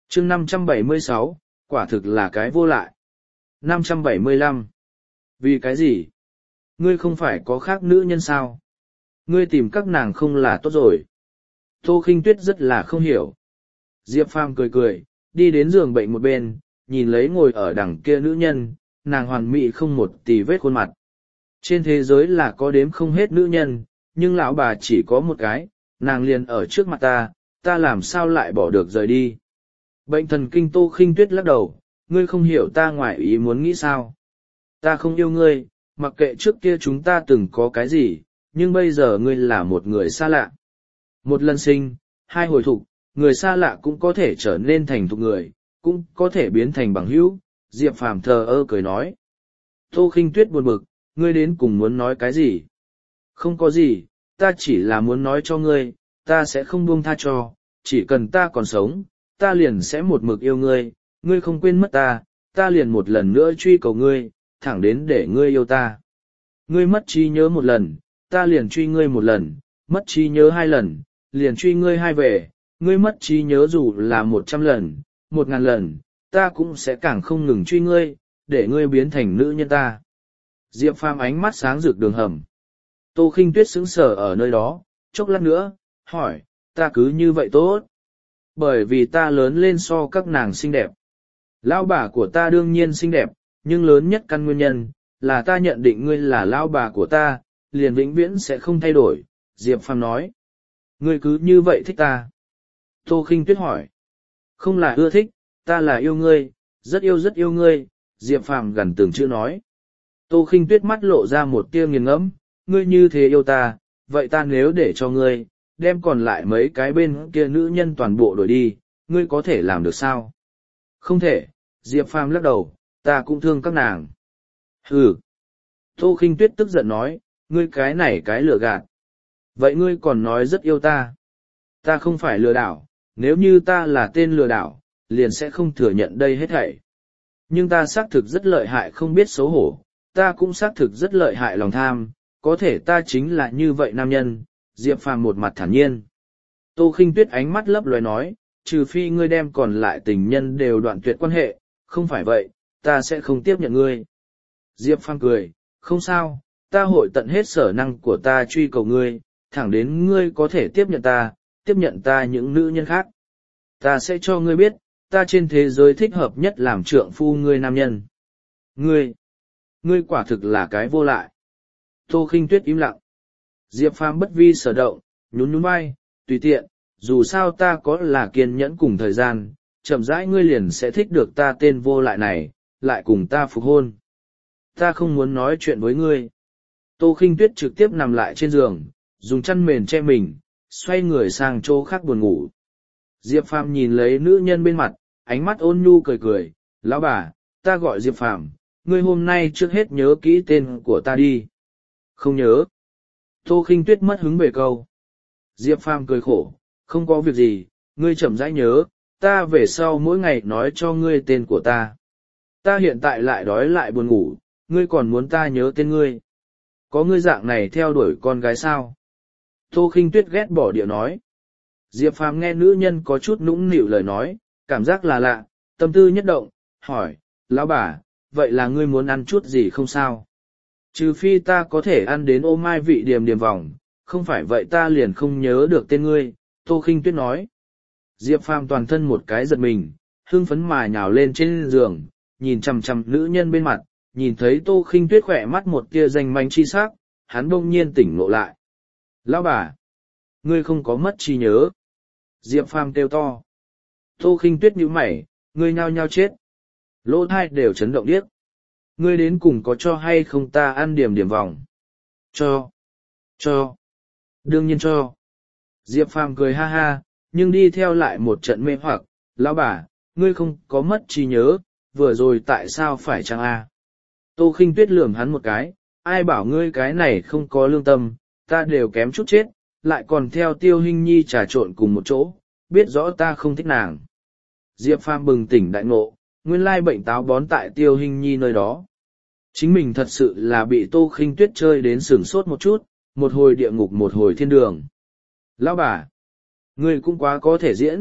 chương 576, quả thực là cái vô lại. 575. Vì cái gì? Ngươi không phải có khác nữ nhân sao? Ngươi tìm các nàng không là tốt rồi. Tô Khinh Tuyết rất là không hiểu. Diệp Phàm cười cười, đi đến giường bệnh một bên, nhìn lấy ngồi ở đằng kia nữ nhân, nàng hoàn mỹ không một tì vết khuôn mặt. Trên thế giới là có đếm không hết nữ nhân, nhưng lão bà chỉ có một cái, nàng liền ở trước mặt ta làm sao lại bỏ được rời đi. Bệnh thần kinh Tô Khinh Tuyết lắc đầu, ngươi không hiểu ta ngoài ý muốn nghĩ sao. Ta không yêu ngươi, mặc kệ trước kia chúng ta từng có cái gì, nhưng bây giờ ngươi là một người xa lạ. Một lần sinh, hai hồi thục, người xa lạ cũng có thể trở nên thành thục người, cũng có thể biến thành bằng hữu. Diệp Phàm thờ ơ cười nói. Tô Khinh Tuyết buồn bực, ngươi đến cùng muốn nói cái gì? Không có gì, ta chỉ là muốn nói cho ngươi, ta sẽ không buông tha cho, chỉ cần ta còn sống, ta liền sẽ một mực yêu ngươi, ngươi không quên mất ta liền một lần nữa truy cầu ngươi, thẳng đến để ngươi yêu ta. Ngươi mất trí nhớ một lần, ta liền truy ngươi một lần, mất trí nhớ hai lần, liền truy ngươi hai về, ngươi mất trí nhớ dù là 100 lần, 1000 lần, ta cũng sẽ càng không ngừng truy ngươi, để ngươi biến thành nữ nhân ta. Diệp Phàm ánh mắt sáng rực đường hầm. Tô Khinh Tuyết sững sờ ở nơi đó, chốc lát nữa, hỏi, ta cứ như vậy tốt. Bởi vì ta lớn lên so các nàng xinh đẹp. Lão bà của ta đương nhiên xinh đẹp, nhưng lớn nhất căn nguyên nhân, là ta nhận định ngươi là lão bà của ta, liền vĩnh viễn sẽ không thay đổi. Diệp Phàm nói. Ngươi cứ như vậy thích ta. Tô Khinh Tuyết hỏi. Không là ưa thích, ta là yêu ngươi, rất yêu ngươi, Diệp Phàm gần từng chữ nói. Tô Khinh Tuyết mắt lộ ra một tia nghiền ngẫm, ngươi như thế yêu ta, vậy ta nếu để cho ngươi, đem còn lại mấy cái bên kia nữ nhân toàn bộ đổi đi, ngươi có thể làm được sao? Không thể, Diệp Phàm lắc đầu, ta cũng thương các nàng. Hừ. Tô Khinh Tuyết tức giận nói, ngươi cái này cái lừa gạt. Vậy ngươi còn nói rất yêu ta. Ta không phải lừa đảo, nếu như ta là tên lừa đảo, liền sẽ không thừa nhận đây hết thảy. Nhưng ta xác thực rất lợi hại không biết xấu hổ, ta cũng xác thực rất lợi hại lòng tham, có thể ta chính là như vậy nam nhân. Diệp Phàm một mặt thản nhiên. Tô Khinh Tuyết ánh mắt lấp loé nói, trừ phi ngươi đem còn lại tình nhân đều đoạn tuyệt quan hệ, không phải vậy, ta sẽ không tiếp nhận ngươi. Diệp Phàm cười, không sao, ta hội tận hết sở năng của ta truy cầu ngươi, thẳng đến ngươi có thể tiếp nhận ta những nữ nhân khác. Ta sẽ cho ngươi biết, ta trên thế giới thích hợp nhất làm trượng phu ngươi nam nhân. Ngươi quả thực là cái vô lại. Tô Khinh Tuyết im lặng. Diệp Phàm bất vi sở động, nhún vai, tùy tiện, dù sao ta có là kiên nhẫn cùng thời gian, chậm rãi ngươi liền sẽ thích được ta tên vô lại này, lại cùng ta phục hôn. Ta không muốn nói chuyện với ngươi. Tô Khinh Tuyết trực tiếp nằm lại trên giường, dùng chăn mền che mình, xoay người sang chỗ khác buồn ngủ. Diệp Phàm nhìn lấy nữ nhân bên mặt, ánh mắt ôn nhu cười cười, lão bà, ta gọi Diệp Phàm, ngươi hôm nay trước hết nhớ kỹ tên của ta đi. Không nhớ. Tô Khinh Tuyết mất hứng về câu. Diệp Phàm cười khổ, không có việc gì, ngươi chậm rãi nhớ, ta về sau mỗi ngày nói cho ngươi tên của ta. Ta hiện tại lại đói lại buồn ngủ, ngươi còn muốn ta nhớ tên ngươi. Có ngươi dạng này theo đuổi con gái sao? Tô Khinh Tuyết ghét bỏ điệu nói. Diệp Phàm nghe nữ nhân có chút nũng nịu lời nói, cảm giác là lạ, tâm tư nhất động, hỏi, lão bà, vậy là ngươi muốn ăn chút gì không sao? Trừ phi ta có thể ăn đến ô mai vị điềm vòng, không phải vậy ta liền không nhớ được tên ngươi, Tô Khinh Tuyết nói. Diệp Phàm toàn thân một cái giật mình, hưng phấn mà nhào lên trên giường, nhìn chằm chằm nữ nhân bên mặt, nhìn thấy Tô Khinh Tuyết khỏe mắt một tia danh manh chi sắc, hắn bỗng nhiên tỉnh ngộ lại. Lão bà, ngươi không có mất trí nhớ. Diệp Phàm kêu to. Tô Khinh Tuyết nhíu mày, ngươi nhao nhao chết. Lỗ tai đều chấn động điếc. Ngươi đến cùng có cho hay không ta ăn điểm vòng? Cho. Đương nhiên cho. Diệp Phàm cười ha ha, nhưng đi theo lại một trận mê hoặc, lão bà, ngươi không có mất trí nhớ, vừa rồi tại sao phải chăng a? Tô Khinh Tuyết lườm hắn một cái, ai bảo ngươi cái này không có lương tâm, ta đều kém chút chết, lại còn theo Tiêu Hinh Nhi trà trộn cùng một chỗ, biết rõ ta không thích nàng. Diệp Phàm bừng tỉnh đại ngộ, nguyên lai bệnh táo bón tại Tiêu Hinh Nhi nơi đó. Chính mình thật sự là bị Tô Khinh Tuyết chơi đến sửng sốt một chút, một hồi địa ngục một hồi thiên đường. Lão bà, ngươi cũng quá có thể diễn,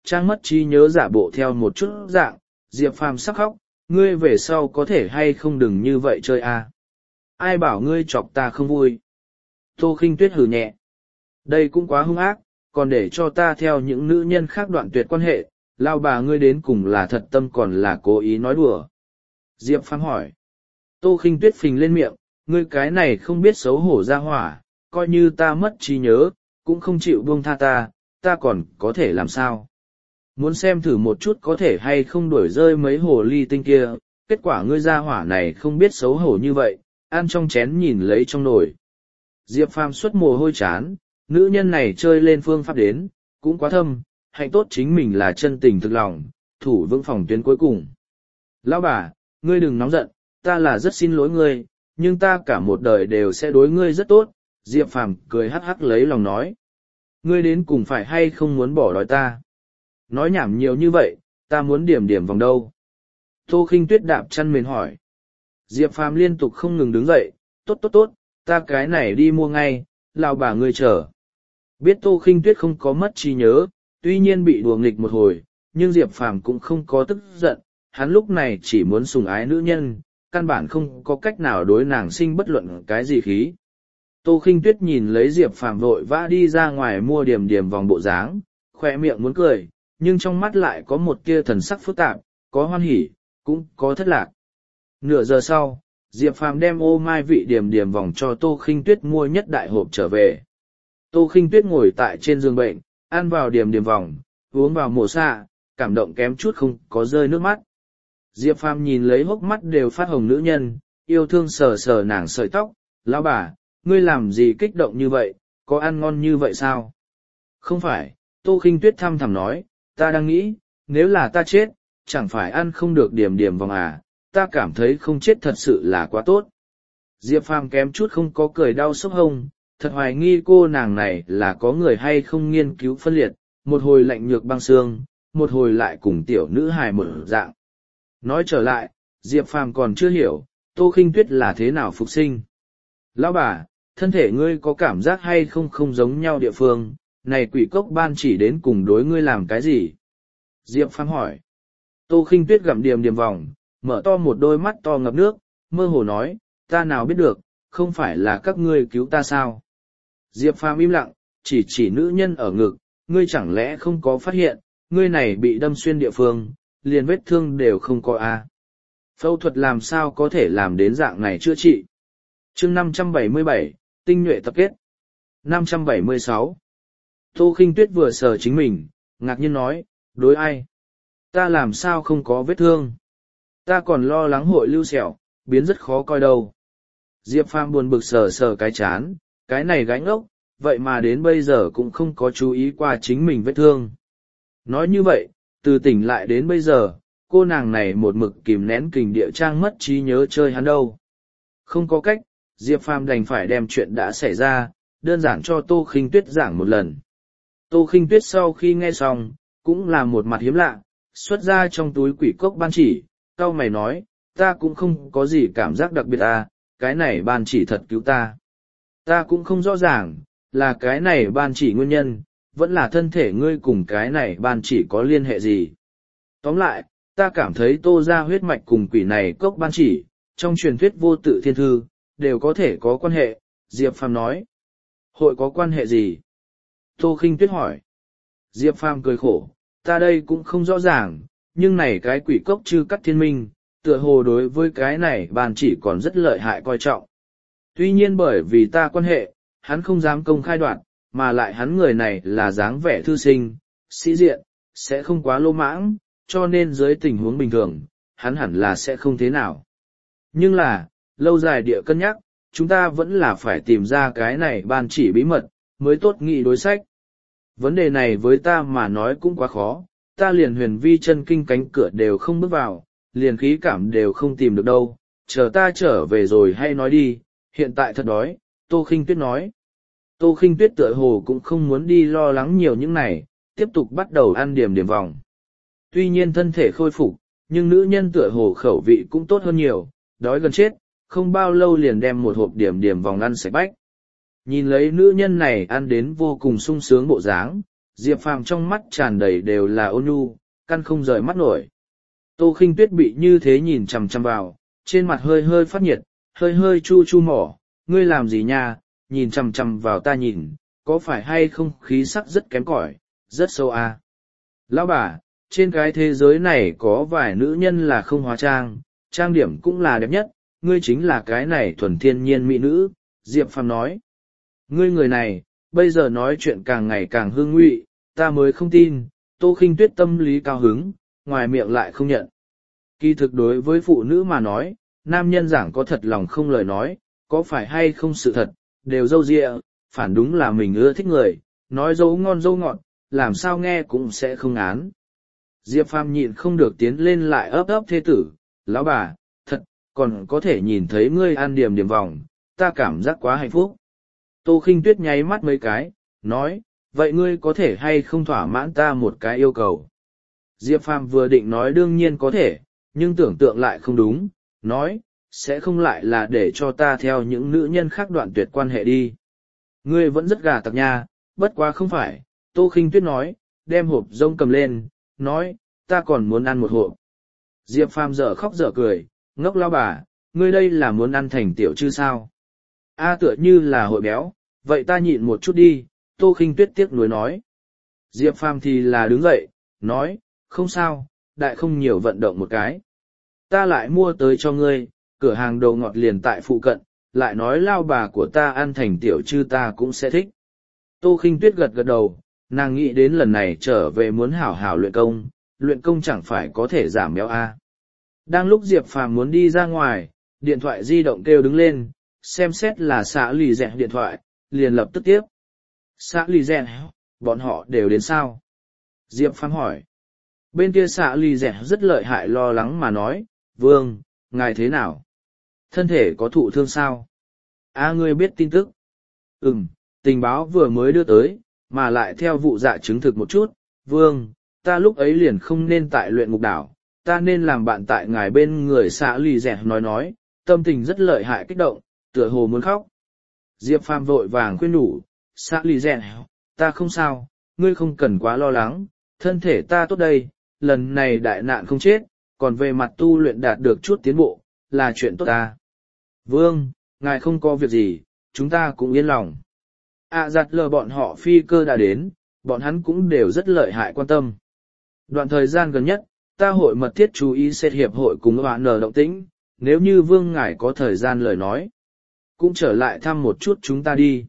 trang mất trí nhớ giả bộ theo một chút dạng, Diệp Phàm sắc khóc, ngươi về sau có thể hay không đừng như vậy chơi à. Ai bảo ngươi chọc ta không vui. Tô Khinh Tuyết hừ nhẹ. Đây cũng quá hung ác, còn để cho ta theo những nữ nhân khác đoạn tuyệt quan hệ, lao bà ngươi đến cùng là thật tâm còn là cố ý nói đùa. Diệp Phàm hỏi. Tô Khinh Tuyết phình lên miệng, ngươi cái này không biết xấu hổ ra hỏa, coi như ta mất trí nhớ, cũng không chịu buông tha ta còn có thể làm sao. Muốn xem thử một chút có thể hay không đuổi rơi mấy hồ ly tinh kia, kết quả ngươi ra hỏa này không biết xấu hổ như vậy, ăn trong chén nhìn lấy trong nồi. Diệp Phàm xuất mồ hôi chán, nữ nhân này chơi lên phương pháp đến, cũng quá thâm, hạnh tốt chính mình là chân tình thực lòng, thủ vững phòng tuyến cuối cùng. Lão bà, ngươi đừng nóng giận, ta là rất xin lỗi ngươi, nhưng ta cả một đời đều sẽ đối ngươi rất tốt, Diệp Phàm cười hắc hắc lấy lòng nói. Ngươi đến cùng phải hay không muốn bỏ đói ta? Nói nhảm nhiều như vậy, ta muốn điểm điểm vòng đâu? Tô Khinh Tuyết đạp chân mền hỏi. Diệp Phàm liên tục không ngừng đứng dậy, tốt, ta cái này đi mua ngay, lão bà ngươi chờ. Biết Tô Khinh Tuyết không có mất trí nhớ, tuy nhiên bị đùa nghịch một hồi, nhưng Diệp Phàm cũng không có tức giận, hắn lúc này chỉ muốn sủng ái nữ nhân, căn bản không có cách nào đối nàng sinh bất luận cái gì khí. Tô Khinh Tuyết nhìn lấy Diệp Phàm vội vã đi ra ngoài mua điểm điểm vòng bộ dáng, khoe miệng muốn cười, nhưng trong mắt lại có một tia thần sắc phức tạp, có hoan hỉ, cũng có thất lạc. Nửa giờ sau, Diệp Phàm đem ô mai vị điểm điểm vòng cho Tô Khinh Tuyết mua nhất đại hộp trở về. Tô Khinh Tuyết ngồi tại trên giường bệnh, ăn vào điểm điểm vòng, uống vào mồ xạ, cảm động kém chút không có rơi nước mắt. Diệp Phàm nhìn lấy hốc mắt đều phát hồng nữ nhân, yêu thương sờ sờ nàng sợi tóc, lão bà, ngươi làm gì kích động như vậy, có ăn ngon như vậy sao? Không phải, Tô Khinh Tuyết thăm thẳm nói, ta đang nghĩ, nếu là ta chết, chẳng phải ăn không được điểm điểm vòng à, ta cảm thấy không chết thật sự là quá tốt. Diệp Phàm kém chút không có cười đau sốc hông, thật hoài nghi cô nàng này là có người hay không nghiên cứu phân liệt, một hồi lạnh nhược băng xương, một hồi lại cùng tiểu nữ hài một dạng. Nói trở lại, Diệp Phàm còn chưa hiểu, Tô Khinh Tuyết là thế nào phục sinh. Lão bà, thân thể ngươi có cảm giác hay không không giống nhau địa phương, này quỷ cốc ban chỉ đến cùng đối ngươi làm cái gì? Diệp Phàm hỏi. Tô Khinh Tuyết gặm điểm điểm vòng, mở to một đôi mắt to ngập nước, mơ hồ nói, ta nào biết được, không phải là các ngươi cứu ta sao? Diệp Phàm im lặng, chỉ nữ nhân ở ngực, ngươi chẳng lẽ không có phát hiện, ngươi này bị đâm xuyên địa phương, liền vết thương đều không có a. Phẫu thuật làm sao có thể làm đến dạng này chữa trị? Chương 577, tinh nhuệ tập kết. 576. Tô Khinh Tuyết vừa sờ chính mình, ngạc nhiên nói, đối ai? Ta làm sao không có vết thương? Ta còn lo lắng hội lưu sẹo, biến rất khó coi đâu. Diệp Phàm buồn bực sờ sờ cái chán, cái này gánh ốc, vậy mà đến bây giờ cũng không có chú ý qua chính mình vết thương. Nói như vậy, từ tỉnh lại đến bây giờ, cô nàng này một mực kìm nén kình địa trang mất trí nhớ chơi hắn đâu. Không có cách, Diệp Phàm đành phải đem chuyện đã xảy ra, đơn giản cho Tô Khinh Tuyết giảng một lần. Tô Khinh Tuyết sau khi nghe xong, cũng là một mặt hiếm lạ, xuất ra trong túi quỷ cốc ban chỉ, cau mày nói, ta cũng không có gì cảm giác đặc biệt à, cái này ban chỉ thật cứu ta. Ta cũng không rõ ràng, là cái này ban chỉ nguyên nhân, vẫn là thân thể ngươi cùng cái này ban chỉ có liên hệ gì. Tóm lại, ta cảm thấy Tô ra huyết mạch cùng quỷ này cốc ban chỉ, trong truyền thuyết vô tự thiên thư, đều có thể có quan hệ, Diệp Phàm nói. Hội có quan hệ gì? Tô Khinh Tuyết hỏi. Diệp Phàm cười khổ, ta đây cũng không rõ ràng, nhưng này cái quỷ cốc chư cắt thiên minh, tựa hồ đối với cái này ban chỉ còn rất lợi hại coi trọng. Tuy nhiên bởi vì ta quan hệ, hắn không dám công khai đoạn, mà lại hắn người này là dáng vẻ thư sinh, sĩ diện, sẽ không quá lô mãng, cho nên dưới tình huống bình thường, hắn hẳn là sẽ không thế nào. Nhưng là, lâu dài địa cân nhắc, chúng ta vẫn là phải tìm ra cái này ban chỉ bí mật, mới tốt nghị đối sách. Vấn đề này với ta mà nói cũng quá khó, ta liền huyền vi chân kinh cánh cửa đều không bước vào, liền khí cảm đều không tìm được đâu, chờ ta trở về rồi hay nói đi, hiện tại thật đói, Tô Khinh Tuyết nói. Tô Khinh Tuyết tựa hồ cũng không muốn đi lo lắng nhiều những này, tiếp tục bắt đầu ăn điểm điểm vòng. Tuy nhiên thân thể khôi phục, nhưng nữ nhân tựa hồ khẩu vị cũng tốt hơn nhiều, đói gần chết, không bao lâu liền đem một hộp điểm điểm vòng ăn sạch bách. Nhìn lấy nữ nhân này ăn đến vô cùng sung sướng bộ dáng, Diệp Phàm trong mắt tràn đầy đều là ôn nhu, căn không rời mắt nổi. Tô Khinh Tuyết bị như thế nhìn chằm chằm vào, trên mặt hơi hơi phát nhiệt, hơi hơi chu chu mỏ, ngươi làm gì nha, nhìn chằm chằm vào ta nhìn, có phải hay không khí sắc rất kém cỏi, rất sâu à. Lão bà, trên cái thế giới này có vài nữ nhân là không hóa trang, trang điểm cũng là đẹp nhất, ngươi chính là cái này thuần thiên nhiên mỹ nữ, Diệp Phàm nói. Ngươi người này, bây giờ nói chuyện càng ngày càng hương ngụy, ta mới không tin, Tô Khinh Tuyết tâm lý cao hứng, ngoài miệng lại không nhận. Kỳ thực đối với phụ nữ mà nói, nam nhân giảng có thật lòng không lời nói, có phải hay không sự thật, đều dâu dịa, phản đúng là mình ưa thích người, nói dấu ngon dấu ngọt, làm sao nghe cũng sẽ không án. Diệp Phàm nhịn không được tiến lên lại ấp ấp thê tử, lão bà, thật, còn có thể nhìn thấy ngươi ăn điểm điểm vòng, ta cảm giác quá hạnh phúc. Tô Khinh Tuyết nháy mắt mấy cái, nói, vậy ngươi có thể hay không thỏa mãn ta một cái yêu cầu. Diệp Phàm vừa định nói đương nhiên có thể, nhưng tưởng tượng lại không đúng, nói, sẽ không lại là để cho ta theo những nữ nhân khác đoạn tuyệt quan hệ đi. Ngươi vẫn rất gà tặc nha, bất quá không phải, Tô Khinh Tuyết nói, đem hộp rông cầm lên, nói, ta còn muốn ăn một hộp. Diệp Phàm dở khóc dở cười, ngốc lao bà, ngươi đây là muốn ăn thành tiểu chứ sao? A tựa như là hội béo, vậy ta nhịn một chút đi, Tô Khinh Tuyết tiếc nuối nói. Diệp Phàm thì là đứng dậy, nói, không sao, đại không nhiều vận động một cái. Ta lại mua tới cho ngươi, cửa hàng đồ ngọt liền tại phụ cận, lại nói lao bà của ta ăn thành tiểu chư ta cũng sẽ thích. Tô Khinh Tuyết gật gật đầu, nàng nghĩ đến lần này trở về muốn hảo hảo luyện công chẳng phải có thể giảm béo a. Đang lúc Diệp Phàm muốn đi ra ngoài, điện thoại di động kêu đứng lên, xem xét là xã lì dẹn điện thoại, liền lập tức tiếp. Xã lì dẹn, bọn họ đều đến sao? Diệp Phàm hỏi. Bên kia xã lì dẹn rất lợi hại lo lắng mà nói, Vương, ngài thế nào? Thân thể có thụ thương sao? Ngươi biết tin tức. Tình báo vừa mới đưa tới, mà lại theo vụ dạ chứng thực một chút, Vương, ta lúc ấy liền không nên tại luyện ngục đảo, ta nên làm bạn tại ngài bên người xã lì dẹn nói, tâm tình rất lợi hại kích động, tựa hồ muốn khóc. Diệp Phàm vội vàng khuyên nhủ, xã lì dẹn, ta không sao, ngươi không cần quá lo lắng, thân thể ta tốt đây, lần này đại nạn không chết, còn về mặt tu luyện đạt được chút tiến bộ, là chuyện tốt ta. Vương, ngài không có việc gì, chúng ta cũng yên lòng. Giặt lờ bọn họ phi cơ đã đến, bọn hắn cũng đều rất lợi hại quan tâm. Đoạn thời gian gần nhất, ta hội mật thiết chú ý xét hiệp hội cùng bạn nở động tĩnh, nếu như Vương ngài có thời gian lời nói, cũng trở lại thăm một chút chúng ta đi.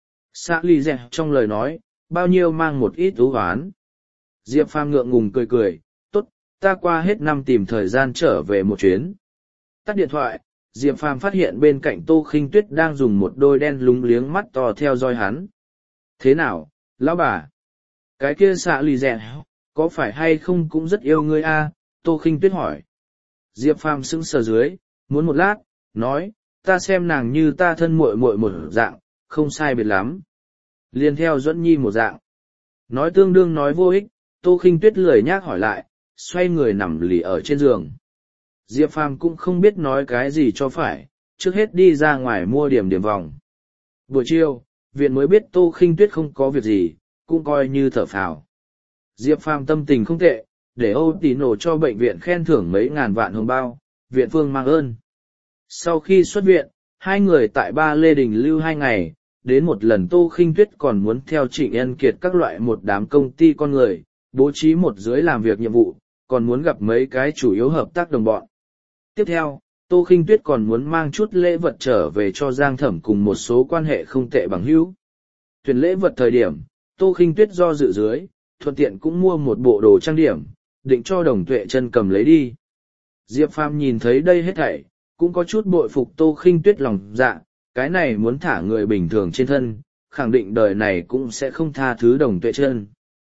Xã Ly Dẹt trong lời nói, bao nhiêu mang một ít ú hoán. Diệp Phàm ngượng ngùng cười cười, tốt, ta qua hết năm tìm thời gian trở về một chuyến. Tắt điện thoại, Diệp Phàm phát hiện bên cạnh Tô Khinh Tuyết đang dùng một đôi đen lúng liếng mắt to theo dõi hắn. Thế nào, lão bà? Cái kia Xã Ly Dẹt, có phải hay không cũng rất yêu ngươi a? Tô Khinh Tuyết hỏi. Diệp Phàm sững sờ dưới, muốn một lát, nói, ta xem nàng như ta thân muội muội một dạng, không sai biệt lắm. Liên theo Duẫn Nhi một dạng. Nói tương đương nói vô ích, Tô Khinh Tuyết lười nhác hỏi lại, xoay người nằm lì ở trên giường. Diệp Phàm cũng không biết nói cái gì cho phải, trước hết đi ra ngoài mua điểm vòng. Buổi chiều, viện mới biết Tô Khinh Tuyết không có việc gì, cũng coi như thở phào. Diệp Phàm tâm tình không tệ, để Âu Tỷ Nổ cho bệnh viện khen thưởng mấy ngàn vạn hồng bao, viện phương mang ơn. Sau khi xuất viện, hai người tại Ba Lê Đình lưu 2 ngày, đến một lần Tô Khinh Tuyết còn muốn theo Trịnh Ân Kiệt các loại một đám công ty con người, bố trí một dưới làm việc nhiệm vụ, còn muốn gặp mấy cái chủ yếu hợp tác đồng bọn. Tiếp theo, Tô Khinh Tuyết còn muốn mang chút lễ vật trở về cho Giang Thẩm cùng một số quan hệ không tệ bằng hữu. Tuyển lễ vật thời điểm, Tô Khinh Tuyết do dự dưới, thuận tiện cũng mua một bộ đồ trang điểm, định cho Đồng Tuệ Chân cầm lấy đi. Diệp Phàm nhìn thấy đây hết thảy, cũng có chút bội phục Tô Khinh Tuyết lòng dạ, cái này muốn thả người bình thường trên thân, khẳng định đời này cũng sẽ không tha thứ Đồng Tuệ Chân.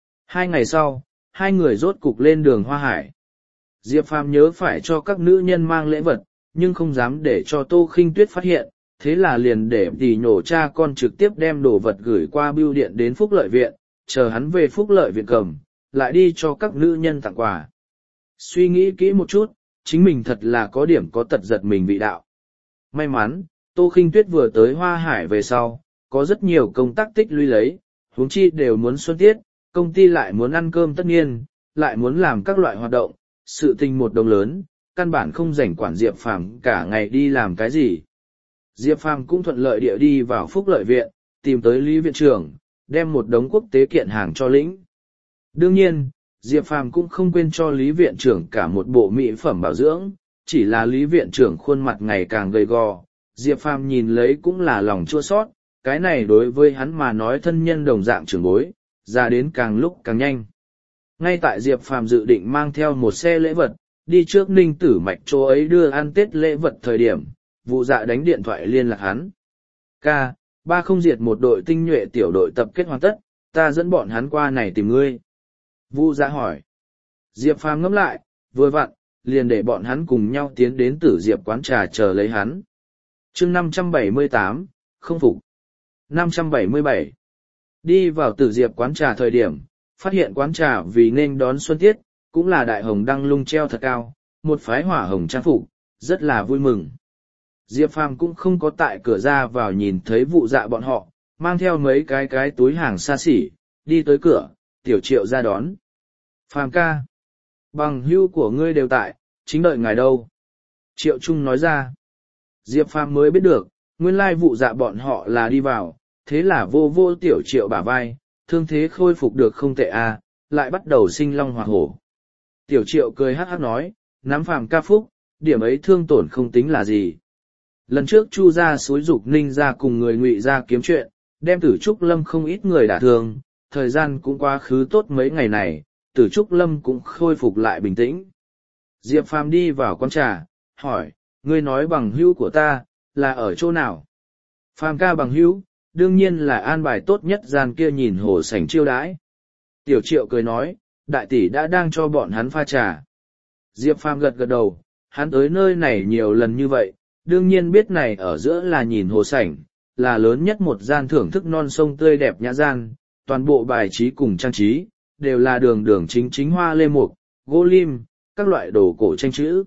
2 ngày sau, hai người rốt cục lên đường Hoa Hải. Diệp Phàm nhớ phải cho các nữ nhân mang lễ vật, nhưng không dám để cho Tô Khinh Tuyết phát hiện, thế là liền để Tỷ Nhổ cha con trực tiếp đem đồ vật gửi qua bưu điện đến Phúc Lợi Viện, chờ hắn về Phúc Lợi Viện cầm, lại đi cho các nữ nhân tặng quà. Suy nghĩ kỹ một chút, chính mình thật là có điểm có tật giật mình vị đạo. May mắn, Tô Khinh Tuyết vừa tới Hoa Hải về sau, có rất nhiều công tác tích lũy lấy, huống chi đều muốn xuân tiết, công ty lại muốn ăn cơm tất nhiên, lại muốn làm các loại hoạt động, sự tình một đồng lớn, căn bản không rảnh quản Diệp Phàm cả ngày đi làm cái gì. Diệp Phàm cũng thuận lợi địa đi vào Phúc Lợi Viện, tìm tới Lý Viện trưởng, đem một đống quốc tế kiện hàng cho lĩnh. Đương nhiên, Diệp Phàm cũng không quên cho Lý Viện trưởng cả một bộ mỹ phẩm bảo dưỡng, chỉ là Lý Viện trưởng khuôn mặt ngày càng gầy gò, Diệp Phàm nhìn lấy cũng là lòng chua xót, cái này đối với hắn mà nói thân nhân đồng dạng trưởng bối, già đến càng lúc càng nhanh. Ngay tại Diệp Phàm dự định mang theo một xe lễ vật, đi trước Ninh Tử Mạch chỗ ấy đưa ăn Tết lễ vật thời điểm, Vụ Dạ đánh điện thoại liên lạc hắn. Ca, ba không diệt một đội tinh nhuệ tiểu đội tập kết hoàn tất, ta dẫn bọn hắn qua này tìm ngươi. Vụ Dạ hỏi. Diệp Phàm ngẫm lại, vừa vặn, liền để bọn hắn cùng nhau tiến đến Tử Diệp quán trà chờ lấy hắn. Chương 578, không phục. 577. Đi vào Tử Diệp quán trà thời điểm, phát hiện quán trà vì nên đón xuân tiết, cũng là đại hồng đăng lung treo thật cao, một phái hỏa hồng trang phục, rất là vui mừng. Diệp Phàm cũng không có tại cửa ra vào nhìn thấy Vụ Dạ bọn họ, mang theo mấy cái túi hàng xa xỉ, đi tới cửa, Tiểu Triệu ra đón. Phàm ca, bằng hữu của ngươi đều tại, chính đợi ngài đâu. Triệu Trung nói ra. Diệp Phàm mới biết được, nguyên lai Vụ Dạ bọn họ là đi vào, thế là vô vô Tiểu Triệu bả vai, thương thế khôi phục được không tệ à, lại bắt đầu sinh long hỏa hổ. Tiểu Triệu cười hắc hắc nói, nắm Phàm ca phúc, điểm ấy thương tổn không tính là gì. Lần trước Chu gia xúi dục Ninh gia cùng người Ngụy gia kiếm chuyện, đem Tử Trúc Lâm không ít người đả thương, thời gian cũng quá khứ tốt mấy ngày này, Tử Trúc Lâm cũng khôi phục lại bình tĩnh. Diệp Phàm đi vào quán trà, hỏi, ngươi nói bằng hữu của ta, là ở chỗ nào? Phàm ca bằng hữu, đương nhiên là an bài tốt nhất gian kia nhìn hồ sảnh chiêu đãi. Tiểu Triệu cười nói, đại tỷ đã đang cho bọn hắn pha trà. Diệp Phàm gật gật đầu, hắn tới nơi này nhiều lần như vậy, đương nhiên biết này ở giữa là nhìn hồ sảnh, là lớn nhất một gian thưởng thức non sông tươi đẹp nhã gian, toàn bộ bài trí cùng trang trí, đều là đường đường chính chính hoa lê mục, gỗ lim, các loại đồ cổ tranh chữ.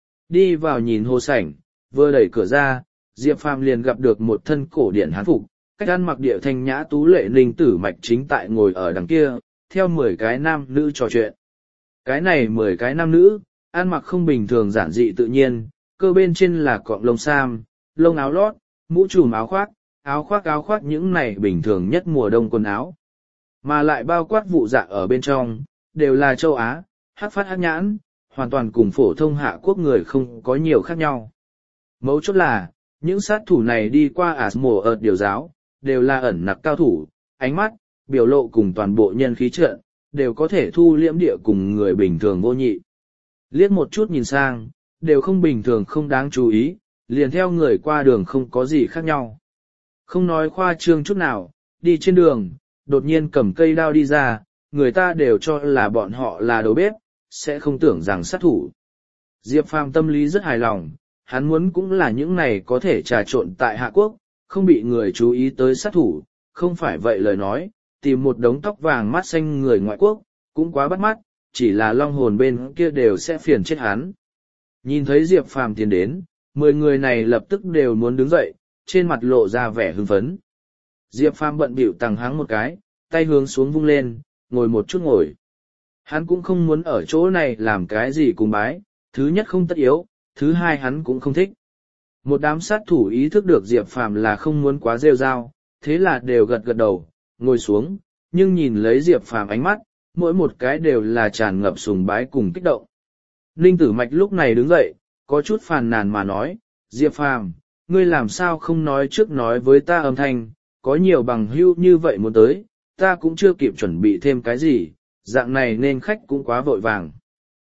Đi vào nhìn hồ sảnh, vừa đẩy cửa ra, Diệp Phàm liền gặp được một thân cổ điển hán phục, cách ăn mặc địa thanh nhã tú lệ Ninh Tử Mạch chính tại ngồi ở đằng kia, theo 10 cái nam nữ trò chuyện. Cái này 10 cái nam nữ, ăn mặc không bình thường giản dị tự nhiên, cơ bên trên là cọng lông sam, lông áo lót, mũ trùm áo khoác những này bình thường nhất mùa đông quần áo. Mà lại bao quát Vụ Dạ ở bên trong, đều là châu Á, hắc phát hắc nhãn, hoàn toàn cùng phổ thông Hạ Quốc người không có nhiều khác nhau. Mấu chốt là, những sát thủ này đi qua Asmo ở điều giáo, đều là ẩn nặc cao thủ, ánh mắt, biểu lộ cùng toàn bộ nhân khí trận, đều có thể thu liễm địa cùng người bình thường vô nhị. Liếc một chút nhìn sang, đều không bình thường không đáng chú ý, liền theo người qua đường không có gì khác nhau. Không nói khoa trương chút nào, đi trên đường, đột nhiên cầm cây đao đi ra, người ta đều cho là bọn họ là đầu bếp, sẽ không tưởng rằng sát thủ. Diệp Phàm tâm lý rất hài lòng, hắn muốn cũng là những này có thể trà trộn tại Hạ Quốc, không bị người chú ý tới sát thủ, không phải vậy lời nói, tìm một đống tóc vàng mắt xanh người ngoại quốc, cũng quá bắt mắt, chỉ là long hồn bên kia đều sẽ phiền chết hắn. Nhìn thấy Diệp Phàm tiến đến, 10 người này lập tức đều muốn đứng dậy, trên mặt lộ ra vẻ hưng phấn. Diệp Phàm bận bịu tằng hắng một cái, tay hướng xuống vung lên, ngồi một chút ngồi. Hắn cũng không muốn ở chỗ này làm cái gì cùng bái, thứ nhất không tất yếu, thứ hai hắn cũng không thích. Một đám sát thủ ý thức được Diệp Phàm là không muốn quá rêu rao, thế là đều gật gật đầu, ngồi xuống, nhưng nhìn lấy Diệp Phàm ánh mắt, mỗi một cái đều là tràn ngập sùng bái cùng kích động. Ninh Tử Mạch lúc này đứng dậy, có chút phàn nàn mà nói, Diệp Phàm, ngươi làm sao không nói trước nói với ta âm thanh, có nhiều bằng hữu như vậy muốn tới, ta cũng chưa kịp chuẩn bị thêm cái gì, dạng này nên khách cũng quá vội vàng.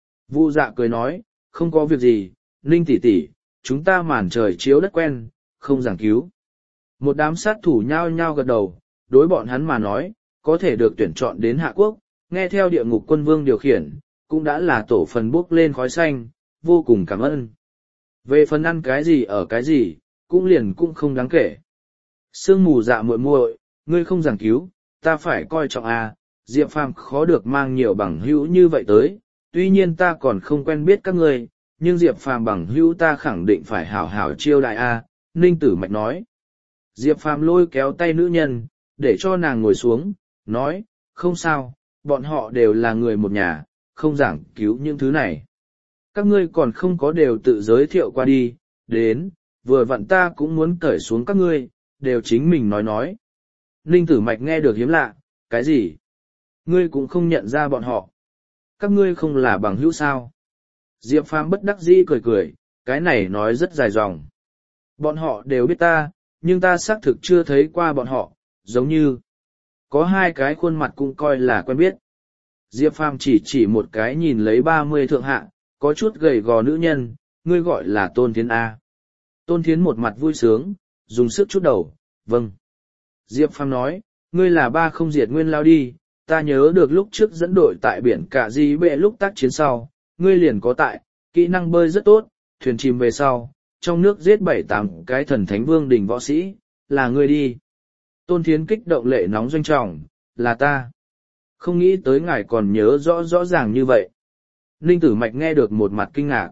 Vu Dạ cười nói, không có việc gì, Ninh tỷ tỷ, chúng ta màn trời chiếu đất quen, không giảng cứu. Một đám sát thủ nhao nhao gật đầu, đối bọn hắn mà nói, có thể được tuyển chọn đến Hạ Quốc, nghe theo Địa Ngục Quân Vương điều khiển, cũng đã là tổ phần bốc lên khói xanh, vô cùng cảm ơn. Về phần ăn cái gì ở cái gì, cũng liền cũng không đáng kể. Sương mù dạ muội muội, ngươi không giảng cứu, ta phải coi trọng à, Diệp Phàm khó được mang nhiều bằng hữu như vậy tới, tuy nhiên ta còn không quen biết các ngươi, nhưng Diệp Phàm bằng hữu ta khẳng định phải hảo hảo chiêu đại a, Ninh Tử Mạch nói. Diệp Phàm lôi kéo tay nữ nhân, để cho nàng ngồi xuống, nói, không sao, bọn họ đều là người một nhà, không giảng cứu những thứ này. Các ngươi còn không có đều tự giới thiệu qua đi, đến, vừa vặn ta cũng muốn cởi xuống các ngươi, đều chính mình nói. Ninh Tử Mạch nghe được hiếm lạ, cái gì? Ngươi cũng không nhận ra bọn họ. Các ngươi không là bằng hữu sao? Diệp Phàm bất đắc dĩ cười cười, cái này nói rất dài dòng. Bọn họ đều biết ta, nhưng ta xác thực chưa thấy qua bọn họ, giống như có hai cái khuôn mặt cũng coi là quen biết. Diệp Phàm chỉ một cái nhìn lấy 30 thượng hạ, có chút gầy gò nữ nhân, ngươi gọi là Tôn Thiến A. Tôn Thiến một mặt vui sướng, dùng sức chút đầu, vâng. Diệp Phàm nói, ngươi là ba không diệt nguyên lao đi, ta nhớ được lúc trước dẫn đội tại biển Cả Di Bệ lúc tác chiến sau, ngươi liền có tại, kỹ năng bơi rất tốt, thuyền chìm về sau, trong nước giết 7-8 cái thần thánh vương đỉnh võ sĩ, là ngươi đi. Tôn Thiến kích động lệ nóng doanh trọng, là ta. Không nghĩ tới ngài còn nhớ rõ ràng như vậy. Ninh Tử Mạch nghe được một mặt kinh ngạc,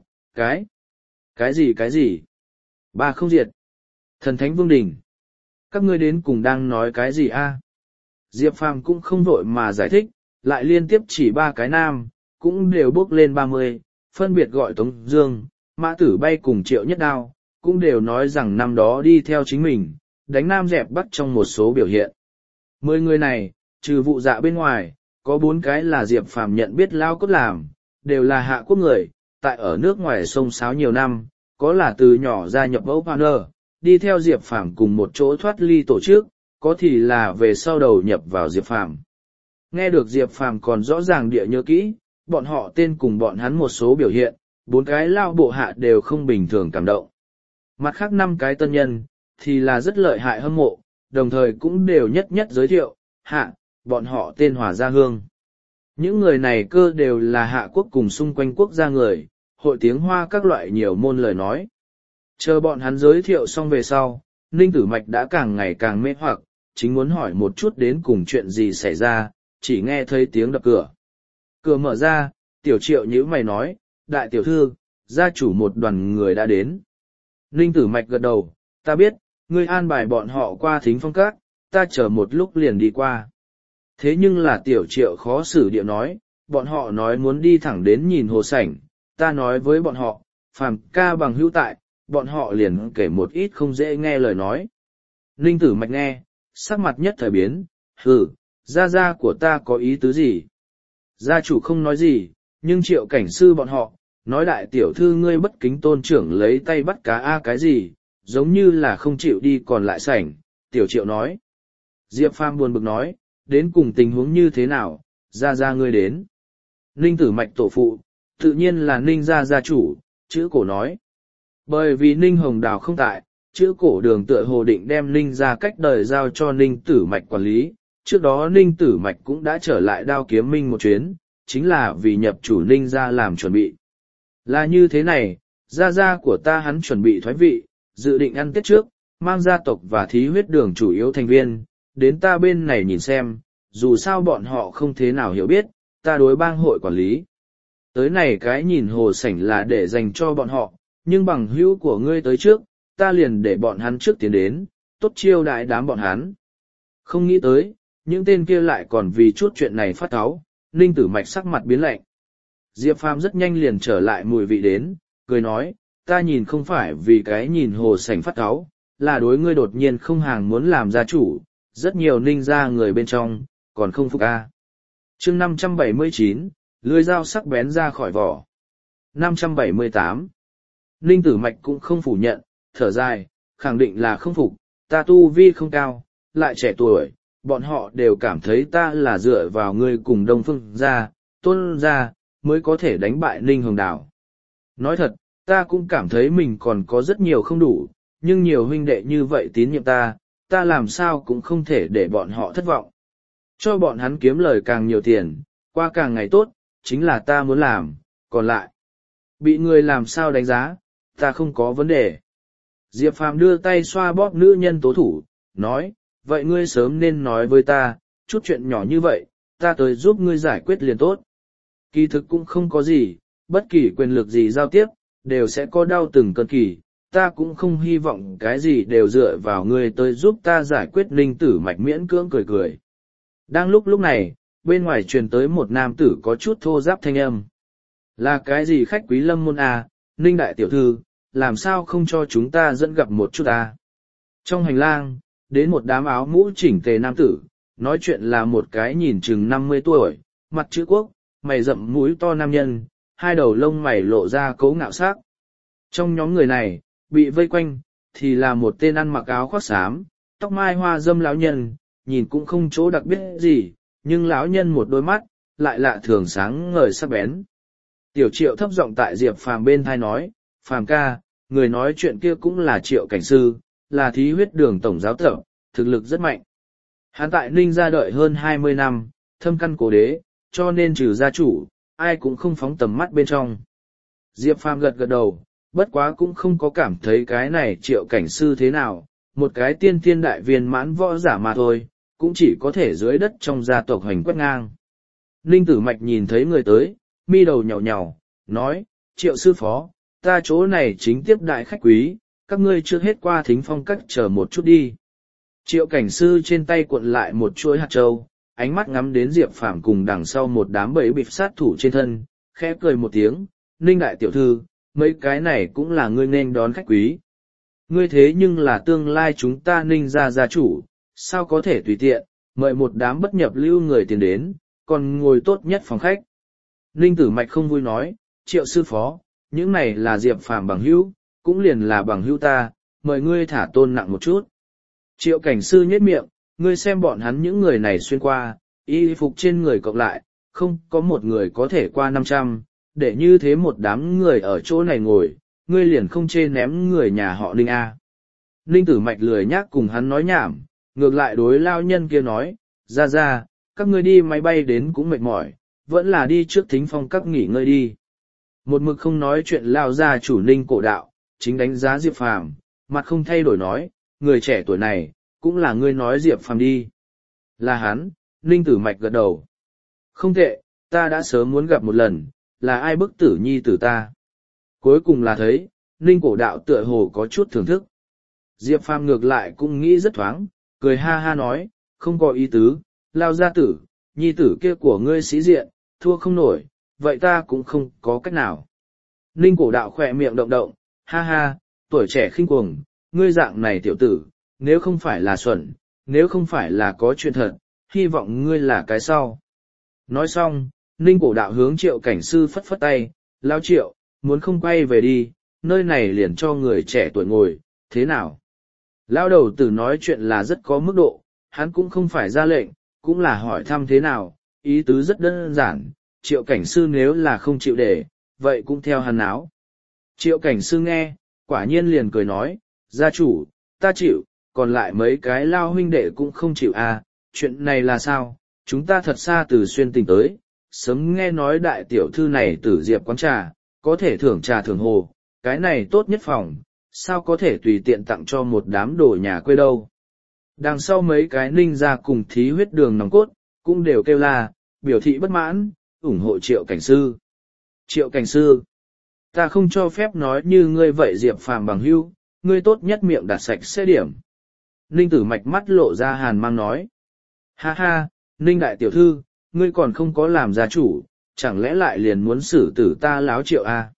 cái gì? Ba không diệt. Thần thánh vương đỉnh. Các ngươi đến cùng đang nói cái gì a? Diệp Phàm cũng không vội mà giải thích, lại liên tiếp chỉ ba cái nam, cũng đều bước lên 30, phân biệt gọi Tống Dương, Mã Tử Bay cùng Triệu Nhất Đao, cũng đều nói rằng năm đó đi theo chính mình, đánh Nam dẹp Bắc trong một số biểu hiện. 10 người này, trừ vụ dạ bên ngoài, có 4 cái là Diệp Phàm nhận biết lao cốt làm, đều là hạ quốc người, tại ở nước ngoài sông sáo nhiều năm, có là từ nhỏ gia nhập Âu Partner, đi theo Diệp Phàm cùng một chỗ thoát ly tổ chức, có thì là về sau đầu nhập vào Diệp Phàm. Nghe được Diệp Phàm còn rõ ràng địa nhớ kỹ, bọn họ tên cùng bọn hắn một số biểu hiện, 4 cái lao bộ hạ đều không bình thường cảm động. Mặt khác 5 cái tân nhân, thì là rất lợi hại hâm mộ, đồng thời cũng đều nhất giới thiệu, hạ, bọn họ tên Hòa Gia Hương. Những người này cơ đều là hạ quốc cùng xung quanh quốc gia người, hội tiếng Hoa các loại nhiều môn lời nói. Chờ bọn hắn giới thiệu xong về sau, Ninh Tử Mạch đã càng ngày càng mê hoặc, chính muốn hỏi một chút đến cùng chuyện gì xảy ra, chỉ nghe thấy tiếng đập cửa. Cửa mở ra, Tiểu Triệu nhíu mày nói, đại tiểu thư, gia chủ một đoàn người đã đến. Ninh Tử Mạch gật đầu, ta biết, ngươi an bài bọn họ qua Thính Phong Các, ta chờ một lúc liền đi qua. Thế nhưng là Tiểu Triệu khó xử địa nói, bọn họ nói muốn đi thẳng đến nhìn hồ sảnh, ta nói với bọn họ, Phàm ca bằng hữu tại, bọn họ liền kể một ít không dễ nghe lời nói. Ninh Tử Mạch nghe, sắc mặt nhất thời biến, hừ, gia của ta có ý tứ gì? Gia chủ không nói gì, nhưng Triệu cảnh sư bọn họ, nói đại tiểu thư ngươi bất kính tôn trưởng lấy tay bắt cá a cái gì, giống như là không chịu đi còn lại sảnh, Tiểu Triệu nói. Diệp Phàm buồn bực nói, đến cùng tình huống như thế nào, gia ngươi đến. Ninh Tử Mạch tổ phụ, tự nhiên là Ninh gia chủ, chữ cổ nói. Bởi vì Ninh Hồng Đào không tại, chữ cổ đường tựa hồ định đem Ninh gia cách đời giao cho Ninh Tử Mạch quản lý, trước đó Ninh Tử Mạch cũng đã trở lại Đao Kiếm Minh một chuyến, chính là vì nhập chủ Ninh gia làm chuẩn bị. Là như thế này, gia của ta hắn chuẩn bị thoái vị, dự định ăn Tết trước, mang gia tộc và thí huyết đường chủ yếu thành viên, đến ta bên này nhìn xem, dù sao bọn họ không thế nào hiểu biết, ta đối bang hội quản lý. Tới này cái nhìn hồ sảnh là để dành cho bọn họ, nhưng bằng hữu của ngươi tới trước, ta liền để bọn hắn trước tiến đến, tốt chiêu đại đám bọn hắn. Không nghĩ tới, những tên kia lại còn vì chút chuyện này phát cáu, Ninh Tử Mạch sắc mặt biến lạnh. Diệp Phàm rất nhanh liền trở lại mùi vị đến, cười nói, ta nhìn không phải vì cái nhìn hồ sảnh phát cáu, là đối ngươi đột nhiên không hàng muốn làm gia chủ, rất nhiều Ninh gia người bên trong, còn không phục a. Chương 579, lưỡi dao sắc bén ra khỏi vỏ. 578. Ninh Tử Mạch cũng không phủ nhận, thở dài, khẳng định là không phục, ta tu vi không cao, lại trẻ tuổi, bọn họ đều cảm thấy ta là dựa vào ngươi cùng Đông Phương gia, Tôn gia, mới có thể đánh bại Ninh Hồng Đào. Nói thật, ta cũng cảm thấy mình còn có rất nhiều không đủ, nhưng nhiều huynh đệ như vậy tín nhiệm ta làm sao cũng không thể để bọn họ thất vọng. Cho bọn hắn kiếm lời càng nhiều tiền, qua càng ngày tốt, chính là ta muốn làm, còn lại. Bị người làm sao đánh giá, ta không có vấn đề. Diệp Phàm đưa tay xoa bóp nữ nhân tố thủ, nói, vậy ngươi sớm nên nói với ta, chút chuyện nhỏ như vậy, ta tới giúp ngươi giải quyết liền tốt. Kỳ thực cũng không có gì, bất kỳ quyền lực gì giao tiếp, đều sẽ có đau từng cơn kỳ, ta cũng không hy vọng cái gì đều dựa vào ngươi tới giúp ta giải quyết. Ninh Tử Mạch miễn cưỡng cười cười. Đang lúc này, bên ngoài truyền tới một nam tử có chút thô giáp thanh âm. Là cái gì khách quý lâm môn à, Ninh đại tiểu thư, làm sao không cho chúng ta dẫn gặp một chút à? Trong hành lang, đến một đám áo mũ chỉnh tề nam tử, nói chuyện là một cái nhìn chừng 50 tuổi, mặt chữ quốc, mày rậm mũi to nam nhân, hai đầu lông mày lộ ra cấu ngạo sắc. Trong nhóm người này, bị vây quanh, thì là một tên ăn mặc áo khoác xám, tóc mai hoa dâm lão nhân, nhìn cũng không chỗ đặc biệt gì, nhưng lão nhân một đôi mắt, lại lạ thường sáng ngời sắc bén. Tiểu Triệu thấp giọng tại Diệp Phàm bên thai nói, Phàm ca, người nói chuyện kia cũng là Triệu cảnh sư, là thí huyết đường tổng giáo thợ, thực lực rất mạnh. Hắn tại Ninh gia đợi hơn 20 năm, thâm căn cố đế, cho nên trừ gia chủ, ai cũng không phóng tầm mắt bên trong. Diệp Phàm gật gật đầu, bất quá cũng không có cảm thấy cái này Triệu cảnh sư thế nào, một cái tiên thiên đại viên mãn võ giả mà thôi, cũng chỉ có thể dưới đất trong gia tộc hành quét ngang. Ninh Tử Mạch nhìn thấy người tới, mi đầu nhàu nhàu, nói, Triệu sư phó, ta chỗ này chính tiếp đại khách quý, các ngươi trước hết qua thính phong cách chờ một chút đi. Triệu cảnh sư trên tay cuộn lại một chuỗi hạt châu, ánh mắt ngắm đến Diệp Phàm cùng đằng sau một đám bẫy bịp sát thủ trên thân, khẽ cười một tiếng, Ninh đại tiểu thư, mấy cái này cũng là ngươi nên đón khách quý. Ngươi thế nhưng là tương lai chúng ta Ninh gia gia chủ, sao có thể tùy tiện, mời một đám bất nhập lưu người tiền đến, còn ngồi tốt nhất phòng khách. Ninh Tử Mạch không vui nói, Triệu sư phó, những này là Diệp Phàm bằng hữu, cũng liền là bằng hữu ta, mời ngươi thả tôn nặng một chút. Triệu cảnh sư nhếch miệng, ngươi xem bọn hắn những người này xuyên qua, y phục trên người cộng lại, không có một người có thể qua 500, để như thế một đám người ở chỗ này ngồi, ngươi liền không chê ném người nhà họ Ninh A. Ninh Tử Mạch lười nhác cùng hắn nói nhảm, ngược lại đối lao nhân kia nói, ra, các ngươi đi máy bay đến cũng mệt mỏi, vẫn là đi trước thính phong các nghỉ ngơi đi. Một mực không nói chuyện lao ra chủ Ninh cổ đạo, chính đánh giá Diệp Phàm, mặt không thay đổi nói, người trẻ tuổi này, cũng là ngươi nói Diệp Phàm đi. Là hắn, Ninh Tử Mạch gật đầu. Không tệ, ta đã sớm muốn gặp một lần, là ai bức tử nhi tử ta. Cuối cùng là thấy, Ninh cổ đạo tựa hồ có chút thưởng thức. Diệp Phàm ngược lại cũng nghĩ rất thoáng, cười ha ha nói, không có ý tứ, lao gia tử, nhi tử kia của ngươi sĩ diện, thua không nổi, vậy ta cũng không có cách nào. Ninh cổ đạo khỏe miệng động động, ha ha, tuổi trẻ khinh cuồng, ngươi dạng này tiểu tử, nếu không phải là xuẩn, nếu không phải là có chuyện thật, hy vọng ngươi là cái sau. Nói xong, Ninh cổ đạo hướng Triệu cảnh sư phất phất tay, lao Triệu, muốn không quay về đi, nơi này liền cho người trẻ tuổi ngồi, thế nào? Lao đầu tử nói chuyện là rất có mức độ, hắn cũng không phải ra lệnh, cũng là hỏi thăm thế nào, ý tứ rất đơn giản, Triệu cảnh sư nếu là không chịu để, vậy cũng theo hắn áo. Triệu cảnh sư nghe, quả nhiên liền cười nói, gia chủ, ta chịu, còn lại mấy cái lao huynh đệ cũng không chịu à, chuyện này là sao, chúng ta thật xa từ xuyên tỉnh tới, sớm nghe nói đại tiểu thư này tử diệp quán trà, có thể thưởng trà thưởng hồ, cái này tốt nhất phòng, sao có thể tùy tiện tặng cho một đám đồ nhà quê đâu. Đằng sau mấy cái Ninh ra cùng thí huyết đường nòng cốt, cũng đều kêu là, biểu thị bất mãn, ủng hộ Triệu cảnh sư. Triệu cảnh sư, ta không cho phép nói như ngươi vậy Diệp Phàm bằng hữu, ngươi tốt nhất miệng đặt sạch sẽ điểm. Ninh Tử Mạch mắt lộ ra hàn mang nói. Ha ha, Ninh đại tiểu thư, ngươi còn không có làm gia chủ, chẳng lẽ lại liền muốn xử tử ta láo Triệu à?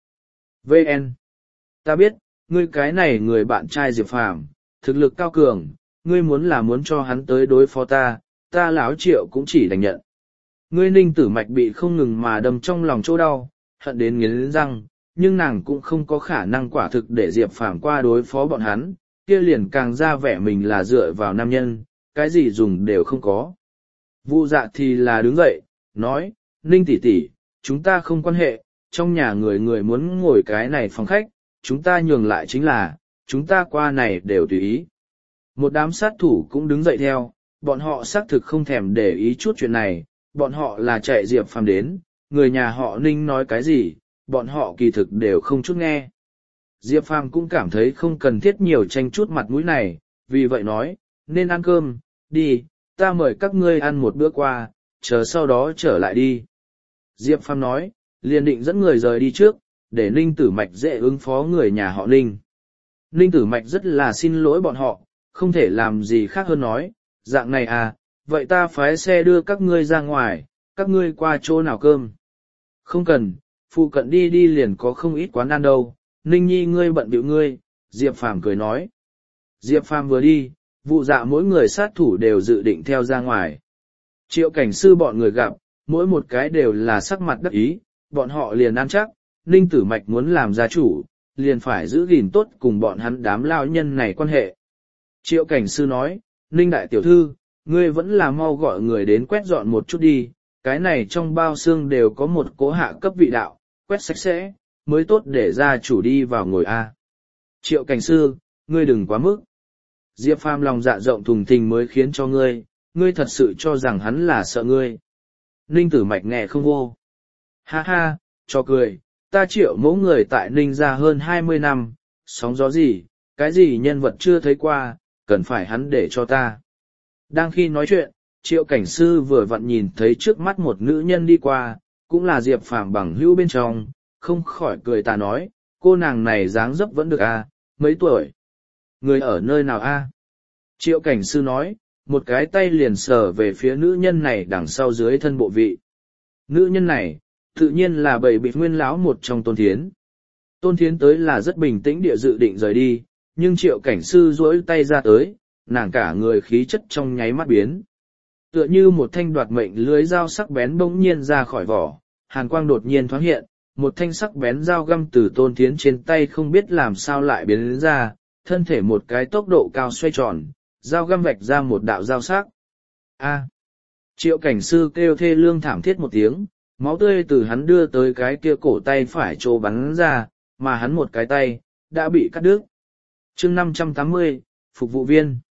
VN, ta biết, ngươi cái này người bạn trai Diệp Phàm, thực lực cao cường, ngươi muốn cho hắn tới đối phó ta, ta láo Triệu cũng chỉ đành nhận. Ngươi Ninh Tử Mạch bị không ngừng mà đâm trong lòng chỗ đau, hận đến nghiến răng, nhưng nàng cũng không có khả năng quả thực để Diệp Phàm qua đối phó bọn hắn, kia liền càng ra vẻ mình là dựa vào nam nhân, cái gì dùng đều không có. Vụ dạ thì là đứng dậy, nói, Ninh tỷ tỷ, chúng ta không quan hệ, trong nhà người người muốn ngồi cái này phòng khách, chúng ta nhường lại chính là, chúng ta qua này đều tùy ý. Một đám sát thủ cũng đứng dậy theo, bọn họ xác thực không thèm để ý chút chuyện này, bọn họ là chạy Diệp Phàm đến, người nhà họ Ninh nói cái gì, bọn họ kỳ thực đều không chút nghe. Diệp Phàm cũng cảm thấy không cần thiết nhiều tranh chút mặt mũi này, vì vậy nói, nên ăn cơm, đi, ta mời các ngươi ăn một bữa qua, chờ sau đó trở lại đi. Diệp Phàm nói, liền định dẫn người rời đi trước, để Ninh Tử Mạch dễ ứng phó người nhà họ Ninh. Ninh Tử Mạch rất là xin lỗi bọn họ, không thể làm gì khác hơn nói, dạng này à, vậy ta phái xe đưa các ngươi ra ngoài, các ngươi qua chỗ nào cơm? Không cần, phụ cận đi đi liền có không ít quán ăn đâu, Ninh Nhi ngươi bận bịu ngươi, Diệp Phàm cười nói. Diệp Phàm vừa đi, vụ dạ mỗi người sát thủ đều dự định theo ra ngoài. Triệu cảnh sư bọn người gặp, mỗi một cái đều là sắc mặt đắc ý, bọn họ liền ăn chắc, Ninh Tử Mạch muốn làm gia chủ, liền phải giữ gìn tốt cùng bọn hắn đám lao nhân này quan hệ. Triệu cảnh sư nói, Ninh đại tiểu thư, ngươi vẫn là mau gọi người đến quét dọn một chút đi, cái này trong bao xương đều có một cỗ hạ cấp vị đạo, quét sạch sẽ, mới tốt để gia chủ đi vào ngồi A. Triệu cảnh sư, ngươi đừng quá mức. Diệp Phàm lòng dạ rộng thùng thình mới khiến cho ngươi thật sự cho rằng hắn là sợ ngươi. Ninh Tử Mạch nghe không vô. Ha ha, cho cười, ta Triệu mẫu người tại Ninh ra hơn 20 năm, sóng gió gì, cái gì nhân vật chưa thấy qua, cần phải hắn để cho ta. Đang khi nói chuyện, Triệu cảnh sư vừa vặn nhìn thấy trước mắt một nữ nhân đi qua, cũng là Diệp Phàm bằng hữu bên trong, không khỏi cười ta nói, cô nàng này dáng dấp vẫn được à, mấy tuổi? Người ở nơi nào a? Triệu cảnh sư nói, một cái tay liền sờ về phía nữ nhân này đằng sau dưới thân bộ vị. Nữ nhân này, tự nhiên là bầy bịt nguyên lão một trong Tôn Thiến. Tôn Thiến tới là rất bình tĩnh địa dự định rời đi, nhưng triệu cảnh sư duỗi tay ra tới, nàng cả người khí chất trong nháy mắt biến. Tựa như một thanh đoạt mệnh lưới dao sắc bén bỗng nhiên ra khỏi vỏ, hàn quang đột nhiên thoáng hiện, một thanh sắc bén dao găm từ Tôn Thiến trên tay không biết làm sao lại biến đến ra, thân thể một cái tốc độ cao xoay tròn, dao găm vạch ra một đạo dao sắc. A! Triệu cảnh sư kêu thê lương thảm thiết một tiếng, máu tươi từ hắn đưa tới cái kia cổ tay phải trô bắn ra, mà hắn một cái tay, đã bị cắt đứt. chương 580, Phục vụ viên.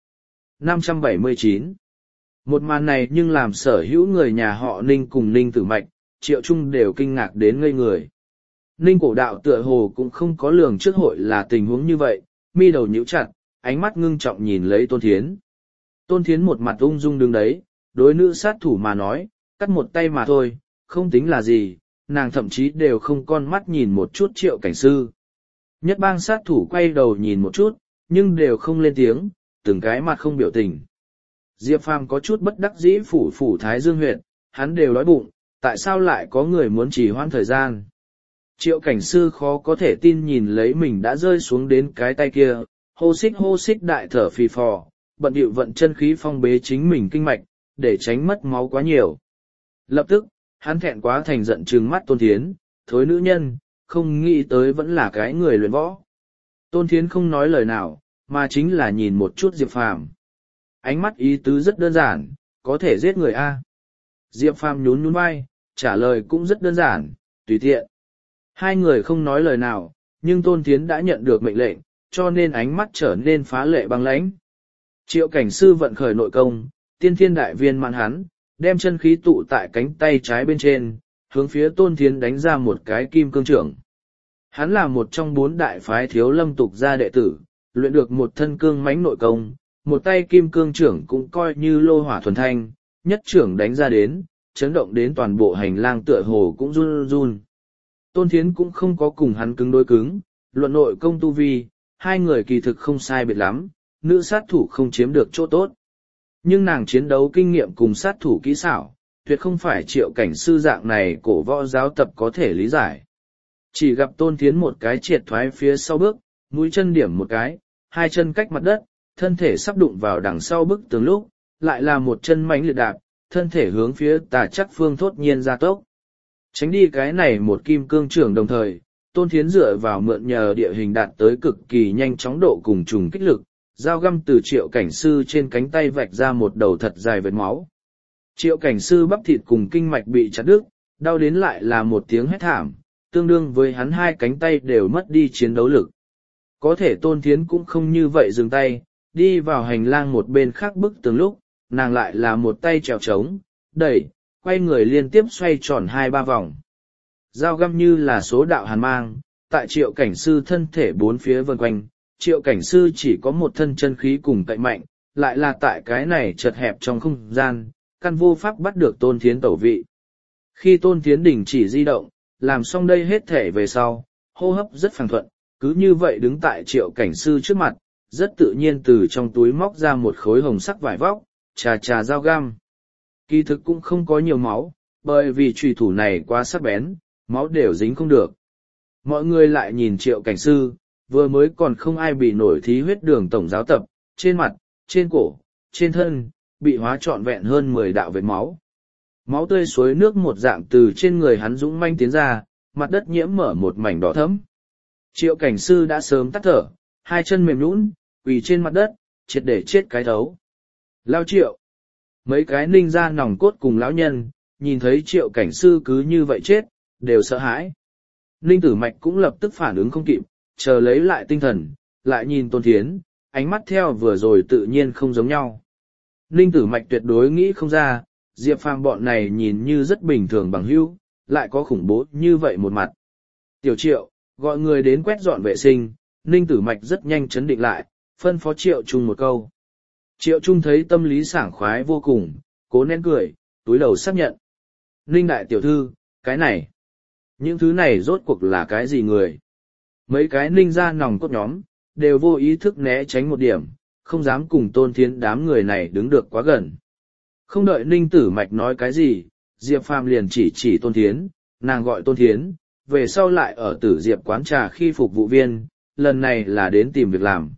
579. Một màn này nhưng làm sở hữu người nhà họ Ninh cùng Ninh Tử Mạch, Triệu Trung đều kinh ngạc đến ngây người. Ninh cổ đạo tựa hồ cũng không có lường trước hội là tình huống như vậy, mi đầu nhíu chặt, ánh mắt ngưng trọng nhìn lấy Tôn Thiến. Tôn Thiến một mặt ung dung đứng đấy, đối nữ sát thủ mà nói, cắt một tay mà thôi, không tính là gì, nàng thậm chí đều không con mắt nhìn một chút triệu cảnh sư. Nhất bang sát thủ quay đầu nhìn một chút, nhưng đều không lên tiếng, từng cái mặt không biểu tình. Diệp Phàm có chút bất đắc dĩ phủ Thái Dương huyện, hắn đều đói bụng, tại sao lại có người muốn trì hoãn thời gian. Triệu cảnh sư khó có thể tin nhìn lấy mình đã rơi xuống đến cái tay kia, hô xích đại thở phì phò, bận điệu vận chân khí phong bế chính mình kinh mạch, để tránh mất máu quá nhiều. Lập tức, hắn thẹn quá thành giận trừng mắt Tôn Thiến, thối nữ nhân, không nghĩ tới vẫn là cái người luyện võ. Tôn Thiến không nói lời nào, mà chính là nhìn một chút Diệp Phàm. Ánh mắt ý tứ rất đơn giản, có thể giết người A. Diệp Phàm nhún nhún vai, trả lời cũng rất đơn giản, tùy tiện. Hai người không nói lời nào, nhưng Tôn Thiến đã nhận được mệnh lệnh, cho nên ánh mắt trở nên phá lệ băng lãnh. Triệu cảnh sư vận khởi nội công, tiên thiên đại viên mãn hắn, đem chân khí tụ tại cánh tay trái bên trên, hướng phía Tôn Thiến đánh ra một cái kim cương trưởng. Hắn là một trong 4 đại phái Thiếu Lâm tục gia đệ tử, luyện được một thân cương mãnh nội công, một tay kim cương trưởng cũng coi như lô hỏa thuần thanh, nhất trưởng đánh ra đến, chấn động đến toàn bộ hành lang tựa hồ cũng run run. Tôn Thiến cũng không có cùng hắn cứng đối cứng, luận nội công tu vi, hai người kỳ thực không sai biệt lắm, nữ sát thủ không chiếm được chỗ tốt. Nhưng nàng chiến đấu kinh nghiệm cùng sát thủ kỹ xảo, tuyệt không phải triệu cảnh sư dạng này cổ võ giáo tập có thể lý giải. Chỉ gặp Tôn Thiến một cái triệt thoái phía sau bước, mũi chân điểm một cái, hai chân cách mặt đất, thân thể sắp đụng vào đằng sau bức tường lúc, lại là một chân mãnh liệt đạp, thân thể hướng phía Tà Chắc Phương thốt nhiên ra tốc. Tránh đi cái này một kim cương trưởng đồng thời, Tôn Thiến dựa vào mượn nhờ địa hình đạt tới cực kỳ nhanh chóng độ cùng trùng kích lực, dao găm từ triệu cảnh sư trên cánh tay vạch ra một đầu thật dài vệt máu. Triệu cảnh sư bắp thịt cùng kinh mạch bị chặt đứt, đau đến lại là một tiếng hét thảm, tương đương với hắn hai cánh tay đều mất đi chiến đấu lực. Có thể Tôn Thiến cũng không như vậy dừng tay, đi vào hành lang một bên khác bức tường lúc, nàng lại là một tay trèo trống, đẩy, quay người liên tiếp xoay tròn 2-3 vòng. Dao găm như là số đạo hàn mang, tại triệu cảnh sư thân thể bốn phía vần quanh, triệu cảnh sư chỉ có một thân chân khí cùng cậy mạnh, lại là tại cái này chật hẹp trong không gian, căn vô pháp bắt được Tôn Thiến tẩu vị. Khi Tôn Thiến đình chỉ di động, làm xong đây hết thể về sau, hô hấp rất phẳng thuận, cứ như vậy đứng tại triệu cảnh sư trước mặt, rất tự nhiên từ trong túi móc ra một khối hồng sắc vải vóc, trà dao găm. Kỳ thực cũng không có nhiều máu, bởi vì trùy thủ này quá sắc bén, máu đều dính không được. Mọi người lại nhìn Triệu cảnh sư, vừa mới còn không ai bị nổi thí huyết đường tổng giáo tập, trên mặt, trên cổ, trên thân, bị hóa trọn vẹn hơn 10 đạo vết máu. Máu tươi suối nước một dạng từ trên người hắn dũng manh tiến ra, mặt đất nhiễm mở một mảnh đỏ thẫm. Triệu cảnh sư đã sớm tắt thở, hai chân mềm nhũn, quỳ trên mặt đất, triệt để chết cái thấu. Lao Triệu! Mấy cái ninh ra nòng cốt cùng lão nhân, nhìn thấy Triệu cảnh sư cứ như vậy chết, đều sợ hãi. Ninh Tử Mạch cũng lập tức phản ứng không kịp, chờ lấy lại tinh thần, lại nhìn Tôn Thiến, ánh mắt theo vừa rồi tự nhiên không giống nhau. Ninh Tử Mạch tuyệt đối nghĩ không ra, Diệp Phàm bọn này nhìn như rất bình thường bằng hữu, lại có khủng bố như vậy một mặt. Tiểu Triệu, gọi người đến quét dọn vệ sinh, Ninh Tử Mạch rất nhanh chấn định lại, phân phó Triệu Trung một câu. Triệu Trung thấy tâm lý sảng khoái vô cùng, cố nén cười, túi đầu xác nhận. Ninh đại tiểu thư, cái này, những thứ này rốt cuộc là cái gì người? Mấy cái ninh ra nòng cốt nhóm, đều vô ý thức né tránh một điểm, không dám cùng Tôn Thiến đám người này đứng được quá gần. Không đợi Ninh Tử Mạch nói cái gì, Diệp Phàm liền chỉ Tôn Thiến, nàng gọi Tôn Thiến, về sau lại ở Tử Diệp quán trà khi phục vụ viên, lần này là đến tìm việc làm.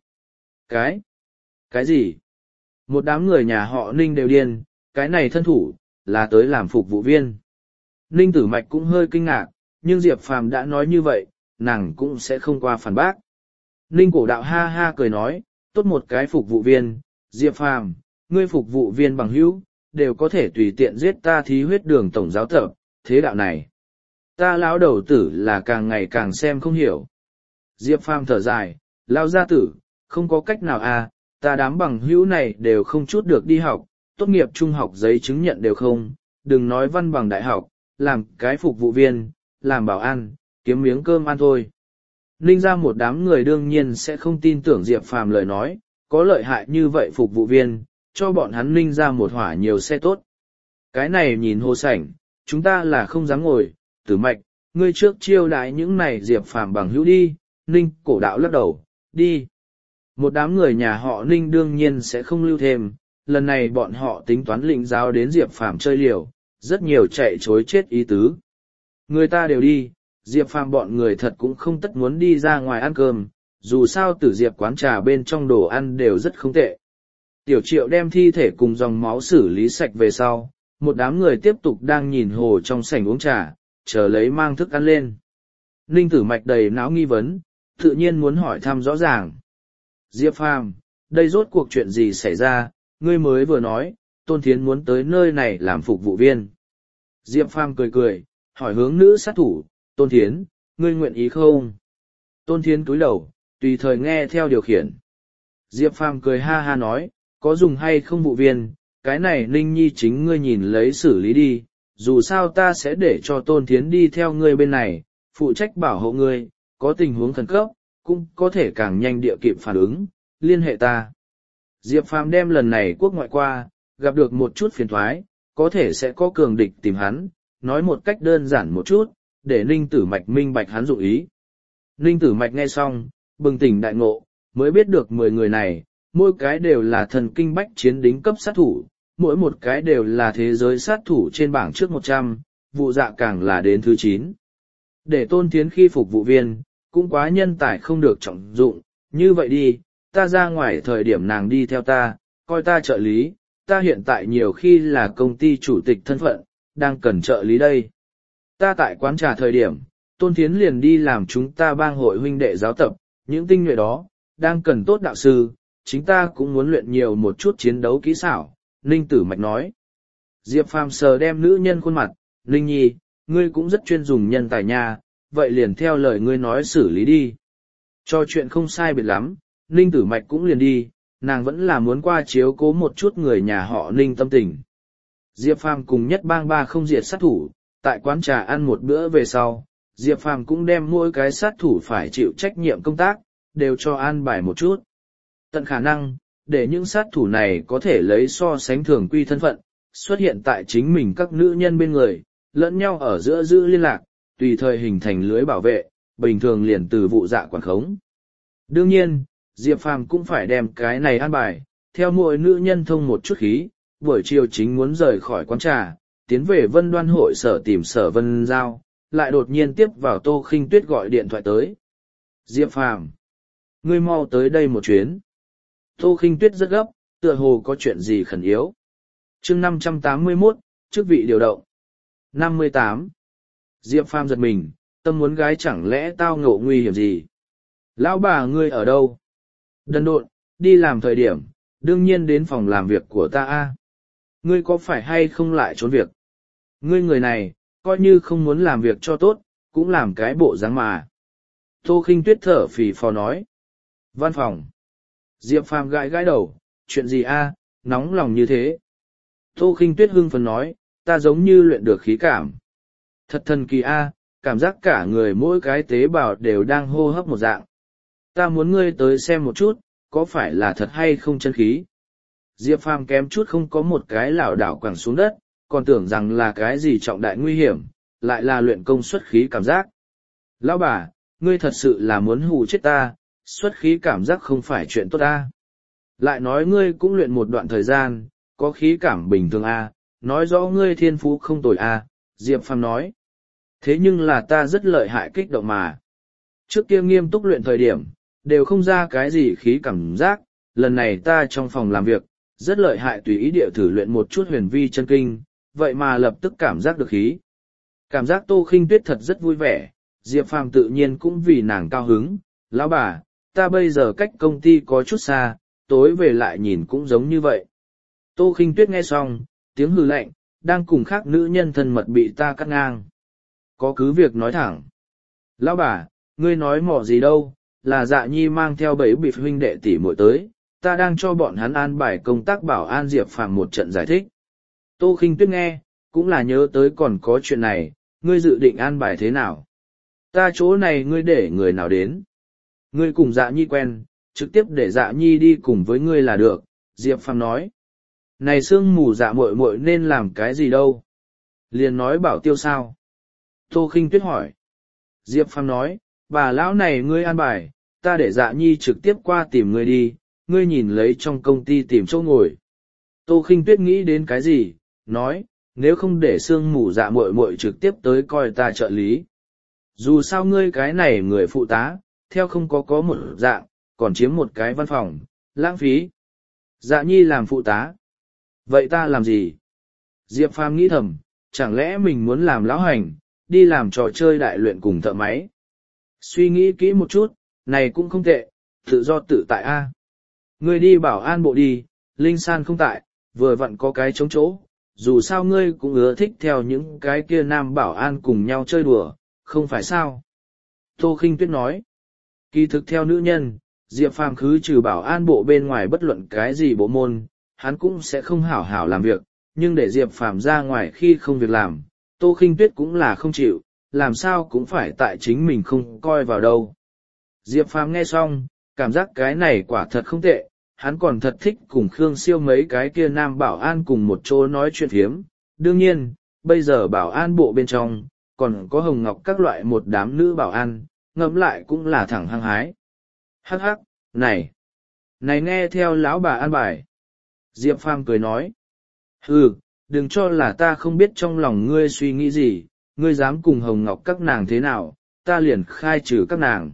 Cái gì? Một đám người nhà họ Ninh đều điên, cái này thân thủ, là tới làm phục vụ viên. Ninh Tử Mạch cũng hơi kinh ngạc, nhưng Diệp Phàm đã nói như vậy, nàng cũng sẽ không qua phản bác. Ninh Cổ Đạo ha ha cười nói, tốt một cái phục vụ viên, Diệp Phàm, ngươi phục vụ viên bằng hữu, đều có thể tùy tiện giết ta thí huyết đường tổng giáo tập, thế đạo này. Ta lão đầu tử là càng ngày càng xem không hiểu. Diệp Phàm thở dài, lao gia tử, không có cách nào à, ta đám bằng hữu này đều không chút được đi học, tốt nghiệp trung học giấy chứng nhận đều không, đừng nói văn bằng đại học, làm cái phục vụ viên, làm bảo an, kiếm miếng cơm ăn thôi. Ninh ra một đám người đương nhiên sẽ không tin tưởng Diệp Phàm lời nói, có lợi hại như vậy phục vụ viên, cho bọn hắn ninh ra một hỏa nhiều xe tốt. Cái này nhìn hồ sảnh, chúng ta là không dám ngồi, Tử Mạch, ngươi trước chiêu đãi những này Diệp Phàm bằng hữu đi, Ninh Cổ Đạo lắc đầu, đi. Một đám người nhà họ Ninh đương nhiên sẽ không lưu thêm, lần này bọn họ tính toán lĩnh giáo đến Diệp Phàm chơi liều, rất nhiều chạy chối chết ý tứ. Người ta đều đi, Diệp Phàm bọn người thật cũng không tất muốn đi ra ngoài ăn cơm, dù sao Tử Diệp quán trà bên trong đồ ăn đều rất không tệ. Tiểu Triệu đem thi thể cùng dòng máu xử lý sạch về sau, một đám người tiếp tục đang nhìn hồ trong sảnh uống trà, chờ lấy mang thức ăn lên. Ninh Tử Mạch đầy não nghi vấn, tự nhiên muốn hỏi thăm rõ ràng. Diệp Phàm, đây rốt cuộc chuyện gì xảy ra, ngươi mới vừa nói, Tôn Thiến muốn tới nơi này làm phục vụ viên. Diệp Phàm cười cười, hỏi hướng nữ sát thủ, Tôn Thiến, ngươi nguyện ý không? Tôn Thiến cúi đầu, tùy thời nghe theo điều khiển. Diệp Phàm cười ha ha nói, có dùng hay không vụ viên, cái này Ninh Nhi chính ngươi nhìn lấy xử lý đi, dù sao ta sẽ để cho Tôn Thiến đi theo ngươi bên này, phụ trách bảo hộ ngươi, có tình huống khẩn cấp, cũng có thể càng nhanh địa kịp phản ứng, liên hệ ta. Diệp Phàm đem lần này quốc ngoại qua, gặp được một chút phiền thoái, có thể sẽ có cường địch tìm hắn, nói một cách đơn giản một chút, để Ninh Tử Mạch minh bạch hắn dụng ý. Ninh Tử Mạch nghe xong, bừng tỉnh đại ngộ, mới biết được 10 người này, mỗi cái đều là thần kinh bách chiến đính cấp sát thủ, mỗi một cái đều là thế giới sát thủ trên bảng trước 100, vụ dạ càng là đến thứ 9. Để Tôn Thiến khi phục vụ viên, cũng quá nhân tài không được trọng dụng, như vậy đi, ta ra ngoài thời điểm nàng đi theo ta, coi ta trợ lý, ta hiện tại nhiều khi là công ty chủ tịch thân phận, đang cần trợ lý đây. Ta tại quán trà thời điểm, Tôn Thiến liền đi làm chúng ta bang hội huynh đệ giáo tập, những tinh nhuệ đó, đang cần tốt đạo sư, chính ta cũng muốn luyện nhiều một chút chiến đấu kỹ xảo, Ninh Tử Mạch nói. Diệp Phàm sờ đem nữ nhân khuôn mặt, Ninh Nhi, ngươi cũng rất chuyên dùng nhân tài nha, vậy liền theo lời ngươi nói xử lý đi. Cho chuyện không sai biệt lắm, Ninh Tử Mạch cũng liền đi, nàng vẫn là muốn qua chiếu cố một chút người nhà họ Ninh tâm tình. Diệp Phàm cùng Nhất Bang Ba không diệt sát thủ, tại quán trà ăn một bữa về sau, Diệp Phàm cũng đem mỗi cái sát thủ phải chịu trách nhiệm công tác, đều cho an bài một chút. Tận khả năng, để những sát thủ này có thể lấy so sánh thường quy thân phận, xuất hiện tại chính mình các nữ nhân bên người, lẫn nhau ở giữa giữ liên lạc, tùy thời hình thành lưới bảo vệ, bình thường liền từ vụ dạ quản khống. Đương nhiên, Diệp Phàm cũng phải đem cái này an bài, theo mỗi nữ nhân thông một chút khí, buổi chiều chính muốn rời khỏi quán trà, tiến về Vân Đoan hội sở tìm Sở Vân Giao, lại đột nhiên tiếp vào Tô Khinh Tuyết gọi điện thoại tới. Diệp Phàm, ngươi mau tới đây một chuyến. Tô Khinh Tuyết rất gấp, tựa hồ có chuyện gì khẩn yếu. Chương 581, chức vị điều động. 58. Diệp Phàm giật mình, tâm muốn gái chẳng lẽ tao ngộ nguy hiểm gì. Lão bà ngươi ở đâu? Đần độn, đi làm thời điểm, đương nhiên đến phòng làm việc của ta a. Ngươi có phải hay không lại trốn việc? Ngươi người này, coi như không muốn làm việc cho tốt, cũng làm cái bộ dáng mà. Tô Khinh Tuyết thở phì phò nói. Văn phòng. Diệp Phàm gãi gãi đầu, chuyện gì a, nóng lòng như thế. Tô Khinh Tuyết hưng phấn nói, ta giống như luyện được khí cảm. Thật thần kỳ a, cảm giác cả người mỗi cái tế bào đều đang hô hấp một dạng. Ta muốn ngươi tới xem một chút, có phải là thật hay không chân khí. Diệp Phàm kém chút không có một cái lảo đảo quẳng xuống đất, còn tưởng rằng là cái gì trọng đại nguy hiểm, lại là luyện công xuất khí cảm giác. Lão bà, ngươi thật sự là muốn hù chết ta, xuất khí cảm giác không phải chuyện tốt ta. Lại nói ngươi cũng luyện một đoạn thời gian, có khí cảm bình thường a, nói rõ ngươi thiên phú không tồi a, Diệp Phàm nói. Thế nhưng là ta rất lợi hại kích động mà. Trước kia nghiêm túc luyện thời điểm, đều không ra cái gì khí cảm giác, lần này ta trong phòng làm việc, rất lợi hại tùy ý địa thử luyện một chút huyền vi chân kinh, vậy mà lập tức cảm giác được khí. Cảm giác Tô Khinh Tuyết thật rất vui vẻ, Diệp Phàm tự nhiên cũng vì nàng cao hứng. Lão bà, ta bây giờ cách công ty có chút xa, tối về lại nhìn cũng giống như vậy. Tô Khinh Tuyết nghe xong, tiếng hừ lạnh, đang cùng khác nữ nhân thân mật bị ta cắt ngang. Có cứ việc nói thẳng. Lão bà, ngươi nói mỏ gì đâu, là Dạ Nhi mang theo 7 bịp huynh đệ tỷ muội tới, ta đang cho bọn hắn an bài công tác bảo an. Diệp Phàm một trận giải thích. Tô Khinh Tuyết nghe, cũng là nhớ tới còn có chuyện này, ngươi dự định an bài thế nào? Ta chỗ này ngươi để người nào đến? Ngươi cùng Dạ Nhi quen, trực tiếp để Dạ Nhi đi cùng với ngươi là được, Diệp Phàm nói. Này sương mù Dạ muội muội nên làm cái gì đâu? Liền nói bảo tiêu sao? Tô Khinh Tuyết hỏi. Diệp Phàm nói, bà lão này ngươi an bài, ta để Dạ Nhi trực tiếp qua tìm ngươi đi, ngươi nhìn lấy trong công ty tìm chỗ ngồi. Tô Khinh Tuyết nghĩ đến cái gì, nói, nếu không để sương mù Dạ muội muội trực tiếp tới coi ta trợ lý. Dù sao ngươi cái này người phụ tá, theo không có một dạng, còn chiếm một cái văn phòng, lãng phí. Dạ Nhi làm phụ tá. Vậy ta làm gì? Diệp Phàm nghĩ thầm, chẳng lẽ mình muốn làm lão hành, đi làm trò chơi đại luyện cùng thợ máy. Suy nghĩ kỹ một chút, này cũng không tệ, tự do tự tại a. Ngươi đi bảo an bộ đi, Linh San không tại, vừa vặn có cái trống chỗ, dù sao ngươi cũng ưa thích theo những cái kia nam bảo an cùng nhau chơi đùa, không phải sao? Tô Khinh Tuyết nói, kỳ thực theo nữ nhân, Diệp Phàm khứ trừ bảo an bộ bên ngoài bất luận cái gì bộ môn, hắn cũng sẽ không hảo hảo làm việc, nhưng để Diệp Phàm ra ngoài khi không việc làm, Tô Khinh Tuyết cũng là không chịu, làm sao cũng phải tại chính mình không coi vào đâu. Diệp Phàm nghe xong, cảm giác cái này quả thật không tệ, hắn còn thật thích cùng Khương Siêu mấy cái kia nam bảo an cùng một chỗ nói chuyện phiếm. Đương nhiên, bây giờ bảo an bộ bên trong, còn có Hồng Ngọc các loại một đám nữ bảo an, ngẫm lại cũng là thẳng hăng hái. Hắc hắc, này nghe theo lão bà an bài. Diệp Phàm cười nói, hừ, đừng cho là ta không biết trong lòng ngươi suy nghĩ gì, ngươi dám cùng Hồng Ngọc các nàng thế nào, ta liền khai trừ các nàng.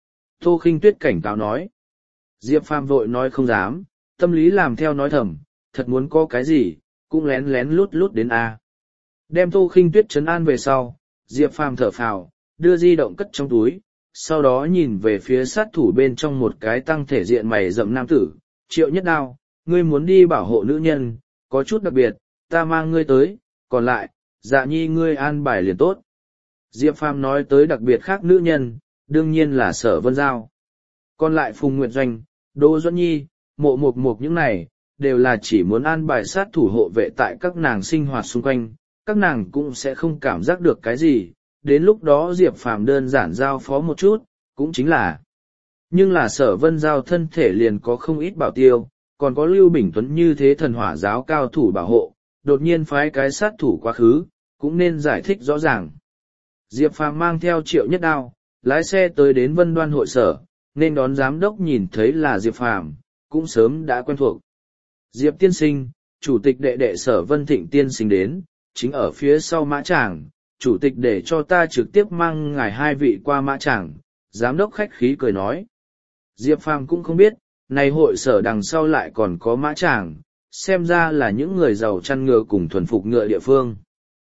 Tô Khinh Tuyết cảnh cáo nói. Diệp Phàm vội nói không dám, tâm lý làm theo nói thầm, thật muốn có cái gì, cũng lén lén lút lút đến a. Đem Tô Khinh Tuyết trấn an về sau, Diệp Phàm thở phào, đưa di động cất trong túi, sau đó nhìn về phía sát thủ bên trong một cái tăng thể diện mày rậm nam tử, Triệu Nhất Đao, ngươi muốn đi bảo hộ nữ nhân, có chút đặc biệt, ta mang ngươi tới, còn lại, Dạ Nhi ngươi an bài liền tốt. Diệp Phàm nói tới đặc biệt khác nữ nhân, đương nhiên là Sở Vân Giao. Còn lại Phùng Nguyệt Doanh, Đỗ Duẫn Nhi, Mộ Mục Mục những này, đều là chỉ muốn an bài sát thủ hộ vệ tại các nàng sinh hoạt xung quanh, các nàng cũng sẽ không cảm giác được cái gì, đến lúc đó Diệp Phàm đơn giản giao phó một chút, cũng chính là. Nhưng là Sở Vân Giao thân thể liền có không ít bảo tiêu, còn có Lưu Bình Tuấn như thế thần hỏa giáo cao thủ bảo hộ, đột nhiên phái cái sát thủ quá khứ, cũng nên giải thích rõ ràng. Diệp Phàm mang theo Triệu Nhất Đao, lái xe tới đến Vân Đoan hội sở, nên đón giám đốc nhìn thấy là Diệp Phàm, cũng sớm đã quen thuộc. Diệp tiên sinh, chủ tịch đệ đệ Sở Vân Thịnh tiên sinh đến, chính ở phía sau mã tràng, chủ tịch để cho ta trực tiếp mang ngài hai vị qua mã tràng, giám đốc khách khí cười nói. Diệp Phàm cũng không biết, này hội sở đằng sau lại còn có mã tràng, xem ra là những người giàu chăn ngựa cùng thuần phục ngựa địa phương.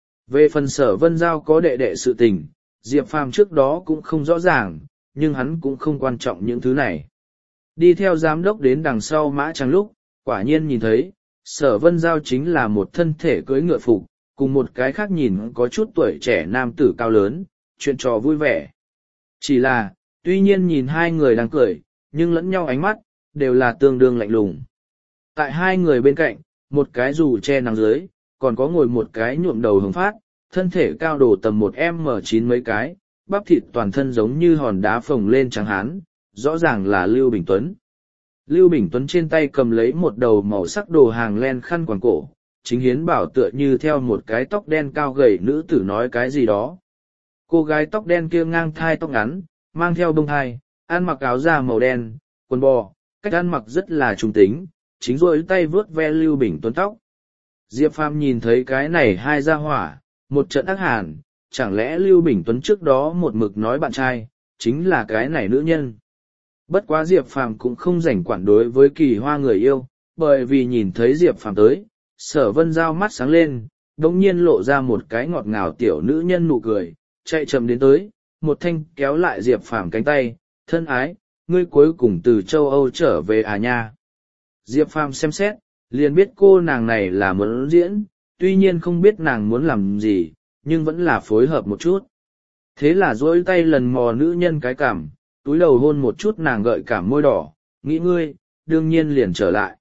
Về phần Sở Vân Giao có đệ đệ sự tình, Diệp Phàm trước đó cũng không rõ ràng, nhưng hắn cũng không quan trọng những thứ này. Đi theo giám đốc đến đằng sau mã tràng lúc, quả nhiên nhìn thấy, Sở Vân Giao chính là một thân thể cưỡi ngựa phục, cùng một cái khác nhìn có chút tuổi trẻ nam tử cao lớn, chuyện trò vui vẻ. Chỉ là, tuy nhiên nhìn hai người đang cười, nhưng lẫn nhau ánh mắt, đều là tương đương lạnh lùng. Tại hai người bên cạnh, một cái dù che nắng dưới, còn có ngồi một cái nhuộm đầu hồng phát, thân thể cao độ tầm 1m9 mấy cái, bắp thịt toàn thân giống như hòn đá phồng lên trắng hán, rõ ràng là Lưu Bình Tuấn. Lưu Bình Tuấn trên tay cầm lấy một đầu màu sắc đồ hàng len khăn quàng cổ, chính hiến bảo tựa như theo một cái tóc đen cao gầy nữ tử nói cái gì đó. Cô gái tóc đen kia ngang thai tóc ngắn, mang theo bông thai, ăn mặc áo da màu đen, quần bò, cách ăn mặc rất là trung tính, chính rôi tay vướt ve Lưu Bình Tuấn tóc. Diệp Phàm nhìn thấy cái này hai gia hỏa, một trận ác hàn, chẳng lẽ Lưu Bình Tuấn trước đó một mực nói bạn trai, chính là cái này nữ nhân. Bất quá Diệp Phàm cũng không rảnh quản đối với Kỳ Hoa người yêu, bởi vì nhìn thấy Diệp Phàm tới, Sở Vân Giao mắt sáng lên, đống nhiên lộ ra một cái ngọt ngào tiểu nữ nhân nụ cười, chạy chậm đến tới, một thanh kéo lại Diệp Phàm cánh tay, thân ái, ngươi cuối cùng từ châu Âu trở về à nha. Diệp Phàm xem xét, liền biết cô nàng này là muốn diễn, tuy nhiên không biết nàng muốn làm gì, nhưng vẫn là phối hợp một chút. Thế là duỗi tay lần mò nữ nhân cái cằm, túi đầu hôn một chút nàng gợi cảm môi đỏ, nghĩ ngươi, đương nhiên liền trở lại.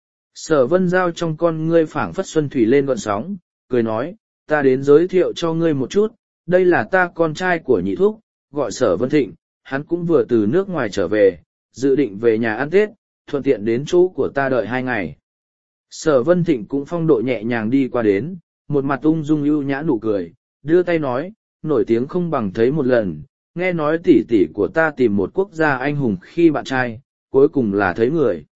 Sở Vân Giao trong con ngươi phảng phất xuân thủy lên gọn sóng, cười nói, ta đến giới thiệu cho ngươi một chút, đây là ta con trai của nhị thúc, gọi Sở Vân Thịnh, hắn cũng vừa từ nước ngoài trở về, dự định về nhà ăn Tết, thuận tiện đến chỗ của ta đợi 2 ngày. Sở Vân Thịnh cũng phong độ nhẹ nhàng đi qua đến, một mặt ung dung ưu nhã nụ cười, đưa tay nói, nổi tiếng không bằng thấy một lần, nghe nói tỷ tỷ của ta tìm một quốc gia anh hùng khi bạn trai, cuối cùng là thấy người.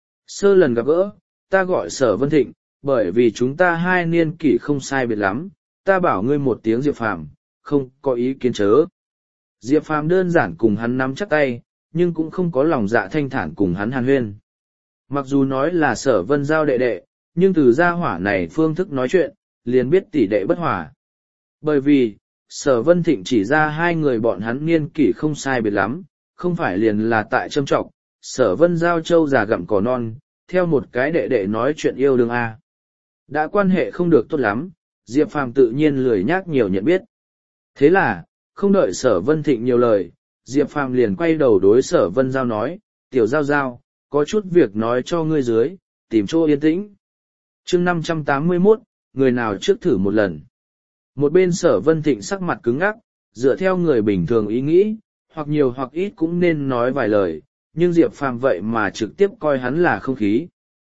Sơ lần gặp gỡ, ta gọi Sở Vân Thịnh, bởi vì chúng ta hai niên kỷ không sai biệt lắm, ta bảo ngươi một tiếng Diệp Phàm, không có ý kiến chớ. Diệp Phàm đơn giản cùng hắn nắm chắc tay, nhưng cũng không có lòng dạ thanh thản cùng hắn hàn huyên. Mặc dù nói là Sở Vân Giao đệ đệ, nhưng từ gia hỏa này phương thức nói chuyện, liền biết tỷ đệ bất hòa. Bởi vì, Sở Vân Thịnh chỉ ra hai người bọn hắn niên kỷ không sai biệt lắm, không phải liền là tại châm trọng, Sở Vân Giao trâu già gặm cỏ non, theo một cái đệ đệ nói chuyện yêu đương a. Đã quan hệ không được tốt lắm, Diệp Phàm tự nhiên lười nhác nhiều nhận biết. Thế là, không đợi Sở Vân Thịnh nhiều lời, Diệp Phàm liền quay đầu đối Sở Vân Giao nói, tiểu Giao Giao, có chút việc nói cho ngươi dưới, tìm chỗ yên tĩnh. Chương 581, người nào trước thử một lần. Một bên Sở Vân Thịnh sắc mặt cứng ngắc, dựa theo người bình thường ý nghĩ, hoặc nhiều hoặc ít cũng nên nói vài lời, nhưng Diệp Phàm vậy mà trực tiếp coi hắn là không khí.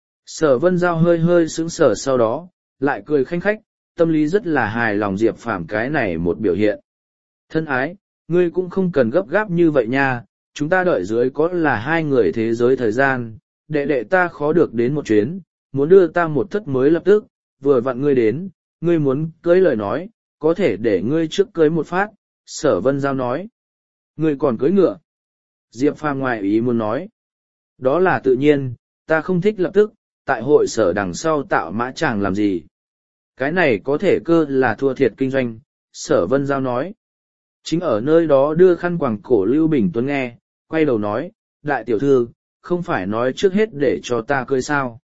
Sở Vân Giao hơi hơi sững sờ sau đó, lại cười khanh khách, tâm lý rất là hài lòng Diệp Phàm cái này một biểu hiện. Thân ái, ngươi cũng không cần gấp gáp như vậy nha, chúng ta đợi dưới có là hai người thế giới thời gian, đệ đệ ta khó được đến một chuyến, muốn đưa ta một thất mới lập tức, vừa vặn ngươi đến, ngươi muốn cưới lời nói, có thể để ngươi trước cưới một phát, Sở Vân Giao nói. Ngươi còn cưới ngựa. Diệp Phàm ngoài ý muốn nói. Đó là tự nhiên, ta không thích lập tức, tại hội sở đằng sau tạo mã chàng làm gì. Cái này có thể cơ là thua thiệt kinh doanh, Sở Vân Giao nói. Chính ở nơi đó đưa khăn quàng cổ Lưu Bình Tuấn nghe, quay đầu nói, đại tiểu thư, không phải nói trước hết để cho ta cưới sao.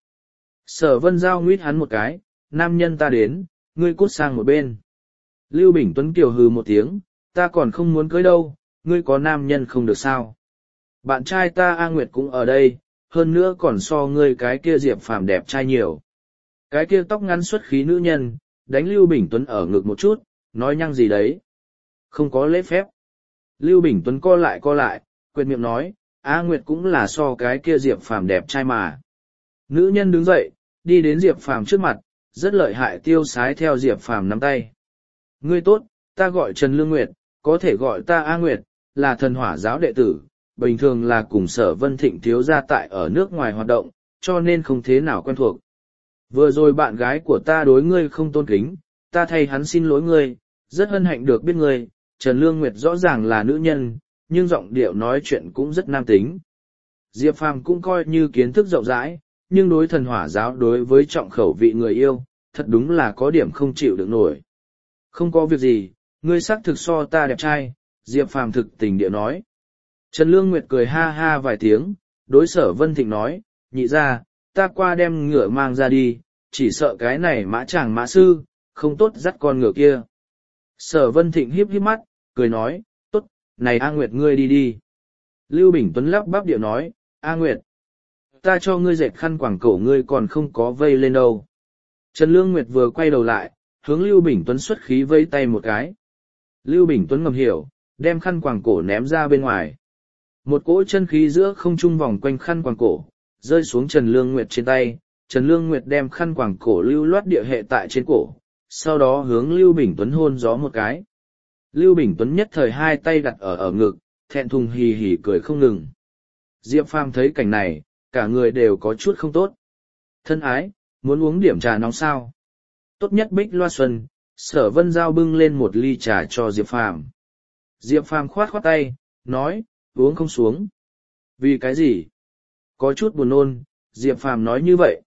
Sở Vân Giao nguyết hắn một cái, nam nhân ta đến, ngươi cút sang một bên. Lưu Bình Tuấn kiều hừ một tiếng, ta còn không muốn cưới đâu, ngươi có nam nhân không được sao. Bạn trai ta A Nguyệt cũng ở đây, hơn nữa còn so ngươi cái kia Diệp Phàm đẹp trai nhiều. Cái kia tóc ngắn xuất khí nữ nhân, đánh Lưu Bình Tuấn ở ngực một chút, nói nhăng gì đấy. Không có lễ phép. Lưu Bình Tuấn co lại, quệt miệng nói, A Nguyệt cũng là so cái kia Diệp Phàm đẹp trai mà. Nữ nhân đứng dậy, đi đến Diệp Phàm trước mặt, rất lợi hại tiêu sái theo Diệp Phàm nắm tay. Ngươi tốt, ta gọi Trần Lương Nguyệt, có thể gọi ta A Nguyệt, là thần hỏa giáo đệ tử, bình thường là cùng Sở Vân Thịnh thiếu gia tại ở nước ngoài hoạt động, cho nên không thế nào quen thuộc. Vừa rồi bạn gái của ta đối ngươi không tôn kính, ta thay hắn xin lỗi ngươi, rất hân hạnh được biết ngươi. Trần Lương Nguyệt rõ ràng là nữ nhân, nhưng giọng điệu nói chuyện cũng rất nam tính. Diệp Phàm cũng coi như kiến thức rộng rãi, nhưng đối thần hỏa giáo đối với trọng khẩu vị người yêu, thật đúng là có điểm không chịu được nổi. Không có việc gì, ngươi xác thực so ta đẹp trai, Diệp Phàm thực tình địa nói. Trần Lương Nguyệt cười ha ha vài tiếng, đối Sở Vân Thịnh nói, nhị ra, ta qua đem ngựa mang ra đi, chỉ sợ cái này mã chàng mã sư, không tốt dắt con ngựa kia. Sở Vân Thịnh híp híp mắt, cười nói, tốt, này A Nguyệt ngươi đi đi. Lưu Bình Tuấn lắp bắp điệu nói, A Nguyệt, ta cho ngươi dệt khăn quàng cổ ngươi còn không có vây lên đâu. Trần Lương Nguyệt vừa quay đầu lại, hướng Lưu Bình Tuấn xuất khí vây tay một cái. Lưu Bình Tuấn ngầm hiểu, đem khăn quàng cổ ném ra bên ngoài. Một cỗ chân khí giữa không trung vòng quanh khăn quàng cổ, rơi xuống Trần Lương Nguyệt trên tay. Trần Lương Nguyệt đem khăn quàng cổ lưu loát địa hệ tại trên cổ, sau đó hướng Lưu Bình Tuấn hôn gió một cái. Lưu Bình Tuấn nhất thời hai tay đặt ở ngực, thẹn thùng hì hì cười không ngừng. Diệp Phàm thấy cảnh này, cả người đều có chút không tốt. Thân ái, muốn uống điểm trà nóng sao? Tốt nhất Bích Loa Xuân, Sở Vân Giao bưng lên một ly trà cho Diệp Phàm. Diệp Phàm khoát khoát tay, nói, uống không xuống. Vì cái gì? Có chút buồn nôn, Diệp Phàm nói như vậy.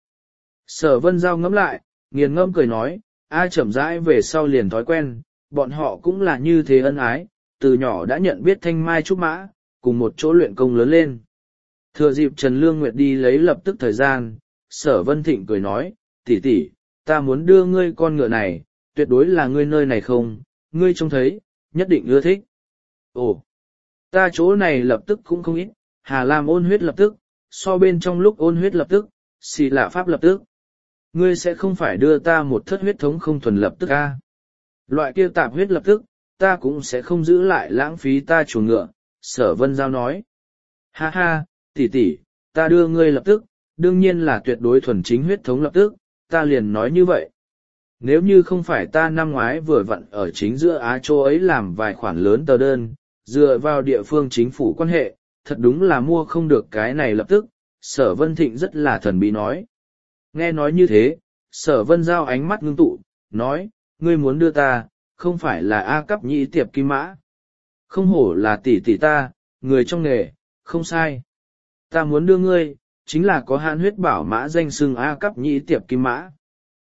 Sở Vân Giao ngẫm lại, nghiền ngẫm cười nói, ai chậm rãi về sau liền thói quen, bọn họ cũng là như thế ân ái, từ nhỏ đã nhận biết thanh mai trúc mã, cùng một chỗ luyện công lớn lên. Thừa dịp Trần Lương Nguyệt đi lấy lập tức thời gian, Sở Vân Thịnh cười nói, tỷ tỷ, ta muốn đưa ngươi con ngựa này, tuyệt đối là ngươi nơi này không, ngươi trông thấy, nhất định ưa thích. Ồ, ta chỗ này lập tức cũng không ít, Hà Lam ôn huyết lập tức, so bên trong lúc ôn huyết lập tức, xì lạ pháp lập tức. Ngươi sẽ không phải đưa ta một thất huyết thống không thuần lập tức a? Loại kia tạp huyết lập tức, ta cũng sẽ không giữ lại lãng phí ta chuồng ngựa, Sở Vân Giao nói. Ha ha, tỷ tỷ, ta đưa ngươi lập tức, đương nhiên là tuyệt đối thuần chính huyết thống lập tức, ta liền nói như vậy. Nếu như không phải ta năm ngoái vừa vặn ở chính giữa Á Châu ấy làm vài khoản lớn tờ đơn, dựa vào địa phương chính phủ quan hệ, thật đúng là mua không được cái này lập tức, Sở Vân Thịnh rất là thần bí nói. Nghe nói như thế, Sở Vân Giao ánh mắt ngưng tụ, nói, ngươi muốn đưa ta, không phải là A cấp nhị tiệp kim mã. Không hổ là tỷ tỷ ta, người trong nghề, không sai. Ta muốn đưa ngươi, chính là có hạn huyết bảo mã danh xưng A cấp nhị tiệp kim mã.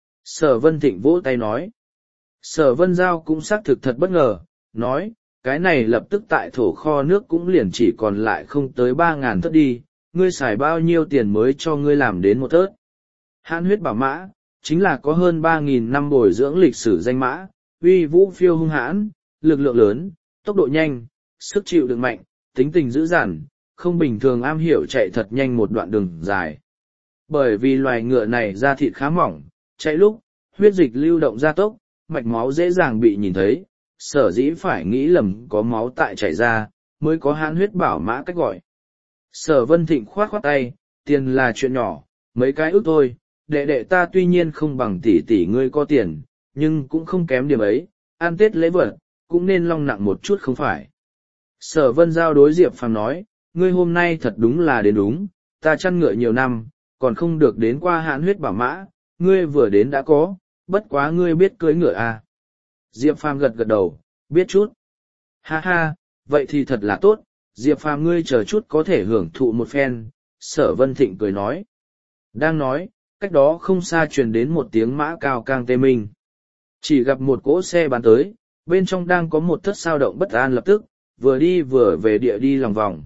Sở Vân Thịnh vỗ tay nói. Sở Vân Giao cũng xác thực thật bất ngờ, nói, cái này lập tức tại thổ kho nước cũng liền chỉ còn lại không tới 3.000 thớt đi, ngươi xài bao nhiêu tiền mới cho ngươi làm đến một thớt. Hãn huyết bảo mã, chính là có hơn 3.000 năm bồi dưỡng lịch sử danh mã, uy vũ phiêu hung hãn, lực lượng lớn, tốc độ nhanh, sức chịu đựng mạnh, tính tình dữ dằn, không bình thường am hiểu chạy thật nhanh một đoạn đường dài. Bởi vì loài ngựa này da thịt khá mỏng, chạy lúc, huyết dịch lưu động gia tốc, mạch máu dễ dàng bị nhìn thấy, sở dĩ phải nghĩ lầm có máu tại chảy ra, mới có hãn huyết bảo mã cách gọi. Sở Vân Thịnh khoát khoát tay, tiền là chuyện nhỏ, mấy cái ước thôi, đệ đệ ta tuy nhiên không bằng tỷ tỷ ngươi có tiền, nhưng cũng không kém điểm ấy, ăn Tết lễ vật, cũng nên long nặng một chút không phải. Sở Vân Giao đối Diệp Phàm nói, ngươi hôm nay thật đúng là đến đúng, ta chăn ngựa nhiều năm, còn không được đến qua hãn huyết bảo mã, ngươi vừa đến đã có, bất quá ngươi biết cưới ngựa à. Diệp Phàm gật gật đầu, biết chút. Ha ha, vậy thì thật là tốt, Diệp Phàm ngươi chờ chút có thể hưởng thụ một phen, Sở Vân Thịnh cười nói. Đang nói, cách đó không xa truyền đến một tiếng mã cao càng tê minh. Chỉ gặp một cỗ xe bán tới, bên trong đang có một thất sao động bất an lập tức, vừa đi vừa về địa đi lòng vòng.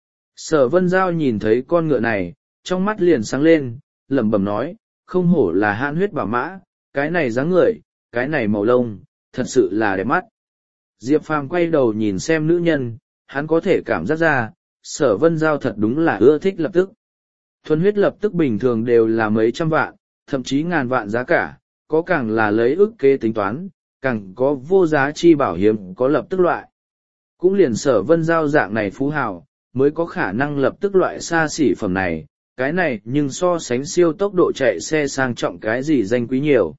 Sở Vân Giao nhìn thấy con ngựa này, trong mắt liền sáng lên, lẩm bẩm nói, không hổ là hãn huyết bảo mã, cái này dáng người, cái này màu lông, thật sự là đẹp mắt. Diệp Phàm quay đầu nhìn xem nữ nhân, hắn có thể cảm giác ra, Sở Vân Giao thật đúng là ưa thích lập tức. Thuần huyết lập tức bình thường đều là mấy trăm vạn, thậm chí ngàn vạn giá cả, có càng là lấy ức kế tính toán, càng có vô giá chi bảo hiếm có lập tức loại. Cũng liền Sở Vân Giao dạng này phú hào, mới có khả năng lập tức loại xa xỉ phẩm này, cái này nhưng so sánh siêu tốc độ chạy xe sang trọng cái gì danh quý nhiều.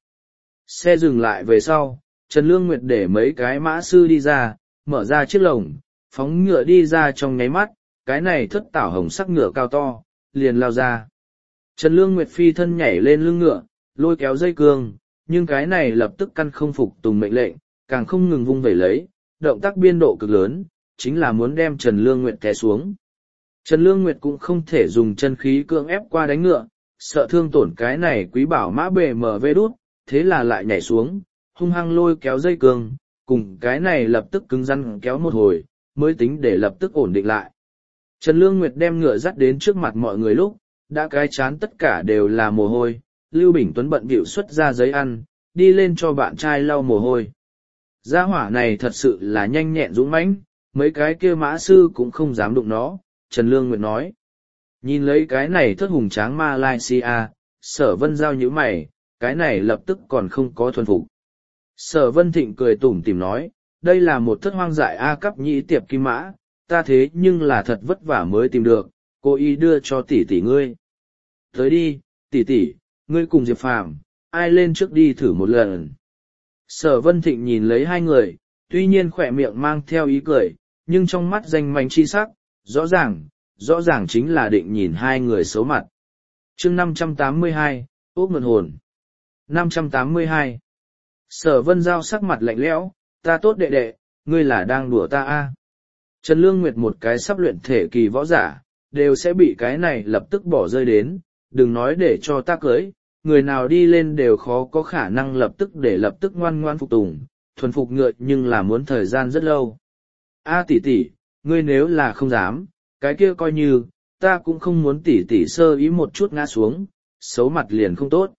Xe dừng lại về sau, Trần Lương Nguyệt để mấy cái mã sư đi ra, mở ra chiếc lồng, phóng ngựa đi ra trong nháy mắt, cái này thất tảo hồng sắc ngựa cao to, liền lao ra. Trần Lương Nguyệt phi thân nhảy lên lưng ngựa, lôi kéo dây cương, nhưng cái này lập tức căn không phục tùng mệnh lệnh, càng không ngừng vung vẩy lấy, động tác biên độ cực lớn, chính là muốn đem Trần Lương Nguyệt té xuống. Trần Lương Nguyệt cũng không thể dùng chân khí cưỡng ép qua đánh ngựa, sợ thương tổn cái này quý bảo mã bề mở vê đút, thế là lại nhảy xuống, hung hăng lôi kéo dây cương, cùng cái này lập tức cứng rắn kéo một hồi, mới tính để lập tức ổn định lại. Trần Lương Nguyệt đem ngựa dắt đến trước mặt mọi người lúc, đã cái chán tất cả đều là mồ hôi, Lưu Bình Tuấn bận bịu xuất ra giấy ăn, đi lên cho bạn trai lau mồ hôi. Gia hỏa này thật sự là nhanh nhẹn dũng mãnh, mấy cái kia mã sư cũng không dám đụng nó, Trần Lương Nguyệt nói. Nhìn lấy cái này thất hùng tráng Malaysia, Sở Vân Giao nhíu mày, cái này lập tức còn không có thuần phục. Sở Vân Thịnh cười tủm tỉm nói, đây là một thất hoang dại A cấp nhĩ tiệp kim mã, ta thế nhưng là thật vất vả mới tìm được, cô ý đưa cho tỷ tỷ ngươi. Tới đi, tỷ tỷ, ngươi cùng Diệp Phàm, ai lên trước đi thử một lần. Sở Vân Thịnh nhìn lấy hai người, tuy nhiên khỏe miệng mang theo ý cười, nhưng trong mắt danh mánh chi sắc, rõ ràng chính là định nhìn hai người xấu mặt. Chương 582, úp mượn hồn. 582. Sở Vân Giao sắc mặt lạnh lẽo, ta tốt đệ đệ, ngươi là đang đùa ta a? Trần Lương Nguyệt một cái sắp luyện thể kỳ võ giả, đều sẽ bị cái này lập tức bỏ rơi đến, đừng nói để cho ta cưới, người nào đi lên đều khó có khả năng lập tức ngoan ngoan phục tùng, thuần phục ngựa nhưng là muốn thời gian rất lâu. A tỷ tỷ, ngươi nếu là không dám, cái kia coi như, ta cũng không muốn tỷ tỷ sơ ý một chút ngã xuống, xấu mặt liền không tốt.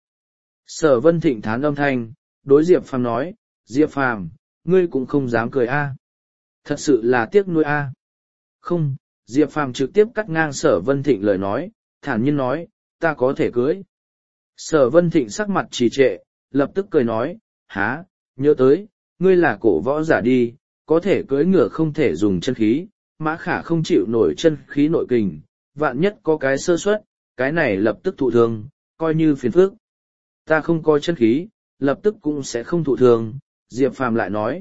Sở Vân Thịnh thán âm thanh, đối Diệp Phàm nói, Diệp Phàm, ngươi cũng không dám cười a? Thật sự là tiếc nuối a. Không, Diệp Phàm trực tiếp cắt ngang Sở Vân Thịnh lời nói, thản nhiên nói, ta có thể cưới. Sở Vân Thịnh sắc mặt trì trệ, lập tức cười nói, há, nhớ tới, ngươi là cổ võ giả đi, có thể cưỡi ngựa không thể dùng chân khí, mã khả không chịu nổi chân khí nội kình, vạn nhất có cái sơ suất, cái này lập tức thụ thương, coi như phiền phức. Ta không có chân khí, lập tức cũng sẽ không thụ thương, Diệp Phàm lại nói.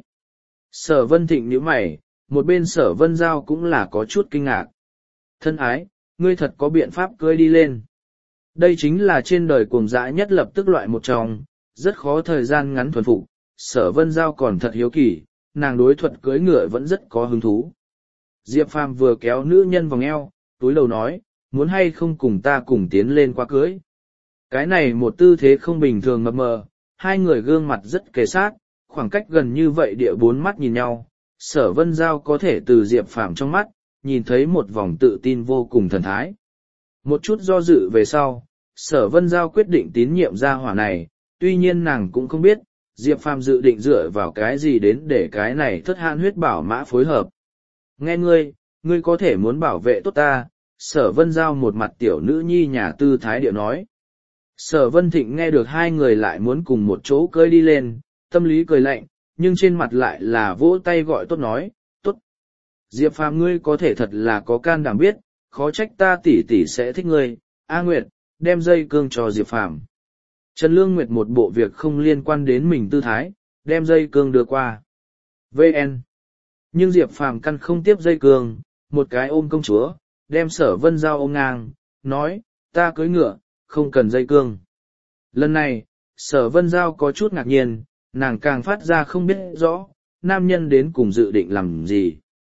Sở Vân Thịnh nhíu mày, một bên Sở Vân Giao cũng là có chút kinh ngạc. Thân ái, ngươi thật có biện pháp cưỡi đi lên. Đây chính là trên đời cuồng dã nhất lập tức loại một trong, rất khó thời gian ngắn thuần phục. Sở Vân Giao còn thật hiếu kỳ, nàng đối thuật cưỡi ngựa vẫn rất có hứng thú. Diệp Phàm vừa kéo nữ nhân vòng eo, túi đầu nói, muốn hay không cùng ta cùng tiến lên qua cưới. Cái này một tư thế không bình thường mập mờ, hai người gương mặt rất kề sát, khoảng cách gần như vậy địa bốn mắt nhìn nhau. Sở Vân Giao có thể từ Diệp Phàm trong mắt, nhìn thấy một vòng tự tin vô cùng thần thái. Một chút do dự về sau, Sở Vân Giao quyết định tín nhiệm gia hỏa này, tuy nhiên nàng cũng không biết, Diệp Phàm dự định dựa vào cái gì đến để cái này thất hạn huyết bảo mã phối hợp. Nghe ngươi có thể muốn bảo vệ tốt ta, Sở Vân Giao một mặt tiểu nữ nhi nhà tư thái điệu nói. Sở Vân Thịnh nghe được hai người lại muốn cùng một chỗ cưỡi đi lên, tâm lý cười lạnh, nhưng trên mặt lại là vỗ tay gọi tốt nói, tốt. Diệp Phàm ngươi có thể thật là có can đảm biết, khó trách ta tỷ tỷ sẽ thích ngươi, A Nguyệt, đem dây cương cho Diệp Phàm. Trần Lương Nguyệt một bộ việc không liên quan đến mình tư thái, đem dây cương đưa qua. VN. Nhưng Diệp Phàm căn không tiếp dây cương, một cái ôm công chúa, đem Sở Vân Giao ôm ngang, nói, ta cưỡi ngựa, không cần dây cương. Lần này, Sở Vân Giao có chút ngạc nhiên, nàng càng phát ra không biết rõ, nam nhân đến cùng dự định làm gì.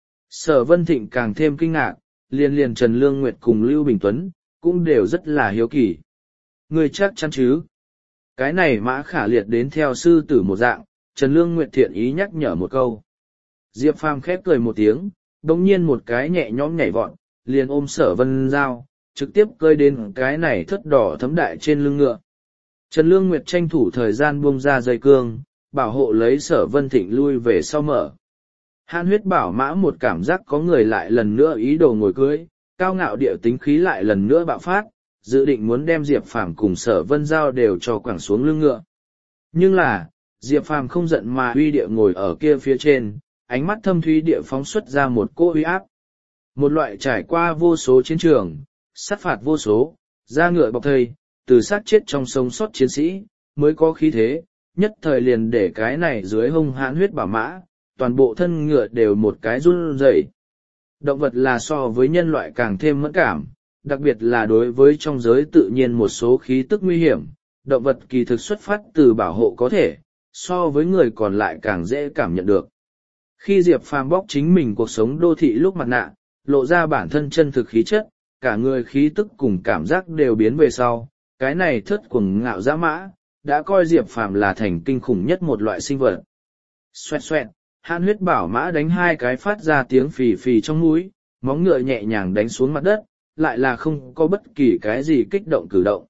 Sở Vân Thịnh càng thêm kinh ngạc, liền Trần Lương Nguyệt cùng Lưu Bình Tuấn, cũng đều rất là hiếu kỳ. Ngươi chắc chắn chứ? Cái này mã khả liệt đến theo sư tử một dạng, Trần Lương Nguyệt thiện ý nhắc nhở một câu. Diệp Phàm khép cười một tiếng, đồng nhiên một cái nhẹ nhõm nhảy vọt, liền ôm Sở Vân Giao, trực tiếp cơi đến cái này thất đỏ thấm đại trên lưng ngựa. Trần Lương Nguyệt tranh thủ thời gian buông ra dây cương, bảo hộ lấy Sở Vân Thịnh lui về sau mở. Hàn huyết bảo mã một cảm giác có người lại lần nữa ý đồ ngồi cưới, cao ngạo địa tính khí lại lần nữa bạo phát, dự định muốn đem Diệp Phàm cùng Sở Vân Giao đều cho quẳng xuống lưng ngựa. Nhưng là, Diệp Phàm không giận mà uy địa ngồi ở kia phía trên, ánh mắt thâm thúy địa phóng xuất ra một cỗ uy áp. Một loại trải qua vô số chiến trường, sát phạt vô số, da ngựa bọc thây, từ sát chết trong sống sót chiến sĩ, mới có khí thế, nhất thời liền để cái này dưới hung hãn huyết bảo mã, toàn bộ thân ngựa đều một cái run rẩy. Động vật là so với nhân loại càng thêm mẫn cảm, đặc biệt là đối với trong giới tự nhiên một số khí tức nguy hiểm, động vật kỳ thực xuất phát từ bảo hộ có thể, so với người còn lại càng dễ cảm nhận được. Khi Diệp Phàm bóc chính mình cuộc sống đô thị lúc mặt nạ, lộ ra bản thân chân thực khí chất, cả người khí tức cùng cảm giác đều biến về sau, cái này thất cuồng ngạo dã mã, đã coi Diệp Phàm là thành kinh khủng nhất một loại sinh vật. Xoẹt xoẹt, hãn huyết bảo mã đánh hai cái phát ra tiếng phì phì trong mũi, móng ngựa nhẹ nhàng đánh xuống mặt đất, lại là không có bất kỳ cái gì kích động cử động.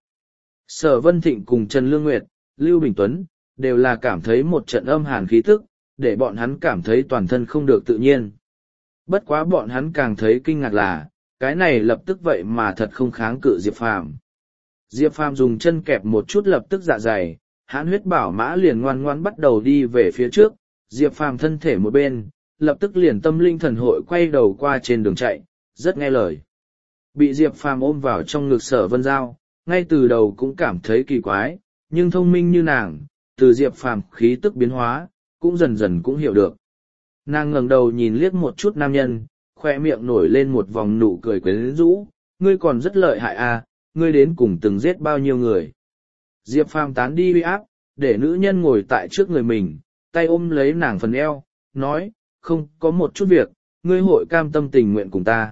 Sở Vân Thịnh cùng Trần Lương Nguyệt, Lưu Bình Tuấn, đều là cảm thấy một trận âm hàn khí tức, để bọn hắn cảm thấy toàn thân không được tự nhiên. Bất quá bọn hắn càng thấy kinh ngạc là, cái này lập tức vậy mà thật không kháng cự Diệp Phàm. Diệp Phàm dùng chân kẹp một chút lập tức dạ dày, hãn huyết bảo mã liền ngoan ngoan bắt đầu đi về phía trước, Diệp Phàm thân thể một bên, lập tức liền tâm linh thần hội quay đầu qua trên đường chạy, rất nghe lời. Bị Diệp Phàm ôm vào trong ngực Sở Vân Giao, ngay từ đầu cũng cảm thấy kỳ quái, nhưng thông minh như nàng, từ Diệp Phàm khí tức biến hóa, cũng dần dần cũng hiểu được. Nàng ngẩng đầu nhìn liếc một chút nam nhân, khoe miệng nổi lên một vòng nụ cười quyến rũ, ngươi còn rất lợi hại à, ngươi đến cùng từng giết bao nhiêu người. Diệp Phàm tán đi uy áp, để nữ nhân ngồi tại trước người mình, tay ôm lấy nàng phần eo, nói, không có một chút việc, ngươi hội cam tâm tình nguyện cùng ta.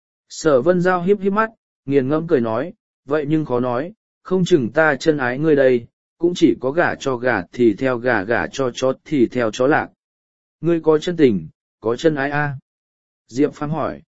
Sở Vân Giao hiếp hiếp mắt, nghiền ngẫm cười nói, vậy nhưng khó nói, không chừng ta chân ái ngươi đây, cũng chỉ có gả cho gà thì theo gà, gả cho chó thì theo chó lạc. Ngươi có chân tình, có chân ái a? Diệp Phàm hỏi.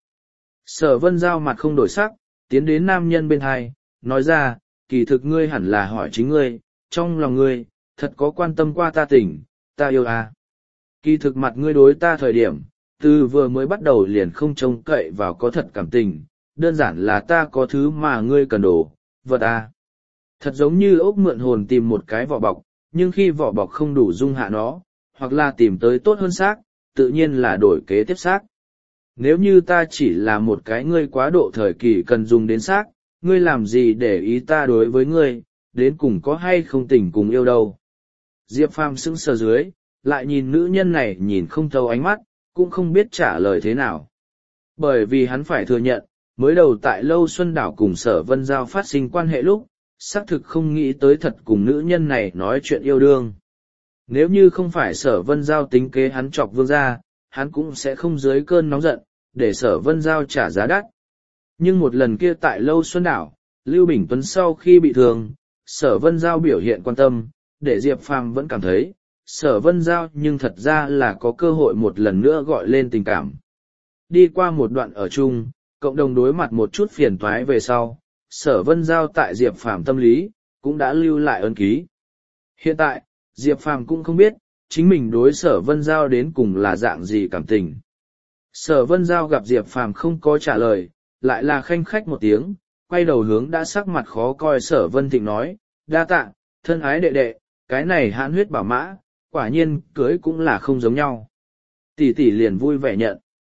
Sở Vân Giao mặt không đổi sắc, tiến đến nam nhân bên hai, nói ra, kỳ thực ngươi hẳn là hỏi chính ngươi, trong lòng ngươi, thật có quan tâm qua ta tình, ta yêu a. Kỳ thực mặt ngươi đối ta thời điểm, từ vừa mới bắt đầu liền không trông cậy vào có thật cảm tình, đơn giản là ta có thứ mà ngươi cần đổ, vật a. Thật giống như ốc mượn hồn tìm một cái vỏ bọc, nhưng khi vỏ bọc không đủ dung hạ nó, hoặc là tìm tới tốt hơn xác, tự nhiên là đổi kế tiếp xác. Nếu như ta chỉ là một cái ngươi quá độ thời kỳ cần dùng đến xác, ngươi làm gì để ý ta đối với ngươi, đến cùng có hay không tình cùng yêu đâu. Diệp Phàm sững sờ dưới, lại nhìn nữ nhân này nhìn không thấu ánh mắt, cũng không biết trả lời thế nào. Bởi vì hắn phải thừa nhận, mới đầu tại Lâu Xuân Đảo cùng Sở Vân Giao phát sinh quan hệ lúc, xác thực không nghĩ tới thật cùng nữ nhân này nói chuyện yêu đương. Nếu như không phải Sở Vân Giao tính kế hắn chọc vương gia, hắn cũng sẽ không dưới cơn nóng giận, để Sở Vân Giao trả giá đắt. Nhưng một lần kia tại Lâu Xuân Đảo, Lưu Bình Tuấn sau khi bị thương, Sở Vân Giao biểu hiện quan tâm, để Diệp Phàm vẫn cảm thấy, Sở Vân Giao nhưng thật ra là có cơ hội một lần nữa gọi lên tình cảm. Đi qua một đoạn ở chung, cộng đồng đối mặt một chút phiền toái về sau, Sở Vân Giao tại Diệp Phàm tâm lý, cũng đã lưu lại ấn ký. Hiện tại, Diệp Phàm cũng không biết, chính mình đối Sở Vân Giao đến cùng là dạng gì cảm tình. Sở Vân Giao gặp Diệp Phàm không có trả lời, lại là khanh khách một tiếng, quay đầu hướng đã sắc mặt khó coi Sở Vân Thịnh nói, đa tạ, thân ái đệ đệ, cái này hãn huyết bảo mã, quả nhiên cưới cũng là không giống nhau. Tỷ tỷ liền vui vẻ nhận.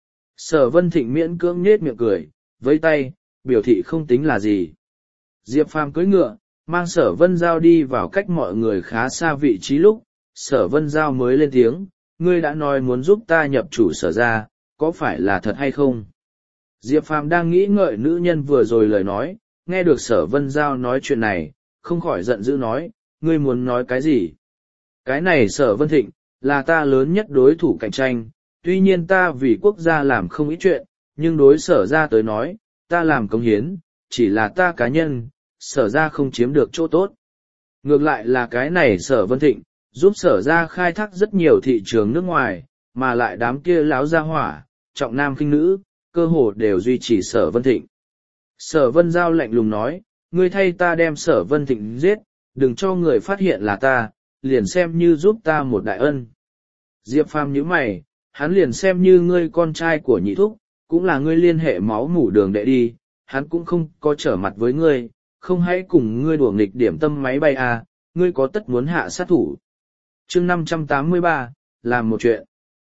Sở Vân Thịnh miễn cưỡng nhếch miệng cười, vẫy tay, biểu thị không tính là gì. Diệp Phàm cưỡi ngựa, mang Sở Vân Giao đi vào cách mọi người khá xa vị trí lúc, Sở Vân Giao mới lên tiếng, ngươi đã nói muốn giúp ta nhập chủ Sở ra, có phải là thật hay không? Diệp Phàm đang nghĩ ngợi nữ nhân vừa rồi lời nói, nghe được Sở Vân Giao nói chuyện này, không khỏi giận dữ nói, ngươi muốn nói cái gì? Cái này Sở Vân Thịnh, là ta lớn nhất đối thủ cạnh tranh, tuy nhiên ta vì quốc gia làm không ít chuyện, nhưng đối Sở ra tới nói, ta làm công hiến, chỉ là ta cá nhân, Sở ra không chiếm được chỗ tốt. Ngược lại là cái này Sở Vân Thịnh, giúp Sở ra khai thác rất nhiều thị trường nước ngoài, mà lại đám kia láo gia hỏa, trọng nam khinh nữ, cơ hồ đều duy trì Sở Vân Thịnh. Sở Vân Giao lạnh lùng nói, ngươi thay ta đem Sở Vân Thịnh giết, đừng cho người phát hiện là ta, liền xem như giúp ta một đại ân. Diệp Phàm nhíu mày, hắn liền xem như ngươi con trai của nhị thúc, cũng là ngươi liên hệ máu mủ đường đệ đi, hắn cũng không có trở mặt với ngươi, không hãy cùng ngươi đùa nghịch điểm tâm máy bay à, ngươi có tất muốn hạ sát thủ. Chương 583, làm một chuyện.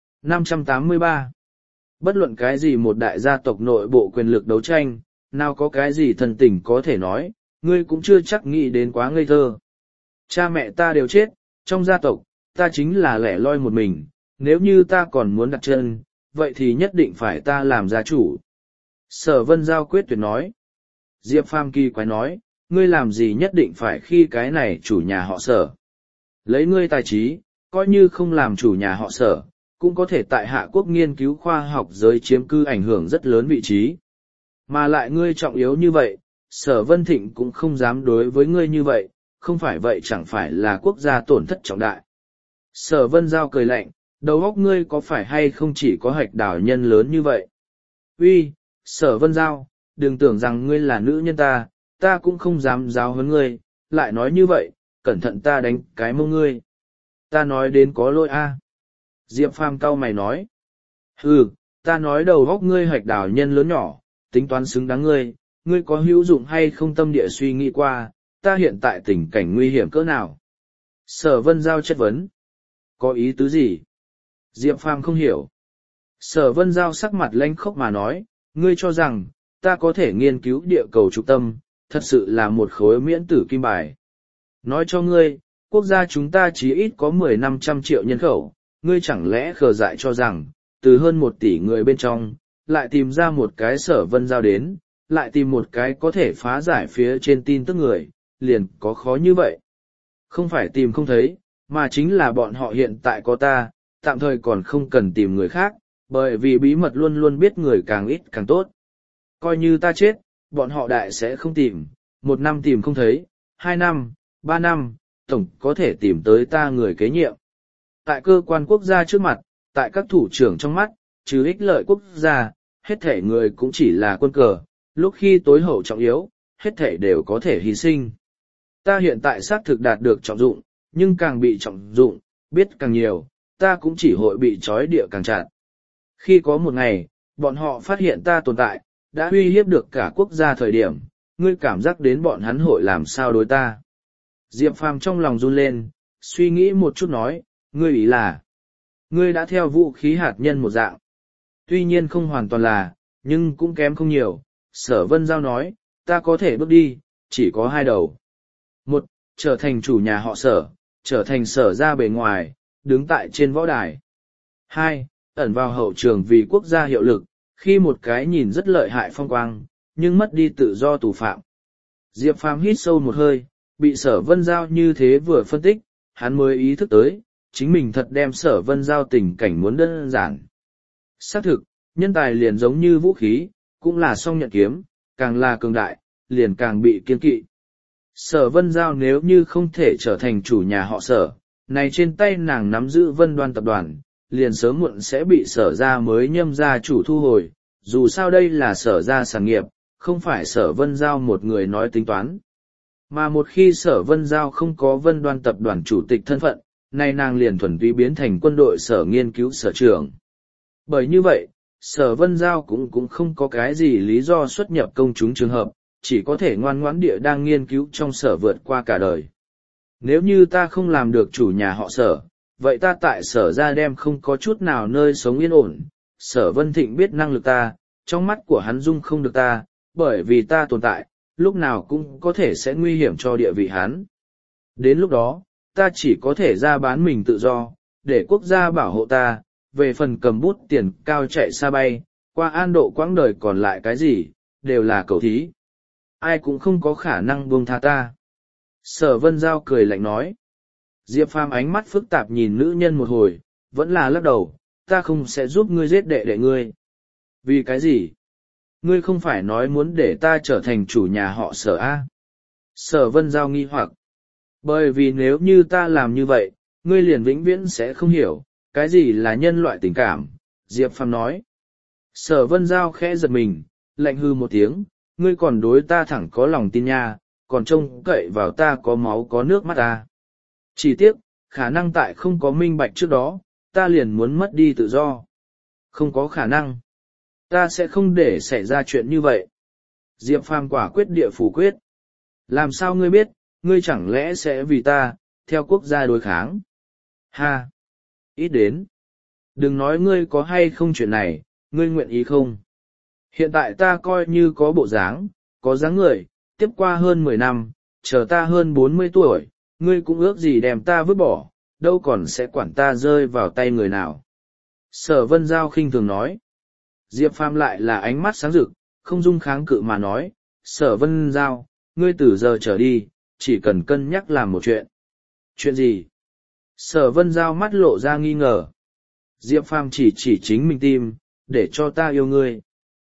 583. Bất luận cái gì một đại gia tộc nội bộ quyền lực đấu tranh, nào có cái gì thần tình có thể nói, ngươi cũng chưa chắc nghĩ đến quá ngây thơ. Cha mẹ ta đều chết, trong gia tộc, ta chính là lẻ loi một mình, nếu như ta còn muốn đặt chân, vậy thì nhất định phải ta làm gia chủ. Sở Vân Giao quyết tuyệt nói. Diệp Phàm kỳ quái nói, ngươi làm gì nhất định phải khi cái này chủ nhà họ Sở. Lấy ngươi tài trí, coi như không làm chủ nhà họ Sở, cũng có thể tại Hạ Quốc nghiên cứu khoa học giới chiếm cư ảnh hưởng rất lớn vị trí. Mà lại ngươi trọng yếu như vậy, Sở Vân Thịnh cũng không dám đối với ngươi như vậy, không phải vậy chẳng phải là quốc gia tổn thất trọng đại. Sở Vân Giao cười lạnh, đầu óc ngươi có phải hay không chỉ có hạch đảo nhân lớn như vậy? Uy, Sở Vân Giao, đừng tưởng rằng ngươi là nữ nhân ta cũng không dám giáo huấn ngươi, lại nói như vậy, cẩn thận ta đánh cái mông ngươi. Ta nói đến có lỗi a. Diệp Phàm cau mày nói. Ừ, ta nói đầu óc ngươi hạch đảo nhân lớn nhỏ, tính toán xứng đáng ngươi có hữu dụng hay không tâm địa suy nghĩ qua, ta hiện tại tình cảnh nguy hiểm cỡ nào? Sở Vân Giao chất vấn. Có ý tứ gì? Diệp Phàm không hiểu. Sở Vân Giao sắc mặt lanh khốc mà nói, ngươi cho rằng, ta có thể nghiên cứu địa cầu trục tâm, thật sự là một khối miễn tử kim bài. Nói cho ngươi, quốc gia chúng ta chỉ ít có 10-500 triệu nhân khẩu, ngươi chẳng lẽ khờ dại cho rằng, từ hơn 1 tỷ người bên trong, lại tìm ra một cái Sở Vân Giao đến, lại tìm một cái có thể phá giải phía trên tin tức người, liền có khó như vậy. Không phải tìm không thấy, mà chính là bọn họ hiện tại có ta, tạm thời còn không cần tìm người khác, bởi vì bí mật luôn luôn biết người càng ít càng tốt. Coi như ta chết, bọn họ đại sẽ không tìm, 1 năm tìm không thấy, 2 năm, 3 năm, tổng có thể tìm tới ta người kế nhiệm. Tại cơ quan quốc gia trước mặt, tại các thủ trưởng trong mắt, trừ ích lợi quốc gia, hết thể người cũng chỉ là quân cờ, lúc khi tối hậu trọng yếu, hết thể đều có thể hy sinh. Ta hiện tại xác thực đạt được trọng dụng, nhưng càng bị trọng dụng, biết càng nhiều, ta cũng chỉ hội bị trói địa càng chặt. Khi có một ngày, bọn họ phát hiện ta tồn tại, đã uy hiếp được cả quốc gia thời điểm, ngươi cảm giác đến bọn hắn hội làm sao đối ta. Diệp Phàm trong lòng run lên, suy nghĩ một chút nói, ngươi ý là, ngươi đã theo vũ khí hạt nhân một dạng. Tuy nhiên không hoàn toàn là, nhưng cũng kém không nhiều. Sở Vân Giao nói, ta có thể bước đi, chỉ có 2 đầu. 1. Trở thành chủ nhà họ Sở, trở thành Sở ra bề ngoài, đứng tại trên võ đài. 2. Ẩn vào hậu trường vì quốc gia hiệu lực, khi một cái nhìn rất lợi hại phong quang, nhưng mất đi tự do tù phạm. Diệp Phàm hít sâu một hơi, bị Sở Vân Giao như thế vừa phân tích, hắn mới ý thức tới, chính mình thật đem Sở Vân Giao tình cảnh muốn đơn giản. Xác thực, nhân tài liền giống như vũ khí, cũng là song nhận kiếm, càng là cường đại, liền càng bị kiêng kỵ. Sở Vân Giao nếu như không thể trở thành chủ nhà họ Sở, này trên tay nàng nắm giữ Vân Đoan tập đoàn, liền sớm muộn sẽ bị Sở ra mới nhâm gia chủ thu hồi, dù sao đây là Sở ra sản nghiệp, không phải Sở Vân Giao một người nói tính toán. Mà một khi Sở Vân Giao không có Vân Đoan tập đoàn chủ tịch thân phận, nay nàng liền thuần túy biến thành quân đội Sở nghiên cứu sở trưởng. Bởi như vậy, Sở Vân Giao cũng không có cái gì lý do xuất nhập công chúng trường hợp, chỉ có thể ngoan ngoãn địa đang nghiên cứu trong Sở vượt qua cả đời. Nếu như ta không làm được chủ nhà họ Sở, vậy ta tại Sở ra đem không có chút nào nơi sống yên ổn. Sở Vân Thịnh biết năng lực ta, trong mắt của hắn dung không được ta, bởi vì ta tồn tại, lúc nào cũng có thể sẽ nguy hiểm cho địa vị hắn. Đến lúc đó, ta chỉ có thể ra bán mình tự do, để quốc gia bảo hộ ta, về phần cầm bút tiền cao chạy xa bay, qua an độ quãng đời còn lại cái gì, đều là cầu thí. Ai cũng không có khả năng buông tha ta. Sở Vân Giao cười lạnh nói. Diệp Phàm ánh mắt phức tạp nhìn nữ nhân một hồi, vẫn là lắc đầu, ta không sẽ giúp ngươi giết đệ đệ ngươi. Vì cái gì? Ngươi không phải nói muốn để ta trở thành chủ nhà họ Sở A. Sở Vân Giao nghi hoặc. Bởi vì nếu như ta làm như vậy, ngươi liền vĩnh viễn sẽ không hiểu, cái gì là nhân loại tình cảm, Diệp Phàm nói. Sở Vân Giao khẽ giật mình, lạnh hư một tiếng, ngươi còn đối ta thẳng có lòng tin nha, còn trông cậy vào ta có máu có nước mắt ta. Chỉ tiếc, khả năng tại không có minh bạch trước đó, ta liền muốn mất đi tự do. Không có khả năng. Ta sẽ không để xảy ra chuyện như vậy. Diệp Phàm quả quyết địa phủ quyết. Làm sao ngươi biết, ngươi chẳng lẽ sẽ vì ta, theo quốc gia đối kháng? Ha! Ít đến. Đừng nói ngươi có hay không chuyện này, ngươi nguyện ý không? Hiện tại ta coi như có bộ dáng, có dáng người, tiếp qua hơn 10 năm, chờ ta hơn 40 tuổi, ngươi cũng ước gì đem ta vứt bỏ, đâu còn sẽ quản ta rơi vào tay người nào. Sở Vân Giao khinh thường nói. Diệp Phàm lại là ánh mắt sáng rực, không dung kháng cự mà nói, Sở Vân Giao, ngươi từ giờ trở đi, chỉ cần cân nhắc làm một chuyện. Chuyện gì? Sở Vân Giao mắt lộ ra nghi ngờ. Diệp Phàm chỉ chính mình tim, để cho ta yêu ngươi.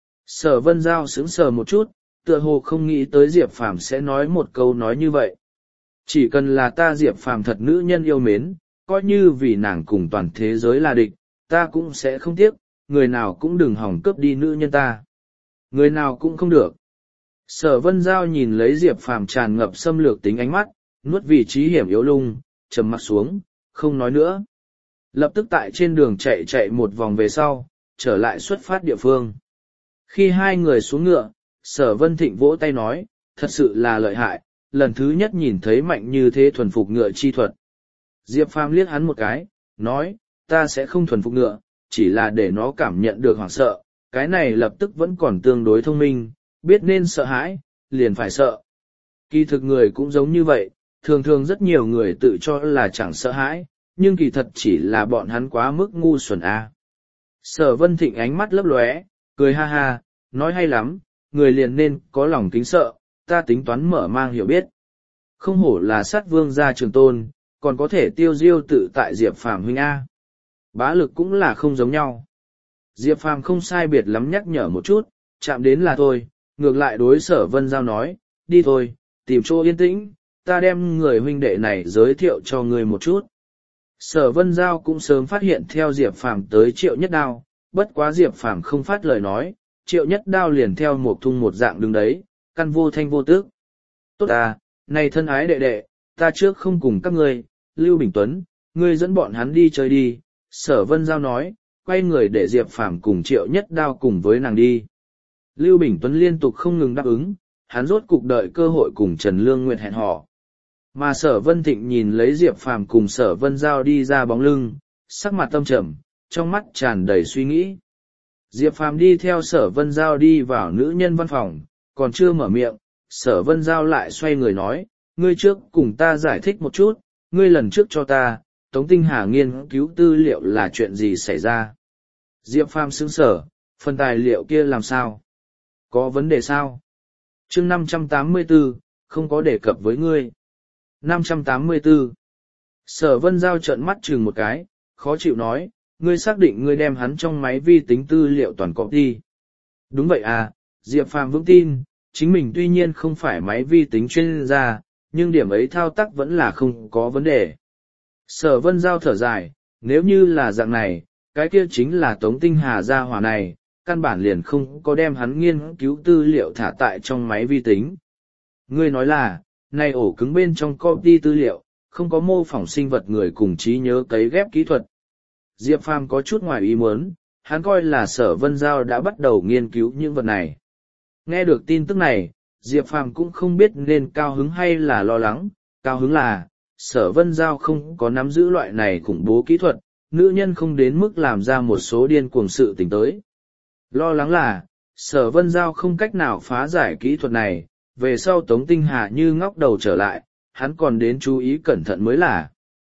Sở Vân Giao sững sờ một chút, tựa hồ không nghĩ tới Diệp Phàm sẽ nói một câu nói như vậy. Chỉ cần là ta Diệp Phàm thật nữ nhân yêu mến, coi như vì nàng cùng toàn thế giới là địch, ta cũng sẽ không tiếc, người nào cũng đừng hòng cướp đi nữ nhân ta. Người nào cũng không được. Sở Vân Giao nhìn lấy Diệp Phàm tràn ngập xâm lược tính ánh mắt, nuốt vị trí hiểm yếu lung, trầm mặt xuống, không nói nữa. Lập tức tại trên đường chạy một vòng về sau, trở lại xuất phát địa phương. Khi hai người xuống ngựa, Sở Vân Thịnh vỗ tay nói, thật sự là lợi hại, lần thứ nhất nhìn thấy mạnh như thế thuần phục ngựa chi thuật. Diệp Phàm liếc hắn một cái, nói, ta sẽ không thuần phục ngựa, chỉ là để nó cảm nhận được hoảng sợ, cái này lập tức vẫn còn tương đối thông minh, biết nên sợ hãi, liền phải sợ. Kỳ thực người cũng giống như vậy, thường thường rất nhiều người tự cho là chẳng sợ hãi, nhưng kỳ thật chỉ là bọn hắn quá mức ngu xuẩn a. Sở Vân Thịnh ánh mắt lấp lóe, cười ha ha, nói hay lắm, người liền nên có lòng kính sợ, ta tính toán mở mang hiểu biết. Không hổ là sát vương gia trường tôn, còn có thể tiêu diêu tự tại Diệp Phàm huynh a. Bá lực cũng là không giống nhau. Diệp Phàm không sai biệt lắm nhắc nhở một chút, chạm đến là thôi, ngược lại đối Sở Vân Giao nói, đi thôi, tìm chỗ yên tĩnh, ta đem người huynh đệ này giới thiệu cho người một chút. Sở Vân Giao cũng sớm phát hiện theo Diệp Phàm tới Triệu Nhất Đao, bất quá Diệp Phàm không phát lời nói, Triệu Nhất Đao liền theo một thung một dạng đứng đấy, căn vô thanh vô tức. Tốt à, này thân ái đệ đệ, ta trước không cùng các ngươi, Lưu Bình Tuấn, ngươi dẫn bọn hắn đi chơi đi, Sở Vân Giao nói, quay người để Diệp Phàm cùng Triệu Nhất Đao cùng với nàng đi. Lưu Bình Tuấn liên tục không ngừng đáp ứng, hắn rốt cục đợi cơ hội cùng Trần Lương Nguyệt hẹn hò. Mà Sở Vân Thịnh nhìn lấy Diệp Phàm cùng Sở Vân Giao đi ra bóng lưng, sắc mặt tâm trầm, trong mắt tràn đầy suy nghĩ. Diệp Phàm đi theo Sở Vân Giao đi vào nữ nhân văn phòng, còn chưa mở miệng, Sở Vân Giao lại xoay người nói, ngươi trước cùng ta giải thích một chút, ngươi lần trước cho ta, Tống Tinh Hà nghiên cứu tư liệu là chuyện gì xảy ra. Diệp Phàm sững sờ, phần tài liệu kia làm sao? Có vấn đề sao? Chương 584, không có đề cập với ngươi. 584. Sở Vân Giao trợn mắt chừng một cái, khó chịu nói, ngươi xác định ngươi đem hắn trong máy vi tính tư liệu toàn copy. Đúng vậy à, Diệp Phàm vững tin, chính mình tuy nhiên không phải máy vi tính chuyên gia, nhưng điểm ấy thao tác vẫn là không có vấn đề. Sở Vân Giao thở dài, nếu như là dạng này, cái kia chính là Tống Tinh Hà gia hỏa này, căn bản liền không có đem hắn nghiên cứu tư liệu thả tại trong máy vi tính. Ngươi nói là, này ổ cứng bên trong copy tư liệu, không có mô phỏng sinh vật người cùng trí nhớ cấy ghép kỹ thuật. Diệp Phàm có chút ngoài ý muốn, hắn coi là Sở Vân Giao đã bắt đầu nghiên cứu những vật này. Nghe được tin tức này, Diệp Phàm cũng không biết nên cao hứng hay là lo lắng, cao hứng là, Sở Vân Giao không có nắm giữ loại này khủng bố kỹ thuật, nữ nhân không đến mức làm ra một số điên cuồng sự tình tới. Lo lắng là, Sở Vân Giao không cách nào phá giải kỹ thuật này, về sau Tống Tinh Hà như ngóc đầu trở lại, hắn còn đến chú ý cẩn thận mới là.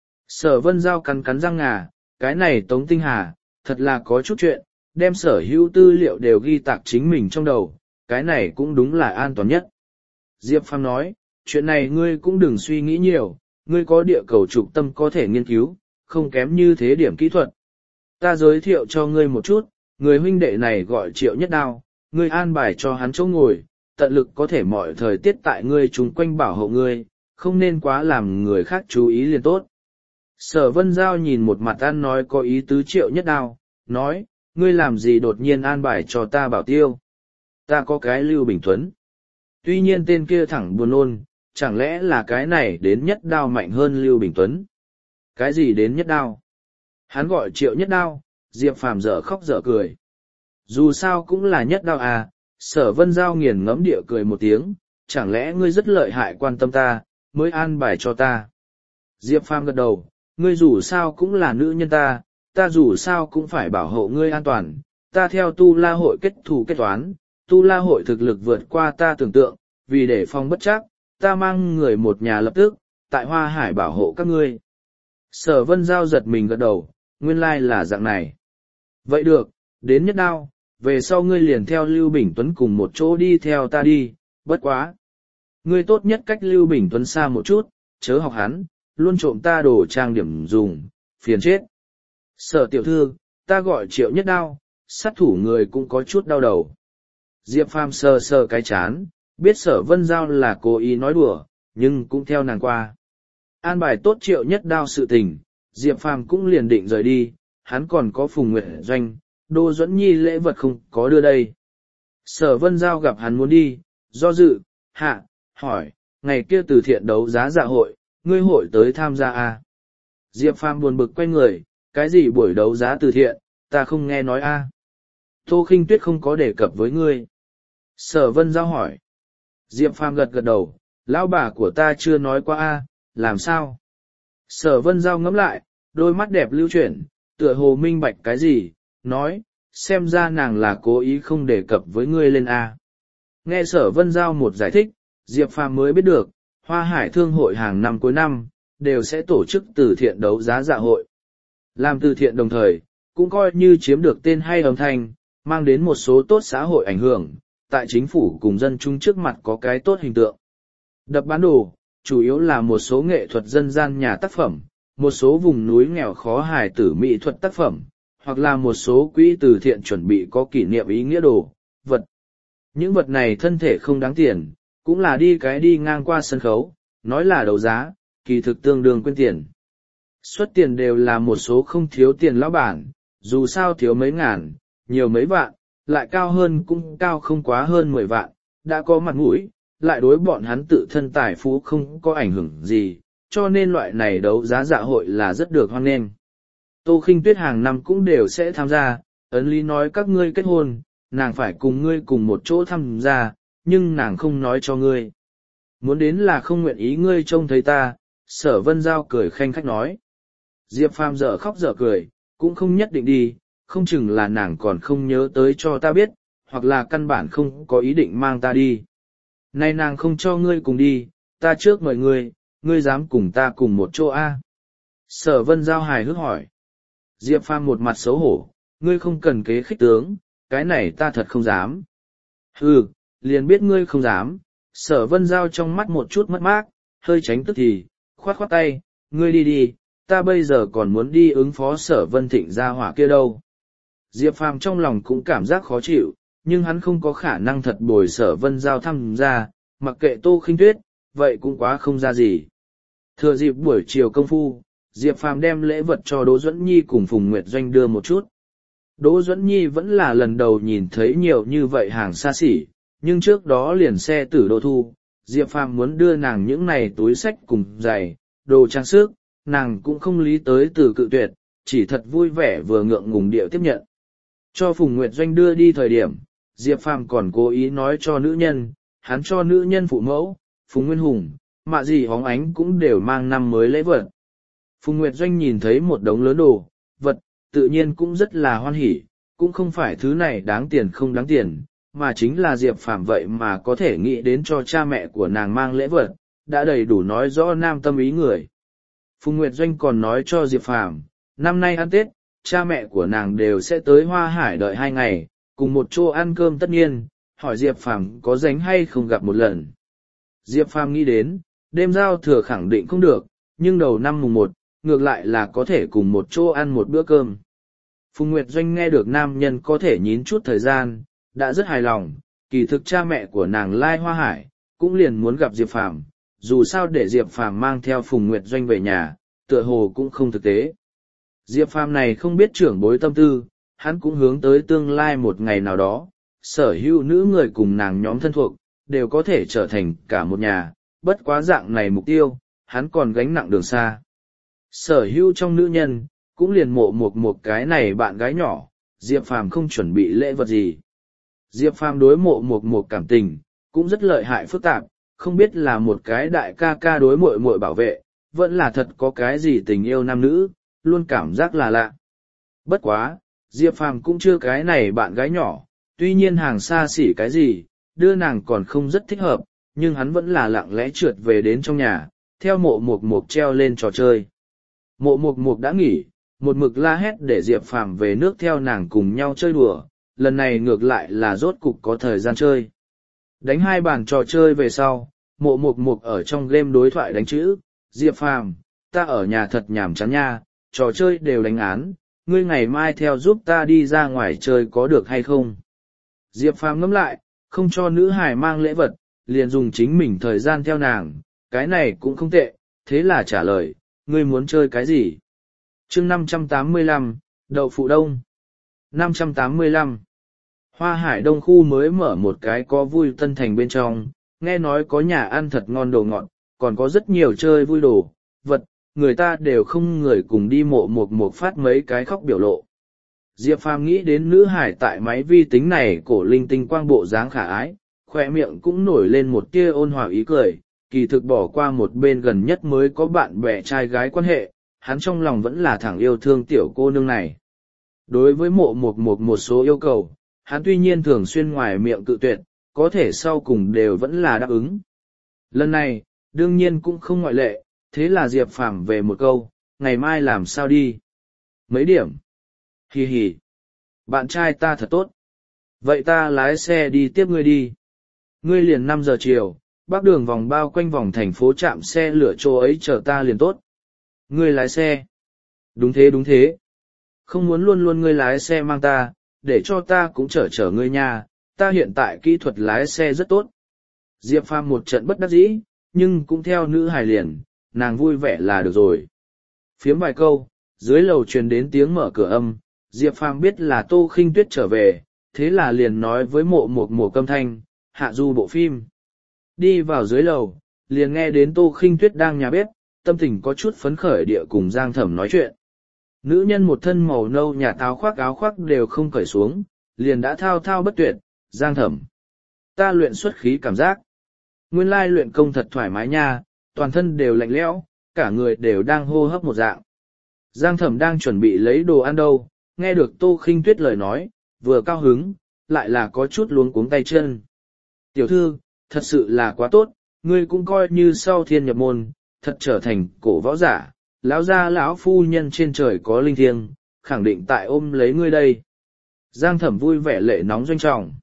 Sở Vân Giao cắn cắn răng ngà, cái này Tống Tinh Hà, thật là có chút chuyện, đem sở hữu tư liệu đều ghi tạc chính mình trong đầu, cái này cũng đúng là an toàn nhất. Diệp Phàm nói, chuyện này ngươi cũng đừng suy nghĩ nhiều, ngươi có địa cầu trục tâm có thể nghiên cứu, không kém như thế điểm kỹ thuật. Ta giới thiệu cho ngươi một chút, người huynh đệ này gọi Triệu Nhất Đao, ngươi an bài cho hắn chỗ ngồi, tận lực có thể mọi thời tiết tại ngươi chung quanh bảo hộ ngươi, không nên quá làm người khác chú ý liền tốt. Sở Vân Giao nhìn một mặt ăn nói có ý tứ Triệu Nhất Đao, nói, ngươi làm gì đột nhiên an bài cho ta bảo tiêu. Ta có cái Lưu Bình Tuấn. Tuy nhiên tên kia thẳng buồn nôn, chẳng lẽ là cái này đến Nhất Đao mạnh hơn Lưu Bình Tuấn. Cái gì đến Nhất Đao? Hắn gọi Triệu Nhất Đao, Diệp Phàm dở khóc dở cười. Dù sao cũng là Nhất Đao à, Sở Vân Giao nghiền ngẫm địa cười một tiếng, chẳng lẽ ngươi rất lợi hại quan tâm ta, mới an bài cho ta. Diệp Phàm gật đầu, ngươi dù sao cũng là nữ nhân ta dù sao cũng phải bảo hộ ngươi an toàn, ta theo Tu La hội kết thù kết toán, Tu La hội thực lực vượt qua ta tưởng tượng, vì để phòng bất trắc, ta mang người một nhà lập tức, tại Hoa Hải bảo hộ các ngươi. Sở Vân Giao giật mình gật đầu, nguyên lai là dạng này. Vậy được, đến Nhất Đao, về sau ngươi liền theo Lưu Bình Tuấn cùng một chỗ đi theo ta đi, bất quá. Ngươi tốt nhất cách Lưu Bình Tuấn xa một chút, chớ học hắn, luôn trộm ta đồ trang điểm dùng, phiền chết. Sở tiểu thư, ta gọi Triệu Nhất Đao, sát thủ người cũng có chút đau đầu. Diệp Phàm sờ sờ cái chán, biết Sở Vân Giao là cố ý nói đùa, nhưng cũng theo nàng qua. An bài tốt Triệu Nhất Đao sự tình, Diệp Phàm cũng liền định rời đi, hắn còn có Phùng Nguyệt Doanh, Đô Duẫn Nhi lễ vật không có đưa đây. Sở Vân Giao gặp hắn muốn đi, do dự, hỏi, ngày kia từ thiện đấu giá dạ hội, ngươi hội tới tham gia à? Diệp Phàm buồn bực quay người, cái gì buổi đấu giá từ thiện, ta không nghe nói a. Tô Khinh Tuyết không có đề cập với ngươi. Sở Vân Giao hỏi. Diệp Phàm gật gật đầu, lão bà của ta chưa nói qua a, làm sao? Sở Vân Giao ngẫm lại, đôi mắt đẹp lưu chuyển, tựa hồ minh bạch cái gì, nói, xem ra nàng là cố ý không đề cập với ngươi lên a. Nghe Sở Vân Giao một giải thích, Diệp Phàm mới biết được, Hoa Hải Thương hội hàng năm cuối năm, đều sẽ tổ chức từ thiện đấu giá dạ hội. Làm từ thiện đồng thời, cũng coi như chiếm được tên hay âm thanh, mang đến một số tốt xã hội ảnh hưởng, tại chính phủ cùng dân chúng trước mặt có cái tốt hình tượng. Đập bán đồ, chủ yếu là một số nghệ thuật dân gian nhà tác phẩm, một số vùng núi nghèo khó hài tử mỹ thuật tác phẩm, hoặc là một số quỹ từ thiện chuẩn bị có kỷ niệm ý nghĩa đồ, vật. Những vật này thân thể không đáng tiền, cũng là đi ngang qua sân khấu, nói là đấu giá, kỳ thực tương đương quên tiền. Xuất tiền đều là một số không thiếu tiền lão bản, dù sao thiếu mấy ngàn, nhiều mấy vạn, lại cao hơn cũng cao không quá hơn 10 vạn, đã có mặt mũi, lại đối bọn hắn tự thân tài phú không có ảnh hưởng gì, cho nên loại này đấu giá dạ hội là rất được hoan nghênh. Tô Khinh Tuyết hàng năm cũng đều sẽ tham gia, ấn lý nói các ngươi kết hôn, nàng phải cùng ngươi cùng một chỗ tham gia, nhưng nàng không nói cho ngươi. Muốn đến là không nguyện ý ngươi trông thấy ta, Sở Vân Giao cười khanh khách nói. Diệp Phàm dở khóc dở cười, cũng không nhất định đi, không chừng là nàng còn không nhớ tới cho ta biết, hoặc là căn bản không có ý định mang ta đi. Nay nàng không cho ngươi cùng đi, ta trước mời ngươi dám cùng ta cùng một chỗ a? Sở Vân Giao hài hước hỏi. Diệp Phàm một mặt xấu hổ, ngươi không cần kế khích tướng, cái này ta thật không dám. Hừ, liền biết ngươi không dám. Sở Vân Giao trong mắt một chút mất mát, hơi tránh tức thì, khoát khoát tay, ngươi đi đi, ta bây giờ còn muốn đi ứng phó Sở Vân Thịnh ra hỏa kia đâu. Diệp Phàm trong lòng cũng cảm giác khó chịu, nhưng hắn không có khả năng thật bồi Sở Vân Giao tham gia, mặc kệ Tô Khinh Tuyết, vậy cũng quá không ra gì. Thừa dịp buổi chiều công phu, Diệp Phàm đem lễ vật cho Đỗ Duẫn Nhi cùng Phùng Nguyệt Doanh đưa một chút. Đỗ Duẫn Nhi vẫn là lần đầu nhìn thấy nhiều như vậy hàng xa xỉ, nhưng trước đó liền xe tử Đỗ Thu, Diệp Phàm muốn đưa nàng những này túi xách cùng giày, đồ trang sức, nàng cũng không lý tới từ cự tuyệt, chỉ thật vui vẻ vừa ngượng ngùng điệu tiếp nhận. Cho Phùng Nguyệt Doanh đưa đi thời điểm, Diệp Phàm còn cố ý nói cho nữ nhân, hắn cho nữ nhân phụ mẫu, Phùng Nguyên Hùng, mạ gì hóng ánh cũng đều mang năm mới lễ vật. Phùng Nguyệt Doanh nhìn thấy một đống lớn đồ, vật, tự nhiên cũng rất là hoan hỉ, cũng không phải thứ này đáng tiền không đáng tiền, mà chính là Diệp Phàm vậy mà có thể nghĩ đến cho cha mẹ của nàng mang lễ vật, đã đầy đủ nói rõ nam tâm ý người. Phùng Nguyệt Doanh còn nói cho Diệp Phàm, năm nay ăn Tết, cha mẹ của nàng đều sẽ tới Hoa Hải đợi 2 ngày, cùng một chỗ ăn cơm tất nhiên, hỏi Diệp Phàm có rảnh hay không gặp một lần. Diệp Phàm nghĩ đến, đêm giao thừa khẳng định không được, nhưng đầu năm mùng 1, ngược lại là có thể cùng một chỗ ăn một bữa cơm. Phùng Nguyệt Doanh nghe được nam nhân có thể nhín chút thời gian, đã rất hài lòng, kỳ thực cha mẹ của nàng lai Hoa Hải, cũng liền muốn gặp Diệp Phàm, dù sao để Diệp Phàm mang theo Phùng Nguyệt Doanh về nhà, tựa hồ cũng không thực tế. Diệp Phàm này không biết trưởng bối tâm tư, hắn cũng hướng tới tương lai một ngày nào đó, sở hữu nữ người cùng nàng nhóm thân thuộc, đều có thể trở thành cả một nhà, bất quá dạng này mục tiêu, hắn còn gánh nặng đường xa. Sở hữu trong nữ nhân, cũng liền mộ một cái này bạn gái nhỏ, Diệp Phàm không chuẩn bị lễ vật gì. Diệp Phàm đối mộ một cảm tình, cũng rất lợi hại phức tạp, không biết là một cái đại ca ca đối muội muội bảo vệ, vẫn là thật có cái gì tình yêu nam nữ, luôn cảm giác là lạ. Bất quá, Diệp Phàm cũng chưa cái này bạn gái nhỏ, tuy nhiên hàng xa xỉ cái gì, đưa nàng còn không rất thích hợp, nhưng hắn vẫn là lặng lẽ trượt về đến trong nhà, theo mộ một treo lên trò chơi. Mộ một đã nghỉ, một mực la hét để Diệp Phàm về nước theo nàng cùng nhau chơi đùa, lần này ngược lại là rốt cục có thời gian chơi. Đánh 2 bàn trò chơi về sau, Mộ Mục Mục ở trong game đối thoại đánh chữ, Diệp Phàm, ta ở nhà thật nhàm chán nha, trò chơi đều đánh án, ngươi ngày mai theo giúp ta đi ra ngoài chơi có được hay không? Diệp Phàm ngẫm lại, không cho nữ hài mang lễ vật, liền dùng chính mình thời gian theo nàng, cái này cũng không tệ, thế là trả lời, ngươi muốn chơi cái gì? chương 585, Đậu Phụ Đông. 585. Hoa Hải Đông khu mới mở một cái có vui tân thành bên trong, nghe nói có nhà ăn thật ngon đồ ngọt, còn có rất nhiều chơi vui đồ, vật, người ta đều không người cùng đi. Mộ Mục Mục phát mấy cái khóc biểu lộ. Diệp Phàm nghĩ đến nữ hải tại máy vi tính này cổ linh tinh quang bộ dáng khả ái, khoe miệng cũng nổi lên một tia ôn hòa ý cười, kỳ thực bỏ qua một bên gần nhất mới có bạn bè trai gái quan hệ, hắn trong lòng vẫn là thẳng yêu thương tiểu cô nương này. Đối với Mộ Mục Mục một số yêu cầu, hắn tuy nhiên thường xuyên ngoài miệng cự tuyệt, có thể sau cùng đều vẫn là đáp ứng. Lần này, đương nhiên cũng không ngoại lệ, thế là Diệp Phàm về một câu, ngày mai làm sao đi? Mấy điểm? Hì hì. Bạn trai ta thật tốt. Vậy ta lái xe đi tiếp ngươi đi. Ngươi liền 5 giờ chiều, bắc đường vòng bao quanh vòng thành phố chạm xe lửa chỗ ấy chờ ta liền tốt. Ngươi lái xe. Đúng thế đúng thế. Không muốn luôn luôn ngươi lái xe mang ta, để cho ta cũng chở ngươi nha, ta hiện tại kỹ thuật lái xe rất tốt. Diệp Phàm một trận bất đắc dĩ, nhưng cũng theo nữ hài liền, nàng vui vẻ là được rồi. Phiếm vài câu, dưới lầu truyền đến tiếng mở cửa âm, Diệp Phàm biết là Tô Khinh Tuyết trở về, thế là liền nói với Mộ Mục Mục âm thanh, hạ du bộ phim. Đi vào dưới lầu, liền nghe đến Tô Khinh Tuyết đang nhà bếp, tâm tình có chút phấn khởi địa cùng Giang Thẩm nói chuyện. Nữ nhân một thân màu nâu nhà áo khoác đều không cởi xuống, liền đã thao thao bất tuyệt, Giang Thẩm. Ta luyện xuất khí cảm giác. Nguyên lai luyện công thật thoải mái nha, toàn thân đều lạnh lẽo, cả người đều đang hô hấp một dạng. Giang Thẩm đang chuẩn bị lấy đồ ăn đâu, nghe được Tô Khinh Tuyết lời nói, vừa cao hứng, lại là có chút luống cuống tay chân. Tiểu thư, thật sự là quá tốt, ngươi cũng coi như sau thiên nhập môn, thật trở thành cổ võ giả, lão gia lão phu nhân trên trời có linh thiêng, khẳng định tại ôm lấy ngươi đây. Giang Thẩm vui vẻ lệ nóng doanh trọng.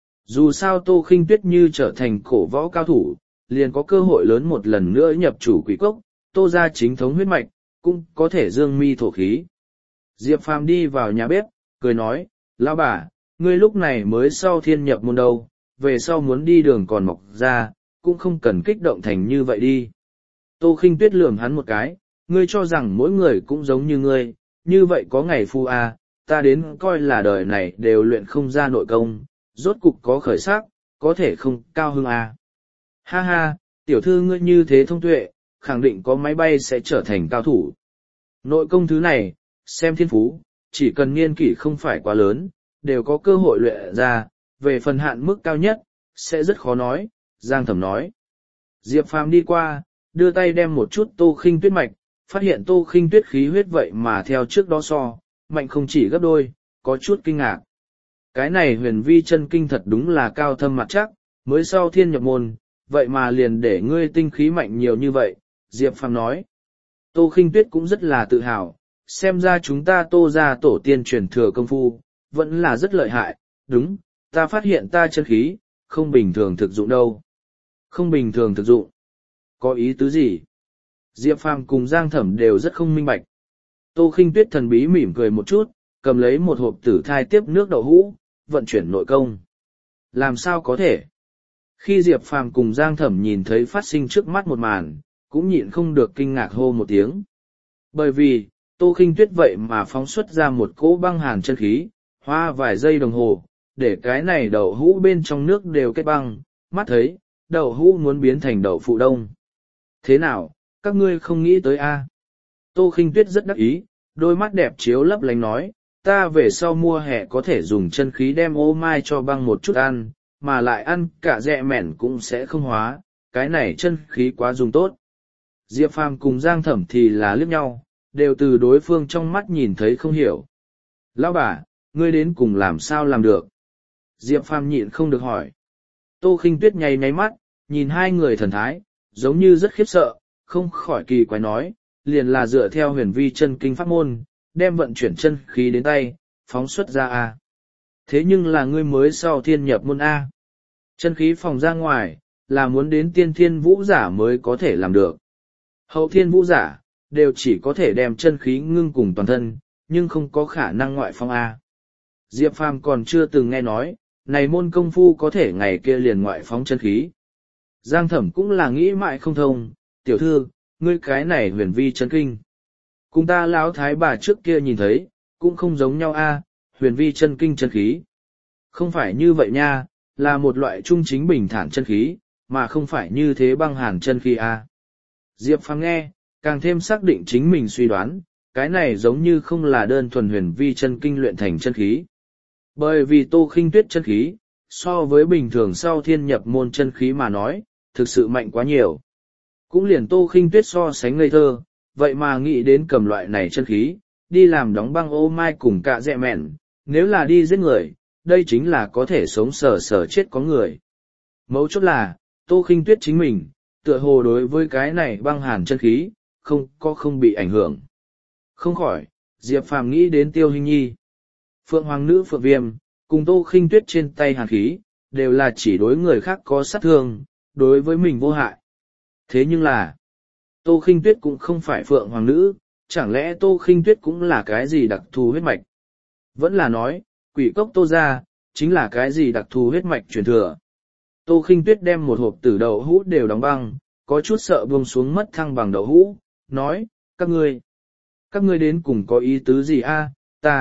Dù sao Tô Khinh Tuyết như trở thành cổ võ cao thủ, liền có cơ hội lớn một lần nữa nhập chủ Quỷ Cốc, Tô gia chính thống huyết mạch, cũng có thể dương mi thổ khí. Diệp Phàm đi vào nhà bếp, cười nói, lão bà, ngươi lúc này mới sau thiên nhập môn đâu, về sau muốn đi đường còn mọc ra, cũng không cần kích động thành như vậy đi. Tô Khinh Tuyết lườm hắn một cái, ngươi cho rằng mỗi người cũng giống như ngươi, như vậy có ngày phu à, ta đến coi là đời này đều luyện không ra nội công, rốt cục có khởi sắc, có thể không cao hưng à. Ha ha, tiểu thư ngươi như thế thông tuệ, khẳng định có máy bay sẽ trở thành cao thủ. Nội công thứ này, xem thiên phú, chỉ cần niên kỷ không phải quá lớn, đều có cơ hội luyện ra, về phần hạn mức cao nhất, sẽ rất khó nói, Giang Thẩm nói. Diệp Phàm đi qua, đưa tay đem một chút Tô Khinh Tuyết mạch, phát hiện Tô Khinh Tuyết khí huyết vậy mà theo trước đó so, mạnh không chỉ gấp đôi, có chút kinh ngạc. Cái này huyền vi chân kinh thật đúng là cao thâm mặt chắc, mới sau thiên nhập môn, vậy mà liền để ngươi tinh khí mạnh nhiều như vậy, Diệp Phàm nói. Tô Khinh Tuyết cũng rất là tự hào, xem ra chúng ta Tô gia tổ tiên truyền thừa công phu, vẫn là rất lợi hại, đúng, ta phát hiện ta chân khí, không bình thường thực dụng đâu. Không bình thường thực dụng. Có ý tứ gì? Diệp Phàm cùng Giang Thẩm đều rất không minh bạch. Tô Khinh Tuyết thần bí mỉm cười một chút, cầm lấy một hộp tử thai tiếp nước đậu hũ, vận chuyển nội công. Làm sao có thể? Khi Diệp Phàm cùng Giang Thẩm nhìn thấy phát sinh trước mắt một màn, cũng nhịn không được kinh ngạc hô một tiếng. Bởi vì, Tô Khinh Tuyết vậy mà phóng xuất ra một cỗ băng hàn chân khí, hoa vài giây đồng hồ, để cái này đậu hũ bên trong nước đều kết băng, mắt thấy, đậu hũ muốn biến thành đậu phụ đông. Thế nào, các ngươi không nghĩ tới a? Tô Khinh Tuyết rất đắc ý, đôi mắt đẹp chiếu lấp lánh nói, ta về sau mùa hè có thể dùng chân khí đem ô mai cho băng một chút ăn, mà lại ăn cả dẹ mẻn cũng sẽ không hóa, cái này chân khí quá dùng tốt. Diệp Phàm cùng Giang Thẩm thì là liếc nhau, đều từ đối phương trong mắt nhìn thấy không hiểu. Lão bà, ngươi đến cùng làm sao làm được? Diệp Phàm nhịn không được hỏi. Tô Khinh Tuyết nháy nháy mắt, nhìn hai người thần thái, giống như rất khiếp sợ, không khỏi kỳ quái nói, liền là dựa theo huyền vi chân kinh pháp môn, đem vận chuyển chân khí đến tay, phóng xuất ra a. Thế nhưng là ngươi mới sau thiên nhập môn a. Chân khí phòng ra ngoài, là muốn đến tiên thiên vũ giả mới có thể làm được. Hậu thiên vũ giả, đều chỉ có thể đem chân khí ngưng cùng toàn thân, nhưng không có khả năng ngoại phong A. Diệp Phàm còn chưa từng nghe nói, này môn công phu có thể ngày kia liền ngoại phóng chân khí. Giang Thẩm cũng là nghĩ mãi không thông, tiểu thư, ngươi cái này huyền vi chân kinh. Cùng ta lão thái bà trước kia nhìn thấy, cũng không giống nhau a, huyền vi chân kinh chân khí. Không phải như vậy nha, là một loại trung chính bình thản chân khí, mà không phải như thế băng hàn chân khí a. Diệp Phàm nghe, càng thêm xác định chính mình suy đoán, cái này giống như không là đơn thuần huyền vi chân kinh luyện thành chân khí. Bởi vì Tô Khinh Tuyết chân khí, so với bình thường sau thiên nhập môn chân khí mà nói, thực sự mạnh quá nhiều. Cũng liền Tô Khinh Tuyết so sánh ngây thơ, vậy mà nghĩ đến cầm loại này chân khí, đi làm đóng băng ô mai cùng cạ dẹ mẹn, nếu là đi giết người, đây chính là có thể sống sờ sờ chết có người. Mấu chốt là, Tô Khinh Tuyết chính mình, tựa hồ đối với cái này băng hàn chân khí, không bị ảnh hưởng. Không khỏi, Diệp Phàm nghĩ đến Tiêu Hinh Nhi. Phượng Hoàng nữ Phượng Viêm, cùng Tô Khinh Tuyết trên tay hàn khí, đều là chỉ đối người khác có sát thương, đối với mình vô hại. Thế nhưng là, Tô Khinh Tuyết cũng không phải Phượng Hoàng nữ, chẳng lẽ Tô Khinh Tuyết cũng là cái gì đặc thù huyết mạch? Vẫn là nói, quỷ cốc Tô gia chính là cái gì đặc thù huyết mạch truyền thừa. Tô Khinh Tuyết đem một hộp tử đậu hũ đều đóng băng, có chút sợ buông xuống mất thăng bằng đậu hũ, nói, các ngươi đến cùng có ý tứ gì a?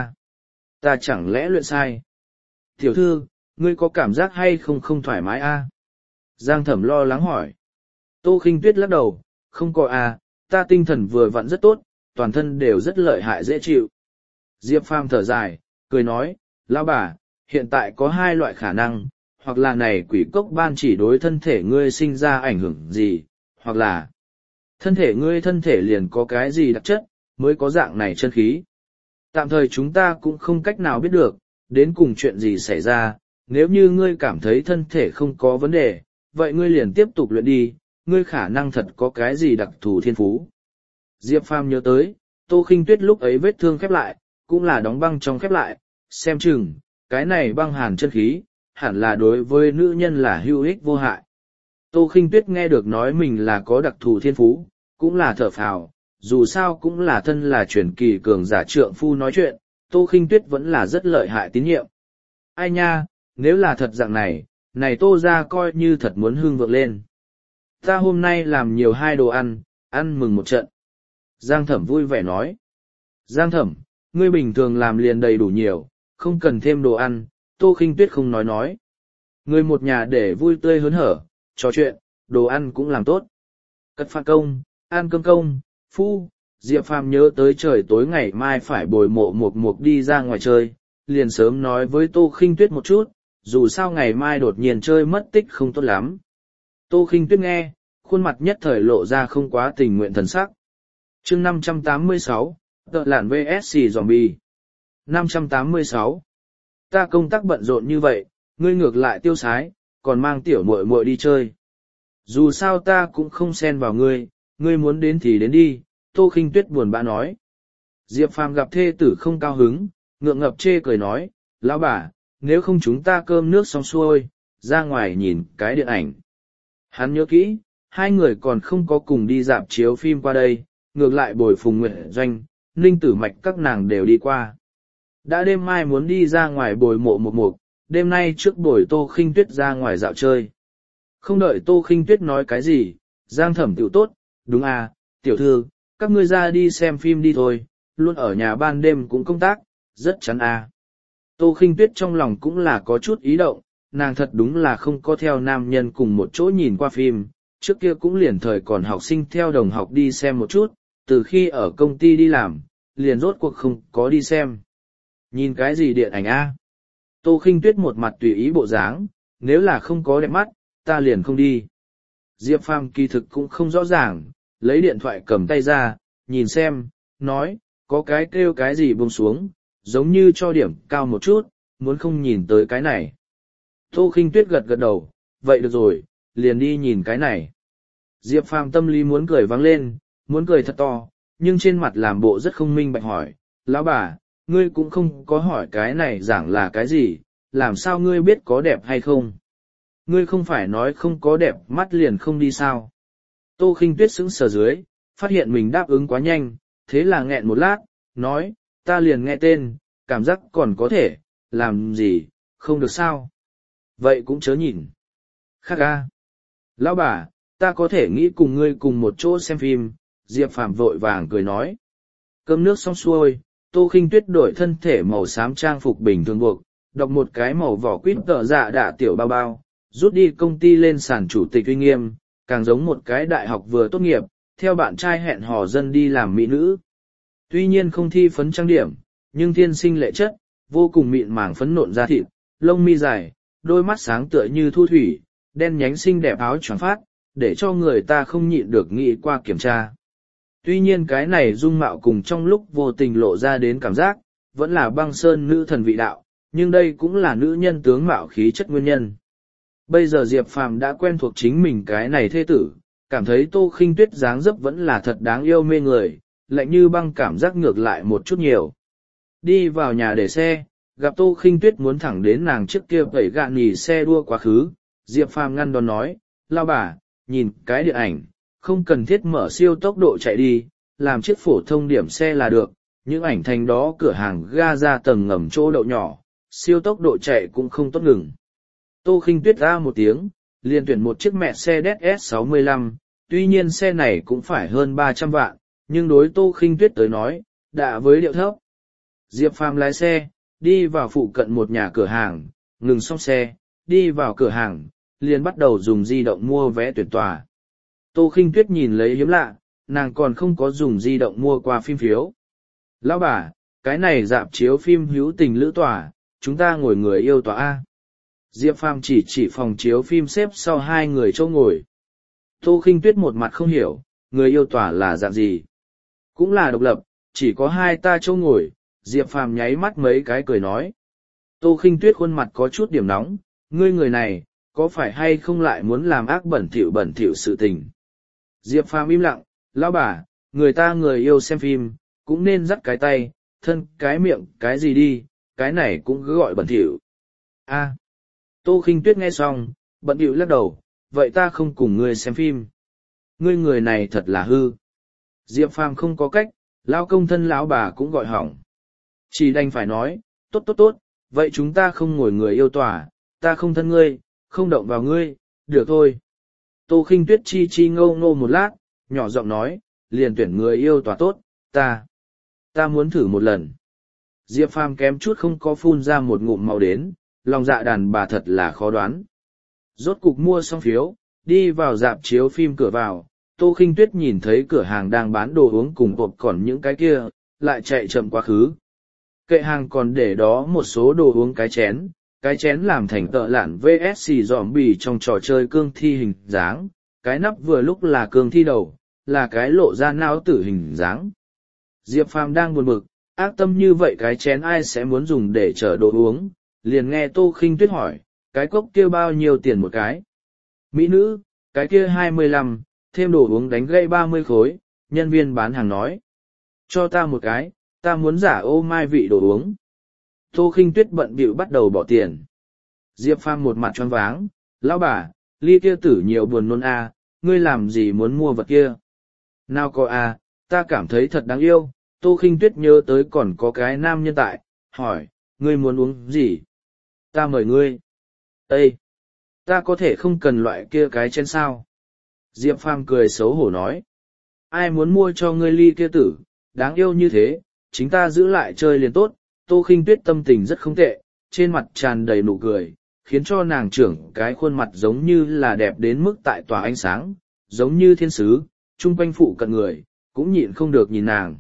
Ta chẳng lẽ luyện sai? Tiểu thư, ngươi có cảm giác hay không thoải mái a? Giang Thẩm lo lắng hỏi. Tô Khinh Tuyết lắc đầu, không có a, ta tinh thần vừa vặn rất tốt, toàn thân đều rất lợi hại dễ chịu. Diệp Phàm thở dài, cười nói, lão bà, hiện tại có hai loại khả năng, hoặc là này quỷ cốc ban chỉ đối thân thể ngươi sinh ra ảnh hưởng gì, hoặc là thân thể liền có cái gì đặc chất, mới có dạng này chân khí. Tạm thời chúng ta cũng không cách nào biết được, đến cùng chuyện gì xảy ra, nếu như ngươi cảm thấy thân thể không có vấn đề, vậy ngươi liền tiếp tục luyện đi, ngươi khả năng thật có cái gì đặc thù thiên phú. Diệp Phàm nhớ tới, Tô Khinh Tuyết lúc ấy vết thương khép lại, cũng là đóng băng trong khép lại, xem chừng, cái này băng hàn chân khí, hẳn là đối với nữ nhân là hữu ích vô hại. Tô Khinh Tuyết nghe được nói mình là có đặc thù thiên phú, cũng là thở phào, dù sao cũng là thân là truyền kỳ cường giả trượng phu nói chuyện, Tô Khinh Tuyết vẫn là rất lợi hại tín nhiệm. Ai nha, nếu là thật dạng này, này Tô ra coi như thật muốn hương vượng lên. Ta hôm nay làm nhiều hai đồ ăn mừng một trận. Giang Thẩm vui vẻ nói. Giang Thẩm, ngươi bình thường làm liền đầy đủ nhiều, không cần thêm đồ ăn, Tô Khinh Tuyết không nói. Người một nhà để vui tươi hớn hở, trò chuyện, đồ ăn cũng làm tốt. Cất phạt công, ăn cơm công, phu, Diệp Phàm nhớ tới trời tối ngày mai phải bồi mộ mục đi ra ngoài chơi, liền sớm nói với Tô Khinh Tuyết một chút, dù sao ngày mai đột nhiên chơi mất tích không tốt lắm. Tô Khinh Tuyết nghe, khuôn mặt nhất thời lộ ra không quá tình nguyện thần sắc. Chương 586, Tợ Lạn vs Zombie. 586. Ta công tác bận rộn như vậy, ngươi ngược lại tiêu sái, còn mang tiểu muội muội đi chơi. Dù sao ta cũng không xen vào ngươi muốn đến thì đến đi, Tô Khinh Tuyết buồn bã nói. Diệp Phàm gặp thê tử không cao hứng, ngượng ngập chê cười nói, lão bà, nếu không chúng ta cơm nước xong xuôi, ra ngoài nhìn cái điện ảnh. Hắn nhớ kỹ, hai người còn không có cùng đi dạp chiếu phim qua đây, ngược lại bồi Phùng Nguyệt Doanh, Ninh Tử Mạch các nàng đều đi qua. Đã đêm mai muốn đi ra ngoài bồi mộ mục, đêm nay trước buổi Tô Khinh Tuyết ra ngoài dạo chơi. Không đợi Tô Khinh Tuyết nói cái gì, Giang Thẩm tiểu tốt, đúng à, tiểu thư, các ngươi ra đi xem phim đi thôi, luôn ở nhà ban đêm cũng công tác, rất chán à. Tô Khinh Tuyết trong lòng cũng là có chút ý động, nàng thật đúng là không có theo nam nhân cùng một chỗ nhìn qua phim, trước kia cũng liền thời còn học sinh theo đồng học đi xem một chút, từ khi ở công ty đi làm, liền rốt cuộc không có đi xem. Nhìn cái gì điện ảnh a? Tô Khinh Tuyết một mặt tùy ý bộ dáng, nếu là không có đẹp mắt, ta liền không đi. Diệp Phàm kỳ thực cũng không rõ ràng, lấy điện thoại cầm tay ra, nhìn xem, nói, có cái kêu cái gì buông xuống, giống như cho điểm cao một chút, muốn không nhìn tới cái này. Tô Khinh Tuyết gật gật đầu, vậy được rồi, liền đi nhìn cái này. Diệp Phàm tâm lý muốn cười vang lên, muốn cười thật to, nhưng trên mặt làm bộ rất không minh bạch hỏi, lão bà, ngươi cũng không có hỏi cái này giảng là cái gì, làm sao ngươi biết có đẹp hay không? Ngươi không phải nói không có đẹp mắt liền không đi sao? Tô Khinh Tuyết sững sờ dưới, phát hiện mình đáp ứng quá nhanh, thế là nghẹn một lát, nói, ta liền nghe tên, cảm giác còn có thể, làm gì, không được sao? Vậy cũng chớ nhìn. Khác a. Lão bà, ta có thể nghĩ cùng ngươi cùng một chỗ xem phim, Diệp Phàm vội vàng cười nói. Cơm nước xong xuôi, Tô Khinh Tuyết đổi thân thể màu xám trang phục bình thường buộc, đọc một cái màu vỏ quýt tợ dạ đạ tiểu bao bao, rút đi công ty lên sàn chủ tịch uy nghiêm, càng giống một cái đại học vừa tốt nghiệp, theo bạn trai hẹn hò dân đi làm mỹ nữ. Tuy nhiên không thi phấn trang điểm, nhưng thiên sinh lệ chất, vô cùng mịn màng phấn nộn da thịt, lông mi dài, đôi mắt sáng tựa như thu thủy, đen nhánh xinh đẹp áo choàng phát, để cho người ta không nhịn được nghĩ qua kiểm tra. Tuy nhiên cái này dung mạo cùng trong lúc vô tình lộ ra đến cảm giác, vẫn là băng sơn nữ thần vị đạo, nhưng đây cũng là nữ nhân tướng mạo khí chất nguyên nhân. Bây giờ Diệp Phàm đã quen thuộc chính mình cái này thê tử, cảm thấy Tô Khinh Tuyết dáng dấp vẫn là thật đáng yêu mê người, lạnh như băng cảm giác ngược lại một chút nhiều. Đi vào nhà để xe, gặp Tô Khinh Tuyết muốn thẳng đến nàng trước kia tẩy gạn nhì xe đua quá khứ, Diệp Phàm ngăn đón nói, lao bà, nhìn cái điện ảnh, không cần thiết mở siêu tốc độ chạy đi, làm chiếc phổ thông điểm xe là được, những ảnh thành đó cửa hàng ga ra tầng ngầm chỗ đậu nhỏ, siêu tốc độ chạy cũng không tốt ngừng. Tô Khinh Tuyết ra một tiếng, liền tuyển một chiếc Mercedes S65, tuy nhiên xe này cũng phải hơn 300 vạn, nhưng đối Tô Khinh Tuyết tới nói, đã với điệu thấp. Diệp Phàm lái xe, đi vào phụ cận một nhà cửa hàng, ngừng xong xe, đi vào cửa hàng, liền bắt đầu dùng di động mua vé tuyển tòa. Tô Khinh Tuyết nhìn lấy hiếm lạ, nàng còn không có dùng di động mua qua phim phiếu. Lão bà, cái này rạp chiếu phim hữu tình lữ tòa, chúng ta ngồi người yêu tòa A. Diệp Phàm chỉ phòng chiếu phim xếp sau hai người chỗ ngồi. Tô Khinh Tuyết một mặt không hiểu, người yêu tòa là dạng gì? Cũng là độc lập, chỉ có hai ta chỗ ngồi, Diệp Phàm nháy mắt mấy cái cười nói. Tô Khinh Tuyết khuôn mặt có chút điểm nóng, ngươi người này, có phải hay không lại muốn làm ác bẩn thỉu sự tình? Diệp Phàm im lặng, lão bà, người ta người yêu xem phim, cũng nên dắt cái tay, thân cái miệng cái gì đi, cái này cũng cứ gọi bẩn thỉu. A. Tô Khinh Tuyết nghe xong, bận bịu lắc đầu, vậy ta không cùng ngươi xem phim. Ngươi người này thật là hư. Diệp Phàm không có cách, lão công thân lão bà cũng gọi hỏng. Chỉ đành phải nói, tốt, vậy chúng ta không ngồi người yêu tòa, ta không thân ngươi, không động vào ngươi, được thôi. Tô Khinh Tuyết chi ngâu ngô một lát, nhỏ giọng nói, liền tuyển người yêu tòa tốt, ta muốn thử một lần. Diệp Phàm kém chút không có phun ra một ngụm màu đến, lòng dạ đàn bà thật là khó đoán. Rốt cục mua xong phiếu, đi vào rạp chiếu phim cửa vào, Tô Khinh Tuyết nhìn thấy cửa hàng đang bán đồ uống cùng hộp còn những cái kia, lại chạy chậm quá khứ. Kệ hàng còn để đó một số đồ uống cái chén làm thành tợ lạn VSC zombie trong trò chơi cương thi hình dáng, cái nắp vừa lúc là cương thi đầu, là cái lộ ra não tử hình dáng. Diệp Phàm đang buồn bực, ác tâm như vậy cái chén ai sẽ muốn dùng để chở đồ uống, liền nghe Tô Khinh Tuyết hỏi, cái cốc kia bao nhiêu tiền một cái? Mỹ nữ, cái kia 25, thêm đồ uống đánh gãy 30 khối, nhân viên bán hàng nói. Cho ta một cái, ta muốn giả ô mai vị đồ uống. Tô Khinh Tuyết bận bịu bắt đầu bỏ tiền. Diệp Phàm một mặt choáng váng, lão bà, ly kia tử nhiều buồn nôn a, ngươi làm gì muốn mua vật kia? Nào có a, ta cảm thấy thật đáng yêu. Tô Khinh Tuyết nhớ tới còn có cái nam nhân tại, hỏi, ngươi muốn uống gì? Ta mời ngươi. Ê! Ta có thể không cần loại kia cái chén sao? Diệp Phàm cười xấu hổ nói. Ai muốn mua cho ngươi ly kia tử, đáng yêu như thế, chính ta giữ lại chơi liền tốt. Tô Khinh Tuyết tâm tình rất không tệ, trên mặt tràn đầy nụ cười, khiến cho nàng trưởng cái khuôn mặt giống như là đẹp đến mức tại tỏa ánh sáng, giống như thiên sứ, chung quanh phụ cận người, cũng nhịn không được nhìn nàng.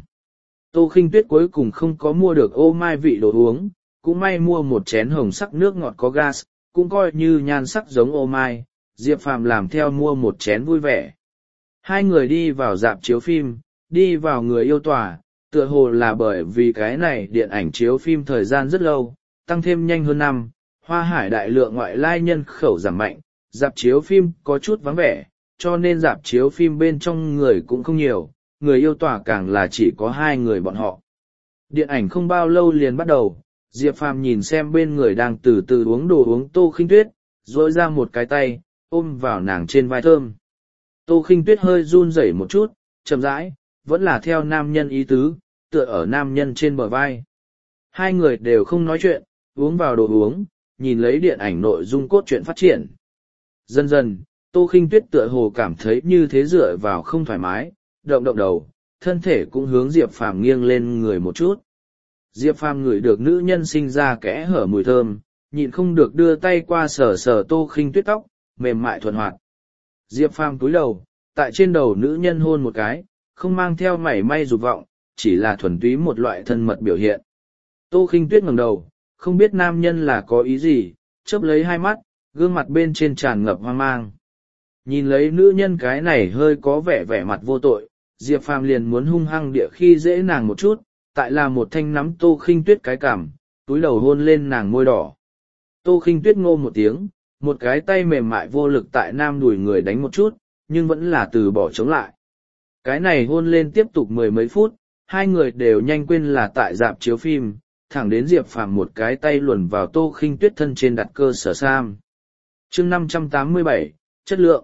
Tô Khinh Tuyết cuối cùng không có mua được ô mai vị đồ uống, cũng may mua một chén hồng sắc nước ngọt có gas, cũng coi như nhan sắc giống ô mai, Diệp Phàm làm theo mua một chén vui vẻ. Hai người đi vào rạp chiếu phim, đi vào người yêu tòa, tựa hồ là bởi vì cái này điện ảnh chiếu phim thời gian rất lâu, tăng thêm nhanh hơn năm, Hoa Hải đại lượng ngoại lai nhân khẩu giảm mạnh, rạp chiếu phim có chút vắng vẻ, cho nên rạp chiếu phim bên trong người cũng không nhiều, người yêu tòa càng là chỉ có hai người bọn họ. Điện ảnh không bao lâu liền bắt đầu, Diệp Phàm nhìn xem bên người đang từ từ uống đồ uống Tô Khinh Tuyết, duỗi ra một cái tay, ôm vào nàng trên vai thơm. Tô Khinh Tuyết hơi run rẩy một chút, chậm rãi, vẫn là theo nam nhân ý tứ, tựa ở nam nhân trên bờ vai. Hai người đều không nói chuyện, uống vào đồ uống, nhìn lấy điện ảnh nội dung cốt truyện phát triển. Dần dần, Tô Khinh Tuyết tựa hồ cảm thấy như thế dựa vào không thoải mái, động động đầu, thân thể cũng hướng Diệp Phàm nghiêng lên người một chút. Diệp Phàm ngửi được nữ nhân sinh ra kẽ hở mùi thơm, nhịn không được đưa tay qua sờ sờ Tô Khinh Tuyết tóc, mềm mại thuần hoạt. Diệp Phàm cúi đầu, tại trên đầu nữ nhân hôn một cái, không mang theo mảy may dục vọng, chỉ là thuần túy một loại thân mật biểu hiện. Tô Khinh Tuyết ngẩng đầu, không biết nam nhân là có ý gì, chớp lấy hai mắt, gương mặt bên trên tràn ngập hoang mang. Nhìn lấy nữ nhân cái này hơi có vẻ mặt vô tội, Diệp Phàm liền muốn hung hăng địa khi dễ nàng một chút, tại là một thanh nắm Tô Khinh Tuyết cái cằm, túi đầu hôn lên nàng môi đỏ. Tô Khinh Tuyết ngô một tiếng, một cái tay mềm mại vô lực tại nam đùi người đánh một chút, nhưng vẫn là từ bỏ chống lại. Cái này hôn lên tiếp tục mười mấy phút, hai người đều nhanh quên là tại rạp chiếu phim, thẳng đến Diệp Phàm một cái tay luồn vào Tô Khinh Tuyết thân trên đặt cơ sở sam. Chương 587, chất lượng.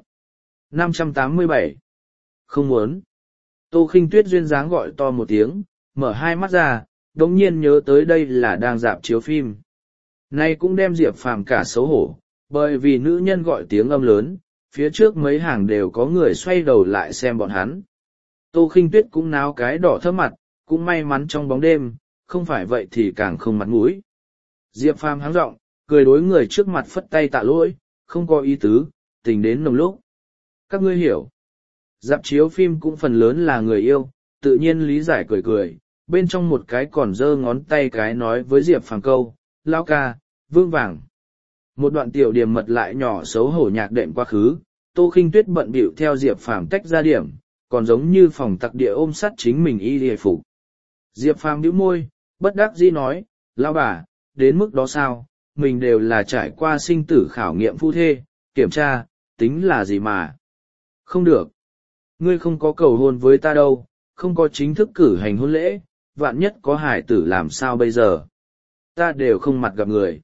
587. Không muốn. Tô Khinh Tuyết duyên dáng gọi to một tiếng, mở hai mắt ra, đống nhiên nhớ tới đây là đang rạp chiếu phim. Nay cũng đem Diệp Phàm cả xấu hổ, bởi vì nữ nhân gọi tiếng âm lớn, phía trước mấy hàng đều có người xoay đầu lại xem bọn hắn. Tô Khinh Tuyết cũng náo cái đỏ thấp mặt, cũng may mắn trong bóng đêm, không phải vậy thì càng không mặt mũi. Diệp Phàm háng giọng, cười đối người trước mặt phất tay tạ lỗi, không có ý tứ, tình đến nồng lúc. Các ngươi hiểu. Dạp chiếu phim cũng phần lớn là người yêu, tự nhiên lý giải cười cười, bên trong một cái còn giơ ngón tay cái nói với Diệp Phàm câu, lão ca, vương vàng. Một đoạn tiểu điểm mật lại nhỏ xấu hổ nhạc đệm quá khứ, Tô Khinh Tuyết bận bịu theo Diệp Phàm tách ra điểm, còn giống như phòng tặc địa ôm sắt chính mình y hề phục. Diệp Phàm nhíu môi, bất đắc dĩ nói, lão bà, đến mức đó sao, mình đều là trải qua sinh tử khảo nghiệm phu thê, kiểm tra, tính là gì mà. Không được. Ngươi không có cầu hôn với ta đâu, không có chính thức cử hành hôn lễ, vạn nhất có hải tử làm sao bây giờ. Ta đều không mặt gặp người.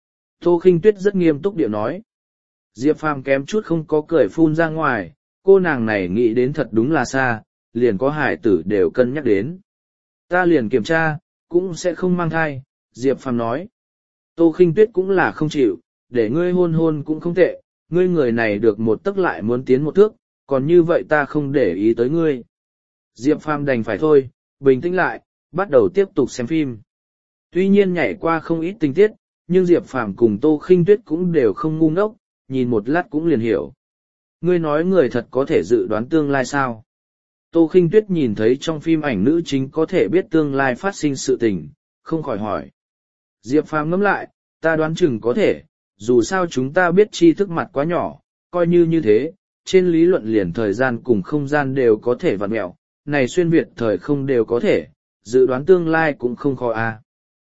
Tô Khinh Tuyết rất nghiêm túc điệu nói. Diệp Phàm kém chút không có cười phun ra ngoài, cô nàng này nghĩ đến thật đúng là xa, liền có hải tử đều cân nhắc đến. Ta liền kiểm tra, cũng sẽ không mang thai, Diệp Phàm nói. Tô Khinh Tuyết cũng là không chịu, để ngươi hôn hôn cũng không tệ, ngươi người này được một tấc lại muốn tiến một thước, còn như vậy ta không để ý tới ngươi. Diệp Phàm đành phải thôi, bình tĩnh lại, bắt đầu tiếp tục xem phim. Tuy nhiên nhảy qua không ít tình tiết, nhưng Diệp Phàm cùng Tô Khinh Tuyết cũng đều không ngu ngốc, nhìn một lát cũng liền hiểu. Ngươi nói người thật có thể dự đoán tương lai sao? Tô Khinh Tuyết nhìn thấy trong phim ảnh nữ chính có thể biết tương lai phát sinh sự tình, không khỏi hỏi. Diệp Phàm ngẫm lại, ta đoán chừng có thể, dù sao chúng ta biết tri thức mặt quá nhỏ, coi như thế, trên lý luận liền thời gian cùng không gian đều có thể vặn mẹo, này xuyên việt thời không đều có thể, dự đoán tương lai cũng không khó à.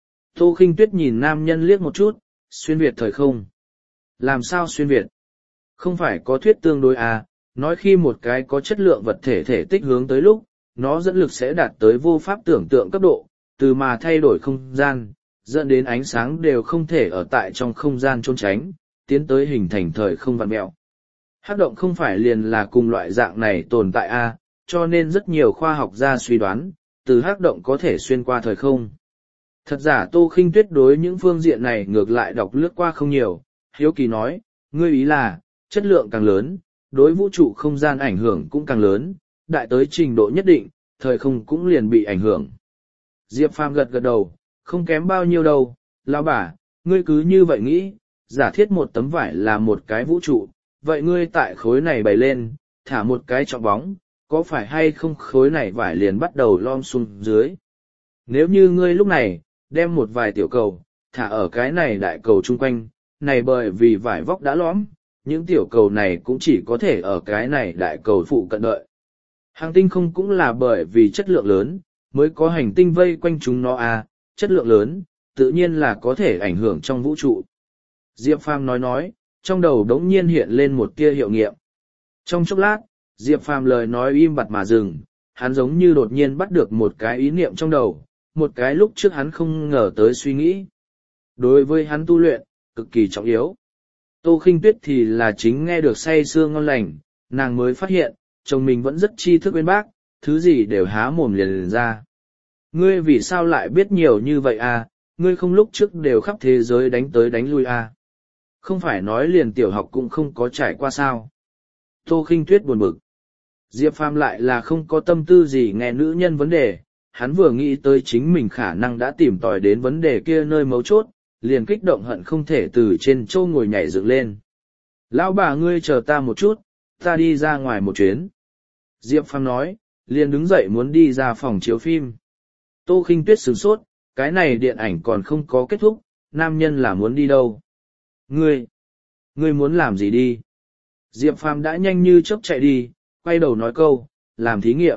Tô Khinh Tuyết nhìn nam nhân liếc một chút, xuyên việt thời không. Làm sao xuyên việt? Không phải có thuyết tương đối à, nói khi một cái có chất lượng vật thể thể tích hướng tới lúc, nó dẫn lực sẽ đạt tới vô pháp tưởng tượng cấp độ, từ mà thay đổi không gian, dẫn đến ánh sáng đều không thể ở tại trong không gian trốn tránh, tiến tới hình thành thời không vặn mẹo. Hắc động không phải liền là cùng loại dạng này tồn tại a, cho nên rất nhiều khoa học gia suy đoán, từ hắc động có thể xuyên qua thời không. Thật giả Tô Khinh Tuyết đối những phương diện này ngược lại đọc lướt qua không nhiều, hiếu kỳ nói, ngươi ý là, chất lượng càng lớn, đối vũ trụ không gian ảnh hưởng cũng càng lớn, đại tới trình độ nhất định, thời không cũng liền bị ảnh hưởng. Diệp Phàm gật gật đầu, không kém bao nhiêu đâu, lão bà, ngươi cứ như vậy nghĩ, giả thiết một tấm vải là một cái vũ trụ, vậy ngươi tại khối này bày lên, thả một cái trọng bóng, có phải hay không khối này vải liền bắt đầu lom xuống dưới. Nếu như ngươi lúc này, đem một vài tiểu cầu, thả ở cái này đại cầu chung quanh, này bởi vì vải vóc đã lõm, những tiểu cầu này cũng chỉ có thể ở cái này đại cầu phụ cận đợi. Hành tinh không cũng là bởi vì chất lượng lớn, mới có hành tinh vây quanh chúng nó à, chất lượng lớn, tự nhiên là có thể ảnh hưởng trong vũ trụ. Diệp Phàm nói, trong đầu đống nhiên hiện lên một tia hiệu nghiệm. Trong chốc lát, Diệp Phàm lời nói im bặt mà dừng, hắn giống như đột nhiên bắt được một cái ý niệm trong đầu, một cái lúc trước hắn không ngờ tới suy nghĩ. Đối với hắn tu luyện, cực kỳ trọng yếu. Tô Khinh Tuyết thì là chính nghe được say sưa ngon lành, nàng mới phát hiện, chồng mình vẫn rất tri thức bên bác, thứ gì đều há mồm liền ra. Ngươi vì sao lại biết nhiều như vậy à, ngươi không lúc trước đều khắp thế giới đánh tới đánh lui à. Không phải nói liền tiểu học cũng không có trải qua sao. Tô Khinh Tuyết buồn bực. Diệp Phàm lại là không có tâm tư gì nghe nữ nhân vấn đề, hắn vừa nghĩ tới chính mình khả năng đã tìm tòi đến vấn đề kia nơi mấu chốt, liền kích động hận không thể từ trên châu ngồi nhảy dựng lên. Lão bà ngươi chờ ta một chút, ta đi ra ngoài một chuyến. Diệp Phàm nói, liền đứng dậy muốn đi ra phòng chiếu phim. Tô Khinh Tuyết sửng sốt, cái này điện ảnh còn không có kết thúc, nam nhân là muốn đi đâu? Ngươi muốn làm gì đi? Diệp Phàm đã nhanh như chớp chạy đi, quay đầu nói câu, làm thí nghiệm.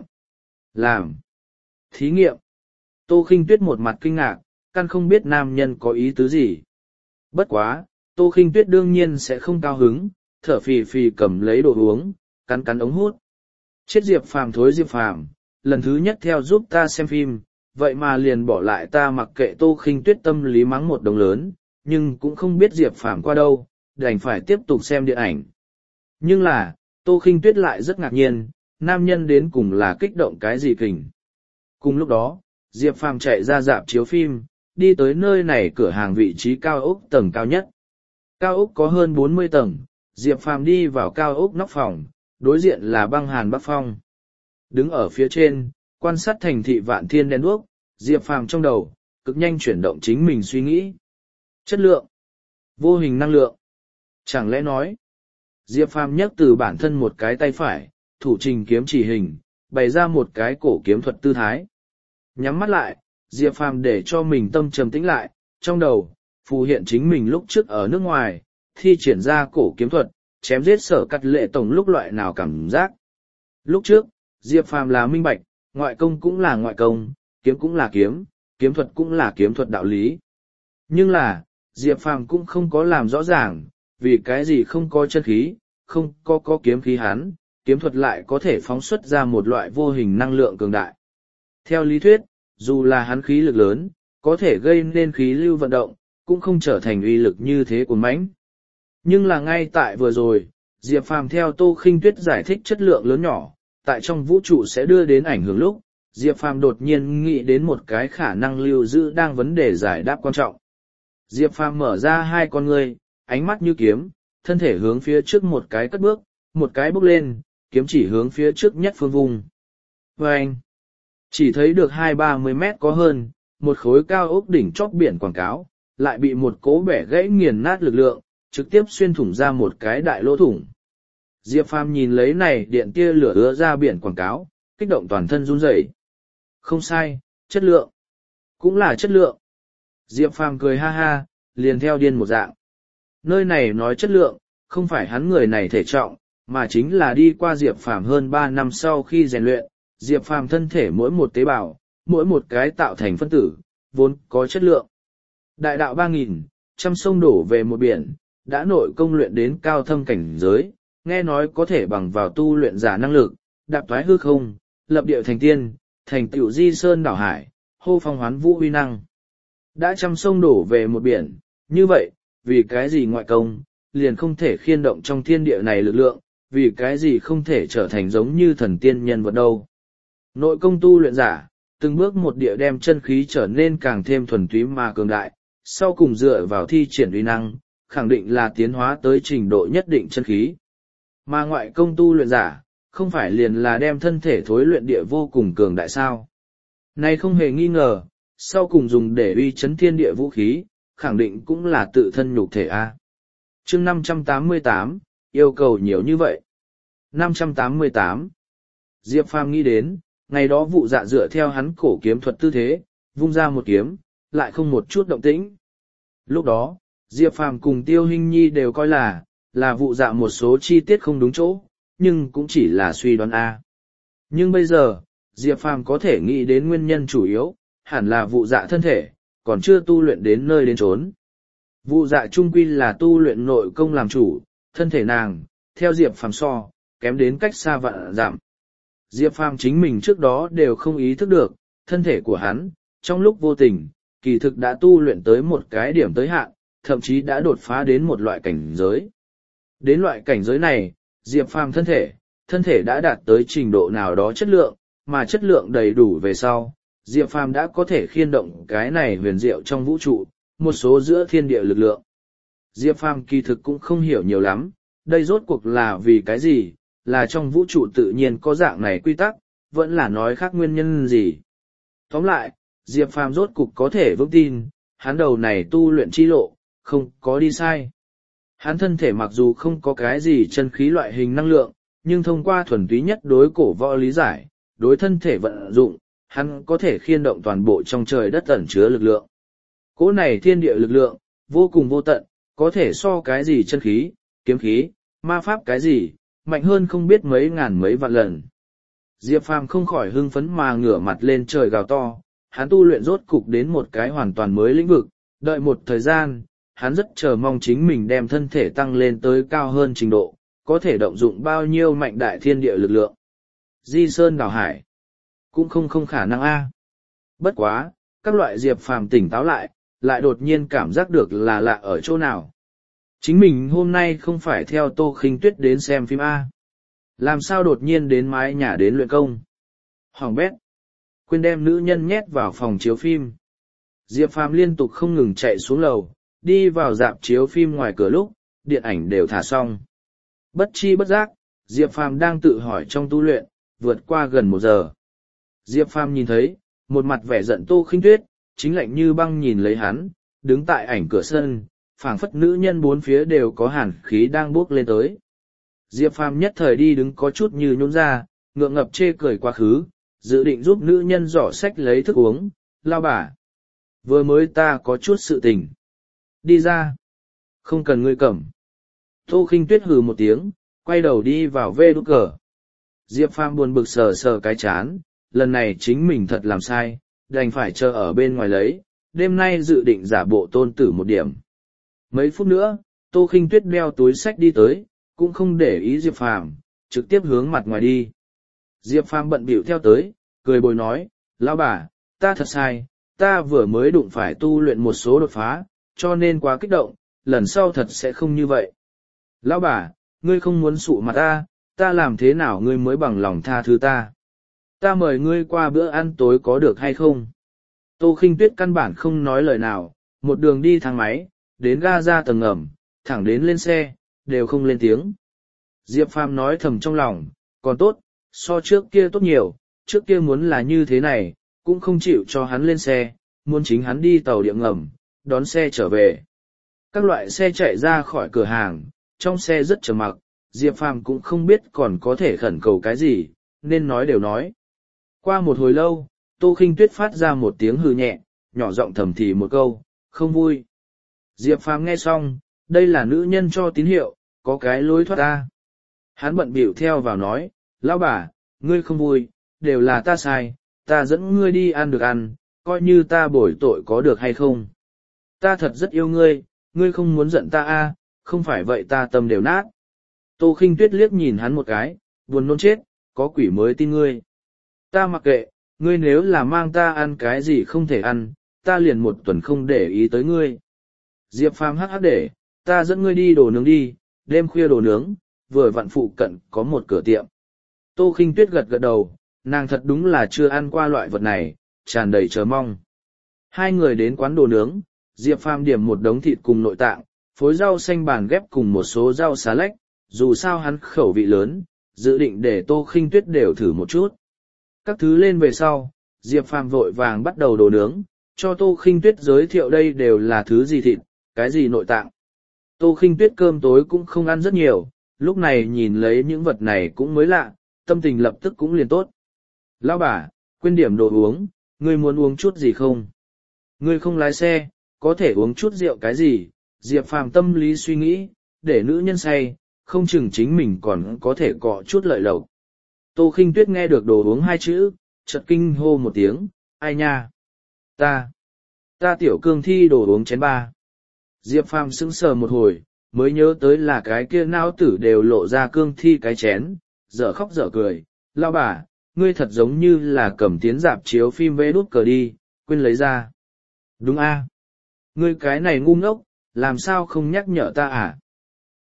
Làm thí nghiệm? Tô Khinh Tuyết một mặt kinh ngạc, căn không biết nam nhân có ý tứ gì. Bất quá, Tô Khinh Tuyết đương nhiên sẽ không cao hứng, thở phì phì cầm lấy đồ uống, cắn cắn ống hút. Chết Diệp Phàm thối Diệp Phàm, lần thứ nhất theo giúp ta xem phim, vậy mà liền bỏ lại ta mặc kệ. Tô Khinh Tuyết tâm lý mắng một đồng lớn, nhưng cũng không biết Diệp Phàm qua đâu, đành phải tiếp tục xem điện ảnh. Nhưng là, Tô Khinh Tuyết lại rất ngạc nhiên, nam nhân đến cùng là kích động cái gì kình. Cùng lúc đó, Diệp Phàm chạy ra rạp chiếu phim, đi tới nơi này cửa hàng vị trí cao ốc tầng cao nhất. Cao ốc có hơn 40 tầng, Diệp Phàm đi vào cao ốc nóc phòng, đối diện là băng hàn bắc phong. Đứng ở phía trên, quan sát thành thị vạn thiên đen đuốc, Diệp Phàm trong đầu, cực nhanh chuyển động chính mình suy nghĩ. Chất lượng, vô hình năng lượng. Chẳng lẽ nói, Diệp Phàm nhấc từ bản thân một cái tay phải, thủ trình kiếm chỉ hình, bày ra một cái cổ kiếm thuật tư thái. Nhắm mắt lại, Diệp Phàm để cho mình tâm trầm tĩnh lại, trong đầu, phù hiện chính mình lúc trước ở nước ngoài, thi triển ra cổ kiếm thuật, chém giết Sở Cắt Lệ tổng lúc loại nào cảm giác. Lúc trước, Diệp Phàm là minh bạch, ngoại công cũng là ngoại công, kiếm cũng là kiếm, kiếm thuật cũng là kiếm thuật đạo lý. Nhưng là, Diệp Phàm cũng không có làm rõ ràng, vì cái gì không có chân khí, không có kiếm khí hắn, kiếm thuật lại có thể phóng xuất ra một loại vô hình năng lượng cường đại. Theo lý thuyết, dù là hắn khí lực lớn, có thể gây nên khí lưu vận động, cũng không trở thành uy lực như thế của mãnh. Nhưng là ngay tại vừa rồi, Diệp Phàm theo Tô Khinh Tuyết giải thích chất lượng lớn nhỏ, tại trong vũ trụ sẽ đưa đến ảnh hưởng lúc, Diệp Phàm đột nhiên nghĩ đến một cái khả năng lưu giữ đang vấn đề giải đáp quan trọng. Diệp Phàm mở ra hai con ngươi, ánh mắt như kiếm, thân thể hướng phía trước một cái cất bước, một cái bước lên, kiếm chỉ hướng phía trước nhất phương vùng. Và anh, chỉ thấy được 20-30 mét có hơn, một khối cao ốc đỉnh chóp biển quảng cáo, lại bị một cỗ bẻ gãy nghiền nát lực lượng, trực tiếp xuyên thủng ra một cái đại lỗ thủng. Diệp Phàm nhìn lấy này điện tia lửa ứa ra biển quảng cáo, kích động toàn thân run rẩy. Không sai, chất lượng. Cũng là chất lượng. Diệp Phàm cười ha ha, liền theo điên một dạng. Nơi này nói chất lượng, không phải hắn người này thể trọng, mà chính là đi qua Diệp Phàm hơn 3 năm sau khi rèn luyện, Diệp Phàm thân thể mỗi một tế bào, mỗi một cái tạo thành phân tử, vốn có chất lượng. Đại đạo 3000, trăm sông đổ về một biển, đã nội công luyện đến cao thâm cảnh giới, nghe nói có thể bằng vào tu luyện giả năng lực, đạp thoái hư không, lập địa thành tiên, thành tựu di sơn đảo hải, hô phong hoán vũ uy năng. Đã trăm sông đổ về một biển, như vậy, vì cái gì ngoại công, liền không thể khiên động trong thiên địa này lực lượng, vì cái gì không thể trở thành giống như thần tiên nhân vật đâu. Nội công tu luyện giả, từng bước một địa đem chân khí trở nên càng thêm thuần túy mà cường đại, sau cùng dựa vào thi triển uy năng, khẳng định là tiến hóa tới trình độ nhất định chân khí. Mà ngoại công tu luyện giả, không phải liền là đem thân thể thối luyện địa vô cùng cường đại sao. Này không hề nghi ngờ, sau cùng dùng để uy chấn thiên địa vũ khí, khẳng định cũng là tự thân nhục thể A. Chương 588, yêu cầu nhiều như vậy. 588. Diệp Phàm nghĩ đến, ngày đó vụ dạ dựa theo hắn cổ kiếm thuật tư thế, vung ra một kiếm, lại không một chút động tĩnh. Lúc đó, Diệp Phàm cùng Tiêu Hinh Nhi đều coi là vụ dạ một số chi tiết không đúng chỗ, nhưng cũng chỉ là suy đoán A. Nhưng bây giờ, Diệp Phàm có thể nghĩ đến nguyên nhân chủ yếu, hẳn là vụ dạ thân thể, còn chưa tu luyện đến nơi đến chốn. Vụ dạ trung quy là tu luyện nội công làm chủ, thân thể nàng, theo Diệp Phàm so, kém đến cách xa vạn dặm. Diệp Phàm chính mình trước đó đều không ý thức được, thân thể của hắn, trong lúc vô tình, kỳ thực đã tu luyện tới một cái điểm tới hạn, thậm chí đã đột phá đến một loại cảnh giới. Đến loại cảnh giới này, Diệp Phàm thân thể đã đạt tới trình độ nào đó chất lượng, mà chất lượng đầy đủ về sau, Diệp Phàm đã có thể khiên động cái này huyền diệu trong vũ trụ, một số giữa thiên địa lực lượng. Diệp Phàm kỳ thực cũng không hiểu nhiều lắm, đây rốt cuộc là vì cái gì, là trong vũ trụ tự nhiên có dạng này quy tắc, vẫn là nói khác nguyên nhân gì. Tóm lại, Diệp Phàm rốt cục có thể vững tin, hắn đầu này tu luyện chi lộ, không có đi sai. Hắn thân thể mặc dù không có cái gì chân khí loại hình năng lượng, nhưng thông qua thuần túy nhất đối cổ võ lý giải, đối thân thể vận dụng, hắn có thể khiên động toàn bộ trong trời đất ẩn chứa lực lượng. Cỗ này thiên địa lực lượng, vô cùng vô tận, có thể so cái gì chân khí, kiếm khí, ma pháp cái gì, mạnh hơn không biết mấy ngàn mấy vạn lần. Diệp Phàm không khỏi hưng phấn mà ngửa mặt lên trời gào to, hắn tu luyện rốt cục đến một cái hoàn toàn mới lĩnh vực, đợi một thời gian, hắn rất chờ mong chính mình đem thân thể tăng lên tới cao hơn trình độ, có thể động dụng bao nhiêu mạnh đại thiên địa lực lượng. Di Sơn đảo hải, cũng không khả năng a. Bất quá, các loại Diệp Phàm tỉnh táo lại đột nhiên cảm giác được là lạ ở chỗ nào. Chính mình hôm nay không phải theo Tô Khinh Tuyết đến xem phim A. Làm sao đột nhiên đến mái nhà đến luyện công? Hoàng bét. Quên đem nữ nhân nhét vào phòng chiếu phim. Diệp Phàm liên tục không ngừng chạy xuống lầu, đi vào rạp chiếu phim ngoài cửa lúc, điện ảnh đều thả xong. Bất chi bất giác, Diệp Phàm đang tự hỏi trong tu luyện, vượt qua gần 1 giờ. Diệp Phàm nhìn thấy, một mặt vẻ giận Tô Khinh Tuyết, chính lạnh như băng nhìn lấy hắn, đứng tại ảnh cửa sân, phảng phất nữ nhân bốn phía đều có hàn khí đang bốc lên tới. Diệp Phàm nhất thời đi đứng có chút như nhũn ra, ngượng ngập chê cười quá khứ, dự định giúp nữ nhân giỏ sách lấy thức uống, lao bà. Vừa mới ta có chút sự tình. Đi ra. Không cần ngươi cầm. Tô Khinh Tuyết hừ một tiếng, quay đầu đi vào vê đút cờ. Diệp Phàm buồn bực sờ sờ cái chán, lần này chính mình thật làm sai, đành phải chờ ở bên ngoài lấy, đêm nay dự định giả bộ tôn tử một điểm. Mấy phút nữa, Tô Khinh Tuyết đeo túi sách đi tới, cũng không để ý Diệp Phàm, trực tiếp hướng mặt ngoài đi. Diệp Phàm bận bịu theo tới, cười bồi nói, lão bà, ta thật sai, ta vừa mới đụng phải tu luyện một số đột phá, cho nên quá kích động, lần sau thật sẽ không như vậy. Lão bà, ngươi không muốn sụ mặt ta làm thế nào ngươi mới bằng lòng tha thứ ta? Ta mời ngươi qua bữa ăn tối có được hay không? Tô Khinh Tuyết căn bản không nói lời nào, một đường đi thang máy, đến ga ra tầng ngầm, thẳng đến lên xe, đều không lên tiếng. Diệp Phàm nói thầm trong lòng, còn tốt, so trước kia tốt nhiều, trước kia muốn là như thế này, cũng không chịu cho hắn lên xe, muốn chính hắn đi tàu điện ngầm, đón xe trở về. Các loại xe chạy ra khỏi cửa hàng, trong xe rất trầm mặc, Diệp Phàm cũng không biết còn có thể khẩn cầu cái gì, nên nói đều nói. Qua một hồi lâu, Tô Khinh Tuyết phát ra một tiếng hừ nhẹ, nhỏ giọng thầm thì một câu, không vui. Diệp Phàm nghe xong, đây là nữ nhân cho tín hiệu, có cái lối thoát ta. Hắn bận bịu theo vào nói, lão bà, ngươi không vui, đều là ta sai, ta dẫn ngươi đi ăn được ăn, coi như ta bồi tội có được hay không. Ta thật rất yêu ngươi, ngươi không muốn giận ta không phải vậy ta tâm đều nát. Tô Khinh Tuyết liếc nhìn hắn một cái, buồn nôn chết, có quỷ mới tin ngươi. Ta mặc kệ, ngươi nếu là mang ta ăn cái gì không thể ăn, ta liền 1 tuần không để ý tới ngươi. Diệp Phàm hắc hắc để, ta dẫn ngươi đi đồ nướng đi, đêm khuya đồ nướng, vừa vặn phụ cận có một cửa tiệm. Tô Khinh Tuyết gật gật đầu, nàng thật đúng là chưa ăn qua loại vật này, tràn đầy chờ mong. Hai người đến quán đồ nướng, Diệp Phàm điểm một đống thịt cùng nội tạng, phối rau xanh bàn ghép cùng một số rau xà lách, dù sao hắn khẩu vị lớn, dự định để Tô Khinh Tuyết đều thử một chút. Các thứ lên về sau, Diệp Phàm vội vàng bắt đầu đồ nướng, cho Tô Khinh Tuyết giới thiệu đây đều là thứ gì thịt, cái gì nội tạng. Tô Khinh Tuyết cơm tối cũng không ăn rất nhiều, lúc này nhìn lấy những vật này cũng mới lạ, tâm tình lập tức cũng liền tốt. Lão bà, quên điểm đồ uống, ngươi muốn uống chút gì không? Ngươi không lái xe, có thể uống chút rượu cái gì? Diệp Phàm tâm lý suy nghĩ, để nữ nhân say, không chừng chính mình còn có thể cọ chút lợi lộc. Tô Khinh Tuyết nghe được đồ uống 2 chữ, chợt kinh hô một tiếng, ai nha? Ta tiểu cương thi đồ uống chén 3. Diệp Phàm sững sờ một hồi, mới nhớ tới là cái kia não tử đều lộ ra cương thi cái chén, dở khóc dở cười, lão bà, ngươi thật giống như là cầm tiến rạp chiếu phim vé đút cờ đi, quên lấy ra. Đúng a, ngươi cái này ngu ngốc, làm sao không nhắc nhở ta à?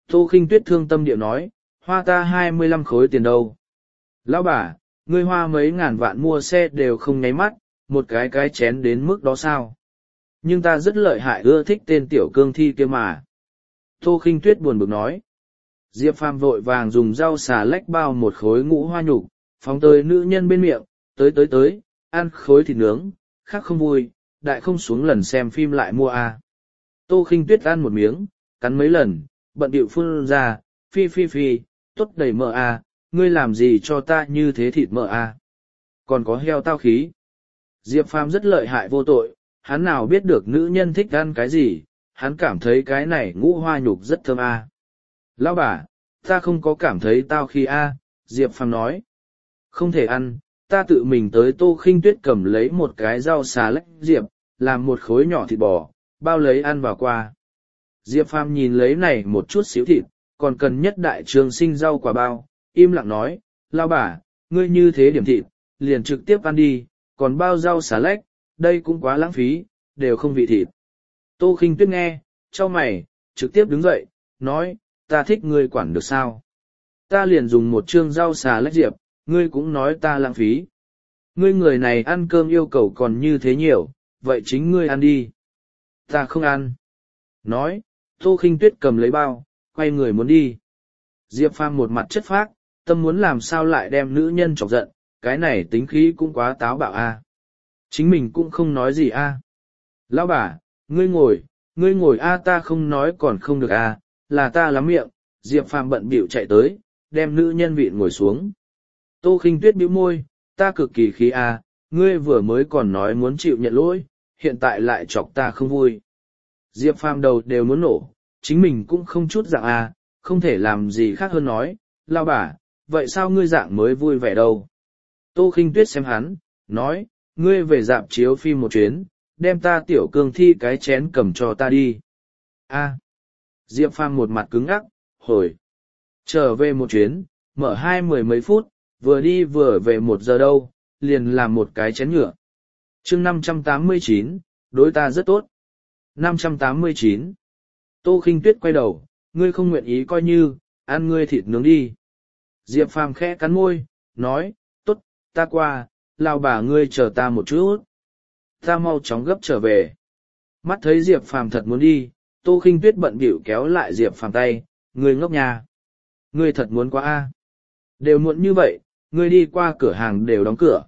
Tô Khinh Tuyết thương tâm điệu nói, hoa ta 25 khối tiền đâu. Lão bà, ngươi hoa mấy ngàn vạn mua xe đều không nháy mắt, một cái chén đến mức đó sao? Nhưng ta rất lợi hại ưa thích tên tiểu cương thi kia mà. Tô Khinh Tuyết buồn bực nói. Diệp Phàm vội vàng dùng rau xà lách bao một khối ngũ hoa nhục, phóng tới nữ nhân bên miệng, tới, ăn khối thịt nướng, khác không vui, đại không xuống lần xem phim lại mua à. Tô Khinh Tuyết ăn một miếng, cắn mấy lần, bận điệu phun ra, phi, tốt đầy mỡ à, ngươi làm gì cho ta như thế thịt mỡ à. Còn có heo tao khí. Diệp Phàm rất lợi hại vô tội, hắn nào biết được nữ nhân thích ăn cái gì, hắn cảm thấy cái này ngũ hoa nhục rất thơm à. Lão bà, ta không có cảm thấy tao khi à, Diệp Phàm nói. Không thể ăn, ta tự mình tới. Tô Khinh Tuyết cầm lấy một cái rau xà lách Diệp, làm một khối nhỏ thịt bò, bao lấy ăn vào qua. Diệp Phàm nhìn lấy này một chút xíu thịt, còn cần nhất đại trường sinh rau quả bao, im lặng nói, lão bà, ngươi như thế điểm thịt, liền trực tiếp ăn đi, còn bao rau xà lách, đây cũng quá lãng phí, đều không vị thịt. Tô Khinh Tuyết nghe, chau mày, trực tiếp đứng dậy, nói, ta thích ngươi quản được sao? Ta liền dùng một chương rau xà lách Diệp, ngươi cũng nói ta lãng phí. Ngươi người này ăn cơm yêu cầu còn như thế nhiều, vậy chính ngươi ăn đi. Ta không ăn. Nói, Tô Khinh Tuyết cầm lấy bao, quay người muốn đi. Diệp Phàm một mặt chất phác, tâm muốn làm sao lại đem nữ nhân chọc giận, cái này tính khí cũng quá táo bạo a. Chính mình cũng không nói gì a. Lão bà, ngươi ngồi a, ta không nói còn không được a, là ta lắm miệng. Diệp Phàm bận bịu chạy tới, đem nữ nhân vịn ngồi xuống. Tô Khinh Tuyết bĩu môi, ta cực kỳ khí a, ngươi vừa mới còn nói muốn chịu nhận lỗi, hiện tại lại chọc ta không vui. Diệp Phàm đầu đều muốn nổ, chính mình cũng không chút dạng a, không thể làm gì khác hơn nói, lão bà, vậy sao ngươi dạng mới vui vẻ đâu? Tô Khinh Tuyết xem hắn, nói, ngươi về dạp chiếu phim một chuyến, đem ta tiểu cương thi cái chén cầm cho ta đi. A. Diệp Phàm một mặt cứng ngắc, hồi. Trở về một chuyến, mở 20 mấy phút, vừa đi vừa về 1 giờ đâu, liền làm một cái chén nhựa. Chương 589, đối ta rất tốt. 589. Tô Khinh Tuyết quay đầu, ngươi không nguyện ý coi như, ăn ngươi thịt nướng đi. Diệp Phàm khẽ cắn môi, nói, tốt, ta qua, lão bà ngươi chờ ta một chút. Ta mau chóng gấp trở về. Mắt thấy Diệp Phàm thật muốn đi, Tô Khinh Tuyết bận bịu kéo lại Diệp Phàm tay, ngươi ngốc nhà. Ngươi thật muốn quá a? Đều muộn như vậy, ngươi đi qua cửa hàng đều đóng cửa.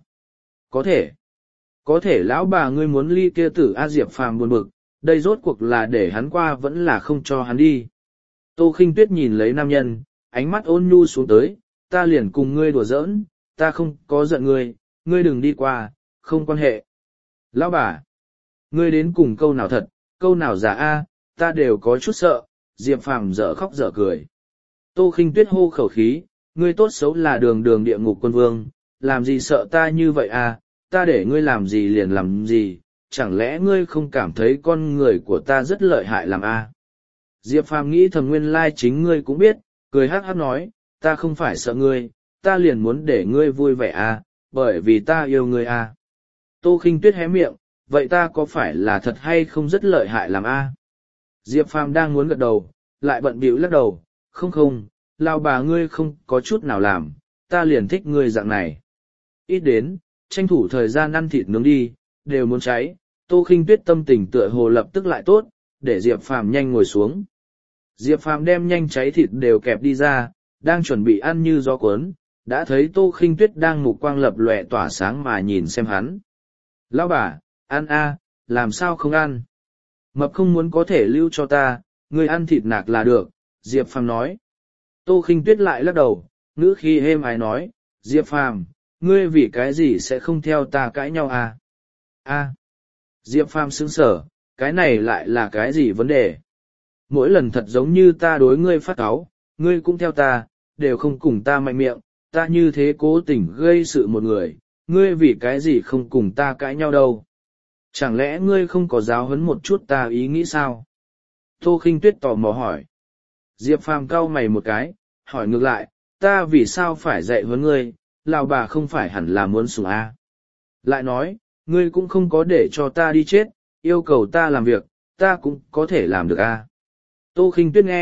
Có thể lão bà ngươi muốn ly kia tử a. Diệp Phàm buồn bực, đây rốt cuộc là để hắn qua vẫn là không cho hắn đi. Tô Khinh Tuyết nhìn lấy nam nhân, ánh mắt ôn nhu xuống tới, ta liền cùng ngươi đùa giỡn, ta không có giận ngươi, ngươi đừng đi qua, không quan hệ. Lão bà, ngươi đến cùng câu nào thật, câu nào giả a, ta đều có chút sợ. Diệp Phàm dở khóc dở cười. Tô Khinh Tuyết hô khẩu khí, ngươi tốt xấu là đường đường địa ngục quân vương, làm gì sợ ta như vậy à, ta để ngươi làm gì liền làm gì, chẳng lẽ ngươi không cảm thấy con người của ta rất lợi hại làm a? Diệp Phàm nghĩ thầm nguyên lai chính ngươi cũng biết, cười hắc hắc nói, ta không phải sợ ngươi, ta liền muốn để ngươi vui vẻ à, bởi vì ta yêu ngươi à. Tô Khinh Tuyết hé miệng, vậy ta có phải là thật hay không rất lợi hại làm a? Diệp Phàm đang muốn gật đầu, lại bận bịu lắc đầu, không, lão bà ngươi không có chút nào làm, ta liền thích ngươi dạng này. Ít đến, tranh thủ thời gian ăn thịt nướng đi, đều muốn cháy. Tô Khinh Tuyết tâm tình tựa hồ lập tức lại tốt, để Diệp Phàm nhanh ngồi xuống. Diệp Phàm đem nhanh cháy thịt đều kẹp đi ra, đang chuẩn bị ăn như gió cuốn, đã thấy Tô Khinh Tuyết đang mục quang lập lòe tỏa sáng mà nhìn xem hắn. Lão bà, ăn a, làm sao không ăn? Mập không muốn có thể lưu cho ta, ngươi ăn thịt nạc là được, Diệp Phàm nói. Tô Khinh Tuyết lại lắc đầu, ngữ khí êm ái nói, Diệp Phàm, ngươi vì cái gì sẽ không theo ta cãi nhau à? A. Diệp Phàm sững sờ, cái này lại là cái gì vấn đề? Mỗi lần thật giống như ta đối ngươi phát cáu, ngươi cũng theo ta, đều không cùng ta mạnh miệng, ta như thế cố tình gây sự một người, ngươi vì cái gì không cùng ta cãi nhau đâu? Chẳng lẽ ngươi không có giáo huấn một chút ta ý nghĩ sao? Tô Khinh Tuyết tò mò hỏi. Diệp Phàm cau mày một cái, hỏi ngược lại, ta vì sao phải dạy huấn ngươi, lão bà không phải hẳn là muốn sủng a? Lại nói, ngươi cũng không có để cho ta đi chết, yêu cầu ta làm việc, ta cũng có thể làm được a. Tô Khinh Tuyết nghe,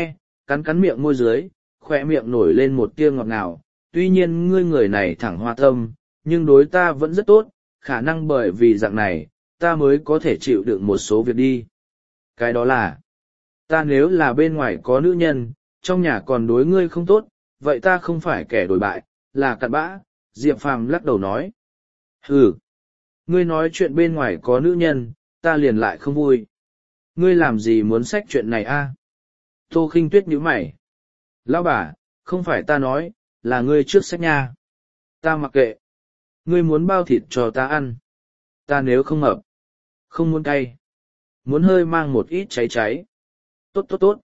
cắn cắn miệng môi dưới, khoe miệng nổi lên một tia ngọt ngào. Tuy nhiên ngươi người này thẳng hoa tâm, nhưng đối ta vẫn rất tốt, khả năng bởi vì dạng này, ta mới có thể chịu đựng một số việc đi. Cái đó là, ta nếu là bên ngoài có nữ nhân, trong nhà còn đối ngươi không tốt, vậy ta không phải kẻ đổi bại, là cặn bã. Diệp Phàm lắc đầu nói. Hừ, ngươi nói chuyện bên ngoài có nữ nhân, ta liền lại không vui. Ngươi làm gì muốn xách chuyện này a? Tô Khinh Tuyết nhíu mày. Lão bà, không phải ta nói, là ngươi trước xách nha. Ta mặc kệ. Ngươi muốn bao thịt cho ta ăn. Ta nếu không hợp, không muốn cay, muốn hơi mang một ít cháy cháy. Tốt tốt tốt.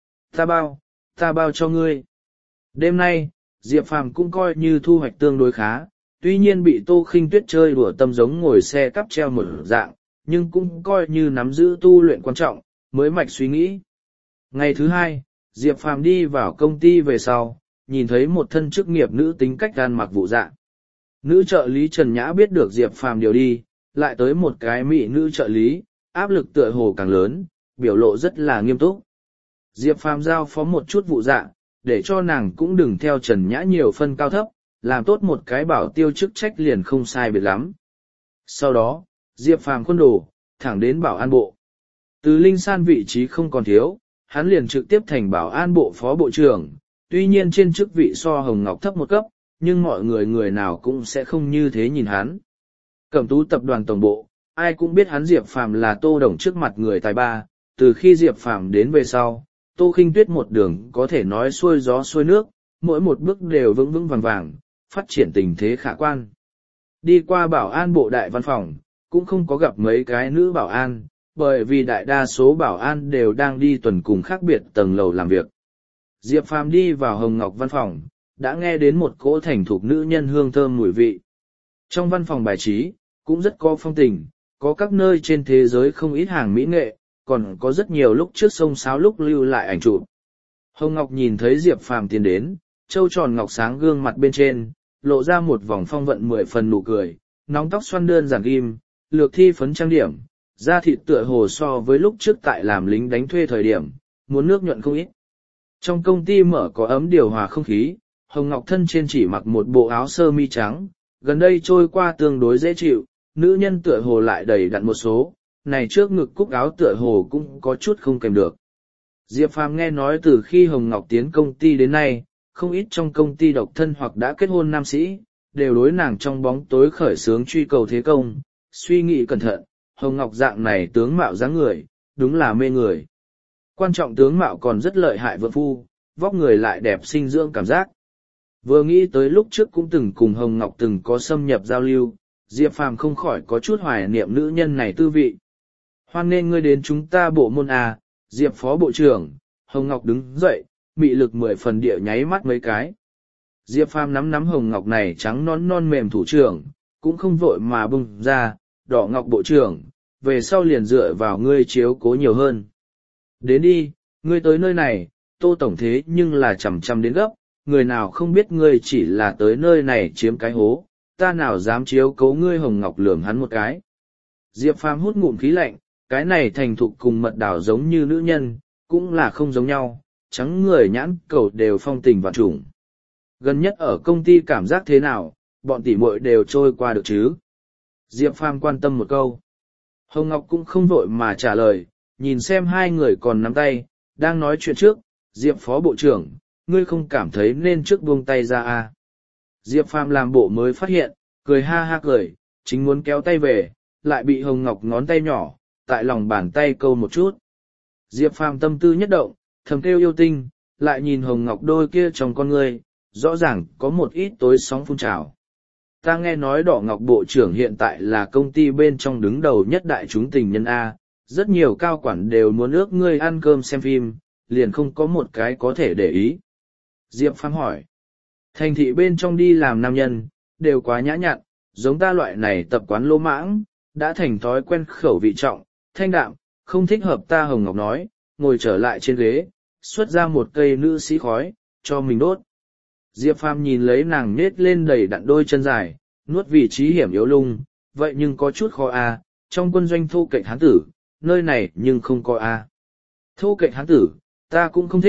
Ta bao cho ngươi. Đêm nay, Diệp Phàm cũng coi như thu hoạch tương đối khá, tuy nhiên bị Tô Khinh Tuyết chơi đùa tâm giống ngồi xe cắp treo một dạng, nhưng cũng coi như nắm giữ tu luyện quan trọng, mới mạch suy nghĩ. Ngày thứ hai, Diệp Phàm đi vào công ty về sau, nhìn thấy một thân chức nghiệp nữ tính cách ăn mặc vụ dạng. Nữ trợ lý Trần Nhã biết được Diệp Phàm điều đi, lại tới một cái mỹ nữ trợ lý, áp lực tựa hồ càng lớn, biểu lộ rất là nghiêm túc. Diệp Phàm giao phó một chút vụ dạng, để cho nàng cũng đừng theo Trần Nhã nhiều phân cao thấp, làm tốt một cái bảo tiêu chức trách liền không sai biệt lắm. Sau đó, Diệp Phàm khuôn đồ, thẳng đến bảo an bộ. Từ Linh San vị trí không còn thiếu, hắn liền trực tiếp thành bảo an bộ phó bộ trưởng, tuy nhiên trên chức vị so Hồng Ngọc thấp một cấp, nhưng mọi người nào cũng sẽ không như thế nhìn hắn. Cẩm Tú tập đoàn tổng bộ, ai cũng biết hắn Diệp Phàm là Tô Đồng trước mặt người tài ba, từ khi Diệp Phàm đến về sau, Tô Khinh Tuyết một đường có thể nói xuôi gió xuôi nước, mỗi một bước đều vững vững vàng vàng, phát triển tình thế khả quan. Đi qua bảo an bộ đại văn phòng, cũng không có gặp mấy cái nữ bảo an, bởi vì đại đa số bảo an đều đang đi tuần cùng khác biệt tầng lầu làm việc. Diệp Phàm đi vào Hồng Ngọc văn phòng, đã nghe đến một cỗ thành thục nữ nhân hương thơm mùi vị. Trong văn phòng bài trí, cũng rất có phong tình, có các nơi trên thế giới không ít hàng mỹ nghệ, còn có rất nhiều lúc trước sông sáo lúc lưu lại ảnh chụp. Hồng Ngọc nhìn thấy Diệp Phàm tiến đến, trâu tròn ngọc sáng gương mặt bên trên, lộ ra một vòng phong vận 10 phần nụ cười, nóng tóc xoăn đơn giản ghim, lược thi phấn trang điểm, da thịt tựa hồ so với lúc trước tại làm lính đánh thuê thời điểm, muốn nước nhuận không ít. Trong công ty mở có ấm điều hòa không khí, Hồng Ngọc thân trên chỉ mặc một bộ áo sơ mi trắng, gần đây trôi qua tương đối dễ chịu, nữ nhân tựa hồ lại đầy đặn một số, này trước ngực cúc áo tựa hồ cũng có chút không kèm được. Diệp Phàm nghe nói từ khi Hồng Ngọc tiến công ty đến nay, không ít trong công ty độc thân hoặc đã kết hôn nam sĩ, đều đối nàng trong bóng tối khởi xướng truy cầu thế công, suy nghĩ cẩn thận, Hồng Ngọc dạng này tướng mạo dáng người, đúng là mê người. Quan trọng tướng mạo còn rất lợi hại vợ phu, vóc người lại đẹp sinh dưỡng cảm giác. Vừa nghĩ tới lúc trước cũng từng cùng Hồng Ngọc từng có xâm nhập giao lưu, Diệp Phàm không khỏi có chút hoài niệm nữ nhân này tư vị. Hoan nên ngươi đến chúng ta bộ môn A, Diệp phó bộ trưởng. Hồng Ngọc đứng dậy, mị lực 10 phần địa nháy mắt mấy cái. Diệp Phàm nắm Hồng Ngọc này trắng non mềm thủ trưởng, cũng không vội mà bung ra, đỏ Ngọc bộ trưởng, về sau liền dựa vào ngươi chiếu cố nhiều hơn. Đến đi, ngươi tới nơi này, Tô tổng thế nhưng là chằm đến gấp, người nào không biết ngươi chỉ là tới nơi này chiếm cái hố, ta nào dám chiếu cố ngươi. Hồng Ngọc lườm hắn một cái. Diệp Phàm hút ngụm khí lạnh, cái này thành thục cùng mật đảo giống như nữ nhân, cũng là không giống nhau, trắng người nhãn cầu đều phong tình vạn trùng. Gần nhất ở công ty cảm giác thế nào, bọn tỉ muội đều trôi qua được chứ? Diệp Phàm quan tâm một câu. Hồng Ngọc cũng không vội mà trả lời, nhìn xem hai người còn nắm tay, đang nói chuyện trước, Diệp phó bộ trưởng, ngươi không cảm thấy nên trước buông tay ra à? Diệp Phàm làm bộ mới phát hiện, cười ha ha cười, chính muốn kéo tay về, lại bị Hồng Ngọc ngón tay nhỏ, tại lòng bàn tay câu một chút. Diệp Phàm tâm tư nhất động, thầm kêu yêu tinh, lại nhìn Hồng Ngọc đôi kia trong con ngươi, rõ ràng có một ít tối sóng phun trào. Ta nghe nói Đỏ Ngọc bộ trưởng hiện tại là công ty bên trong đứng đầu nhất đại chúng tình nhân A, rất nhiều cao quản đều muốn ước ngươi ăn cơm xem phim, liền không có một cái có thể để ý. Diệp Phàm hỏi, thành thị bên trong đi làm nam nhân, đều quá nhã nhặn, giống ta loại này tập quán lỗ mãng, đã thành thói quen khẩu vị trọng, thanh đạm, không thích hợp. Ta. Hồng Ngọc nói, ngồi trở lại trên ghế, xuất ra một cây nữ sĩ khói, cho mình đốt. Diệp Phàm nhìn lấy nàng nết lên đầy đặn đôi chân dài, nuốt vị trí hiểm yếu lung, vậy nhưng có chút khó a, trong quân doanh thô kệch hán tử, nơi này nhưng không có a. Thô kệch hán tử, ta cũng không thích,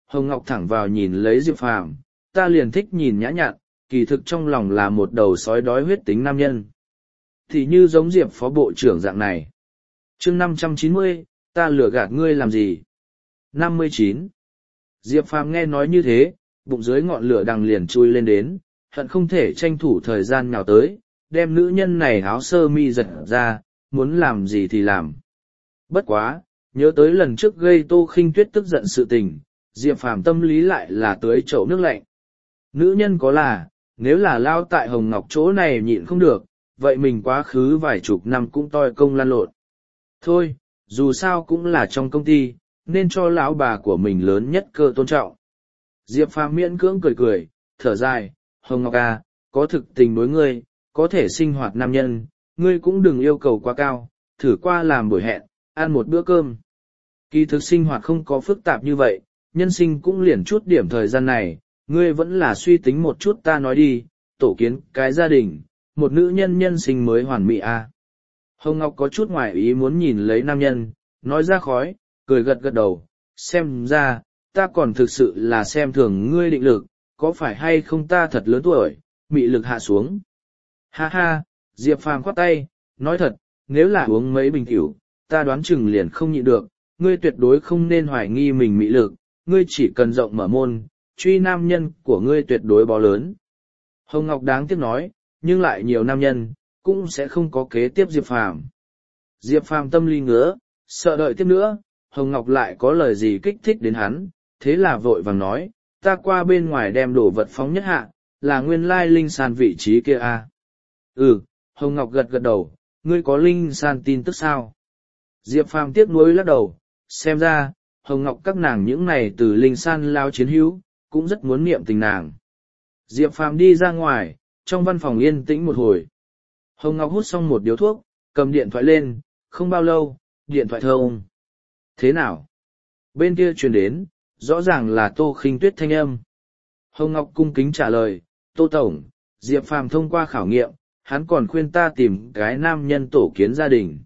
Hồng Ngọc thẳng vào nhìn lấy Diệp Phàm, ta liền thích nhìn nhã nhặn, kỳ thực trong lòng là một đầu sói đói huyết tính nam nhân. Thì như giống Diệp phó bộ trưởng dạng này. chương 590, ta lừa gạt ngươi làm gì? 59. Diệp Phàm nghe nói như thế, bụng dưới ngọn lửa đằng liền chui lên đến, hận không thể tranh thủ thời gian nhào tới, đem nữ nhân này áo sơ mi giật ra, muốn làm gì thì làm. Bất quá, nhớ tới lần trước gây Tô Khinh Tuyết tức giận sự tình, Diệp Phàm tâm lý lại là tưới chậu nước lạnh. Nữ nhân có là, nếu là lao tại Hồng Ngọc chỗ này nhịn không được, vậy mình quá khứ vài chục năm cũng toi công lan lộn. Thôi, dù sao cũng là trong công ty, nên cho lão bà của mình lớn nhất cơ tôn trọng. Diệp Phàm miễn cưỡng cười cười, thở dài, Hồng Ngọc à, có thực tình đối ngươi, có thể sinh hoạt nam nhân, ngươi cũng đừng yêu cầu quá cao, thử qua làm buổi hẹn, ăn một bữa cơm. Kỳ thực sinh hoạt không có phức tạp như vậy, nhân sinh cũng liền chút điểm thời gian này, ngươi vẫn là suy tính một chút ta nói đi, tổ kiến cái gia đình, một nữ nhân nhân sinh mới hoàn mỹ à. Hồng Ngọc có chút ngoài ý muốn nhìn lấy nam nhân, nói ra khói, cười gật gật đầu, xem ra, ta còn thực sự là xem thường ngươi định lực, có phải hay không ta thật lớn tuổi, mị lực hạ xuống. Ha ha, Diệp Phàm khoát tay, nói thật, nếu là uống mấy bình tiểu, ta đoán chừng liền không nhịn được, ngươi tuyệt đối không nên hoài nghi mình mị lực, ngươi chỉ cần rộng mở môn, truy nam nhân của ngươi tuyệt đối bó lớn. Hồng Ngọc đáng tiếc nói, nhưng lại nhiều nam nhân, cũng sẽ không có kế tiếp Diệp Phàm. Diệp Phàm tâm lý ngứa, sợ đợi tiếp nữa, Hồng Ngọc lại có lời gì kích thích đến hắn, thế là vội vàng nói, ta qua bên ngoài đem đồ vật phóng nhất hạ, là nguyên lai linh san vị trí kia à. Ừ, Hồng Ngọc gật gật đầu, ngươi có linh san tin tức sao? Diệp Phàm tiếc nuối lắc đầu, xem ra, Hồng Ngọc các nàng những này từ linh san lao chiến hữu, cũng rất muốn niệm tình nàng. Diệp Phàm đi ra ngoài, trong văn phòng yên tĩnh một hồi. Hồng Ngọc hút xong một điếu thuốc, cầm điện thoại lên, không bao lâu, điện thoại thông. Thế nào? Bên kia truyền đến, rõ ràng là Tô Khinh Tuyết thanh âm. Hồng Ngọc cung kính trả lời, Tô Tổng, Diệp Phàm thông qua khảo nghiệm, hắn còn khuyên ta tìm cái nam nhân tổ kiến gia đình.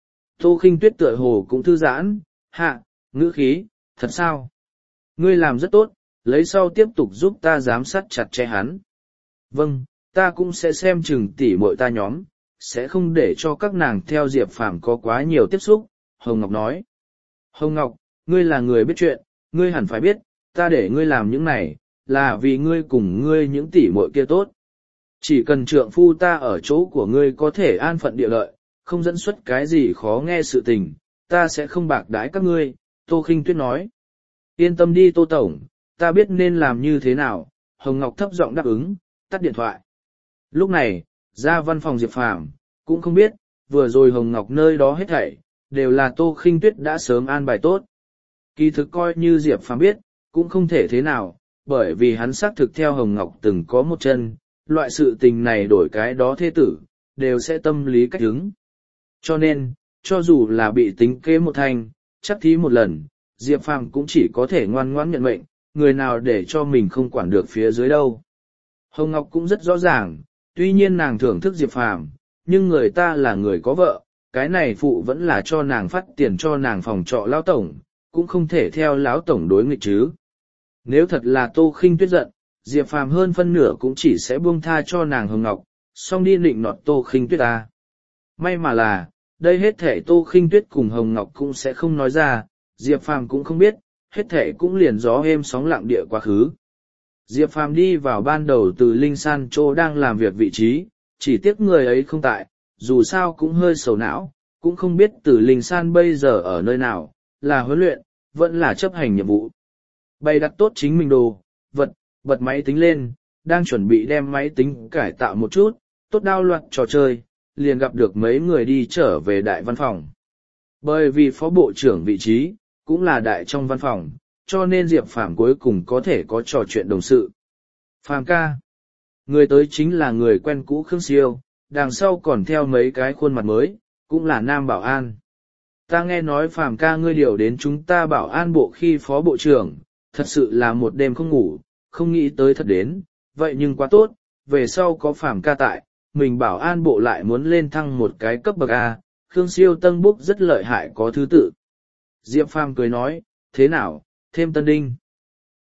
Tô Khinh Tuyết tựa hồ cũng thư giãn, hạ, ngữ khí, thật sao? Ngươi làm rất tốt, lấy sau tiếp tục giúp ta giám sát chặt chẽ hắn. Vâng, ta cũng sẽ xem chừng tỉ muội ta nhóm, sẽ không để cho các nàng theo Diệp Phàm có quá nhiều tiếp xúc, Hồng Ngọc nói. Hồng Ngọc, ngươi là người biết chuyện, ngươi hẳn phải biết, ta để ngươi làm những này, là vì ngươi cùng ngươi những tỉ muội kia tốt. Chỉ cần trượng phu ta ở chỗ của ngươi có thể an phận địa lợi, không dẫn xuất cái gì khó nghe sự tình, ta sẽ không bạc đãi các ngươi, Tô Khinh Tuyết nói. Yên tâm đi Tô Tổng, ta biết nên làm như thế nào, Hồng Ngọc thấp giọng đáp ứng, tắt điện thoại. Lúc này, ra văn phòng Diệp Phàm cũng không biết, vừa rồi Hồng Ngọc nơi đó hết thảy, đều là Tô Khinh Tuyết đã sớm an bài tốt. Kỳ thực coi như Diệp Phàm biết, cũng không thể thế nào, bởi vì hắn xác thực theo Hồng Ngọc từng có một chân, loại sự tình này đổi cái đó thế tử, đều sẽ tâm lý cách ứng. Cho nên, cho dù là bị tính kế một thành, chắc thí một lần, Diệp Phàm cũng chỉ có thể ngoan ngoãn nhận mệnh, người nào để cho mình không quản được phía dưới đâu. Hồng Ngọc cũng rất rõ ràng, tuy nhiên nàng thưởng thức Diệp Phàm, nhưng người ta là người có vợ, cái này phụ vẫn là cho nàng phát tiền cho nàng phòng trọ lão tổng, cũng không thể theo lão tổng đối nghịch chứ. Nếu thật là Tô Khinh Tuyết giận, Diệp Phàm hơn phân nửa cũng chỉ sẽ buông tha cho nàng Hồng Ngọc, xong đi nịnh nọt Tô Khinh Tuyết ta. May mà là, đây hết thể Tô Khinh Tuyết cùng Hồng Ngọc cũng sẽ không nói ra, Diệp Phàm cũng không biết, hết thể cũng liền gió êm sóng lặng địa quá khứ. Diệp Phàm đi vào ban đầu từ Linh San chỗ đang làm việc vị trí, chỉ tiếc người ấy không tại, dù sao cũng hơi sầu não, cũng không biết từ Linh San bây giờ ở nơi nào, là huấn luyện, vẫn là chấp hành nhiệm vụ. Bày đặt tốt chính mình đồ, vật, bật máy tính lên, đang chuẩn bị đem máy tính cải tạo một chút, tốt đao loạt trò chơi, liền gặp được mấy người đi trở về đại văn phòng. Bởi vì phó bộ trưởng vị trí, cũng là đại trong văn phòng, cho nên Diệp Phàm cuối cùng có thể có trò chuyện đồng sự. Phàm ca. Người tới chính là người quen cũ Khương Siêu, đằng sau còn theo mấy cái khuôn mặt mới, cũng là nam bảo an. Ta nghe nói Phàm ca ngươi điều đến chúng ta bảo an bộ khi phó bộ trưởng, thật sự là một đêm không ngủ, không nghĩ tới thật đến, vậy nhưng quá tốt, về sau có Phàm ca tại, mình bảo an bộ lại muốn lên thăng một cái cấp bậc A, Khương Siêu tân búc rất lợi hại có thứ tự. Diệp Phàm cười nói, thế nào, thêm tân đinh.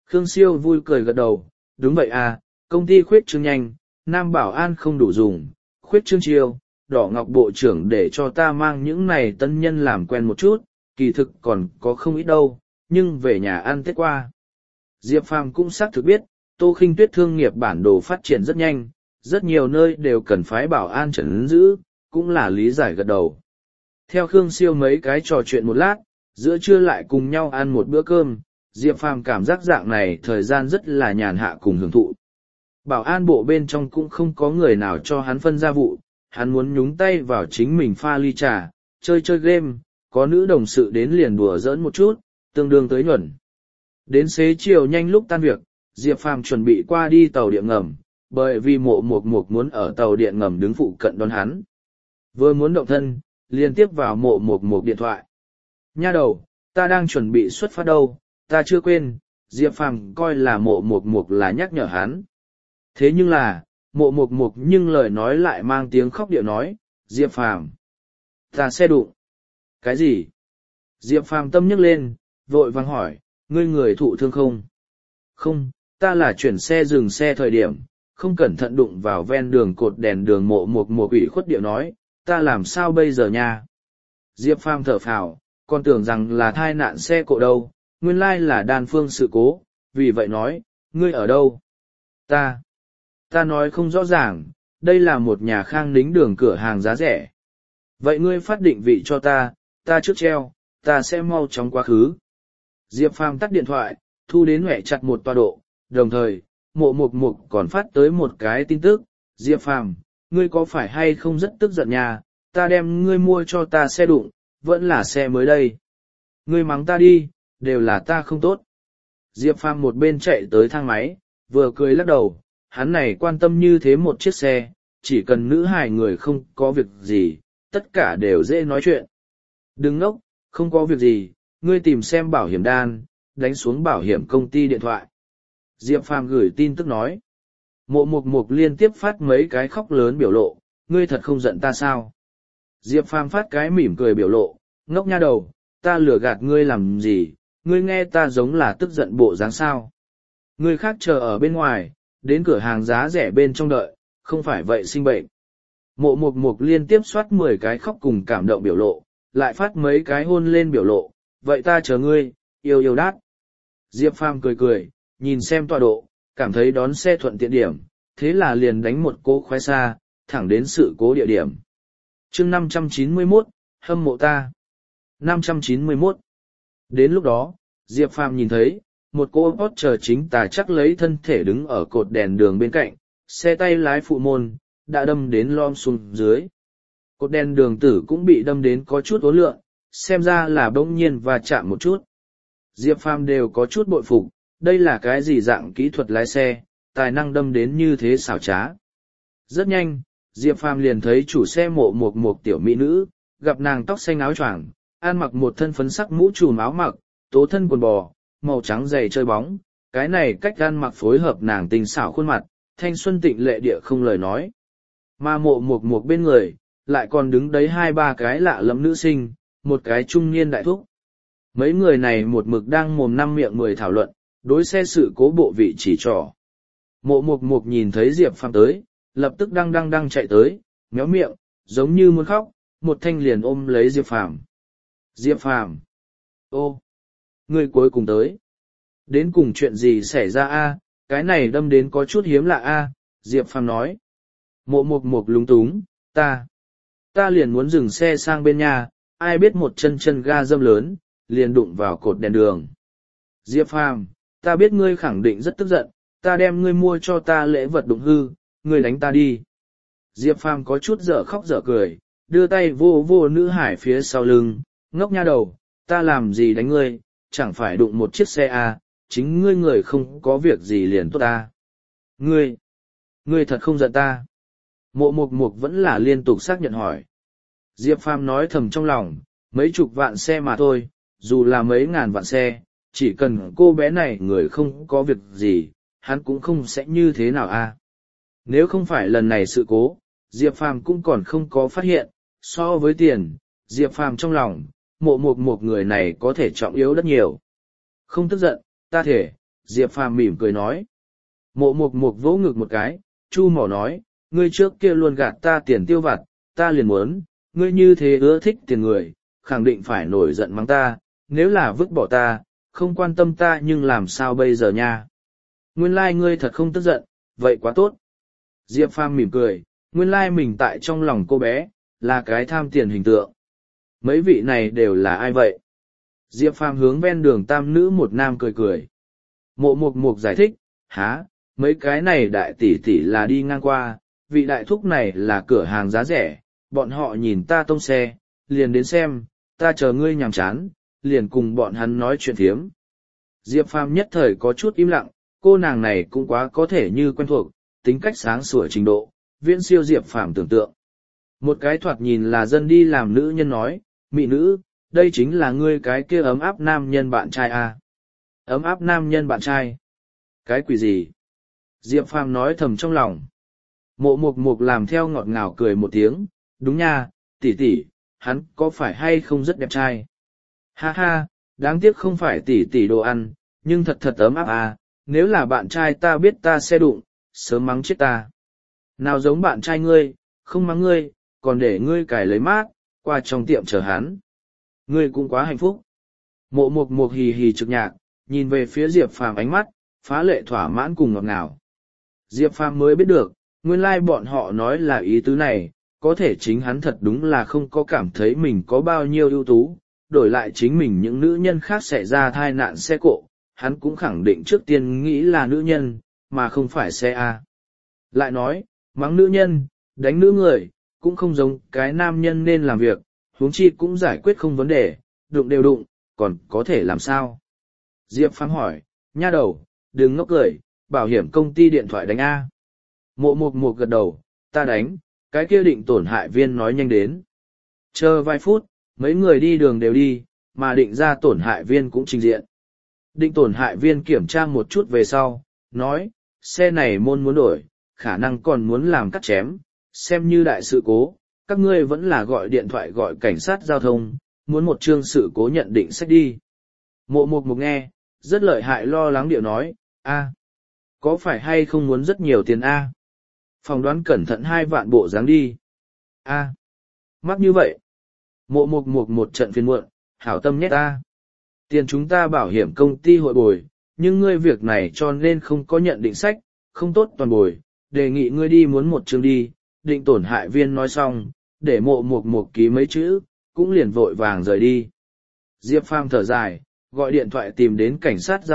Khương Siêu vui cười gật đầu, đúng vậy à, công ty khuyết trương nhanh, Nam Bảo An không đủ dùng, khuyết trương chiêu, Đỏ Ngọc Bộ trưởng để cho ta mang những này tân nhân làm quen một chút, kỳ thực còn có không ít đâu, nhưng về nhà ăn Tết qua. Diệp Phàm cũng xác thực biết, Tô Khinh Tuyết thương nghiệp bản đồ phát triển rất nhanh, rất nhiều nơi đều cần phái bảo an trấn giữ, cũng là lý giải gật đầu. Theo Khương Siêu mấy cái trò chuyện một lát, giữa trưa lại cùng nhau ăn một bữa cơm, Diệp Phàm cảm giác dạng này thời gian rất là nhàn hạ cùng hưởng thụ. Bảo an bộ bên trong cũng không có người nào cho hắn phân gia vụ, hắn muốn nhúng tay vào chính mình pha ly trà, chơi game, có nữ đồng sự đến liền đùa giỡn một chút, tương đương tới nhuần. Đến xế chiều nhanh lúc tan việc, Diệp Phàm chuẩn bị qua đi tàu điện ngầm, bởi vì Mộ Mục Mục muốn ở tàu điện ngầm đứng phụ cận đón hắn. Vừa muốn động thân, liên tiếp vào Mộ Mục Mục điện thoại. Nha đầu, ta đang chuẩn bị xuất phát đâu, ta chưa quên, Diệp Phàm coi là Mộ Mục Mục là nhắc nhở hắn. Thế nhưng là, Mộ Mục Mục nhưng lời nói lại mang tiếng khóc điệu nói, Diệp Phàm, ta xe đụng. Cái gì? Diệp Phàm tâm nhức lên, vội vàng hỏi, ngươi người thụ thương không? Không, ta là chuyển xe dừng xe thời điểm, không cẩn thận đụng vào ven đường cột đèn đường. Mộ Mục Mục ủy khuất điệu nói, ta làm sao bây giờ nha? Diệp Phàm thở phào, còn tưởng rằng là thai nạn xe cộ đâu, nguyên lai là đan phương sự cố, vì vậy nói, ngươi ở đâu? Ta nói không rõ ràng, đây là một nhà Khang Nính đường cửa hàng giá rẻ. Vậy ngươi phát định vị cho ta trước treo, ta sẽ mau chóng quá khứ. Diệp Phàm tắt điện thoại, thu đến huệ chặt một tọa độ, đồng thời, Mộ Mục Mục còn phát tới một cái tin tức, Diệp Phàm, ngươi có phải hay không rất tức giận nha, ta đem ngươi mua cho ta xe đụng, vẫn là xe mới đây. Ngươi mắng ta đi, đều là ta không tốt. Diệp Phàm một bên chạy tới thang máy, vừa cười lắc đầu, hắn này quan tâm như thế một chiếc xe, chỉ cần nữ hài người không có việc gì, tất cả đều dễ nói chuyện. Đừng ngốc, không có việc gì, ngươi tìm xem bảo hiểm đan, đánh xuống bảo hiểm công ty điện thoại. Diệp Phàm gửi tin tức nói. Mộ Mục Mục liên tiếp phát mấy cái khóc lớn biểu lộ, ngươi thật không giận ta sao? Diệp Phàm phát cái mỉm cười biểu lộ, ngốc nha đầu, ta lừa gạt ngươi làm gì, ngươi nghe ta giống là tức giận bộ dáng sao? Ngươi khác chờ ở bên ngoài, đến cửa hàng giá rẻ bên trong đợi, không phải vậy sinh bệnh. Mộ Mục Mục liên tiếp soát 10 cái khóc cùng cảm động biểu lộ, lại phát mấy cái hôn lên biểu lộ, vậy ta chờ ngươi, yêu đát. Diệp Phàm cười, nhìn xem tọa độ, cảm thấy đón xe thuận tiện điểm, thế là liền đánh một cỗ khoái xa, thẳng đến sự cố địa điểm. chương 591, hâm mộ ta. 591. Đến lúc đó, Diệp Phàm nhìn thấy, một cô Porsche chính tà chắc lấy thân thể đứng ở cột đèn đường bên cạnh, xe tay lái phụ môn, đã đâm đến lom xuống dưới. Cột đèn đường tử cũng bị đâm đến có chút uốn lượn, xem ra là bỗng nhiên và chạm một chút. Diệp Phàm đều có chút bội phục, đây là cái gì dạng kỹ thuật lái xe, tài năng đâm đến như thế xảo trá. Rất nhanh, Diệp Phàm liền thấy chủ xe Mộ Mục Mục tiểu mỹ nữ, gặp nàng tóc xanh áo choàng, ăn mặc một thân phấn sắc mũ trùm áo mặc, tố thân quần bò, màu trắng giày chơi bóng, cái này cách ăn mặc phối hợp nàng tinh xảo khuôn mặt, thanh xuân tịnh lệ địa không lời nói. Mà Mộ Mục Mục bên người, lại còn đứng đấy 2-3 cái lạ lẫm nữ sinh, một cái trung niên đại thúc. Mấy người này một mực đang mồm năm miệng mười thảo luận, đối xe sự cố bộ vị chỉ trỏ. Mộ Mục Mục nhìn thấy Diệp Phàm tới, lập tức đang chạy tới, méo miệng, giống như muốn khóc, một thanh liền ôm lấy Diệp Phàm. Diệp Phàm, ô, ngươi cuối cùng tới. Đến cùng chuyện gì xảy ra a? Cái này đâm đến có chút hiếm lạ a. Diệp Phàm nói. Mộ Mục Mục lúng túng, ta liền muốn dừng xe sang bên nhà, ai biết một chân ga dâm lớn, liền đụng vào cột đèn đường. Diệp Phàm, ta biết ngươi khẳng định rất tức giận, ta đem ngươi mua cho ta lễ vật đụng hư, ngươi đánh ta đi. Diệp Phàm có chút dở khóc dở cười, đưa tay vô nữ hải phía sau lưng, ngốc nha đầu, ta làm gì đánh ngươi, chẳng phải đụng một chiếc xe à, chính ngươi người không có việc gì liền tốt ta. Ngươi thật không giận ta. Mộ Mục Mục vẫn là liên tục xác nhận hỏi. Diệp Phàm nói thầm trong lòng, mấy chục vạn xe mà thôi, dù là mấy ngàn vạn xe, chỉ cần cô bé này người không có việc gì, hắn cũng không sẽ như thế nào a. Nếu không phải lần này sự cố, Diệp Phàm cũng còn không có phát hiện, so với tiền, Diệp Phàm trong lòng, Mộ Mục Mục người này có thể trọng yếu rất nhiều. Không tức giận, ta thể, Diệp Phàm mỉm cười nói. Mộ Mục Mục vỗ ngực một cái, chu mỏ nói, ngươi trước kia luôn gạt ta tiền tiêu vặt, ta liền muốn, ngươi như thế ưa thích tiền người, khẳng định phải nổi giận mắng ta, nếu là vứt bỏ ta, không quan tâm ta nhưng làm sao bây giờ nha. Nguyên lai ngươi thật không tức giận, vậy quá tốt. Diệp Phàm mỉm cười, nguyên lai mình tại trong lòng cô bé, là cái tham tiền hình tượng. Mấy vị này đều là ai vậy? Diệp Phàm hướng ven đường tam nữ một nam cười cười. Mộ Mục Mục giải thích, há, mấy cái này đại tỷ tỷ là đi ngang qua, vị đại thúc này là cửa hàng giá rẻ, bọn họ nhìn ta tông xe, liền đến xem, ta chờ ngươi nhàm chán, liền cùng bọn hắn nói chuyện thiếm. Diệp Phàm nhất thời có chút im lặng, cô nàng này cũng quá có thể như quen thuộc, tính cách sáng sủa trình độ, viễn siêu Diệp Phàm tưởng tượng. Một cái thoạt nhìn là dân đi làm nữ nhân nói, mị nữ, đây chính là ngươi cái kia ấm áp nam nhân bạn trai à. Ấm áp nam nhân bạn trai? Cái quỷ gì? Diệp Phàm nói thầm trong lòng. Mộ Mục Mục làm theo ngọt ngào cười một tiếng, đúng nha, tỷ tỷ, hắn có phải hay không rất đẹp trai? Ha ha, đáng tiếc không phải tỷ tỷ đồ ăn, nhưng thật thật ấm áp à, nếu là bạn trai ta biết ta sẽ đụng, sớm mắng chết ta. Nào giống bạn trai ngươi, không mắng ngươi, còn để ngươi cài lấy mát, qua trong tiệm chờ hắn. Ngươi cũng quá hạnh phúc. Mộ Mục Mục hì hì trực nhạc, nhìn về phía Diệp Phàm ánh mắt, phá lệ thỏa mãn cùng ngọt ngào. Diệp Phàm mới biết được, nguyên lai bọn họ nói là ý tứ này, có thể chính hắn thật đúng là không có cảm thấy mình có bao nhiêu ưu tú, đổi lại chính mình những nữ nhân khác xảy ra tai nạn xe cộ, hắn cũng khẳng định trước tiên nghĩ là nữ nhân, mà không phải xe A. Lại nói, mắng nữ nhân, đánh nữ người, cũng không giống cái nam nhân nên làm việc, huống chi cũng giải quyết không vấn đề, đụng đều đụng, còn có thể làm sao? Diệp Phàm hỏi, nha đầu, đừng ngốc cười, bảo hiểm công ty điện thoại đánh A. Mộ Mục Mục gật đầu, ta đánh, cái kia định tổn hại viên nói nhanh đến. Chờ vài phút, mấy người đi đường đều đi, mà định ra tổn hại viên cũng trình diện. Định tổn hại viên kiểm tra một chút về sau, nói, xe này môn muốn đổi, khả năng còn muốn làm cắt chém, xem như đại sự cố, các ngươi vẫn là gọi điện thoại gọi cảnh sát giao thông, muốn một chương sự cố nhận định sách đi. Mộ Mục Mục nghe, rất lợi hại lo lắng điệu nói, a, có phải hay không muốn rất nhiều tiền a? Phòng đoán cẩn thận 2 vạn bộ dáng đi. A, mắc như vậy. Mộ Mục Mục một trận phiền muộn, hảo tâm nhét ta. Tiền chúng ta bảo hiểm công ty hội bồi, nhưng ngươi việc này cho nên không có nhận định sách, không tốt toàn bồi, đề nghị ngươi đi muốn một chương đi. Định tổn hại viên nói xong, để Mộ Mục Mục ký mấy chữ, cũng liền vội vàng rời đi. Diệp Phàm thở dài, gọi điện thoại tìm đến cảnh sát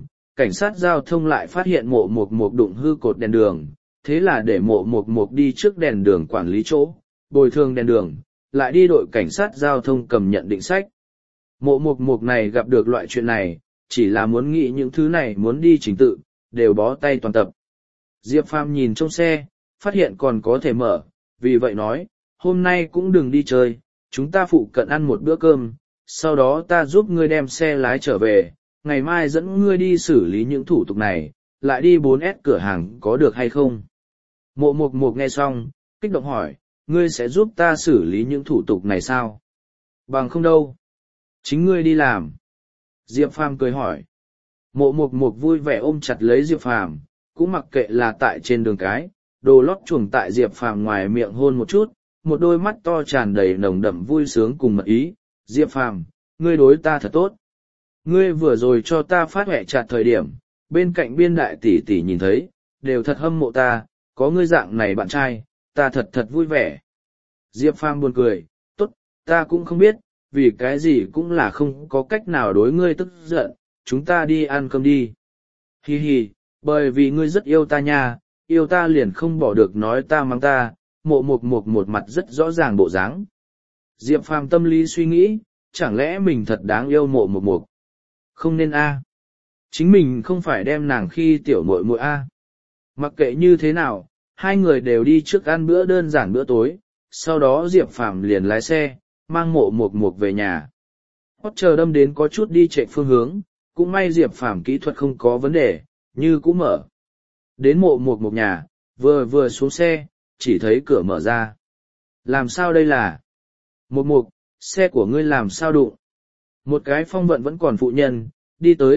giao thông lại phát hiện Mộ Mục Mục đụng hư cột đèn đường, thế là để Mộ Mục Mục đi trước đèn đường quản lý chỗ, bồi thường đèn đường, lại đi đội cảnh sát giao thông cầm nhận định sách. Mộ Mục Mục này gặp được loại chuyện này, chỉ là muốn nghĩ những thứ này muốn đi trình tự, đều bó tay toàn tập. Diệp Phàm nhìn trong xe, phát hiện còn có thể mở, vì vậy nói, hôm nay cũng đừng đi chơi, chúng ta phụ cận ăn một bữa cơm, sau đó ta giúp ngươi đem xe lái trở về, ngày mai dẫn ngươi đi xử lý những thủ tục này, lại đi 4S cửa hàng có được hay không? Mộ Mục Mục nghe xong, kích động hỏi, ngươi sẽ giúp ta xử lý những thủ tục này sao? Bằng không đâu. Chính ngươi đi làm. Diệp Phàm cười hỏi. Mộ Mục Mục vui vẻ ôm chặt lấy Diệp Phàm, cũng mặc kệ là tại trên đường cái, đồ lót chuồng tại Diệp Phàm ngoài miệng hôn một chút, một đôi mắt to tràn đầy nồng đậm vui sướng cùng mật ý. Diệp Phàm, ngươi đối ta thật tốt. Ngươi vừa rồi cho ta phát huệ chặt thời điểm, bên cạnh biên đại tỷ tỷ nhìn thấy, đều thật hâm mộ ta, có ngươi dạng này bạn trai, ta thật thật vui vẻ. Diệp Phàm buồn cười, tốt, ta cũng không biết, vì cái gì cũng là không có cách nào đối ngươi tức giận, chúng ta đi ăn cơm đi. Hi hi, bởi vì ngươi rất yêu ta nha, yêu ta liền không bỏ được nói ta mắng ta, Mộ Mục Mục một mặt rất rõ ràng bộ dáng. Diệp Phàm tâm lý suy nghĩ, chẳng lẽ mình thật đáng yêu Mộ Mục Mục? Không nên a. Chính mình không phải đem nàng khi tiểu muội muội a. Mặc kệ như thế nào, hai người đều đi trước ăn bữa đơn giản bữa tối, sau đó Diệp Phàm liền lái xe, mang Mộ Mục Mục về nhà. Hót chờ đâm đến có chút đi chạy phương hướng, cũng may Diệp Phàm kỹ thuật không có vấn đề, như cũng mở. Đến Mộ Mục Mục nhà, vừa xuống xe, chỉ thấy cửa mở ra. Làm sao đây là? Mục Mục, xe của ngươi làm sao đụng? Một cái phong vận vẫn còn phụ nhân, đi tới,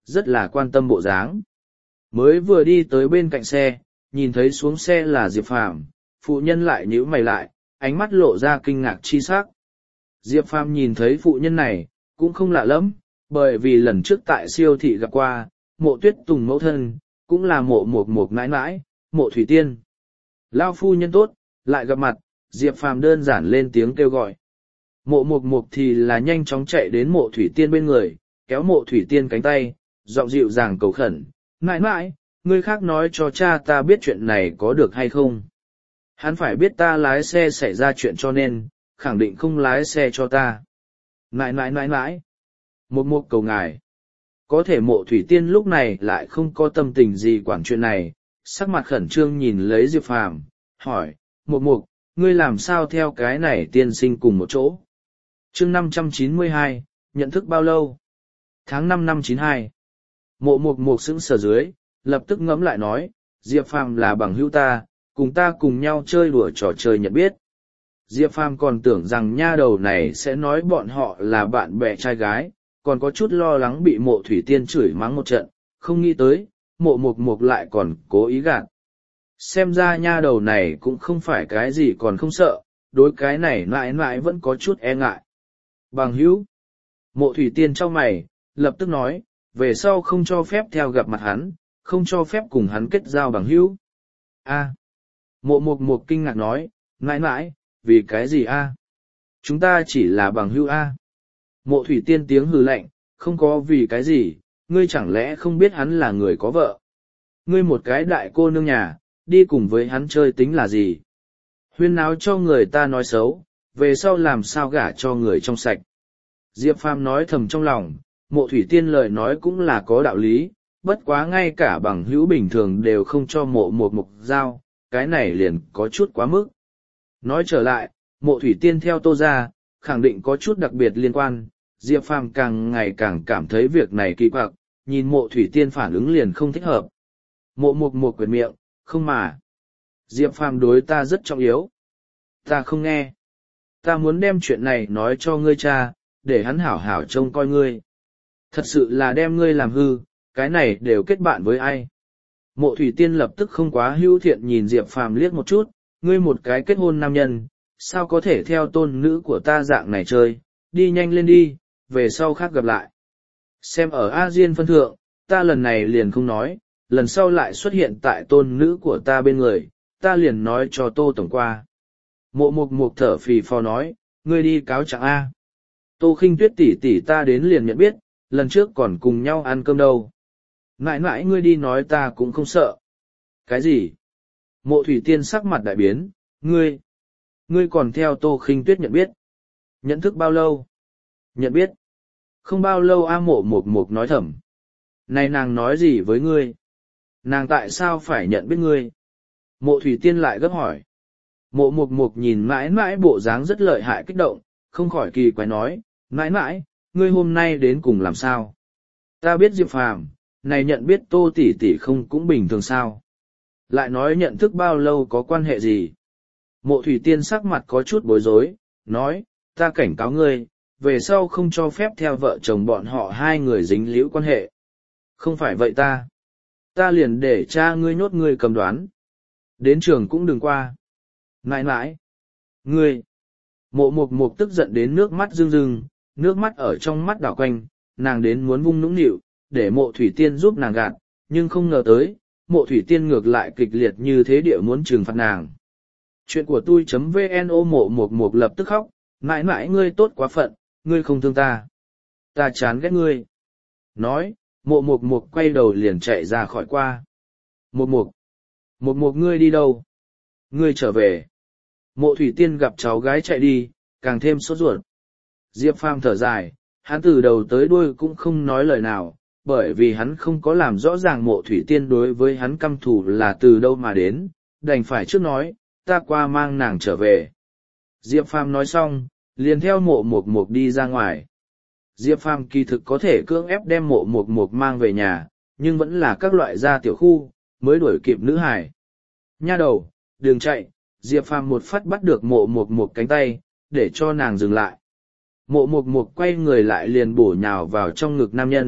rất là quan tâm bộ dáng. Mới vừa đi tới bên cạnh xe, nhìn thấy xuống xe là Diệp Phàm, phụ nhân lại nhíu mày lại, ánh mắt lộ ra kinh ngạc chi sắc. Diệp Phàm nhìn thấy phụ nhân này, cũng không lạ lắm, bởi vì lần trước tại siêu thị gặp qua, Mộ Tuyết Tùng mẫu thân, cũng là Mộ Mục Mục nãi nãi, Mộ Thủy Tiên. Lao phu nhân tốt, lại gặp mặt, Diệp Phàm đơn giản lên tiếng kêu gọi. Mộ Mục Mục thì là nhanh chóng chạy đến Mộ Thủy Tiên bên người, kéo Mộ Thủy Tiên cánh tay, giọng dịu dàng cầu khẩn, nãi nãi, người khác nói cho cha ta biết chuyện này có được hay không. Hắn phải biết ta lái xe xảy ra chuyện cho nên, khẳng định không lái xe cho ta. Nãi nãi nãi nãi. Mục Mục cầu ngài. Có thể Mộ Thủy Tiên lúc này lại không có tâm tình gì quản chuyện này, sắc mặt khẩn trương nhìn lấy Diệp Phàm, hỏi, Mục Mục, ngươi làm sao theo cái này tiên sinh cùng một chỗ? Chương 592, nhận thức bao lâu? Tháng 5 năm 92. Mộ Mục Mục sững sờ dưới, lập tức ngẫm lại nói, Diệp Phàm là bằng hữu ta, cùng ta cùng nhau chơi đùa trò chơi nhận biết. Diệp Phàm còn tưởng rằng nha đầu này sẽ nói bọn họ là bạn bè trai gái, còn có chút lo lắng bị Mộ Thủy Tiên chửi mắng một trận, không nghĩ tới, Mộ Mục Mục lại còn cố ý gạt. Xem ra nha đầu này cũng không phải cái gì còn không sợ, đối cái này mãi mãi vẫn có chút e ngại. Bằng hữu. Mộ Thủy Tiên trong mày, lập tức nói, về sau không cho phép theo gặp mặt hắn, không cho phép cùng hắn kết giao bằng hữu. A. Mộ Mục Mục kinh ngạc nói, mãi mãi, vì cái gì a? Chúng ta chỉ là bằng hữu a. Mộ Thủy Tiên tiếng hừ lạnh, không có vì cái gì, ngươi chẳng lẽ không biết hắn là người có vợ. Ngươi một cái đại cô nương nhà, đi cùng với hắn chơi tính là gì? Huyên náo cho người ta nói xấu, về sau làm sao gả cho người trong sạch. Diệp Phàm nói thầm trong lòng, Mộ Thủy Tiên lời nói cũng là có đạo lý, bất quá ngay cả bằng hữu bình thường đều không cho Mộ Mục Mục giao, cái này liền có chút quá mức. Nói trở lại, Mộ Thủy Tiên theo Tô ra, khẳng định có chút đặc biệt liên quan, Diệp Phàm càng ngày càng cảm thấy việc này kỳ quặc, nhìn Mộ Thủy Tiên phản ứng liền không thích hợp. Mộ Mục Mục quyệt miệng, không mà. Diệp Phàm đối ta rất trọng yếu. Ta không nghe. Ta muốn đem chuyện này nói cho ngươi cha, để hắn hảo hảo trông coi ngươi. Thật sự là đem ngươi làm hư, cái này đều kết bạn với ai. Mộ Thủy Tiên lập tức không quá hữu thiện nhìn Diệp Phàm liếc một chút, ngươi một cái kết hôn nam nhân, sao có thể theo tôn nữ của ta dạng này chơi, đi nhanh lên đi, về sau khác gặp lại. Xem ở A Diên phân thượng, ta lần này liền không nói, lần sau lại xuất hiện tại tôn nữ của ta bên người, ta liền nói cho Tô Tổng qua. Mộ Mục Mục thở phì phò nói, ngươi đi cáo trạng A. Tô Khinh Tuyết tỷ tỷ ta đến liền nhận biết, lần trước còn cùng nhau ăn cơm đâu. Mãi mãi ngươi đi nói ta cũng không sợ. Cái gì? Mộ Thủy Tiên sắc mặt đại biến, ngươi còn theo Tô Khinh Tuyết nhận biết. Nhận thức bao lâu? Nhận biết. Không bao lâu A. Mộ Mục Mục nói thầm. Này nàng nói gì với ngươi? Nàng tại sao phải nhận biết ngươi? Mộ Thủy Tiên lại gấp hỏi. Mộ Mục Mục nhìn mãi mãi bộ dáng rất lợi hại kích động, không khỏi kỳ quái nói, mãi mãi, ngươi hôm nay đến cùng làm sao? Ta biết Diệp Phàm, này nhận biết Tô tỷ tỷ không cũng bình thường sao? Lại nói nhận thức bao lâu có quan hệ gì? Mộ Thủy Tiên sắc mặt có chút bối rối, nói, ta cảnh cáo ngươi, về sau không cho phép theo vợ chồng bọn họ hai người dính líu quan hệ. Không phải vậy ta liền để cha ngươi nhốt ngươi cầm đoán. Đến trường cũng đừng qua. Nãi nãi, ngươi. Mộ Mục Mục tức giận đến nước mắt rưng rưng, nước mắt ở trong mắt đảo quanh, nàng đến muốn vung nũng nịu, để Mộ Thủy Tiên giúp nàng gạt, nhưng không ngờ tới, Mộ Thủy Tiên ngược lại kịch liệt như thế địa muốn trừng phạt nàng. Chuyện của tôi.vno. Mộ Mục Mục lập tức khóc, mãi mãi ngươi tốt quá phận, ngươi không thương ta. Ta chán ghét ngươi. Nói, Mộ Mục Mục quay đầu liền chạy ra khỏi qua. Mục Mục ngươi đi đâu? Ngươi trở về. Mộ Thủy Tiên gặp cháu gái chạy đi, càng thêm sốt ruột. Diệp Phàm thở dài, hắn từ đầu tới đuôi cũng không nói lời nào, bởi vì hắn không có làm rõ ràng Mộ Thủy Tiên đối với hắn căm thù là từ đâu mà đến, đành phải trước nói, ta qua mang nàng trở về. Diệp Phàm nói xong, liền theo Mộ Mục Mục đi ra ngoài. Diệp Phàm kỳ thực có thể cưỡng ép đem Mộ Mục Mục mang về nhà, nhưng vẫn là các loại gia tiểu khu, mới đuổi kịp nữ hải. Nha đầu, đừng chạy, Diệp Phàm một phát bắt được Mộ Mục Mục cánh tay, để cho nàng dừng lại. Mộ Mục Mục quay người lại liền bổ nhào vào trong ngực nam nhân,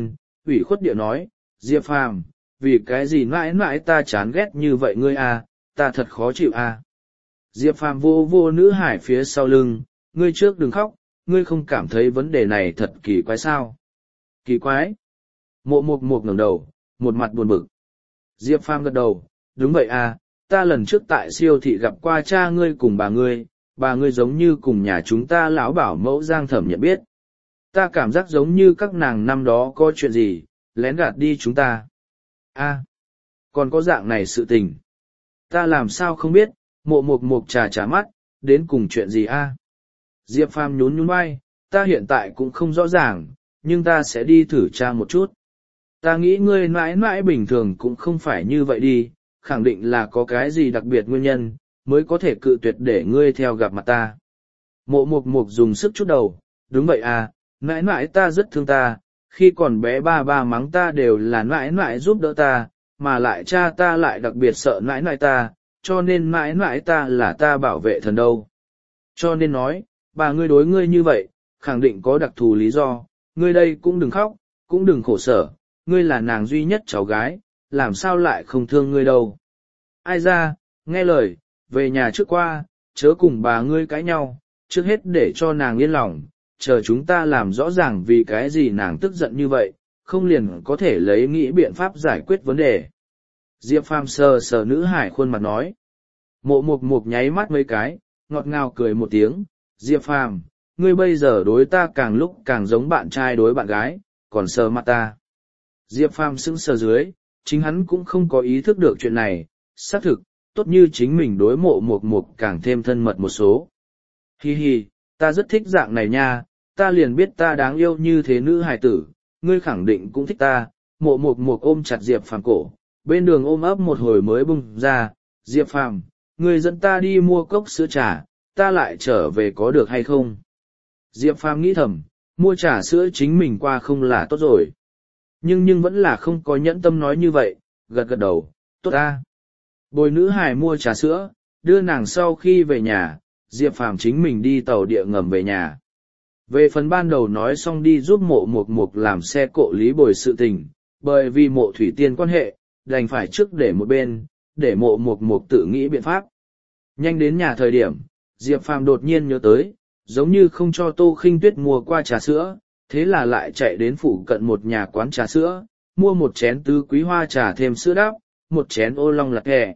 ủy khuất địa nói, Diệp Phàm, vì cái gì mãi mãi ta chán ghét như vậy ngươi à, ta thật khó chịu à. Diệp Phàm vô vô nữ hải phía sau lưng, ngươi trước đừng khóc, ngươi không cảm thấy vấn đề này thật kỳ quái sao? Kỳ quái? Mộ Mục Mục ngẩng đầu, một mặt buồn bực. Diệp Phàm gật đầu, đúng vậy à, ta lần trước tại siêu thị gặp qua cha ngươi cùng bà ngươi giống như cùng nhà chúng ta lão bảo mẫu Giang Thẩm nhận biết. Ta cảm giác giống như các nàng năm đó có chuyện gì, lén gạt đi chúng ta. A, còn có dạng này sự tình. Ta làm sao không biết, Mộ Mục Mục trà mắt, đến cùng chuyện gì a? Diệp Phàm nhún nhún vai, ta hiện tại cũng không rõ ràng, nhưng ta sẽ đi thử tra một chút. Ta nghĩ ngươi mãi mãi bình thường cũng không phải như vậy đi, khẳng định là có cái gì đặc biệt nguyên nhân, mới có thể cự tuyệt để ngươi theo gặp mặt ta. Mộ Mục Mục dùng sức chút đầu, đúng vậy à, mãi mãi ta rất thương ta, khi còn bé ba mắng ta đều là mãi mãi giúp đỡ ta, mà lại cha ta lại đặc biệt sợ mãi mãi ta, cho nên mãi mãi ta là ta bảo vệ thần đâu. Cho nên nói, bà ngươi đối ngươi như vậy, khẳng định có đặc thù lý do, ngươi đây cũng đừng khóc, cũng đừng khổ sở, ngươi là nàng duy nhất cháu gái, làm sao lại không thương ngươi đâu. Ai ra, nghe lời, về nhà trước qua, chớ cùng bà ngươi cãi nhau, trước hết để cho nàng yên lòng, chờ chúng ta làm rõ ràng vì cái gì nàng tức giận như vậy, không liền có thể lấy nghĩ biện pháp giải quyết vấn đề. Diệp Phàm sờ sờ nữ hải khuôn mặt nói. Mộ Mục Mục nháy mắt mấy cái, ngọt ngào cười một tiếng, Diệp Phàm, ngươi bây giờ đối ta càng lúc càng giống bạn trai đối bạn gái, còn sờ mặt ta. Diệp Phàm sững sờ dưới, chính hắn cũng không có ý thức được chuyện này, xác thực, tốt như chính mình đối Mộ Mục Mục càng thêm thân mật một số. Hi hi, ta rất thích dạng này nha, ta liền biết ta đáng yêu như thế nữ hài tử, ngươi khẳng định cũng thích ta. Mộ Mục Mục ôm chặt Diệp Phàm cổ, bên đường ôm ấp một hồi mới bung ra, Diệp Phàm, ngươi dẫn ta đi mua cốc sữa trà, ta lại trở về có được hay không? Diệp Phàm nghĩ thầm, mua trà sữa chính mình qua không là tốt rồi. Nhưng vẫn là không có nhẫn tâm nói như vậy, gật gật đầu, tốt ta. Bồi nữ hài mua trà sữa, đưa nàng sau khi về nhà, Diệp Phàm chính mình đi tàu địa ngầm về nhà. Về phần ban đầu nói xong đi giúp Mộ Mục Mục làm xe cộ lý bồi sự tình, bởi vì Mộ Thủy Tiên quan hệ, đành phải trước để một bên, để Mộ Mục Mục tự nghĩ biện pháp. Nhanh đến nhà thời điểm, Diệp Phàm đột nhiên nhớ tới, giống như không cho Tô Khinh Tuyết mua qua trà sữa, thế là lại chạy đến phụ cận một nhà quán trà sữa, mua một chén tứ quý hoa trà thêm sữa đắp, một chén ô long lạt hẹ.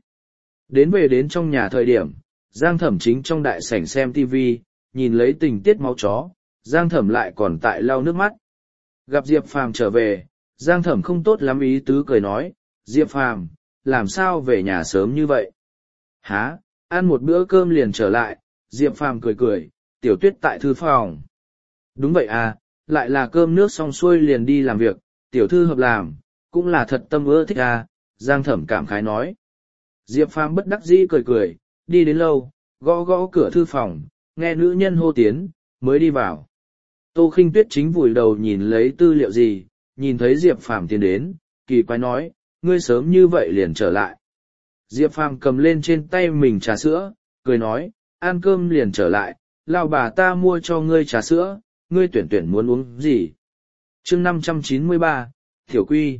Đến trong nhà thời điểm, Giang Thẩm chính trong đại sảnh xem TV, nhìn lấy tình tiết máu chó, Giang Thẩm lại còn tại lau nước mắt. Gặp Diệp Phàm trở về, Giang Thẩm không tốt lắm ý tứ cười nói, Diệp Phàm, làm sao về nhà sớm như vậy? Hả, ăn một bữa cơm liền trở lại, Diệp Phàm cười cười, Tiểu Tuyết tại thư phòng. Đúng vậy à, lại là cơm nước xong xuôi liền đi làm việc, tiểu thư hợp làm, cũng là thật tâm ưa thích à, Giang Thẩm cảm khái nói. Diệp Phàm bất đắc dĩ cười cười, đi đến lâu, gõ gõ cửa thư phòng, nghe nữ nhân hô tiến, mới đi vào. Tô Khinh Tuyết chính vùi đầu nhìn lấy tư liệu gì, nhìn thấy Diệp Phàm tiến đến, kỳ quái nói, ngươi sớm như vậy liền trở lại. Diệp Phàm cầm lên trên tay mình trà sữa, cười nói, ăn cơm liền trở lại, lão bà ta mua cho ngươi trà sữa, ngươi tuyển muốn uống gì. Chương 593, Tiểu Quy.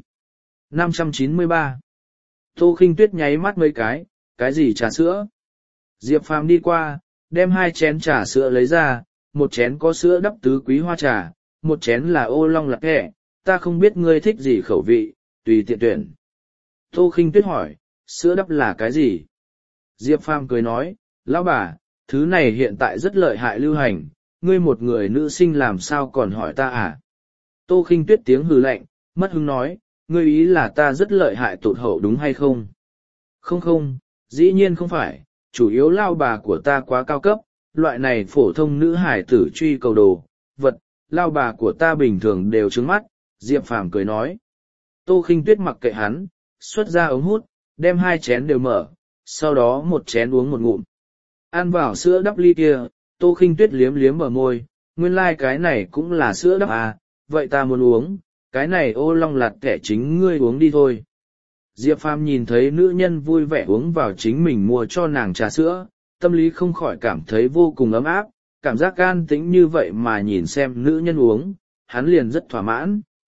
593. Tô Khinh Tuyết nháy mắt mấy cái gì trà sữa? Diệp Phàm đi qua, đem 2 chén trà sữa lấy ra, một chén có sữa đắp tứ quý hoa trà, một chén là ô long lạt hẹ, ta không biết ngươi thích gì khẩu vị, tùy tiện tuyển. Tô Khinh Tuyết hỏi, sữa đắp là cái gì? Diệp Phàm cười nói, lão bà, thứ này hiện tại rất lợi hại lưu hành, ngươi một người nữ sinh làm sao còn hỏi ta à? Tô Khinh Tuyết tiếng hừ lạnh, mất hứng nói, ngươi ý là ta rất lợi hại tụt hậu đúng hay không? Không, dĩ nhiên không phải, chủ yếu lao bà của ta quá cao cấp, loại này phổ thông nữ hải tử truy cầu đồ, vật, lao bà của ta bình thường đều trứng mắt, Diệp Phàm cười nói. Tô Khinh Tuyết mặc kệ hắn, xuất ra ống hút, đem 2 chén đều mở, sau đó một chén uống một ngụm. Ăn vào sữa đắp ly kia, Tô Khinh Tuyết liếm liếm bờ môi, nguyên lai cái này cũng là sữa đắp à, vậy ta muốn uống, cái này ô long lạt kẻ chính ngươi uống đi thôi. Diệp Phàm nhìn thấy nữ nhân vui vẻ uống vào chính mình mua cho nàng trà sữa, tâm lý không khỏi cảm thấy vô cùng ấm áp, cảm giác an tĩnh như vậy mà nhìn xem nữ nhân uống, hắn liền rất thỏa mãn.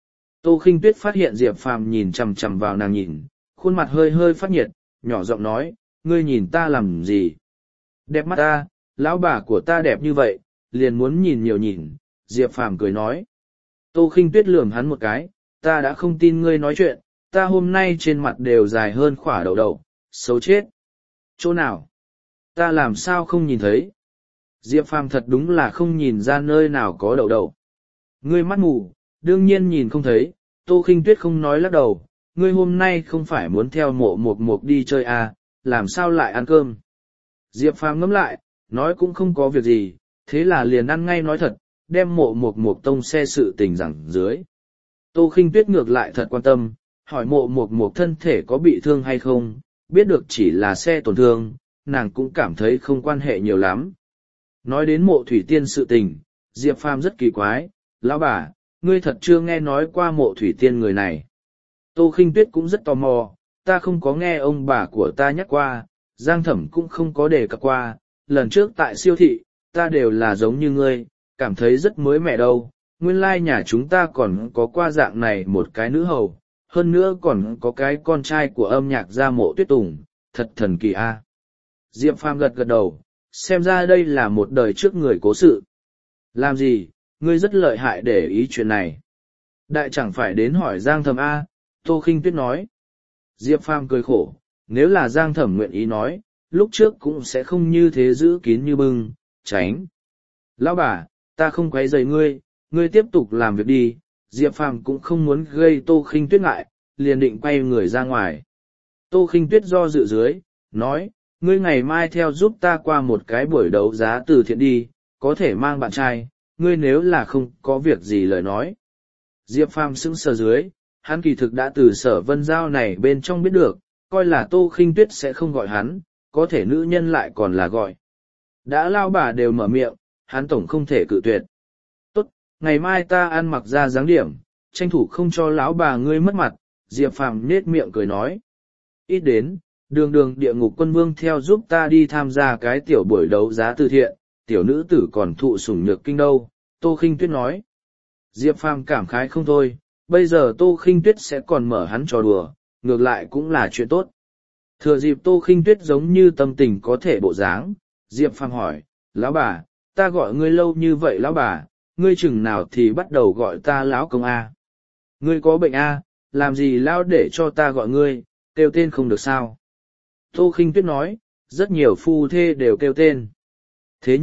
Tô Khinh Tuyết phát hiện Diệp Phàm nhìn chằm chằm vào nàng nhìn, khuôn mặt hơi hơi phát nhiệt, nhỏ giọng nói, ngươi nhìn ta làm gì? Đẹp mắt ta, lão bà của ta đẹp như vậy, liền muốn nhìn nhiều nhìn, Diệp Phàm cười nói. Tô Khinh Tuyết lườm hắn một cái, ta đã không tin ngươi nói chuyện, ta hôm nay trên mặt đều dài hơn khỏa đầu đầu, xấu chết. Chỗ nào? Ta làm sao không nhìn thấy? Diệp Phàm thật đúng là không nhìn ra nơi nào có đầu đầu. Ngươi mắt mù, đương nhiên nhìn không thấy, Tô Khinh Tuyết không nói lắc đầu, ngươi hôm nay không phải muốn theo mộ mục mục đi chơi à, làm sao lại ăn cơm? Diệp Phàm ngẫm lại, nói cũng không có việc gì, thế là liền ăn ngay nói thật, đem mộ mục mục tông xe sự tình rằng dưới. Tô Khinh Tuyết ngược lại thật quan tâm, hỏi mộ mục mục thân thể có bị thương hay không, biết được chỉ là xe tổn thương, nàng cũng cảm thấy không quan hệ nhiều lắm. Nói đến mộ thủy tiên sự tình, Diệp Phàm rất kỳ quái, lão bà, ngươi thật chưa nghe nói qua mộ thủy tiên người này. Tô Khinh Tuyết cũng rất tò mò, ta không có nghe ông bà của ta nhắc qua, Giang Thẩm cũng không có đề cập qua, lần trước tại siêu thị, ta đều là giống như ngươi, cảm thấy rất mới mẻ đâu, nguyên lai nhà chúng ta còn có qua dạng này một cái nữ hầu, hơn nữa còn có cái con trai của âm nhạc gia Mộ Tuyết Tùng, thật thần kỳ a. Diệp Phàm gật gật đầu, xem ra đây là một đời trước người cố sự. Làm gì, ngươi rất lợi hại để ý chuyện này. Đại chẳng phải đến hỏi Giang Thẩm a, Tô Khinh Tuyết nói. Diệp Phàm cười khổ, nếu là Giang Thẩm nguyện ý nói, lúc trước cũng sẽ không như thế giữ kín như bưng, tránh. Lão bà, ta không quấy rầy ngươi, ngươi tiếp tục làm việc đi, Diệp Phàm cũng không muốn gây Tô Khinh Tuyết ngại, liền định quay người ra ngoài. Tô Khinh Tuyết do dự dưới, nói, ngươi ngày mai theo giúp ta qua một cái buổi đấu giá từ thiện đi, có thể mang bạn trai, ngươi nếu là không có việc gì lời nói. Diệp Phàm sững sờ dưới, hắn kỳ thực đã từ Sở Vân Giao này bên trong biết được, coi là Tô Khinh Tuyết sẽ không gọi hắn, có thể nữ nhân lại còn là gọi. Đã lao bà đều mở miệng, hắn tổng không thể cự tuyệt. Tốt, ngày mai ta ăn mặc ra dáng điểm, tranh thủ không cho lão bà ngươi mất mặt, Diệp Phàm nết miệng cười nói. Ít đến, đường địa ngục quân vương theo giúp ta đi tham gia cái tiểu buổi đấu giá từ thiện, tiểu nữ tử còn thụ sủng nhược kinh đâu, Tô Khinh Tuyết nói. Diệp Phàm cảm khái không thôi, bây giờ Tô Khinh Tuyết sẽ còn mở hắn trò đùa, ngược lại cũng là chuyện tốt. Thừa dịp Tô Khinh Tuyết giống như tâm tình có thể bộ dáng, Diệp Phàm hỏi, lão bà, ta gọi ngươi lâu như vậy lão bà, ngươi chừng nào thì bắt đầu gọi ta lão công a? Ngươi có bệnh a, làm gì lão để cho ta gọi ngươi, kêu tên không được sao? Tô Khinh Tuyết nói, rất nhiều phu thê đều kêu tên. Thế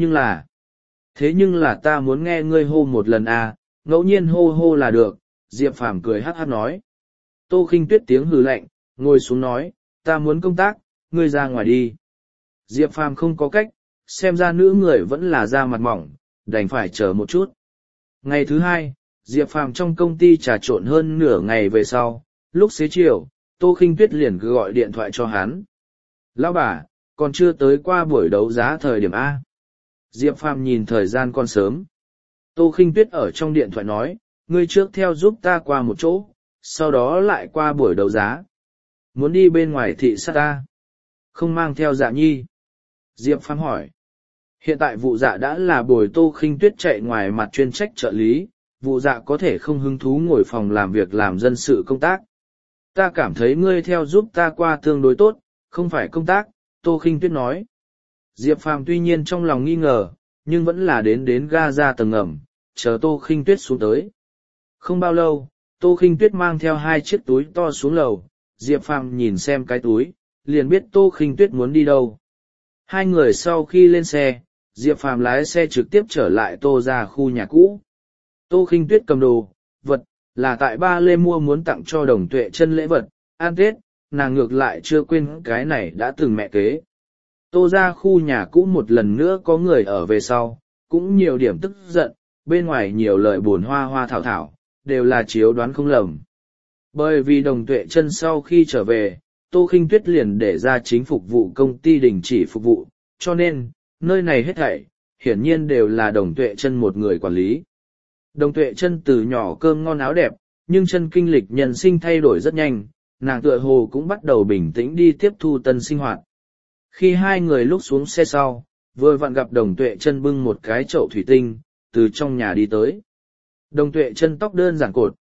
nhưng là ta muốn nghe ngươi hô một lần a, ngẫu nhiên hô hô là được, Diệp Phàm cười hắc hắc nói. Tô Khinh Tuyết tiếng hừ lạnh, ngồi xuống nói, ta muốn công tác, ngươi ra ngoài đi. Diệp Phàm không có cách, xem ra nữ người vẫn là da mặt mỏng, đành phải chờ một chút. Ngày thứ hai, Diệp Phàm trong công ty trà trộn hơn nửa ngày về sau, lúc xế chiều, Tô Khinh Tuyết liền gọi điện thoại cho hắn. Lão bà, còn chưa tới qua buổi đấu giá thời điểm A. Diệp Phàm nhìn thời gian còn sớm. Tô Khinh Tuyết ở trong điện thoại nói, ngươi trước theo giúp ta qua một chỗ, sau đó lại qua buổi đấu giá. Muốn đi bên ngoài thị sát ta? Không mang theo Dạ Nhi. Diệp Phàm hỏi. Hiện tại vụ dạ đã là bồi Tô Khinh Tuyết chạy ngoài mặt chuyên trách trợ lý, vụ dạ có thể không hứng thú ngồi phòng làm việc làm dân sự công tác. Ta cảm thấy ngươi theo giúp ta qua tương đối tốt, không phải công tác, Tô Khinh Tuyết nói. Diệp Phàm tuy nhiên trong lòng nghi ngờ, nhưng vẫn là đến ga ra tầng ngầm, chờ Tô Khinh Tuyết xuống tới. Không bao lâu, Tô Khinh Tuyết mang theo 2 chiếc túi to xuống lầu, Diệp Phàm nhìn xem cái túi, liền biết Tô Khinh Tuyết muốn đi đâu. Hai người sau khi lên xe, Diệp Phàm lái xe trực tiếp trở lại Tô ra khu nhà cũ. Tô Khinh Tuyết cầm đồ, vật, là tại Ba Lê mua muốn tặng cho Đồng Tuệ Chân lễ vật, ăn Tết, nàng ngược lại chưa quên cái này đã từng mẹ kế. Tô ra khu nhà cũ một lần nữa có người ở về sau, cũng nhiều điểm tức giận, bên ngoài nhiều lời buồn hoa hoa thảo thảo, đều là chiếu đoán không lầm. Bởi vì Đồng Tuệ Chân sau khi trở về, Tô Khinh Tuyết liền để ra chính phục vụ công ty đình chỉ phục vụ, cho nên, nơi này hết thảy, hiển nhiên đều là Đồng Tuệ Chân một người quản lý. Đồng Tuệ Chân từ nhỏ cơm ngon áo đẹp, nhưng chân kinh lịch nhân sinh thay đổi rất nhanh, nàng tựa hồ cũng bắt đầu bình tĩnh đi tiếp thu tân sinh hoạt. Khi hai người lúc xuống xe sau, vừa vặn gặp Đồng Tuệ Chân bưng một cái chậu thủy tinh, từ trong nhà đi tới. Đồng Tuệ Chân tóc đơn giản cột,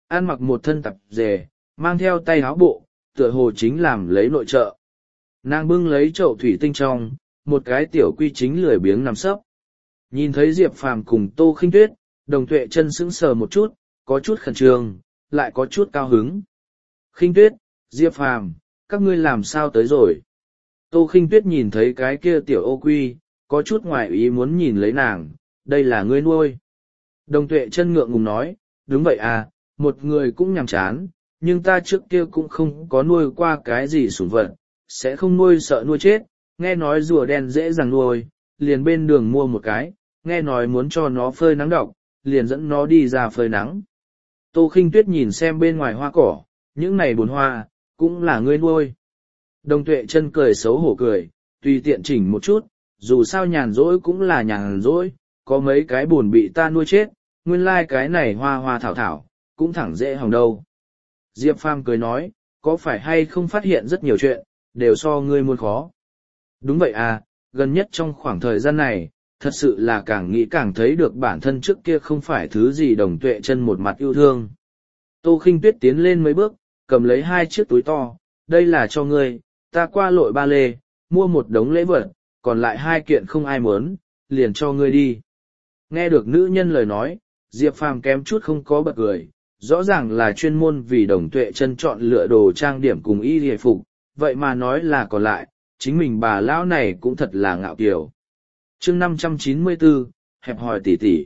ăn mặc một thân tạp dề, mang theo tay áo bộ, tựa hồ chính làm lấy nội trợ. Nàng bưng lấy chậu thủy tinh trong, một cái tiểu quy chính lười biếng nằm sấp. Nhìn thấy Diệp Phàm cùng Tô Khinh Tuyết, Đồng Tuệ Chân sững sờ một chút, có chút khẩn trương, lại có chút cao hứng. Khinh Tuyết, Diệp Phàm, các ngươi làm sao tới rồi? Tô Khinh Tuyết nhìn thấy cái kia tiểu ô quy, có chút ngoài ý muốn nhìn lấy nàng, đây là ngươi nuôi. Đồng Tuệ Chân ngượng ngùng nói, đúng vậy à, một người cũng nhàm chán, nhưng ta trước kia cũng không có nuôi qua cái gì sủng vật, sẽ không nuôi sợ nuôi chết, nghe nói rùa đen dễ dàng nuôi, liền bên đường mua một cái, nghe nói muốn cho nó phơi nắng độc, liền dẫn nó đi ra phơi nắng. Tô Khinh Tuyết nhìn xem bên ngoài hoa cỏ, những này bồn hoa, cũng là ngươi nuôi. Đồng Tuệ Chân cười xấu hổ cười, tùy tiện chỉnh một chút, dù sao nhàn rỗi cũng là nhàn rỗi, có mấy cái bồn bị ta nuôi chết, nguyên lai cái này hoa hoa thảo thảo, cũng thẳng dễ hỏng đâu. Diệp Phàm cười nói, có phải hay không phát hiện rất nhiều chuyện, đều so ngươi muốn khó. Đúng vậy à, gần nhất trong khoảng thời gian này, thật sự là càng nghĩ càng thấy được bản thân trước kia không phải thứ gì. Đồng Tuệ Chân một mặt yêu thương. Tô Khinh Tuyết tiến lên mấy bước, cầm lấy hai chiếc túi to, đây là cho ngươi, ta qua lội ba lê, mua một đống lễ vật, còn lại hai kiện không ai muốn, liền cho ngươi đi. Nghe được nữ nhân lời nói, Diệp Phàm kém chút không có bật cười, rõ ràng là chuyên môn vì Đồng Tuệ Chân chọn lựa đồ trang điểm cùng y hề phục, vậy mà nói là còn lại, chính mình bà lão này cũng thật là ngạo kiều. Chương 594, hẹp hòi tỉ tỉ.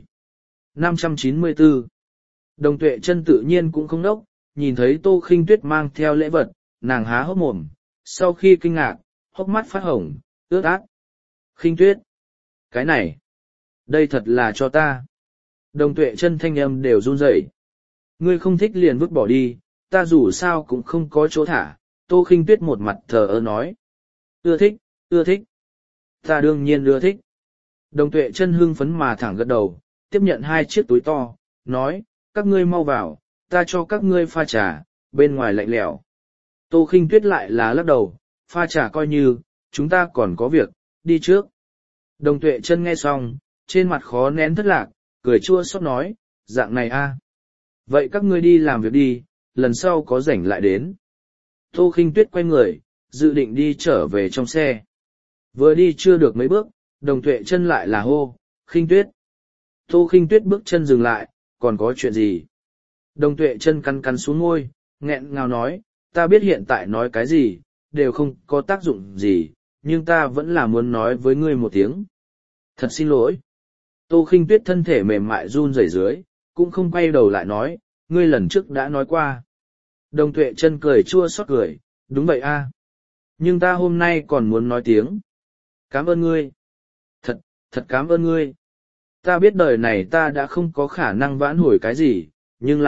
594. Đồng Tuệ Chân tự nhiên cũng không đốc, nhìn thấy Tô Khinh Tuyết mang theo lễ vật, nàng há hốc mồm, sau khi kinh ngạc, hốc mắt phát hồng, ướt át. Khinh Tuyết, cái này, đây thật là cho ta. Đồng Tuệ Chân thanh âm đều run rẩy. Ngươi không thích liền vứt bỏ đi, ta dù sao cũng không có chỗ thả. Tô Khinh Tuyết một mặt thờ ơ nói. Ưa thích, ưa thích. Ta đương nhiên ưa thích. Đồng Tuệ Chân hưng phấn mà thẳng gật đầu, tiếp nhận hai chiếc túi to, nói, các ngươi mau vào, ta cho các ngươi pha trà, bên ngoài lạnh lẽo. Tô Khinh Tuyết lại là lắc đầu, pha trà coi như, chúng ta còn có việc, đi trước. Đồng Tuệ Chân nghe xong, trên mặt khó nén thất lạc, cười chua xót nói, dạng này a. Vậy các ngươi đi làm việc đi, lần sau có rảnh lại đến. Tô Khinh Tuyết quay người, dự định đi trở về trong xe. Vừa đi chưa được mấy bước, Đồng Tuệ Chân lại là hô, Khinh Tuyết. Tô Khinh Tuyết bước chân dừng lại, còn có chuyện gì? Đồng Tuệ Chân cắn cắn xuống môi, nghẹn ngào nói, ta biết hiện tại nói cái gì, đều không có tác dụng gì, nhưng ta vẫn là muốn nói với ngươi một tiếng. Thật xin lỗi. Tô Khinh Tuyết thân thể mềm mại run rẩy dưới, cũng không quay đầu lại nói, ngươi lần trước đã nói qua. Đồng Tuệ Chân cười chua xót cười, đúng vậy a. Nhưng ta hôm nay còn muốn nói tiếng. Cảm ơn ngươi. Thật cảm ơn ngươi. Ta biết đời này ta đã không có khả năng vãn hồi cái gì, nhưng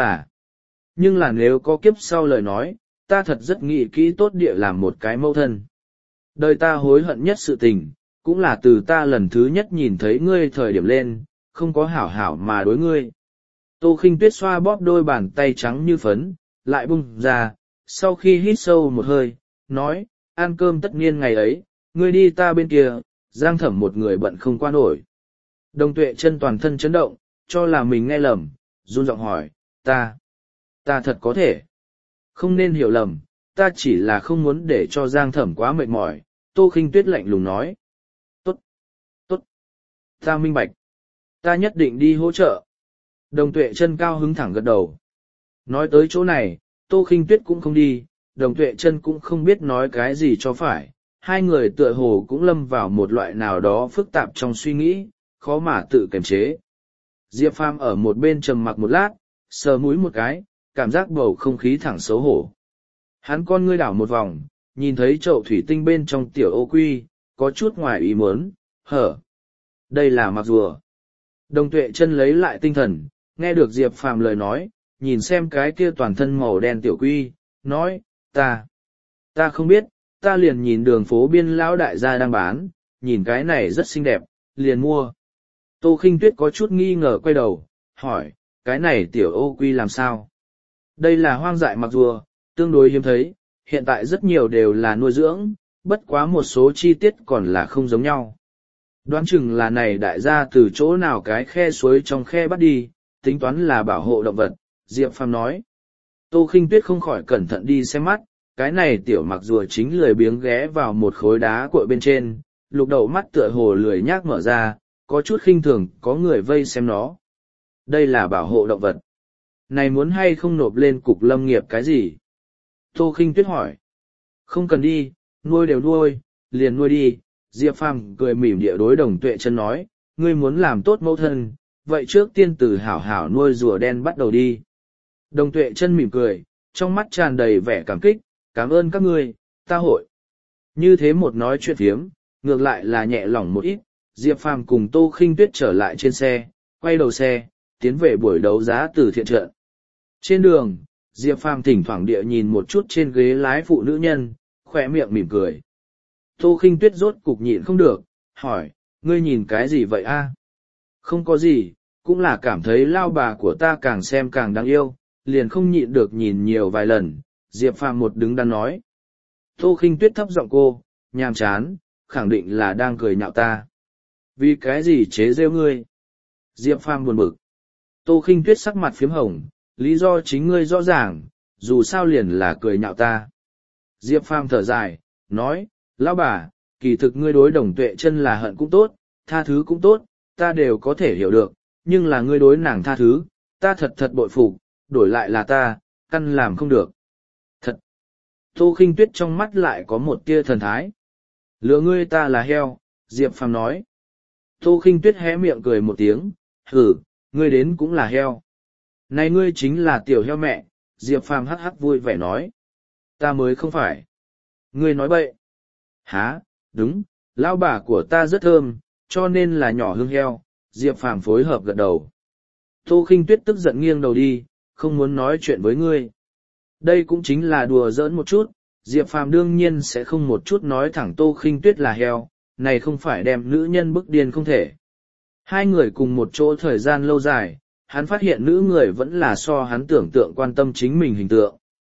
là nếu có kiếp sau lời nói, ta thật rất nghĩ kỹ tốt địa làm một cái mẫu thân. Đời ta hối hận nhất sự tình, cũng là từ ta lần thứ nhất nhìn thấy ngươi thời điểm lên, không có hảo hảo mà đối ngươi. Tô Khinh Tuyết xoa bóp đôi bàn tay trắng như phấn, lại bung ra, sau khi hít sâu một hơi, nói, ăn cơm tất niên ngày ấy, ngươi đi ta bên kia, Giang Thẩm một người bận không qua nổi. Đồng Tuệ Chân toàn thân chấn động, cho là mình nghe lầm, run giọng hỏi, ta thật có thể. Không nên hiểu lầm, ta chỉ là không muốn để cho Giang Thẩm quá mệt mỏi. Tô Khinh Tuyết lạnh lùng nói. Tốt, ta minh bạch. Ta nhất định đi hỗ trợ. Đồng Tuệ Chân cao hứng thẳng gật đầu. Nói tới chỗ này, Tô Khinh Tuyết cũng không đi, Đồng Tuệ Chân cũng không biết nói cái gì cho phải. Hai người tựa hồ cũng lâm vào một loại nào đó phức tạp trong suy nghĩ, khó mà tự kiềm chế. Diệp Phàm ở một bên trầm mặc một lát, sờ mũi một cái, cảm giác bầu không khí thẳng xấu hổ. Hắn con ngươi đảo một vòng, nhìn thấy chậu thủy tinh bên trong tiểu ô quy, có chút ngoài ý muốn, hở. Đây là mặc rùa. Đồng Tuệ Chân lấy lại tinh thần, nghe được Diệp Phàm lời nói, nhìn xem cái kia toàn thân màu đen tiểu quy, nói, ta không biết, ta liền nhìn đường phố biên lão đại gia đang bán, nhìn cái này rất xinh đẹp, liền mua. Tô Khinh Tuyết có chút nghi ngờ quay đầu, hỏi, cái này tiểu ô quy làm sao? Đây là hoang dại mặc rùa, tương đối hiếm thấy, hiện tại rất nhiều đều là nuôi dưỡng, bất quá một số chi tiết còn là không giống nhau. Đoán chừng là này đại gia từ chỗ nào cái khe suối trong khe bắt đi, tính toán là bảo hộ động vật, Diệp Phàm nói, Tô Khinh Tuyết không khỏi cẩn thận đi xem mắt, cái này tiểu mặc rùa chính lười biếng ghé vào một khối đá cội bên trên, lục đầu mắt tựa hồ lười nhác mở ra, có chút khinh thường có người vây xem nó. Đây là bảo hộ động vật. Này muốn hay không nộp lên cục lâm nghiệp cái gì? Tô Khinh Tuyết hỏi. Không cần đi, nuôi đều nuôi, liền nuôi đi. Diệp Phàm cười mỉm địa đối Đồng Tuệ Chân nói, ngươi muốn làm tốt mẫu thân, vậy trước tiên từ hảo hảo nuôi rùa đen bắt đầu đi. Đồng Tuệ Chân mỉm cười, trong mắt tràn đầy vẻ cảm kích, cảm ơn các ngươi, ta hội. Như thế một nói chuyện phiếm, ngược lại là nhẹ lòng một ít, Diệp Phàm cùng Tô Khinh Tuyết trở lại trên xe, quay đầu xe, tiến về buổi đấu giá từ thiện trận. Trên đường, Diệp Phàm thỉnh thoảng địa nhìn một chút trên ghế lái phụ nữ nhân, khỏe miệng mỉm cười. Tô Khinh Tuyết rốt cục nhịn không được, hỏi, ngươi nhìn cái gì vậy a? Không có gì, cũng là cảm thấy lao bà của ta càng xem càng đáng yêu, liền không nhịn được nhìn nhiều vài lần, Diệp Phàm một đứng đắn nói. Tô Khinh Tuyết thấp giọng cô, nhàm chán, khẳng định là đang cười nhạo ta. Vì cái gì chế rêu ngươi? Diệp Phàm buồn bực. Tô Khinh Tuyết sắc mặt phiếm hồng, lý do chính ngươi rõ ràng, dù sao liền là cười nhạo ta. Diệp Phàm thở dài, nói, lão bà, kỳ thực ngươi đối Đồng Tuệ Chân là hận cũng tốt, tha thứ cũng tốt, ta đều có thể hiểu được, nhưng là ngươi đối nàng tha thứ, ta thật thật bội phục, đổi lại là ta, căn làm không được. Thật! Tô Khinh Tuyết trong mắt lại có một tia thần thái. Lừa ngươi ta là heo, Diệp Phàm nói. Tô Khinh Tuyết hé miệng cười một tiếng, hử, ngươi đến cũng là heo. Này ngươi chính là tiểu heo mẹ, Diệp Phàm hắc hắc vui vẻ nói. Ta mới không phải. Ngươi nói bậy. Hả, đúng, lão bà của ta rất thơm, cho nên là nhỏ hương heo, Diệp Phàm phối hợp gật đầu. Tô Khinh Tuyết tức giận nghiêng đầu đi, không muốn nói chuyện với ngươi. Đây cũng chính là đùa giỡn một chút, Diệp Phàm đương nhiên sẽ không một chút nói thẳng Tô Khinh Tuyết là heo, này không phải đem nữ nhân bức điên không thể. Hai người cùng một chỗ thời gian lâu dài, hắn phát hiện nữ người vẫn là so hắn tưởng tượng quan tâm chính mình hình tượng.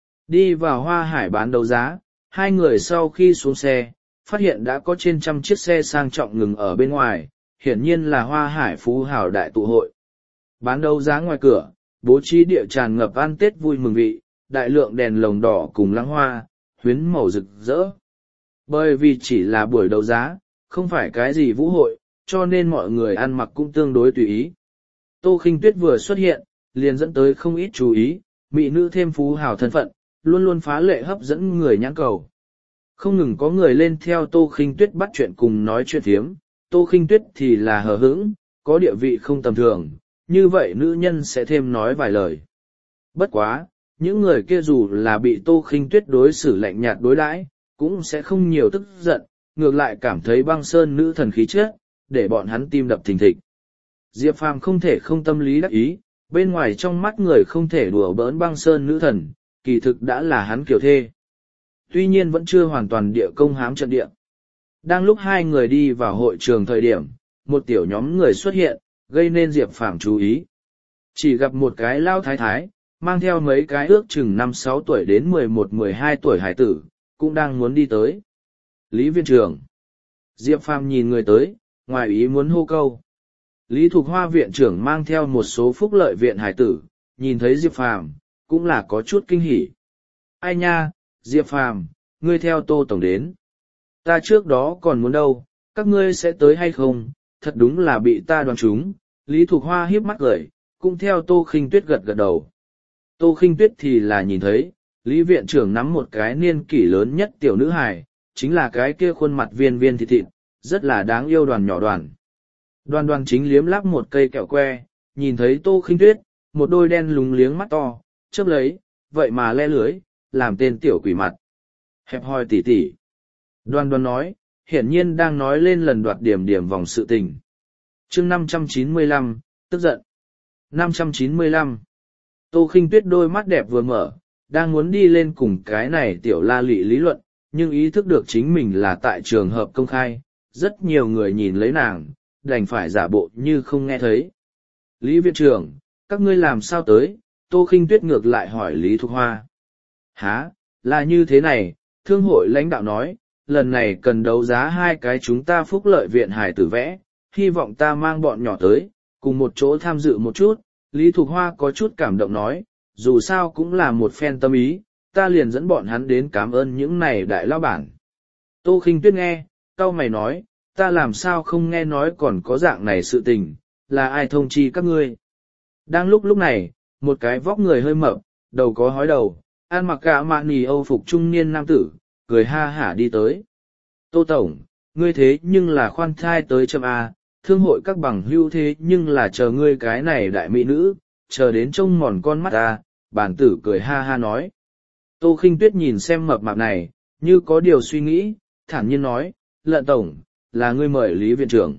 Đi vào Hoa Hải bán đấu giá, hai người sau khi xuống xe, phát hiện đã có trên 100 chiếc xe sang trọng ngừng ở bên ngoài, hiển nhiên là Hoa Hải phú hào đại tụ hội. Bán đấu giá ngoài cửa, bố trí địa tràn ngập ăn Tết vui mừng vị, đại lượng đèn lồng đỏ cùng lăng hoa, huyến màu rực rỡ. Bởi vì chỉ là buổi đấu giá, không phải cái gì vũ hội, cho nên mọi người ăn mặc cũng tương đối tùy ý. Tô Khinh Tuyết vừa xuất hiện, liền dẫn tới không ít chú ý, mỹ nữ thêm phú hào thân phận, luôn luôn phá lệ hấp dẫn người nhãn cầu. Không ngừng có người lên theo Tô Khinh Tuyết bắt chuyện cùng nói chuyện phiếm, Tô Khinh Tuyết thì là hờ hững, có địa vị không tầm thường, như vậy nữ nhân sẽ thêm nói vài lời. Bất quá, những người kia dù là bị Tô Khinh Tuyết đối xử lạnh nhạt đối đãi, cũng sẽ không nhiều tức giận, ngược lại cảm thấy băng sơn nữ thần khí chất, để bọn hắn tim đập thình thịch. Diệp Phàm không thể không tâm lý đắc ý, bên ngoài trong mắt người không thể đùa bỡn băng sơn nữ thần, kỳ thực đã là hắn kiểu thê. Tuy nhiên vẫn chưa hoàn toàn địa công hám trận địa. Đang lúc hai người đi vào hội trường thời điểm, một tiểu nhóm người xuất hiện, gây nên Diệp Phàm chú ý. Chỉ gặp một cái lao thái thái, mang theo mấy cái ước chừng 5-6 tuổi đến 11-12 tuổi hải tử, cũng đang muốn đi tới. Lý viện trưởng. Diệp Phàm nhìn người tới, ngoài ý muốn hô câu. Lý Thục Hoa viện trưởng mang theo một số phúc lợi viện hải tử, nhìn thấy Diệp Phàm, cũng là có chút kinh hỉ. Ai nha, Diệp Phàm, ngươi theo Tô Tổng đến. Ta trước đó còn muốn đâu, các ngươi sẽ tới hay không, thật đúng là bị ta đoán trúng. Lý Thục Hoa hiếp mắt cười, cũng theo Tô Khinh Tuyết gật gật đầu. Tô Khinh Tuyết thì là nhìn thấy, Lý viện trưởng nắm một cái niên kỷ lớn nhất tiểu nữ hài, chính là cái kia khuôn mặt viên viên thịt thịt, rất là đáng yêu đoàn nhỏ đoàn. Đoàn đoàn chính liếm láp một cây kẹo que, nhìn thấy Tô Khinh Tuyết, một đôi đen lúng liếng mắt to, chớp lấy, vậy mà le lưới, làm tên tiểu quỷ mặt. Hẹp hòi tỉ tỉ. Đoàn đoàn nói, hiển nhiên đang nói lên lần đoạt điểm điểm vòng sự tình. Chương 595, tức giận. 595. Tô Khinh Tuyết đôi mắt đẹp vừa mở, đang muốn đi lên cùng cái này tiểu la lị lý luận, nhưng ý thức được chính mình là tại trường hợp công khai, rất nhiều người nhìn lấy nàng, đành phải giả bộ như không nghe thấy. Lý viện trưởng, các ngươi làm sao tới? Tô Khinh Tuyết ngược lại hỏi Lý Thục Hoa. Hả, là như thế này, thương hội lãnh đạo nói, lần này cần đấu giá 2 cái chúng ta phúc lợi viện hài tử vẽ, hy vọng ta mang bọn nhỏ tới, cùng một chỗ tham dự một chút. Lý Thục Hoa có chút cảm động nói, dù sao cũng là một phen tâm ý, ta liền dẫn bọn hắn đến cảm ơn những này đại lao bản. Tô Khinh Tuyết nghe, cau mày nói, ta làm sao không nghe nói còn có dạng này sự tình, là ai thông chi các ngươi. Đang lúc này, một cái vóc người hơi mập, đầu có hói đầu, ăn mặc cả mạ nì âu phục trung niên nam tử, cười ha hả đi tới. Tô Tổng, ngươi thế nhưng là khoan thai tới chậm A, thương hội các bằng hưu thế nhưng là chờ ngươi cái này đại mỹ nữ, chờ đến trông mòn con mắt ta, bản tử cười ha ha nói. Tô Khinh Tuyết nhìn xem mập mạp này, như có điều suy nghĩ, thản nhiên nói, Lận Tổng, là ngươi mời Lý Viện trưởng.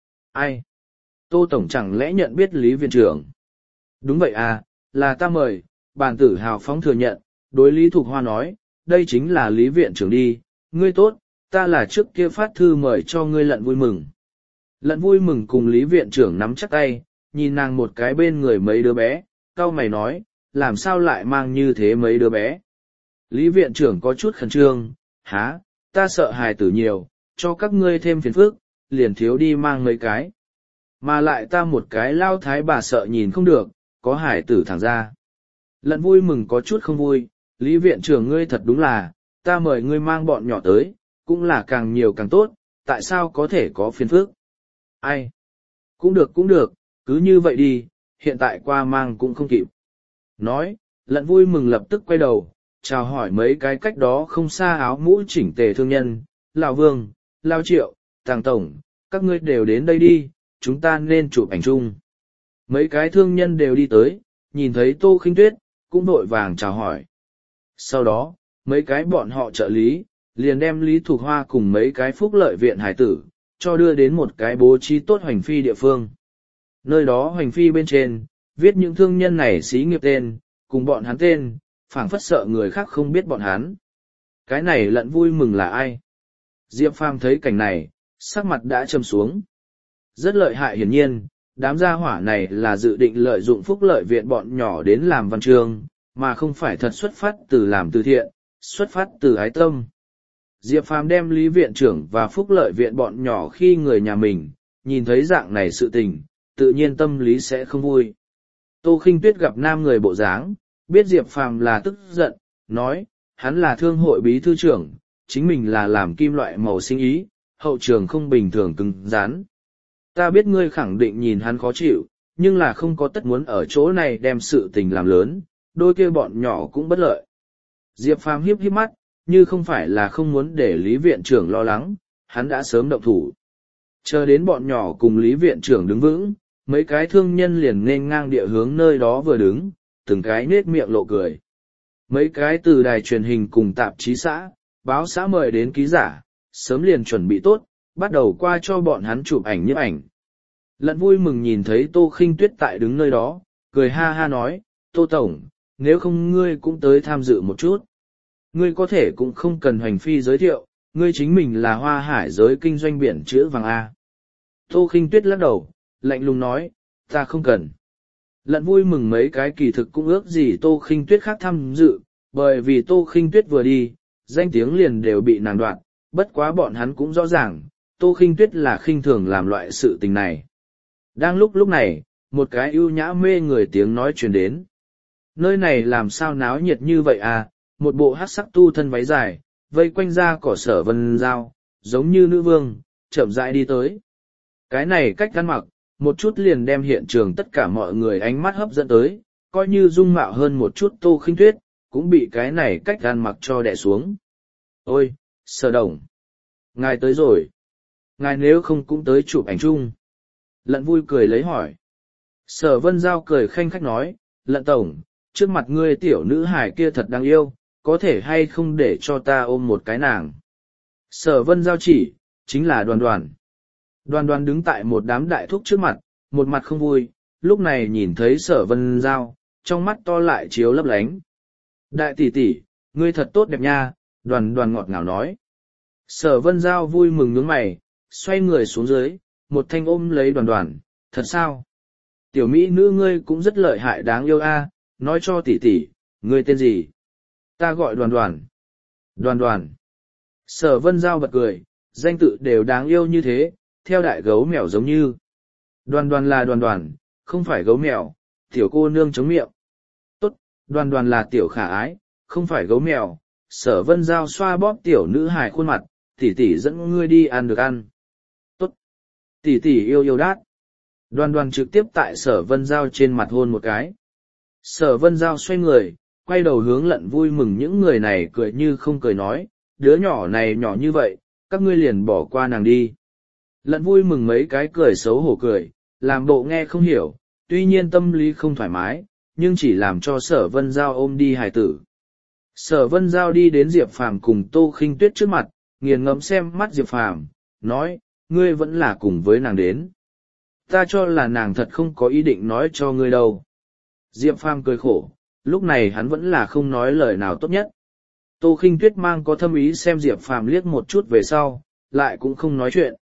Ai? Tô Tổng chẳng lẽ nhận biết Lý Viện trưởng? Đúng vậy à, là ta mời, bản tử hào phóng thừa nhận, đối Lý Thục Hoa nói, đây chính là Lý Viện trưởng đi, ngươi tốt, ta là trước kia phát thư mời cho ngươi Lận vui mừng. Lận vui mừng cùng Lý Viện trưởng nắm chắc tay, nhìn nàng một cái bên người mấy đứa bé, cau mày nói, làm sao lại mang như thế mấy đứa bé. Lý Viện trưởng có chút khẩn trương, há, ta sợ hài tử nhiều, cho các ngươi thêm phiền phức, liền thiếu đi mang mấy cái. Mà lại ta một cái lao thái bà sợ nhìn không được, có hài tử thẳng ra. Lận vui mừng có chút không vui, Lý Viện trưởng ngươi thật đúng là, ta mời ngươi mang bọn nhỏ tới, cũng là càng nhiều càng tốt, tại sao có thể có phiền phức. Ai? Cũng được, cứ như vậy đi, hiện tại qua mang cũng không kịp. Nói, Lận vui mừng lập tức quay đầu, chào hỏi mấy cái cách đó không xa áo mũ chỉnh tề thương nhân, Lão Vương, Lão Triệu, Tàng Tổng, các ngươi đều đến đây đi, chúng ta nên chụp ảnh chung. Mấy cái thương nhân đều đi tới, nhìn thấy Tô Khinh Tuyết, cũng vội vàng chào hỏi. Sau đó, mấy cái bọn họ trợ lý, liền đem Lý Thục Hoa cùng mấy cái phúc lợi viện hải tử, cho đưa đến một cái bố trí tốt hoành phi địa phương. Nơi đó hoành phi bên trên, viết những thương nhân này xí nghiệp tên, cùng bọn hắn tên, phảng phất sợ người khác không biết bọn hắn. Cái này Lận vui mừng là ai? Diệp Phàm thấy cảnh này, sắc mặt đã trầm xuống. Rất lợi hại hiển nhiên, đám gia hỏa này là dự định lợi dụng phúc lợi viện bọn nhỏ đến làm văn chương, mà không phải thật xuất phát từ làm từ thiện, xuất phát từ ái tâm. Diệp Phàm đem Lý Viện trưởng và phúc lợi viện bọn nhỏ khi người nhà mình, nhìn thấy dạng này sự tình, tự nhiên tâm lý sẽ không vui. Tô Khinh Tuyết gặp nam người bộ dáng, biết Diệp Phàm là tức giận, nói, hắn là thương hội bí thư trưởng, chính mình là làm kim loại màu sinh ý, hậu trường không bình thường cứng rắn. Ta biết ngươi khẳng định nhìn hắn khó chịu, nhưng là không có tất muốn ở chỗ này đem sự tình làm lớn, đôi kia bọn nhỏ cũng bất lợi. Diệp Phàm hiếp hiếp mắt, như không phải là không muốn để Lý Viện trưởng lo lắng, hắn đã sớm động thủ. Chờ đến bọn nhỏ cùng Lý Viện trưởng đứng vững, mấy cái thương nhân liền nên ngang địa hướng nơi đó vừa đứng, từng cái nết miệng lộ cười. Mấy cái từ đài truyền hình cùng tạp chí xã, báo xã mời đến ký giả, sớm liền chuẩn bị tốt, bắt đầu qua cho bọn hắn chụp ảnh nhiếp ảnh. Lận vui mừng nhìn thấy Tô Khinh Tuyết tại đứng nơi đó, cười ha ha nói, Tô Tổng, nếu không ngươi cũng tới tham dự một chút. Ngươi có thể cũng không cần hoành phi giới thiệu, ngươi chính mình là Hoa Hải giới kinh doanh biển chữ vàng A. Tô Khinh Tuyết lắc đầu, lạnh lùng nói, ta không cần. Lận vui mừng mấy cái kỳ thực cũng ước gì Tô Khinh Tuyết khác tham dự, bởi vì Tô Khinh Tuyết vừa đi, danh tiếng liền đều bị nàng đoạt, bất quá bọn hắn cũng rõ ràng, Tô Khinh Tuyết là khinh thường làm loại sự tình này. Đang lúc này, một cái ưu nhã mê người tiếng nói truyền đến. Nơi này làm sao náo nhiệt như vậy à, một bộ hắc sắc tu thân váy dài, vây quanh ra cỏ Sở Vân Giao, giống như nữ vương, chậm rãi đi tới. Cái này cách ăn mặc, một chút liền đem hiện trường tất cả mọi người ánh mắt hấp dẫn tới, coi như dung mạo hơn một chút Tô Khinh Tuyết, cũng bị cái này cách ăn mặc cho đè xuống. Ôi, Sở Đồng! Ngài tới rồi! Ngài nếu không cũng tới chụp ảnh chung. Lận vui cười lấy hỏi. Sở Vân Giao cười khanh khách nói, Lận Tổng, trước mặt ngươi tiểu nữ hài kia thật đáng yêu, có thể hay không để cho ta ôm một cái nàng. Sở Vân Giao chỉ, chính là Đoàn Đoàn. Đoàn Đoàn đứng tại một đám đại thúc trước mặt, một mặt không vui, lúc này nhìn thấy Sở Vân Giao, trong mắt to lại chiếu lấp lánh. Đại tỷ tỷ, ngươi thật tốt đẹp nha, Đoàn Đoàn ngọt ngào nói. Sở Vân Giao vui mừng nhướng mày, xoay người xuống dưới, một thanh ôm lấy Đoàn Đoàn, thật sao? Tiểu mỹ nữ ngươi cũng rất lợi hại đáng yêu a, nói cho tỷ tỷ, ngươi tên gì? Ta gọi Đoàn Đoàn. Đoàn Đoàn. Sở Vân Giao bật cười, danh tự đều đáng yêu như thế, theo đại gấu mèo giống như. Đoàn Đoàn là Đoàn Đoàn, không phải gấu mèo, tiểu cô nương chống miệng. Tốt, Đoàn đoàn là tiểu khả ái, không phải gấu mèo. Sở Vân Giao xoa bóp tiểu nữ hài khuôn mặt, tỷ tỷ dẫn ngươi đi ăn được ăn. Tốt. Tỷ tỷ yêu yêu đát. Đoàn đoàn trực tiếp tại Sở Vân Giao trên mặt hôn một cái. Sở Vân Giao xoay người, quay đầu hướng Lận vui mừng những người này cười như không cười nói, đứa nhỏ này nhỏ như vậy, các ngươi liền bỏ qua nàng đi. Lận vui mừng mấy cái cười xấu hổ cười, làm bộ nghe không hiểu, tuy nhiên tâm lý không thoải mái, nhưng chỉ làm cho Sở Vân Giao ôm đi hài tử. Sở Vân Giao đi đến Diệp Phàm cùng Tô Khinh Tuyết trước mặt, nghiền ngẫm xem mắt Diệp Phàm, nói, ngươi vẫn là cùng với nàng đến. Ta cho là nàng thật không có ý định nói cho ngươi đâu. Diệp Phàm cười khổ, lúc này hắn vẫn là không nói lời nào tốt nhất. Tô Khinh Tuyết mang có thâm ý xem Diệp Phàm liếc một chút về sau, lại cũng không nói chuyện.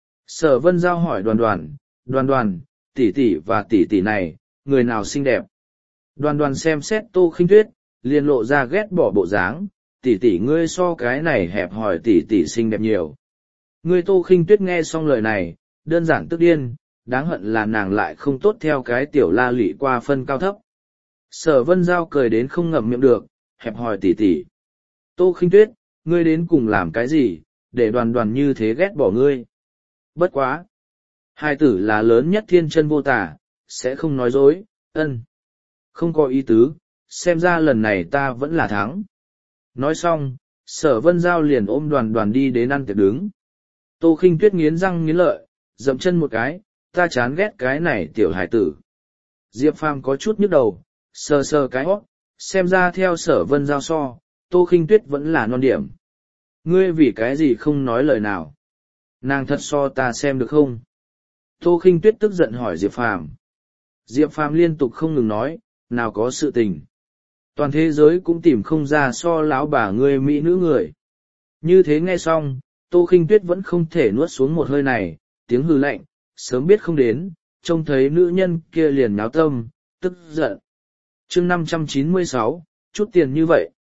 Sở Vân Giao hỏi Đoàn Đoàn, tỷ tỷ và tỷ tỷ này, người nào xinh đẹp? Đoàn Đoàn xem xét Tô Khinh Tuyết, liền lộ ra ghét bỏ bộ dáng, tỷ tỷ ngươi so cái này hẹp hòi tỷ tỷ xinh đẹp nhiều. Ngươi Tô Khinh Tuyết nghe xong lời này, đơn giản tức điên, đáng hận là nàng lại không tốt theo cái tiểu la lị qua phân cao thấp. Sở Vân Giao cười đến không ngậm miệng được, hẹp hòi tỷ tỷ. Tô Khinh Tuyết, ngươi đến cùng làm cái gì, để Đoàn Đoàn như thế ghét bỏ ngươi. Bất quá. Hai tử là lớn nhất thiên chân vô tả, sẽ không nói dối, ân. Không có ý tứ, xem ra lần này ta vẫn là thắng. Nói xong, Sở Vân Giao liền ôm Đoàn Đoàn đi đến ăn tiệc đứng. Tô Khinh Tuyết nghiến răng nghiến lợi, dậm chân một cái, ta chán ghét cái này tiểu hải tử. Diệp Phàm có chút nhức đầu, sờ sờ cái hót, xem ra theo Sở Vân Giao so, Tô Khinh Tuyết vẫn là non điểm. Ngươi vì cái gì không nói lời nào? Nàng thật so ta xem được không? Tô Khinh Tuyết tức giận hỏi Diệp Phàm. Diệp Phàm liên tục không ngừng nói, nào có sự tình. Toàn thế giới cũng tìm không ra so lão bà ngươi mỹ nữ người. Như thế nghe xong, Tô Khinh Tuyết vẫn không thể nuốt xuống một hơi này, tiếng hừ lạnh, sớm biết không đến, trông thấy nữ nhân kia liền náo tâm, tức giận. Chương 596, chút tiền như vậy.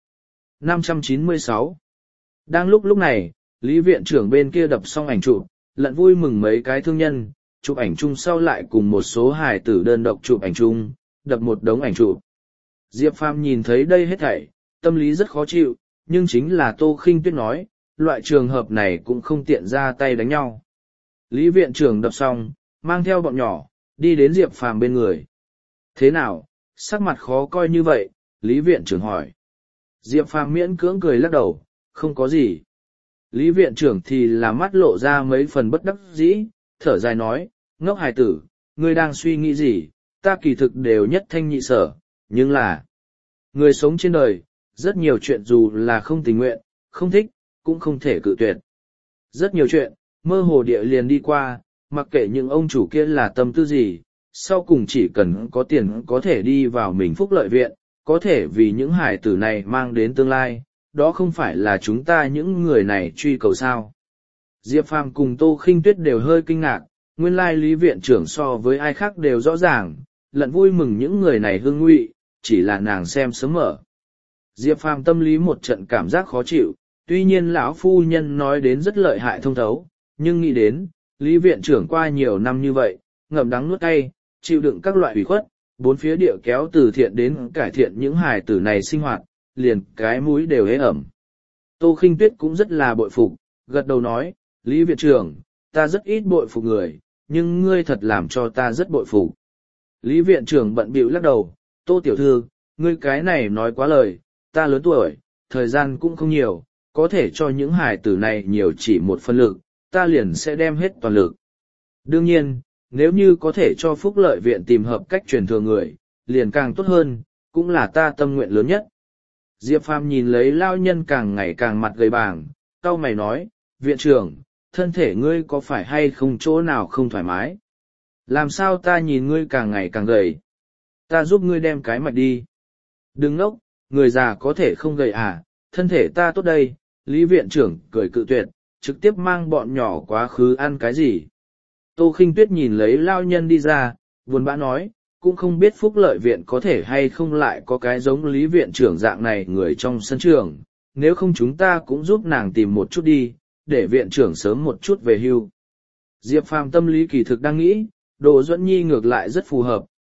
596. Đang lúc này, Lý viện trưởng bên kia đập xong ảnh chụp, Lận vui mừng mấy cái thương nhân, chụp ảnh chung sau lại cùng một số hài tử đơn độc chụp ảnh chung, đập một đống ảnh chụp. Diệp Phàm nhìn thấy đây hết thảy, tâm lý rất khó chịu, nhưng chính là Tô Khinh Tuyết nói, loại trường hợp này cũng không tiện ra tay đánh nhau. Lý viện trưởng đập xong, mang theo bọn nhỏ, đi đến Diệp Phàm bên người. Thế nào, sắc mặt khó coi như vậy, Lý viện trưởng hỏi. Diệp Phàm miễn cưỡng cười lắc đầu, không có gì. Lý viện trưởng thì là mắt lộ ra mấy phần bất đắc dĩ, thở dài nói, ngốc hài tử, ngươi đang suy nghĩ gì, ta kỳ thực đều nhất thanh nhị sở, nhưng là, người sống trên đời, rất nhiều chuyện dù là không tình nguyện, không thích, cũng không thể cự tuyệt. Rất nhiều chuyện, mơ hồ địa liền đi qua, mặc kệ những ông chủ kia là tâm tư gì, sau cùng chỉ cần có tiền có thể đi vào mình phúc lợi viện, có thể vì những hải tử này mang đến tương lai, đó không phải là chúng ta những người này truy cầu sao. Diệp Phàm cùng Tô Khinh Tuyết đều hơi kinh ngạc, nguyên lai Lý viện trưởng so với ai khác đều rõ ràng, Lận vui mừng những người này hương ngụy, chỉ là nàng xem sớm mở. Diệp Phàm tâm lý một trận cảm giác khó chịu, tuy nhiên lão phu nhân nói đến rất lợi hại thông thấu, nhưng nghĩ đến, Lý viện trưởng qua nhiều năm như vậy, ngậm đắng nuốt cay, chịu đựng các loại ủy khuất, bốn phía địa kéo từ thiện đến cải thiện những hài tử này sinh hoạt, liền cái mũi đều hế ẩm. Tô Khinh Tuyết cũng rất là bội phục, gật đầu nói, Lý viện trưởng, ta rất ít bội phục người, nhưng ngươi thật làm cho ta rất bội phục. Lý viện trưởng bận bịu lắc đầu, Tô tiểu thư, ngươi cái này nói quá lời, ta lớn tuổi, thời gian cũng không nhiều, có thể cho những hài tử này nhiều chỉ một phần lực, ta liền sẽ đem hết toàn lực. Đương nhiên, nếu như có thể cho phúc lợi viện tìm hợp cách truyền thừa người, liền càng tốt hơn, cũng là ta tâm nguyện lớn nhất. Diệp Phàm nhìn lấy lao nhân càng ngày càng mặt gầy bàng, cau mày nói, viện trưởng, thân thể ngươi có phải hay không chỗ nào không thoải mái? Làm sao ta nhìn ngươi càng ngày càng gầy? Ta giúp ngươi đem cái mạch đi. Đừng ngốc, người già có thể không gầy à, thân thể ta tốt đây. Lý viện trưởng cười cự tuyệt, trực tiếp mang bọn nhỏ quá khứ ăn cái gì. Tô Khinh Tuyết nhìn lấy lao nhân đi ra, buồn bã nói, cũng không biết phúc lợi viện có thể hay không lại có cái giống Lý viện trưởng dạng này người trong sân trường, nếu không chúng ta cũng giúp nàng tìm một chút đi, để viện trưởng sớm một chút về hưu. Diệp Phàm tâm lý kỳ thực đang nghĩ, Đỗ Duẫn Nhi ngược lại rất phù hợp,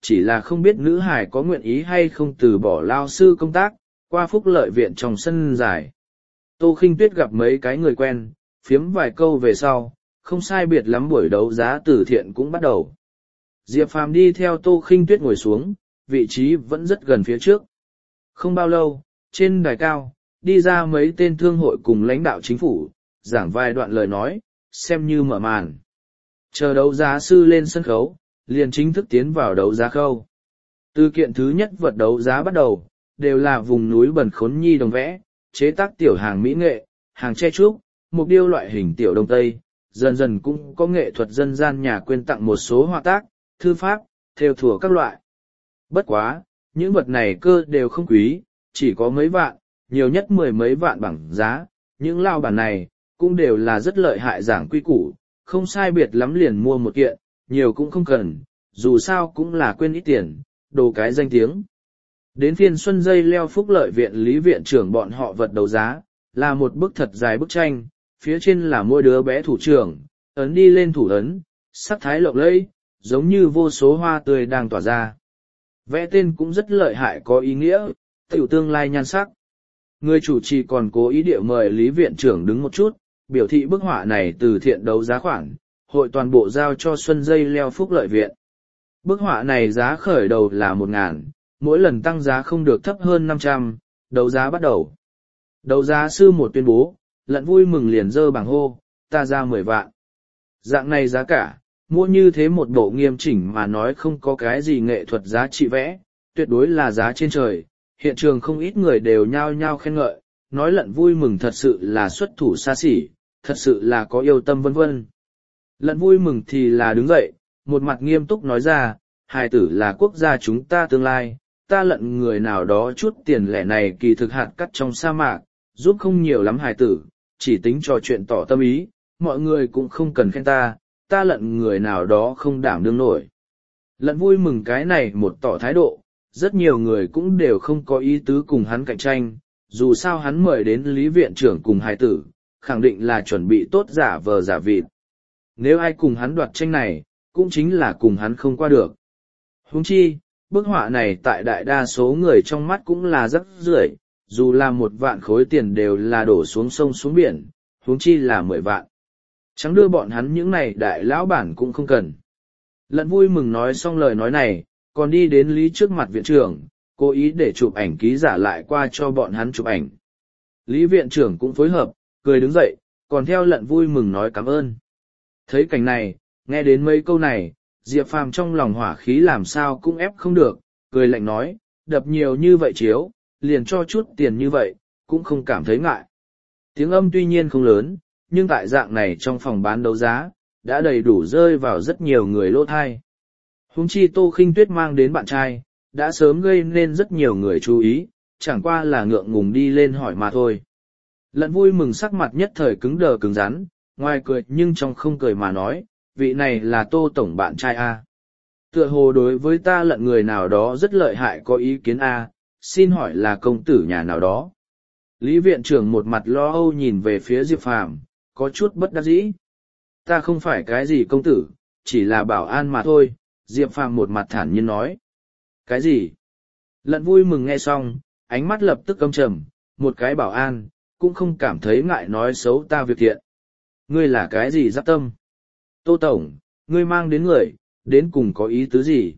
chỉ là không biết nữ hải có nguyện ý hay không từ bỏ lao sư công tác, qua phúc lợi viện trong sân dài. Tô Khinh Tuyết gặp mấy cái người quen, phiếm vài câu về sau, không sai biệt lắm buổi đấu giá từ thiện cũng bắt đầu. Diệp Phàm đi theo Tô Khinh Tuyết ngồi xuống, vị trí vẫn rất gần phía trước. Không bao lâu, trên đài cao, đi ra mấy tên thương hội cùng lãnh đạo chính phủ, giảng vài đoạn lời nói, xem như mở màn. Chờ đấu giá sư lên sân khấu, liền chính thức tiến vào đấu giá khâu. Từ kiện thứ nhất vật đấu giá bắt đầu, đều là vùng núi bần khốn nhi đồng vẽ, chế tác tiểu hàng mỹ nghệ, hàng tre trúc, mục điêu loại hình tiểu đông tây, dần dần cũng có nghệ thuật dân gian nhà quyên tặng một số họa tác, thư pháp, thêu thùa các loại. Bất quá, những vật này cơ đều không quý, chỉ có mấy vạn, nhiều nhất 10 mấy vạn bằng giá, những lao bản này, cũng đều là rất lợi hại giảng quy củ, không sai biệt lắm liền mua một kiện, nhiều cũng không cần, dù sao cũng là quên ít tiền, đồ cái danh tiếng. Đến phiên xuân dây leo phúc lợi viện lý viện trưởng bọn họ vật đấu giá, là một bức thật dài bức tranh, phía trên là mỗi đứa bé thủ trưởng, ấn đi lên thủ ấn, sắc thái lộng lẫy, giống như vô số hoa tươi đang tỏa ra. Vẽ tên cũng rất lợi hại có ý nghĩa, tiểu tương lai nhan sắc. Người chủ trì còn cố ý địa mời lý viện trưởng đứng một chút, biểu thị bức họa này từ thiện đấu giá khoản, hội toàn bộ giao cho xuân dây leo phúc lợi viện. Bức họa này giá khởi đầu là 1.000, mỗi lần tăng giá không được thấp hơn 500, đấu giá bắt đầu. Đấu giá sư một tuyên bố, Lận vui mừng liền dơ bảng hô, ta ra 10 vạn. Dạng này giá cả, mua như thế một bộ nghiêm chỉnh mà nói không có cái gì nghệ thuật giá trị vẽ, tuyệt đối là giá trên trời. Hiện trường không ít người đều nhao nhao khen ngợi, nói Lận vui mừng thật sự là xuất thủ xa xỉ, thật sự là có yêu tâm vân vân. Lận vui mừng thì là đứng dậy, một mặt nghiêm túc nói ra, hài tử là quốc gia chúng ta tương lai, ta Lận người nào đó chút tiền lẻ này kỳ thực hạt cắt trong sa mạc, giúp không nhiều lắm hài tử, chỉ tính trò chuyện tỏ tâm ý, mọi người cũng không cần khen ta Lận người nào đó không đảm đương nổi. Lận vui mừng cái này một tỏ thái độ, rất nhiều người cũng đều không có ý tứ cùng hắn cạnh tranh, dù sao hắn mời đến lý viện trưởng cùng hài tử, khẳng định là chuẩn bị tốt giả vờ giả vịt. Nếu ai cùng hắn đoạt tranh này, cũng chính là cùng hắn không qua được. Huống chi, bức họa này tại đại đa số người trong mắt cũng là rất rưởi, dù là 1 vạn khối tiền đều là đổ xuống sông xuống biển, huống chi là 10 vạn. Chẳng đưa bọn hắn những này đại lão bản cũng không cần. Lận vui mừng nói xong lời nói này, còn đi đến lý trước mặt viện trưởng, cố ý để chụp ảnh ký giả lại qua cho bọn hắn chụp ảnh. Lý viện trưởng cũng phối hợp, cười đứng dậy, còn theo Lận vui mừng nói cảm ơn. Thấy cảnh này, nghe đến mấy câu này, Diệp Phàm trong lòng hỏa khí làm sao cũng ép không được, cười lạnh nói, đập nhiều như vậy chiếu, liền cho chút tiền như vậy, cũng không cảm thấy ngại. Tiếng âm tuy nhiên không lớn, nhưng tại dạng này trong phòng bán đấu giá, đã đầy đủ rơi vào rất nhiều người lỗ thai. Huống chi Tô Khinh Tuyết mang đến bạn trai, đã sớm gây nên rất nhiều người chú ý, chẳng qua là ngượng ngùng đi lên hỏi mà thôi. Lận vui mừng sắc mặt nhất thời cứng đờ cứng rắn, ngoài cười nhưng trong không cười mà nói, vị này là Tô tổng bạn trai A. Tựa hồ đối với ta Lận người nào đó rất lợi hại có ý kiến A, xin hỏi là công tử nhà nào đó. Lý viện trưởng một mặt lo âu nhìn về phía Diệp Phàm, có chút bất đắc dĩ. Ta không phải cái gì công tử, chỉ là bảo an mà thôi, Diệp Phàm một mặt thản nhiên nói. Cái gì? Lận vui mừng nghe xong, ánh mắt lập tức căm trầm, một cái bảo an, cũng không cảm thấy ngại nói xấu ta việc thiện. Ngươi là cái gì giáp tâm? Tô tổng, ngươi mang đến người, đến cùng có ý tứ gì?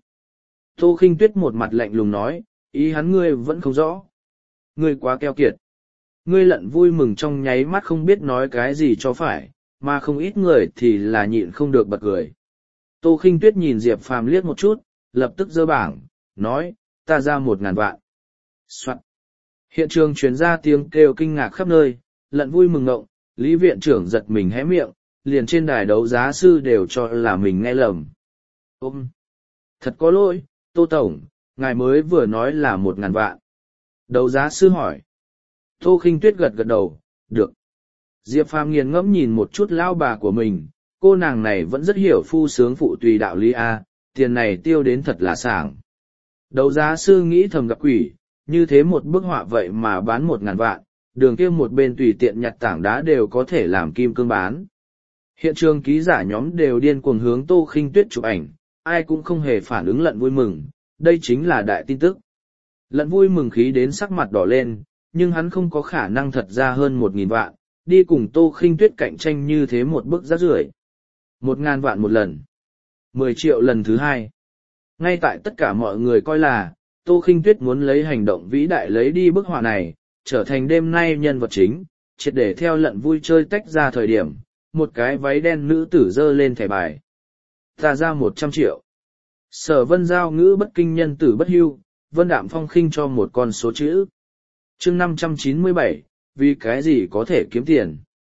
Tô Khinh Tuyết một mặt lạnh lùng nói, ý hắn ngươi vẫn không rõ. Ngươi quá keo kiệt. Ngươi Lận vui mừng trong nháy mắt không biết nói cái gì cho phải, mà không ít người thì là nhịn không được bật cười. Tô Khinh Tuyết nhìn Diệp Phàm liếc một chút, lập tức giơ bảng, nói, ta ra 1.000 vạn. Soạn. Hiện trường truyền ra tiếng kêu kinh ngạc khắp nơi, Lận vui mừng ngộng, Lý viện trưởng giật mình hé miệng, liền trên đài đấu giá sư đều cho là mình nghe lầm. Ôm! Thật có lỗi, Tô tổng, ngài mới vừa nói là 1.000 vạn. Đấu giá sư hỏi. Tô Khinh Tuyết gật gật đầu, được. Diệp Phàm nghiền ngẫm nhìn một chút lao bà của mình, cô nàng này vẫn rất hiểu phu sướng phụ tùy đạo lý A, tiền này tiêu đến thật là sảng. Đấu giá sư nghĩ thầm gặp quỷ, như thế một bức họa vậy mà bán 1.000 vạn, đường kia một bên tùy tiện nhặt tảng đá đều có thể làm kim cương bán. Hiện trường ký giả nhóm đều điên cuồng hướng Tô Khinh Tuyết chụp ảnh, ai cũng không hề phản ứng Lận vui mừng, đây chính là đại tin tức. Lận vui mừng khí đến sắc mặt đỏ lên, nhưng hắn không có khả năng thật ra hơn 1.000 vạn, đi cùng Tô Khinh Tuyết cạnh tranh như thế một bức rác rưởi. 1.000 vạn một lần, 10 triệu lần thứ hai. Ngay tại tất cả mọi người coi là, Tô Khinh Tuyết muốn lấy hành động vĩ đại lấy đi bức họa này, trở thành đêm nay nhân vật chính, triệt để theo lận vui chơi tách ra thời điểm, một cái váy đen nữ tử giơ lên thẻ bài. Ta ra 100 triệu. Sở Vân Giao ngữ bất kinh nhân tử bất hưu, Vân Đạm Phong khinh cho một con số chữ. Chương 597, vì cái gì có thể kiếm tiền?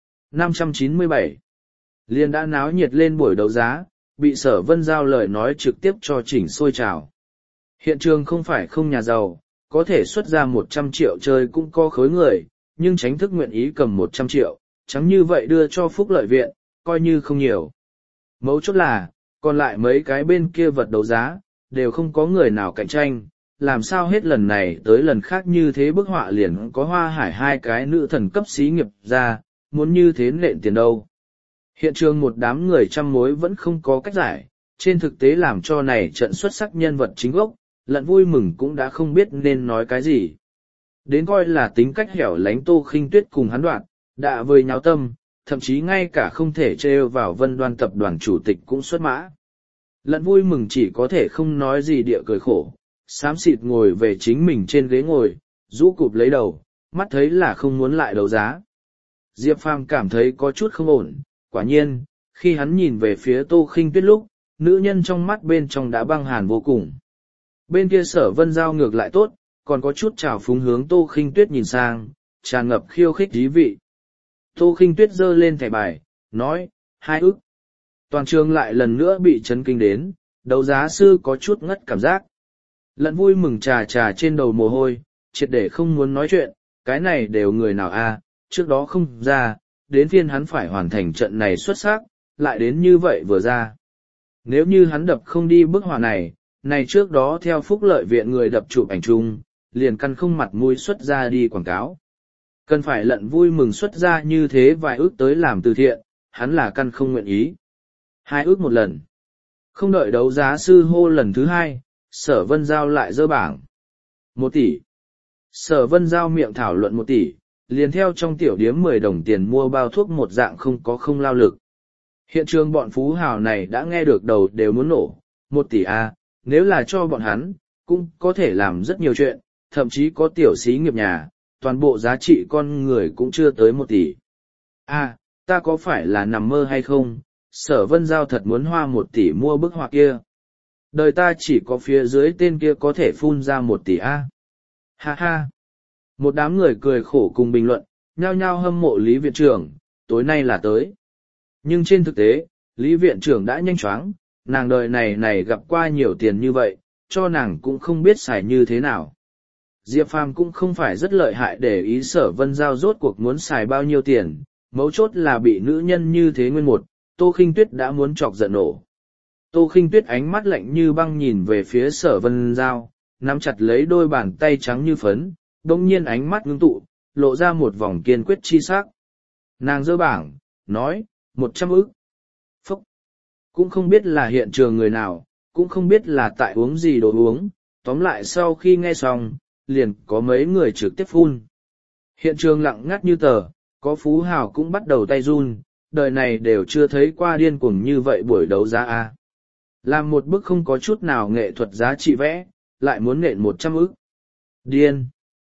597. Liên đã náo nhiệt lên buổi đấu giá, bị Sở Vân Giao lời nói trực tiếp cho chỉnh sôi trào. Hiện trường không phải không nhà giàu, có thể xuất ra 100 triệu chơi cũng có khối người, nhưng tránh thức nguyện ý cầm 100 triệu, chẳng như vậy đưa cho Phúc Lợi Viện, coi như không nhiều. Mấu chốt là, còn lại mấy cái bên kia vật đấu giá, đều không có người nào cạnh tranh, làm sao hết lần này tới lần khác như thế bức họa liền có Hoa Hải hai cái nữ thần cấp xí nghiệp ra, muốn như thế nện tiền đâu. Hiện trường một đám người trăm mối vẫn không có cách giải, trên thực tế làm cho này trận xuất sắc nhân vật chính gốc, Lận vui mừng cũng đã không biết nên nói cái gì. Đến coi là tính cách hẻo lánh Tô Khinh Tuyết cùng hắn đoạn, đã vơi nháo tâm, thậm chí ngay cả không thể trêu vào Vân Đoan tập đoàn chủ tịch cũng xuất mã. Lận vui mừng chỉ có thể không nói gì địa cười khổ, xám xịt ngồi về chính mình trên ghế ngồi, rũ cụp lấy đầu, mắt thấy là không muốn lại đấu giá. Diệp Phàm cảm thấy có chút không ổn, quả nhiên, khi hắn nhìn về phía Tô Khinh Tuyết lúc, nữ nhân trong mắt bên trong đã băng hàn vô cùng. Bên kia Sở Vân Giao ngược lại tốt, còn có chút trào phúng hướng Tô Khinh Tuyết nhìn sang, tràn ngập khiêu khích dí vị. Tô Khinh Tuyết giơ lên thẻ bài, nói, 2 ức. Toàn trường lại lần nữa bị chấn kinh đến, đấu giá sư có chút ngất cảm giác. Lận vui mừng trà trên đầu mồ hôi, triệt để không muốn nói chuyện, cái này đều người nào a, trước đó không ra, đến phiên hắn phải hoàn thành trận này xuất sắc, lại đến như vậy vừa ra. Nếu như hắn đập không đi bức họa này, này trước đó theo Phúc Lợi Viện người đập chụp ảnh chung, liền căn không mặt mũi xuất ra đi quảng cáo. Cần phải Lận vui mừng xuất ra như thế vài ước tới làm từ thiện, hắn là căn không nguyện ý. 2 ước một lần. Không đợi đấu giá sư hô lần thứ 2, Sở Vân Giao lại dơ bảng. 1 tỷ. Sở Vân Giao miệng thảo luận 1 tỷ, liền theo trong tiểu điếm 10 đồng tiền mua bao thuốc một dạng không có không lao lực. Hiện trường bọn phú hào này đã nghe được đầu đều muốn nổ, 1 tỷ a, nếu là cho bọn hắn, cũng có thể làm rất nhiều chuyện, thậm chí có tiểu xí nghiệp nhà, toàn bộ giá trị con người cũng chưa tới 1 tỷ. A, ta có phải là nằm mơ hay không? Sở Vân Giao thật muốn hoa 1 tỷ mua bức họa kia. Đời ta chỉ có phía dưới tên kia có thể phun ra 1 tỷ A. Ha ha. Một đám người cười khổ cùng bình luận, nhao nhao hâm mộ Lý Viện trưởng, tối nay là tới. Nhưng trên thực tế, Lý Viện trưởng đã nhanh choáng, nàng đời này gặp qua nhiều tiền như vậy, cho nàng cũng không biết xài như thế nào. Diệp Phàm cũng không phải rất lợi hại để ý Sở Vân Giao rốt cuộc muốn xài bao nhiêu tiền, mấu chốt là bị nữ nhân như thế nguyên một, Tô Khinh Tuyết đã muốn chọc giận nổ. Tô Khinh Tuyết ánh mắt lạnh như băng nhìn về phía Sở Vân Giao, nắm chặt lấy đôi bàn tay trắng như phấn, đồng nhiên ánh mắt ngưng tụ, lộ ra một vòng kiên quyết chi sắc. Nàng giơ bảng, nói, 100 ức. Phúc! Cũng không biết là hiện trường người nào, cũng không biết là tại uống gì đồ uống, tóm lại sau khi nghe xong, liền có mấy người trực tiếp phun. Hiện trường lặng ngắt như tờ, có phú hào cũng bắt đầu tay run, đời này đều chưa thấy qua điên cuồng như vậy buổi đấu giá a. Làm một bức không có chút nào nghệ thuật giá trị vẽ, lại muốn nện 100 ức. Điên!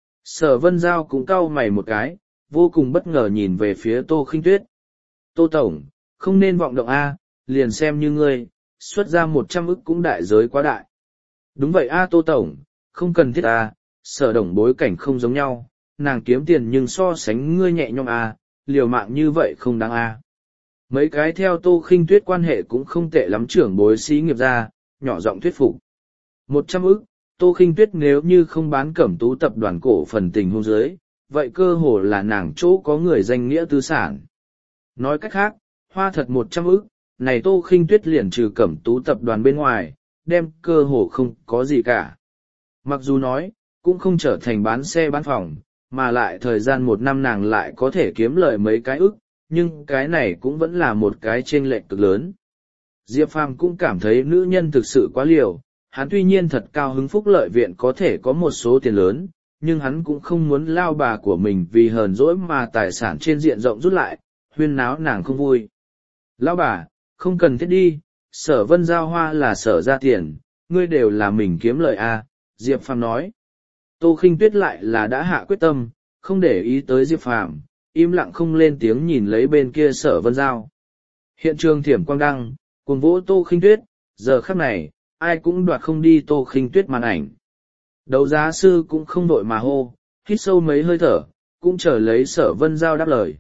Sở Vân Giao cũng cau mày một cái, vô cùng bất ngờ nhìn về phía Tô Khinh Tuyết. Tô Tổng, không nên vọng động a, liền xem như ngươi, xuất ra 100 ức cũng đại giới quá đại. Đúng vậy a Tô Tổng, không cần thiết a, Sở Đồng bối cảnh không giống nhau, nàng kiếm tiền nhưng so sánh ngươi nhẹ nhõm a, liều mạng như vậy không đáng a. Mấy cái theo Tô Khinh Tuyết quan hệ cũng không tệ lắm trưởng bối xí nghiệp ra, nhỏ giọng thuyết phục. 100 ức, Tô Khinh Tuyết nếu như không bán Cẩm Tú tập đoàn cổ phần tình hôn giới, vậy cơ hồ là nàng chỗ có người danh nghĩa tư sản. Nói cách khác, hoa thật 100 ức, này Tô Khinh Tuyết liền trừ Cẩm Tú tập đoàn bên ngoài, đem cơ hồ không có gì cả. Mặc dù nói, cũng không trở thành bán xe bán phòng, mà lại thời gian 1 năm nàng lại có thể kiếm lợi mấy cái ức, nhưng cái này cũng vẫn là một cái chênh lệch cực lớn. Diệp Phàm cũng cảm thấy nữ nhân thực sự quá liều, hắn tuy nhiên thật cao hứng phúc lợi viện có thể có một số tiền lớn, nhưng hắn cũng không muốn lao bà của mình vì hờn dỗi mà tài sản trên diện rộng rút lại, huyên náo nàng không vui. Lão bà, không cần thiết đi, Sở Vân giao hoa là sở ra tiền, ngươi đều là mình kiếm lợi à, Diệp Phàm nói. Tô Khinh Tuyết lại là đã hạ quyết tâm, không để ý tới Diệp Phàm, im lặng không lên tiếng nhìn lấy bên kia Sở Vân giao. Hiện trường thiểm quang đăng, cuồng vỗ Tô Khinh Tuyết, giờ khắc này, ai cũng đoạt không đi Tô Khinh Tuyết màn ảnh. Đấu giá sư cũng không đội mà hô, hít sâu mấy hơi thở, cũng chờ lấy Sở Vân giao đáp lời.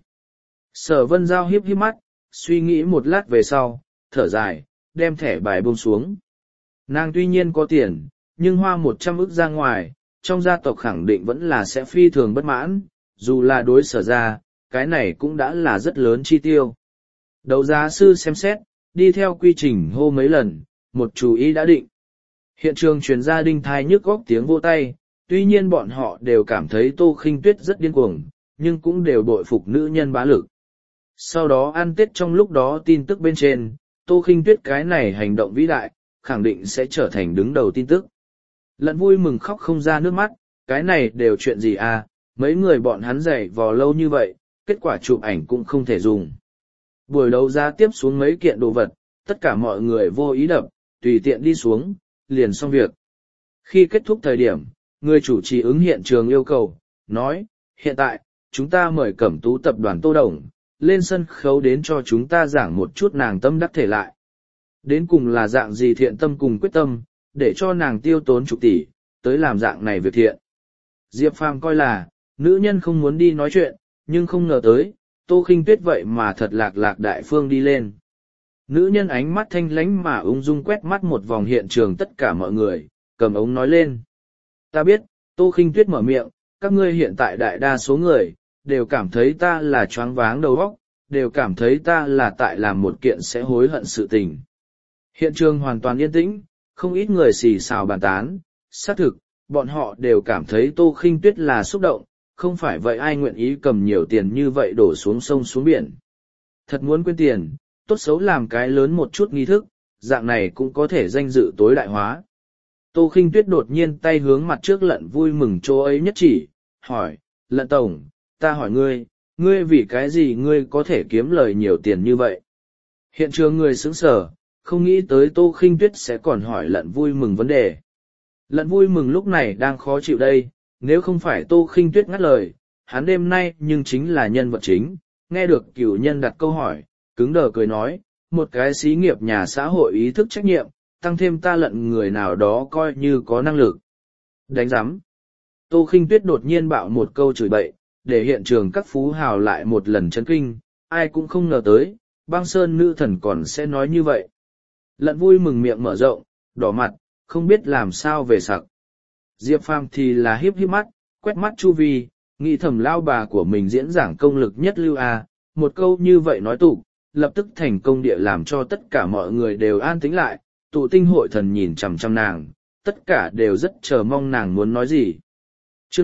Sở Vân giao hiếp hiếp mắt, suy nghĩ một lát về sau, thở dài, đem thẻ bài buông xuống. Nàng tuy nhiên có tiền, nhưng hoa 100 ức ra ngoài, trong gia tộc khẳng định vẫn là sẽ phi thường bất mãn, dù là đối Sở ra, cái này cũng đã là rất lớn chi tiêu. Đấu giá sư xem xét, đi theo quy trình hô mấy lần, một chủ ý đã định. Hiện trường truyền ra đinh thai nhức góc tiếng vỗ tay, tuy nhiên bọn họ đều cảm thấy Tô Khinh Tuyết rất điên cuồng, nhưng cũng đều bội phục nữ nhân bá lực. Sau đó ăn Tết trong lúc đó tin tức bên trên, Tô Khinh Tuyết cái này hành động vĩ đại, khẳng định sẽ trở thành đứng đầu tin tức. Lận vui mừng khóc không ra nước mắt, cái này đều chuyện gì à, mấy người bọn hắn dày vò lâu như vậy, kết quả chụp ảnh cũng không thể dùng. Buổi đấu giá tiếp xuống mấy kiện đồ vật, tất cả mọi người vô ý đập, tùy tiện đi xuống, liền xong việc. Khi kết thúc thời điểm, người chủ trì ứng hiện trường yêu cầu, nói, hiện tại, chúng ta mời Cẩm Tú tập đoàn Tô Đồng, lên sân khấu đến cho chúng ta giảng một chút nàng tâm đắc thể lại. Đến cùng là dạng gì thiện tâm cùng quyết tâm, để cho nàng tiêu tốn chục tỷ, tới làm dạng này việc thiện. Diệp Phàm coi là, nữ nhân không muốn đi nói chuyện, nhưng không ngờ tới, Tô Khinh Tuyết vậy mà thật lạc lạc đại phương đi lên. Nữ nhân ánh mắt thanh lánh mà ung dung quét mắt một vòng hiện trường tất cả mọi người, cầm ống nói lên. Ta biết, Tô Khinh Tuyết mở miệng, các ngươi hiện tại đại đa số người, đều cảm thấy ta là choáng váng đầu óc, đều cảm thấy ta là tại làm một kiện sẽ hối hận sự tình. Hiện trường hoàn toàn yên tĩnh, không ít người xì xào bàn tán, xác thực, bọn họ đều cảm thấy Tô Khinh Tuyết là xúc động, không phải vậy ai nguyện ý cầm nhiều tiền như vậy đổ xuống sông xuống biển. Thật muốn quên tiền, tốt xấu làm cái lớn một chút nghi thức, dạng này cũng có thể danh dự tối đại hóa. Tô Khinh Tuyết đột nhiên tay hướng mặt trước Lận vui mừng chỗ ấy nhất chỉ, hỏi, Lận tổng, ta hỏi ngươi vì cái gì ngươi có thể kiếm lời nhiều tiền như vậy? Hiện trường người sững sờ, không nghĩ tới Tô Khinh Tuyết sẽ còn hỏi Lận vui mừng vấn đề. Lận vui mừng lúc này đang khó chịu đây, nếu không phải Tô Khinh Tuyết ngắt lời, hắn đêm nay nhưng chính là nhân vật chính, nghe được cửu nhân đặt câu hỏi, cứng đờ cười nói, một cái xí nghiệp nhà xã hội ý thức trách nhiệm, tăng thêm ta Lận người nào đó coi như có năng lực. Đánh giám. Tô Khinh Tuyết đột nhiên bạo một câu chửi bậy, để hiện trường các phú hào lại một lần chấn kinh, ai cũng không ngờ tới, Băng Sơn nữ thần còn sẽ nói như vậy. Lận vui mừng miệng mở rộng, đỏ mặt, không biết làm sao về sặc. Diệp Phàm thì là hiếp hiếp mắt, quét mắt chu vi, nghĩ thầm lao bà của mình diễn giảng công lực nhất lưu a, một câu như vậy nói tụ, lập tức thành công địa làm cho tất cả mọi người đều an tĩnh lại, tụ tinh hội thần nhìn chằm chằm nàng, tất cả đều rất chờ mong nàng muốn nói gì. Chương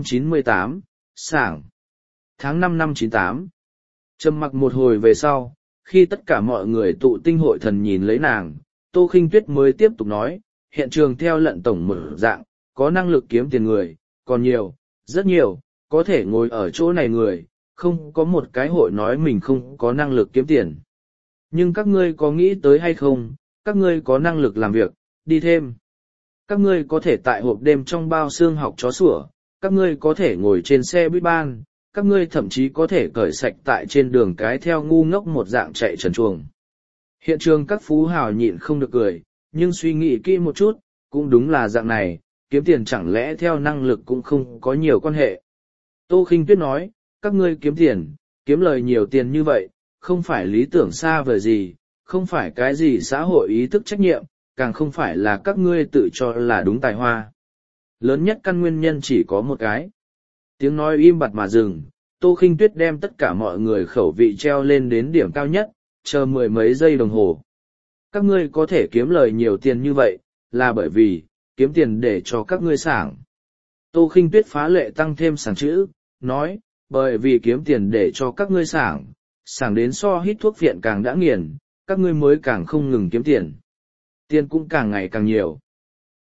598, Sảng. Tháng 5 năm 98. Trầm mặc một hồi về sau, khi tất cả mọi người tụ tinh hội thần nhìn lấy nàng, Tô Khinh Tuyết mới tiếp tục nói, hiện trường theo Lận tổng mở dạng, có năng lực kiếm tiền người, còn nhiều, rất nhiều, có thể ngồi ở chỗ này người, không có một cái hội nói mình không có năng lực kiếm tiền. Nhưng các ngươi có nghĩ tới hay không, các ngươi có năng lực làm việc, đi thêm. Các ngươi có thể tại hộp đêm trong bao xương học chó sủa, các ngươi có thể ngồi trên xe buýt ban, các ngươi thậm chí có thể cởi sạch tại trên đường cái theo ngu ngốc một dạng chạy trần truồng. Hiện trường các phú hào nhịn không được cười, nhưng suy nghĩ kỹ một chút, cũng đúng là dạng này, kiếm tiền chẳng lẽ theo năng lực cũng không có nhiều quan hệ. Tô Khinh Tuyết nói, các ngươi kiếm tiền, kiếm lời nhiều tiền như vậy, không phải lý tưởng xa vời gì, không phải cái gì xã hội ý thức trách nhiệm, càng không phải là các ngươi tự cho là đúng tài hoa. Lớn nhất căn nguyên nhân chỉ có một cái. Tiếng nói im bặt mà dừng, Tô Khinh Tuyết đem tất cả mọi người khẩu vị treo lên đến điểm cao nhất, chờ mười mấy giây đồng hồ. Các ngươi có thể kiếm lời nhiều tiền như vậy, là bởi vì, kiếm tiền để cho các ngươi sảng. Tô Khinh Tuyết phá lệ tăng thêm sảng chữ, nói, bởi vì kiếm tiền để cho các ngươi sảng, sảng đến so hít thuốc viện càng đã nghiền, các ngươi mới càng không ngừng kiếm tiền. Tiền cũng càng ngày càng nhiều.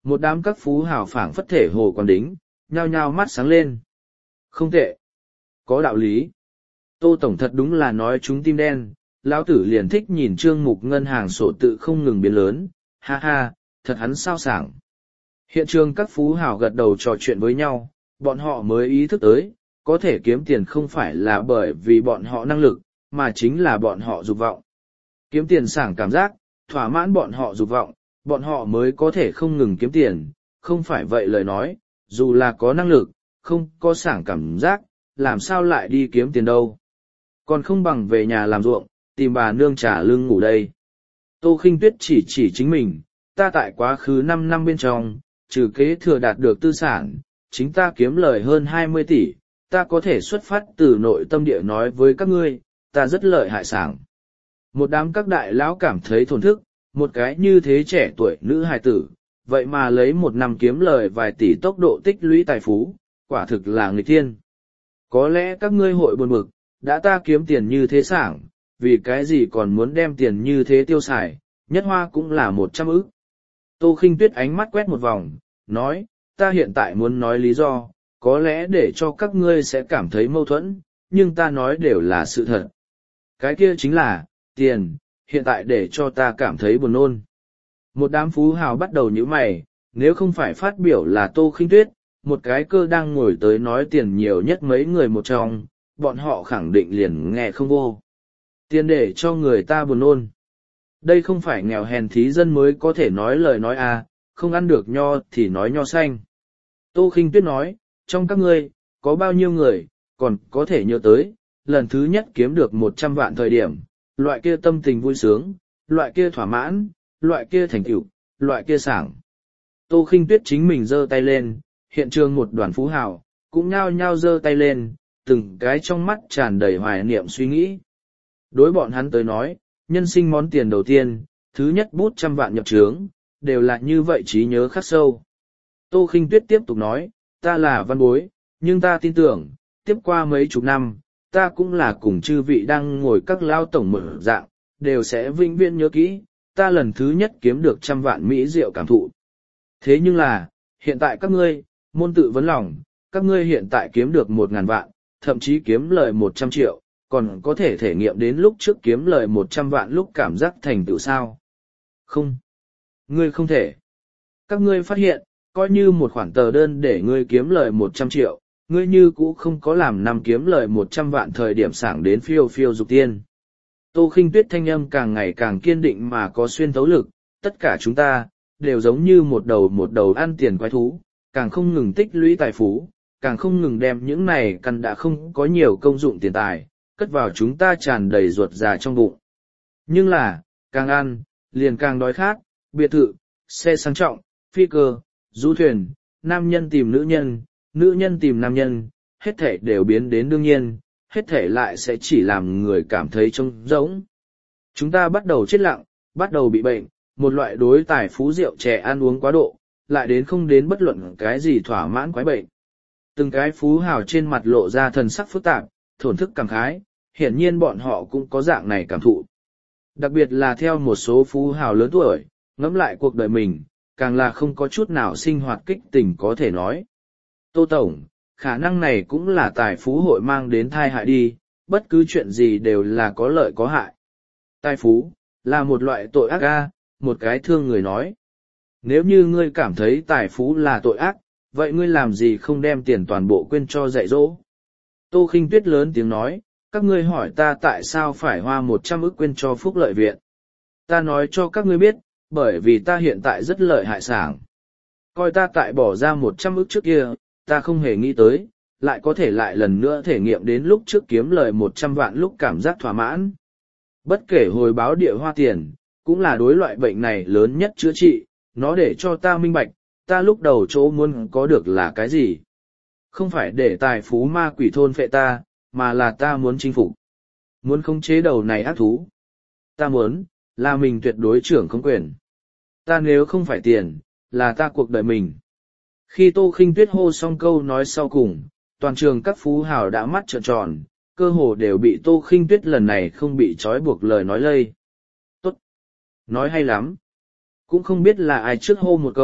Một đám các phú hào phảng phất thể hồ còn đính, nhao nhao mắt sáng lên. Không tệ. Có đạo lý. Tô Tổng thật đúng là nói chúng tim đen, lão tử liền thích nhìn trương mục ngân hàng sổ tự không ngừng biến lớn, ha ha, thật hắn sao sảng. Hiện trường các phú hào gật đầu trò chuyện với nhau, bọn họ mới ý thức tới, có thể kiếm tiền không phải là bởi vì bọn họ năng lực, mà chính là bọn họ dục vọng. Kiếm tiền sảng cảm giác, thỏa mãn bọn họ dục vọng, bọn họ mới có thể không ngừng kiếm tiền, không phải vậy lời nói, dù là có năng lực, không có sảng cảm giác, làm sao lại đi kiếm tiền đâu. Còn không bằng về nhà làm ruộng, tìm bà nương trả lương ngủ đây. Tô Khinh Tuyết chỉ chính mình, ta tại quá khứ 5 năm bên trong, trừ kế thừa đạt được tư sản, chính ta kiếm lời hơn 20 tỷ, ta có thể xuất phát từ nội tâm địa nói với các ngươi, ta rất lợi hại sảng. Một đám các đại lão cảm thấy thổn thức, một cái như thế trẻ tuổi nữ hài tử, vậy mà lấy 1 năm kiếm lời vài tỷ tốc độ tích lũy tài phú, quả thực là nghịch thiên. Có lẽ các ngươi hội buồn bực, đã ta kiếm tiền như thế sảng, vì cái gì còn muốn đem tiền như thế tiêu xài, nhất hoa cũng là 100 ức. Tô Khinh Tuyết ánh mắt quét một vòng, nói, ta hiện tại muốn nói lý do, có lẽ để cho các ngươi sẽ cảm thấy mâu thuẫn, nhưng ta nói đều là sự thật. Cái kia chính là, tiền, hiện tại để cho ta cảm thấy buồn nôn. Một đám phú hào bắt đầu nhíu mày, nếu không phải phát biểu là Tô Khinh Tuyết, một cái cơ đang ngồi tới nói tiền nhiều nhất mấy người một trong, bọn họ khẳng định liền nghe không vô. Tiền để cho người ta buồn nôn. Đây không phải nghèo hèn thí dân mới có thể nói lời nói à, không ăn được nho thì nói nho xanh. Tô Khinh Tuyết nói, trong các ngươi, có bao nhiêu người, còn có thể nhớ tới, lần thứ nhất kiếm được 100 vạn thời điểm, loại kia tâm tình vui sướng, loại kia thỏa mãn, loại kia thành tựu, loại kia sảng. Tô Khinh Tuyết chính mình giơ tay lên, hiện trường một đoàn phú hào, cũng nhao nhao giơ tay lên, từng cái trong mắt tràn đầy hoài niệm suy nghĩ. Đối bọn hắn tới nói, nhân sinh món tiền đầu tiên, thứ nhất bút 100 vạn nhập trướng, đều là như vậy trí nhớ khắc sâu. Tô Khinh Tuyết tiếp tục nói, ta là văn bối, nhưng ta tin tưởng, tiếp qua mấy chục năm, ta cũng là cùng chư vị đang ngồi các lao tổng mở dạng, đều sẽ vĩnh viễn nhớ kỹ, ta lần thứ nhất kiếm được 100 vạn mỹ diệu cảm thụ. Thế nhưng là, hiện tại các ngươi, môn tự vấn lòng, các ngươi hiện tại kiếm được 1.000 vạn, thậm chí kiếm lời 100 triệu, còn có thể thể nghiệm đến lúc trước kiếm lời 100 vạn lúc cảm giác thành tựu sao? Không. Ngươi không thể. Các ngươi phát hiện, coi như một khoản tờ đơn để ngươi kiếm lời 100 triệu, ngươi như cũ không có làm năm kiếm lời 100 vạn thời điểm sảng đến phiêu phiêu dục tiên. Tô Khinh Tuyết thanh âm càng ngày càng kiên định mà có xuyên thấu lực, tất cả chúng ta, đều giống như một đầu ăn tiền quái thú, càng không ngừng tích lũy tài phú, càng không ngừng đem những này căn đã không có nhiều công dụng tiền tài, cất vào chúng ta tràn đầy ruột già trong bụng. Nhưng là, càng ăn, liền càng đói khát, biệt thự, xe sang trọng, phi cơ, du thuyền, nam nhân tìm nữ nhân tìm nam nhân, hết thể đều biến đến đương nhiên, hết thể lại sẽ chỉ làm người cảm thấy trống rỗng. Chúng ta bắt đầu chết lặng, bắt đầu bị bệnh, một loại đối tài phú rượu chè ăn uống quá độ, lại đến không đến bất luận cái gì thỏa mãn quái bệnh. Từng cái phú hào trên mặt lộ ra thần sắc phức tạp, thổn thức cảm khái, hiển nhiên bọn họ cũng có dạng này cảm thụ. Đặc biệt là theo một số phú hào lớn tuổi, ngẫm lại cuộc đời mình, càng là không có chút nào sinh hoạt kích tình có thể nói. Tô Tổng, khả năng này cũng là tài phú hội mang đến thai hại đi, bất cứ chuyện gì đều là có lợi có hại. Tài phú, là một loại tội ác ga, một cái thương người nói. Nếu như ngươi cảm thấy tài phú là tội ác, vậy ngươi làm gì không đem tiền toàn bộ quên cho dạy dỗ? Tô Khinh Tuyết lớn tiếng nói, các ngươi hỏi ta tại sao phải hoa 100 ức quên cho phúc lợi viện. Ta nói cho các ngươi biết, bởi vì ta hiện tại rất lợi hại sảng. Coi ta tại bỏ ra 100 ức trước kia, ta không hề nghĩ tới, lại có thể lại lần nữa thể nghiệm đến lúc trước kiếm lời 100 vạn lúc cảm giác thỏa mãn. Bất kể hồi báo địa hoa tiền, cũng là đối loại bệnh này lớn nhất chữa trị, nó để cho ta minh bạch, ta lúc đầu chỗ muốn có được là cái gì. Không phải để tài phú ma quỷ thôn phệ ta, mà là ta muốn chinh phục. Muốn khống chế đầu này ác thú. Ta muốn, là mình tuyệt đối trưởng không quyền. Ta nếu không phải tiền, là ta cuộc đời mình. Khi Tô Khinh Tuyết hô xong câu nói sau cùng, toàn trường các phú hào đã mắt trợn tròn, cơ hồ đều bị Tô Khinh Tuyết lần này không bị trói buộc lời nói lây. Tốt! Nói hay lắm! Cũng không biết là ai trước hô một câu,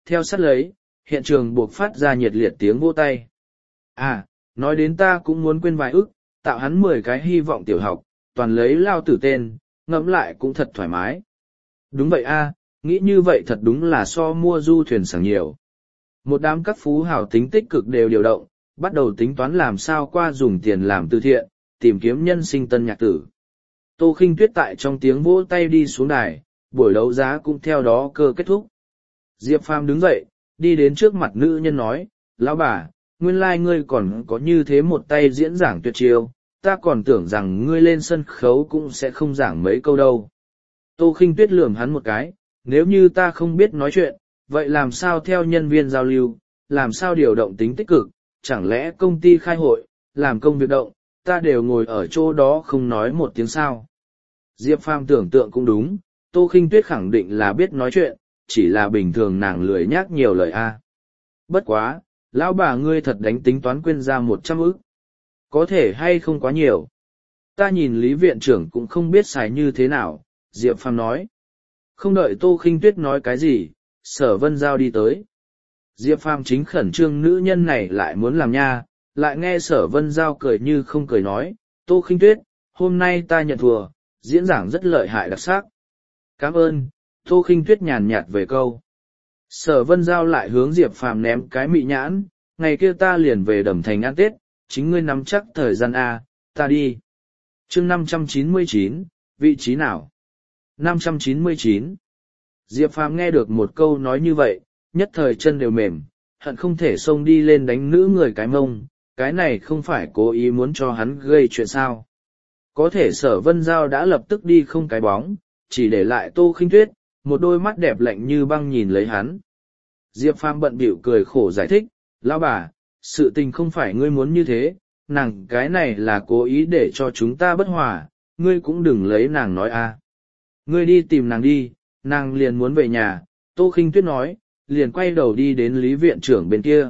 theo sát lấy, hiện trường buộc phát ra nhiệt liệt tiếng vỗ tay. À, nói đến ta cũng muốn quên vài ức, tạo hắn 10 cái hy vọng tiểu học, toàn lấy lao tử tên, ngẫm lại cũng thật thoải mái. Đúng vậy a, nghĩ như vậy thật đúng là so mua du thuyền sảng nhiều. Một đám các phú hào tính tích cực đều điều động, bắt đầu tính toán làm sao qua dùng tiền làm từ thiện, tìm kiếm nhân sinh tân nhạc tử. Tô Khinh Tuyết tại trong tiếng vỗ tay đi xuống đài, buổi đấu giá cũng theo đó cơ kết thúc. Diệp Phàm đứng dậy, đi đến trước mặt nữ nhân nói, lão bà, nguyên lai ngươi còn có như thế một tay diễn giảng tuyệt chiêu, ta còn tưởng rằng ngươi lên sân khấu cũng sẽ không giảng mấy câu đâu. Tô Khinh Tuyết lườm hắn một cái, nếu như ta không biết nói chuyện, vậy làm sao theo nhân viên giao lưu, làm sao điều động tính tích cực, chẳng lẽ công ty khai hội, làm công việc động, ta đều ngồi ở chỗ đó không nói một tiếng sao. Diệp Phàm tưởng tượng cũng đúng, Tô Khinh Tuyết khẳng định là biết nói chuyện, chỉ là bình thường nàng lười nhác nhiều lời a. Bất quá, lão bà ngươi thật đánh tính toán quên ra 100 ức. Có thể hay không quá nhiều. Ta nhìn Lý viện trưởng cũng không biết xài như thế nào, Diệp Phàm nói. Không đợi Tô Khinh Tuyết nói cái gì, Sở Vân Giao đi tới. Diệp Phàm chính khẩn trương nữ nhân này lại muốn làm nha, lại nghe Sở Vân Giao cười như không cười nói, Tô Khinh Tuyết, hôm nay ta nhận thua, diễn giảng rất lợi hại đặc sắc. Cảm ơn, Tô Khinh Tuyết nhàn nhạt về câu. Sở Vân Giao lại hướng Diệp Phàm ném cái mị nhãn, ngày kia ta liền về Đầm Thành ăn Tết, chính ngươi nắm chắc thời gian A, ta đi. Chương 599, vị trí nào? 599. Diệp Phàm nghe được một câu nói như vậy, nhất thời chân đều mềm, hận không thể xông đi lên đánh nữ người cái mông, cái này không phải cố ý muốn cho hắn gây chuyện sao. Có thể Sở Vân Giao đã lập tức đi không cái bóng, chỉ để lại Tô Khinh Tuyết, một đôi mắt đẹp lạnh như băng nhìn lấy hắn. Diệp Phàm bận bịu cười khổ giải thích, lão bà, sự tình không phải ngươi muốn như thế, nàng cái này là cố ý để cho chúng ta bất hòa, ngươi cũng đừng lấy nàng nói a. Ngươi đi tìm nàng đi, nàng liền muốn về nhà, Tô Khinh Tuyết nói, liền quay đầu đi đến Lý viện trưởng bên kia.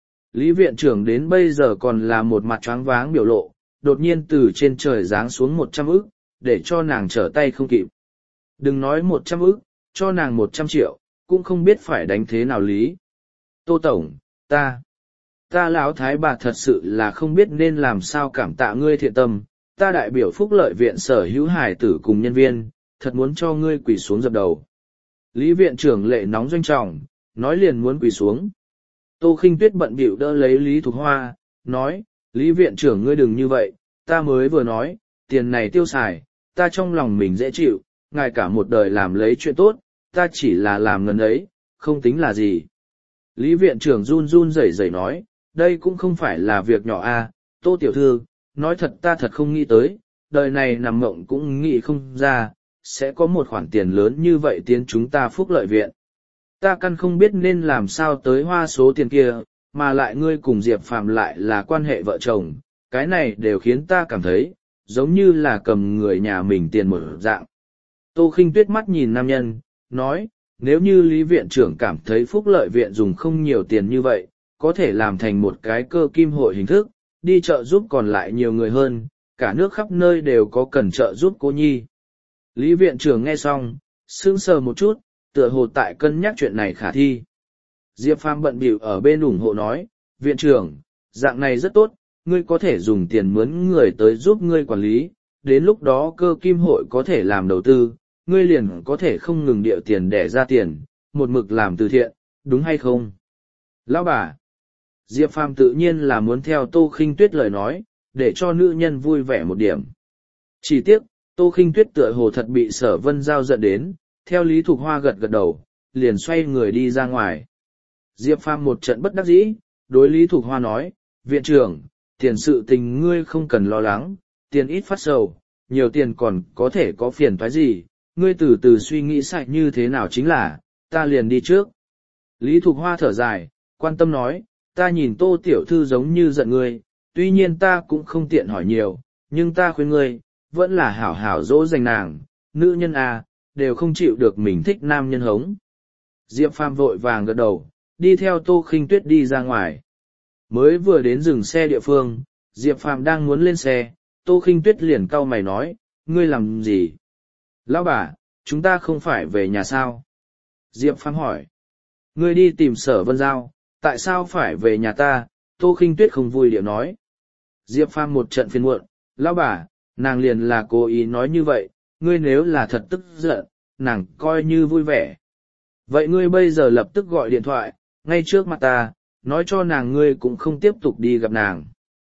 Lý viện trưởng đến bây giờ còn là một mặt choáng váng biểu lộ, đột nhiên từ trên trời giáng xuống 100 ức, để cho nàng trở tay không kịp. Đừng nói 100 ức, cho nàng 100 triệu, cũng không biết phải đánh thế nào lý. Tô Tổng, ta lão thái bà thật sự là không biết nên làm sao cảm tạ ngươi thiện tâm, ta đại biểu phúc lợi viện sở hữu hải tử cùng nhân viên, thật muốn cho ngươi quỳ xuống dập đầu. Lý viện trưởng lệ nóng doanh trọng, nói liền muốn quỳ xuống. Tô Khinh Tuyết bận bịu đỡ lấy Lý Thục Hoa, nói, Lý viện trưởng ngươi đừng như vậy, ta mới vừa nói, tiền này tiêu xài, ta trong lòng mình dễ chịu, ngài cả một đời làm lấy chuyện tốt, ta chỉ là làm ngần ấy, không tính là gì. Lý viện trưởng run run rẩy rẩy nói, đây cũng không phải là việc nhỏ a, Tô tiểu thư, nói thật ta thật không nghĩ tới, đời này nằm mộng cũng nghĩ không ra, sẽ có một khoản tiền lớn như vậy tiến chúng ta phúc lợi viện. Ta căn không biết nên làm sao tới hoa số tiền kia, mà lại ngươi cùng Diệp Phàm lại là quan hệ vợ chồng, cái này đều khiến ta cảm thấy, giống như là cầm người nhà mình tiền một dạng. Tô Khinh Tuyết mắt nhìn nam nhân, nói, nếu như Lý viện trưởng cảm thấy phúc lợi viện dùng không nhiều tiền như vậy, có thể làm thành một cái cơ kim hội hình thức, đi chợ giúp còn lại nhiều người hơn, cả nước khắp nơi đều có cần trợ giúp cô nhi. Lý viện trưởng nghe xong, sững sờ một chút, tựa hồ tại cân nhắc chuyện này khả thi. Diệp Phàm bận bịu ở bên ủng hộ nói, viện trưởng, dạng này rất tốt, ngươi có thể dùng tiền mướn người tới giúp ngươi quản lý, đến lúc đó cơ kim hội có thể làm đầu tư, ngươi liền có thể không ngừng điệu tiền để ra tiền, một mực làm từ thiện, đúng hay không? Lão bà, Diệp Phàm tự nhiên là muốn theo Tô Khinh Tuyết lời nói, để cho nữ nhân vui vẻ một điểm. Chỉ tiếc, Tô Khinh Tuyết tựa hồ thật bị Sở Vân Giao giận đến, theo Lý Thục Hoa gật gật đầu, liền xoay người đi ra ngoài. Diệp Phàm một trận bất đắc dĩ, đối Lý Thục Hoa nói, viện trưởng, tiền sự tình ngươi không cần lo lắng, tiền ít phát sầu, nhiều tiền còn có thể có phiền toái gì, ngươi từ từ suy nghĩ sạch như thế nào chính là, ta liền đi trước. Lý Thục Hoa thở dài, quan tâm nói, ta nhìn Tô tiểu thư giống như giận ngươi, tuy nhiên ta cũng không tiện hỏi nhiều, nhưng ta khuyên ngươi, vẫn là hảo hảo dỗ dành nàng, nữ nhân à, đều không chịu được mình thích nam nhân hống. Diệp Phàm vội vàng gật đầu, đi theo Tô Khinh Tuyết đi ra ngoài. Mới vừa đến dừng xe địa phương, Diệp Phàm đang muốn lên xe, Tô Khinh Tuyết liền cau mày nói, ngươi làm gì? Lão bà, chúng ta không phải về nhà sao? Diệp Phàm hỏi. Ngươi đi tìm Sở Vân Giao, tại sao phải về nhà ta? Tô Khinh Tuyết không vui điệu nói. Diệp Phàm một trận phiền muộn, lão bà, nàng liền là cố ý nói như vậy, ngươi nếu là thật tức giận, nàng coi như vui vẻ. Vậy ngươi bây giờ lập tức gọi điện thoại, ngay trước mặt ta, nói cho nàng ngươi cũng không tiếp tục đi gặp nàng.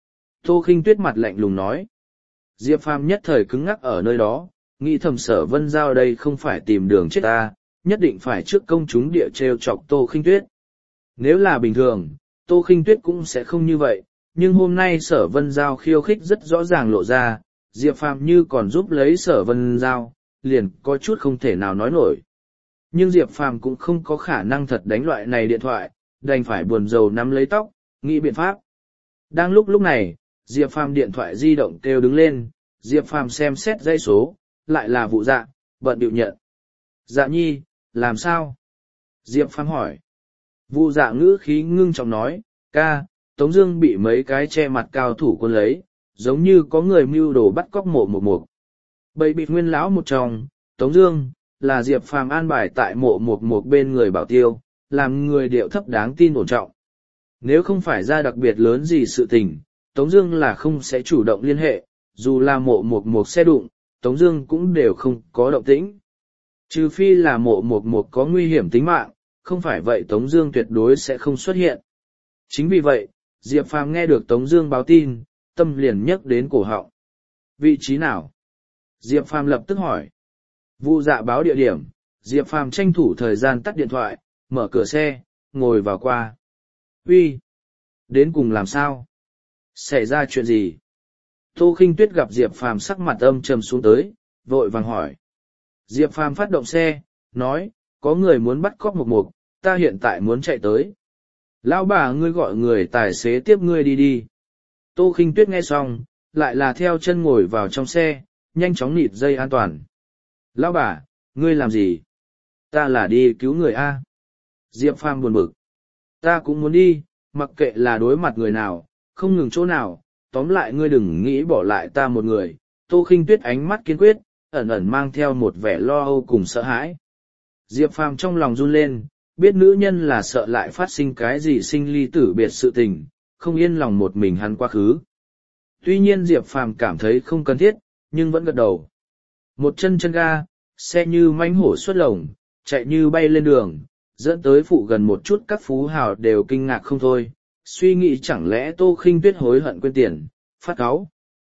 Tô Khinh Tuyết mặt lạnh lùng nói. Diệp Phàm nhất thời cứng ngắc ở nơi đó, nghĩ thầm Sở Vân Giao đây không phải tìm đường chết ta, nhất định phải trước công chúng địa trêu chọc Tô Khinh Tuyết. Nếu là bình thường, Tô Khinh Tuyết cũng sẽ không như vậy, nhưng hôm nay Sở Vân Giao khiêu khích rất rõ ràng lộ ra, Diệp Phàm như còn giúp lấy Sở Vân Giao, liền có chút không thể nào nói nổi. Nhưng Diệp Phàm cũng không có khả năng thật đánh loại này điện thoại, đành phải buồn rầu nắm lấy tóc, nghĩ biện pháp. Đang lúc này, Diệp Phàm điện thoại di động kêu đứng lên, Diệp Phàm xem xét dãy số, lại là Vụ Dạ, bận điệu nhận. Dạ nhi, làm sao? Diệp Phàm hỏi. Vụ Dạ ngữ khí ngưng trọng nói, ca, Tống Dương bị mấy cái che mặt cao thủ quân lấy, giống như có người mưu đồ bắt cóc mộ một mục. Bầy bịt nguyên lão một trong, Tống Dương, là Diệp Phàm an bài tại mộ một bên người bảo tiêu, làm người điệu thấp đáng tin ổn trọng. Nếu không phải ra đặc biệt lớn gì sự tình, Tống Dương là không sẽ chủ động liên hệ, dù là mộ một xe đụng, Tống Dương cũng đều không có động tĩnh. Trừ phi là mộ một có nguy hiểm tính mạng, không phải vậy Tống Dương tuyệt đối sẽ không xuất hiện. Chính vì vậy, Diệp Phàm nghe được Tống Dương báo tin, tâm liền nhấc đến cổ họng. Vị trí nào? Diệp Phàm lập tức hỏi. Vụ Dạ báo địa điểm, Diệp Phàm tranh thủ thời gian tắt điện thoại, mở cửa xe, ngồi vào qua. Uy, đến cùng làm sao? Xảy ra chuyện gì? Tô Khinh Tuyết gặp Diệp Phàm sắc mặt âm trầm xuống tới, vội vàng hỏi. Diệp Phàm phát động xe, nói, có người muốn bắt cóc một, ta hiện tại muốn chạy tới. Lão bà ngươi gọi người tài xế tiếp ngươi đi đi. Tô Khinh Tuyết nghe xong, lại là theo chân ngồi vào trong xe, nhanh chóng nịt dây an toàn. Lão bà, ngươi làm gì? Ta là đi cứu người A. Diệp Phàm buồn bực. Ta cũng muốn đi, mặc kệ là đối mặt người nào, không ngừng chỗ nào, tóm lại ngươi đừng nghĩ bỏ lại ta một người. Tô Khinh Tuyết ánh mắt kiên quyết, ẩn ẩn mang theo một vẻ lo âu cùng sợ hãi. Diệp Phàm trong lòng run lên, biết nữ nhân là sợ lại phát sinh cái gì sinh ly tử biệt sự tình, không yên lòng một mình hắn quá khứ. Tuy nhiên Diệp Phàm cảm thấy không cần thiết, nhưng vẫn gật đầu. Một chân ga, xe như mãnh hổ xuất lồng, chạy như bay lên đường, dẫn tới phụ gần một chút các phú hào đều kinh ngạc không thôi, suy nghĩ chẳng lẽ Tô Khinh Tuyết hối hận quên tiền, phát cáu.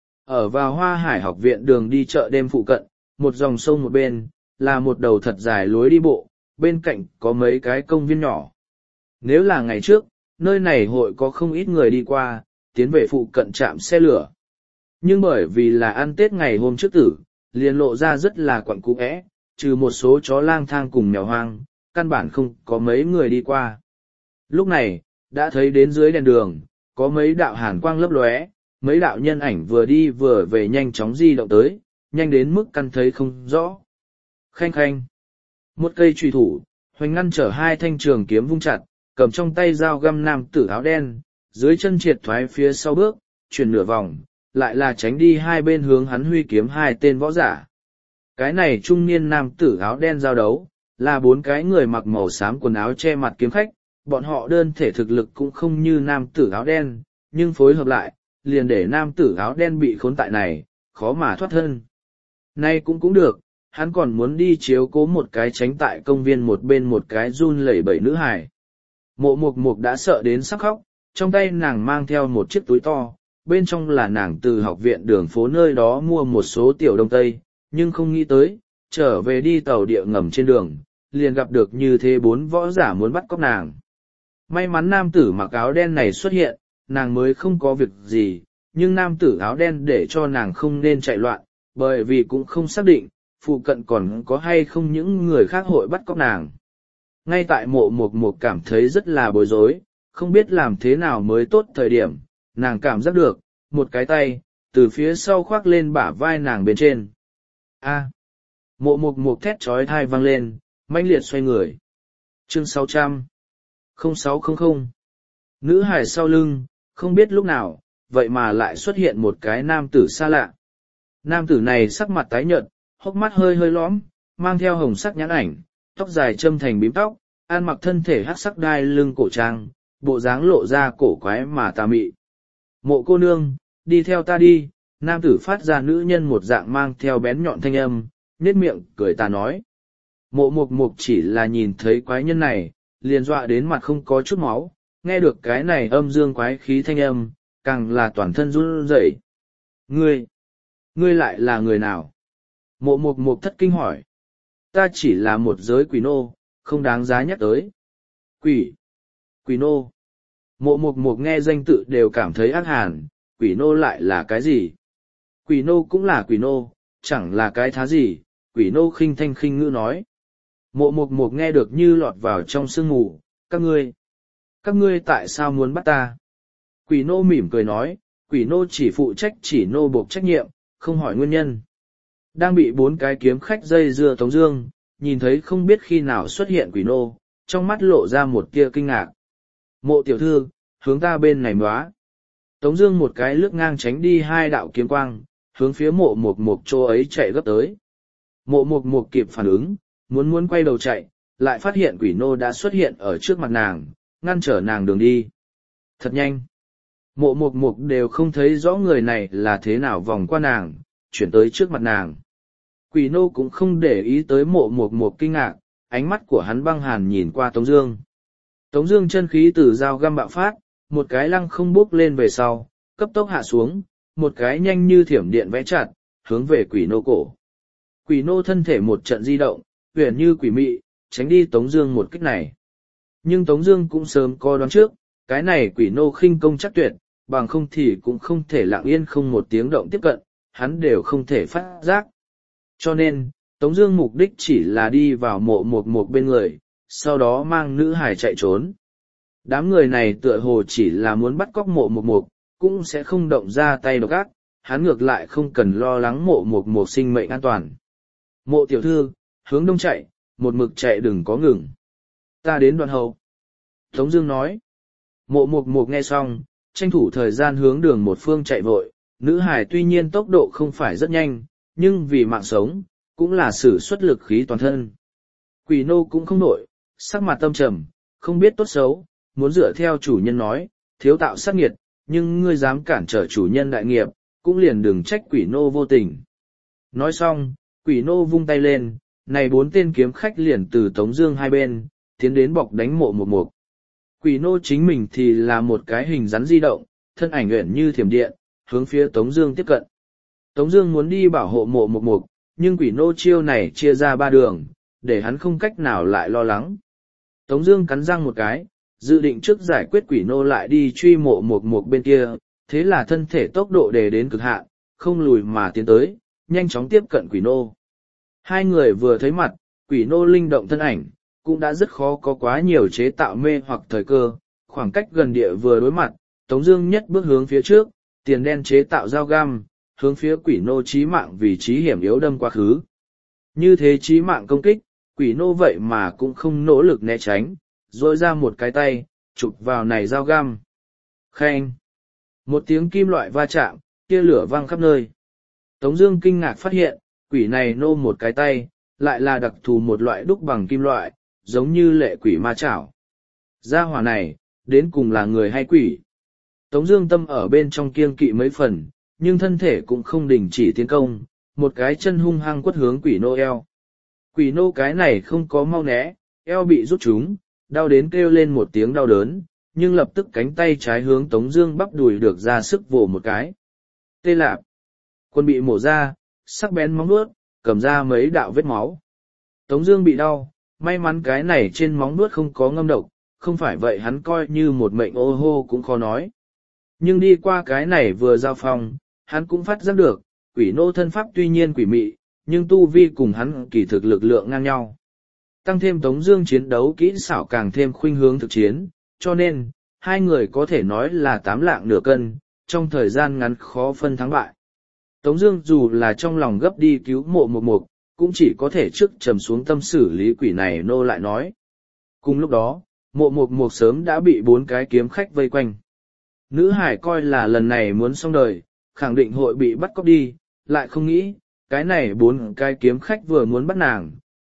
Ở vào Hoa Hải học viện đường đi chợ đêm phụ cận, một dòng sông một bên, là một đầu thật dài lối đi bộ, bên cạnh có mấy cái công viên nhỏ. Nếu là ngày trước, nơi này hội có không ít người đi qua, tiến về phụ cận trạm xe lửa. Nhưng bởi vì là ăn Tết ngày hôm trước tử, liền lộ ra rất là quặn cũ é, trừ một số chó lang thang cùng mèo hoang, căn bản không có mấy người đi qua. Lúc này, đã thấy đến dưới đèn đường, có mấy đạo hàn quang lấp lóe, mấy đạo nhân ảnh vừa đi vừa về nhanh chóng di động tới, nhanh đến mức căn thấy không rõ. Khanh khanh. Một cây chùy thủ, hoành ngăn trở hai thanh trường kiếm vung chặt, cầm trong tay dao găm nam tử áo đen, dưới chân triệt thoái phía sau bước, chuyển nửa vòng, lại là tránh đi hai bên hướng hắn huy kiếm hai tên võ giả. Cái này trung niên nam tử áo đen giao đấu, là bốn cái người mặc màu xám quần áo che mặt kiếm khách, bọn họ đơn thể thực lực cũng không như nam tử áo đen, nhưng phối hợp lại, liền để nam tử áo đen bị khốn tại này, khó mà thoát thân. Nay cũng được, hắn còn muốn đi chiếu cố một cái tránh tại công viên một bên một cái run lẩy bẩy nữ hài. Mộ mục đã sợ đến sắp khóc, trong tay nàng mang theo một chiếc túi to, bên trong là nàng từ học viện đường phố nơi đó mua một số tiểu đông tây, nhưng không nghĩ tới, trở về đi tàu địa ngầm trên đường, liền gặp được như thế bốn võ giả muốn bắt cóc nàng. May mắn nam tử mặc áo đen này xuất hiện, nàng mới không có việc gì, nhưng nam tử áo đen để cho nàng không nên chạy loạn, bởi vì cũng không xác định, phụ cận còn có hay không những người khác hội bắt cóc nàng. Ngay tại mộ mục cảm thấy rất là bối rối, không biết làm thế nào mới tốt thời điểm, nàng cảm giác được, một cái tay, từ phía sau khoác lên bả vai nàng bên trên. A. Mộ mục thét trói thai vang lên, mãnh liệt xoay người. Chương 600. 0600. Nữ hải sau lưng, không biết lúc nào, vậy mà lại xuất hiện một cái nam tử xa lạ. Nam tử này sắc mặt tái nhợt, hốc mắt hơi hơi lõm, mang theo hồng sắc nhãn ảnh, tóc dài châm thành bím tóc, ăn mặc thân thể hắc sắc đai lưng cổ trang, bộ dáng lộ ra cổ quái mà tà mị. Mộ cô nương, đi theo ta đi, nam tử phát ra nữ nhân một dạng mang theo bén nhọn thanh âm, nhếch miệng cười tà nói. Mộ mục mục chỉ là nhìn thấy quái nhân này, liền dọa đến mặt không có chút máu, nghe được cái này âm dương quái khí thanh âm, càng là toàn thân run rẩy. Ngươi lại là người nào? Mộ mục mục thất kinh hỏi. Ta chỉ là một giới quỷ nô, không đáng giá nhắc tới. Quỷ nô. Mộ mục mục nghe danh tự đều cảm thấy ác hàn, quỷ nô lại là cái gì? Quỷ nô cũng là quỷ nô, chẳng là cái thá gì, quỷ nô khinh thanh khinh ngữ nói. Mộ mục mục nghe được như lọt vào trong sương mù, các ngươi tại sao muốn bắt ta? Quỷ nô mỉm cười nói, quỷ nô chỉ phụ trách chỉ nô buộc trách nhiệm, không hỏi nguyên nhân. Đang bị 4 cái kiếm khách dây dưa Tống Dương, nhìn thấy không biết khi nào xuất hiện quỷ nô, trong mắt lộ ra một tia kinh ngạc. Mộ tiểu thư, hướng ta bên này móa. Tống Dương một cái lướt ngang tránh đi 2 đạo kiếm quang, hướng phía mộ mục mục chỗ ấy chạy gấp tới. Mộ mục mục kịp phản ứng, muốn quay đầu chạy, lại phát hiện quỷ nô đã xuất hiện ở trước mặt nàng, ngăn trở nàng đường đi. Thật nhanh. Mộ mục mục đều không thấy rõ người này là thế nào vòng qua nàng, chuyển tới trước mặt nàng. Quỷ nô cũng không để ý tới mộ mục mục kinh ngạc, ánh mắt của hắn băng hàn nhìn qua Tống Dương. Tống Dương chân khí từ dao găm bạo phát, một cái lăng không bốc lên về sau, cấp tốc hạ xuống, một cái nhanh như thiểm điện vẽ chặt, hướng về quỷ nô cổ. Quỷ nô thân thể một trận di động, huyền như quỷ mị, tránh đi Tống Dương một kích này. Nhưng Tống Dương cũng sớm có đoán trước, cái này quỷ nô khinh công chắc tuyệt, bằng không thì cũng không thể lặng yên không một tiếng động tiếp cận, hắn đều không thể phát giác. Cho nên, Tống Dương mục đích chỉ là đi vào mộ mục mục bên người, sau đó mang nữ hài chạy trốn. Đám người này tựa hồ chỉ là muốn bắt cóc mộ mục mục, cũng sẽ không động ra tay độc ác, hắn ngược lại không cần lo lắng mộ mục mục sinh mệnh an toàn. Mộ tiểu thư, hướng đông chạy, một mực chạy đừng có ngừng. Ta đến đoạn hậu. Tống Dương nói. Mộ mục mục nghe xong, tranh thủ thời gian hướng đường một phương chạy vội. Nữ hải tuy nhiên tốc độ không phải rất nhanh, nhưng vì mạng sống, cũng là sử xuất lực khí toàn thân. Quỷ nô cũng không nổi, sắc mặt tâm trầm, không biết tốt xấu, muốn dựa theo chủ nhân nói, thiếu tạo sát nghiệt, nhưng ngươi dám cản trở chủ nhân đại nghiệp, cũng liền đừng trách quỷ nô vô tình. Nói xong, quỷ nô vung tay lên, này 4 tên kiếm khách liền từ Tống Dương hai bên, tiến đến bọc đánh mộ mục mục. Quỷ nô chính mình thì là một cái hình rắn di động, thân ảnh uyển như thiểm điện, hướng phía Tống Dương tiếp cận. Tống Dương muốn đi bảo hộ mộ mục mục, nhưng quỷ nô chiêu này chia ra 3 đường, để hắn không cách nào lại lo lắng. Tống Dương cắn răng một cái, dự định trước giải quyết quỷ nô lại đi truy mộ mục mục bên kia, thế là thân thể tốc độ đề đến cực hạn, không lùi mà tiến tới, nhanh chóng tiếp cận quỷ nô. Hai người vừa thấy mặt, quỷ nô linh động thân ảnh, cũng đã rất khó có quá nhiều chế tạo mê hoặc thời cơ, khoảng cách gần địa vừa đối mặt, Tống Dương nhất bước hướng phía trước, tiền đen chế tạo dao găm, hướng phía quỷ nô chí mạng vị trí hiểm yếu đâm quá khứ. Như thế chí mạng công kích, quỷ nô vậy mà cũng không nỗ lực né tránh, duỗi ra một cái tay, chụp vào này dao găm. Khen! Một tiếng kim loại va chạm, tia lửa văng khắp nơi. Tống Dương kinh ngạc phát hiện, quỷ này nô một cái tay, lại là đặc thù một loại đúc bằng kim loại, giống như lệ quỷ ma chảo. Gia hỏa này, đến cùng là người hay quỷ? Tống Dương tâm ở bên trong kiêng kỵ mấy phần, nhưng thân thể cũng không đình chỉ tiến công, một cái chân hung hăng quất hướng quỷ nô eo. Quỷ nô cái này không có mau né, eo bị rút trúng, đau đến kêu lên một tiếng đau đớn, nhưng lập tức cánh tay trái hướng Tống Dương bắp đùi được ra sức vồ một cái. Tê lạp, quân bị mổ ra, sắc bén móng vuốt, cầm ra mấy đạo vết máu. Tống Dương bị đau, may mắn cái này trên móng vuốt không có ngâm độc, không phải vậy hắn coi như một mệnh ô hô cũng khó nói. Nhưng đi qua cái này vừa giao phong, hắn cũng phát giác được, quỷ nô thân pháp tuy nhiên quỷ mị, nhưng tu vi cùng hắn kỳ thực lực lượng ngang nhau. Tăng thêm Tống Dương chiến đấu kỹ xảo càng thêm khuynh hướng thực chiến, cho nên, hai người có thể nói là 8 lạng nửa cân, trong thời gian ngắn khó phân thắng bại. Tống Dương dù là trong lòng gấp đi cứu mộ mục mục, cũng chỉ có thể trước trầm xuống tâm xử lý quỷ này nô lại nói. Cùng lúc đó, mộ mục mục sớm đã bị 4 cái kiếm khách vây quanh. Nữ hải coi là lần này muốn xong đời, khẳng định hội bị bắt cóc đi, lại không nghĩ, cái này 4 cái kiếm khách vừa muốn bắt nàng,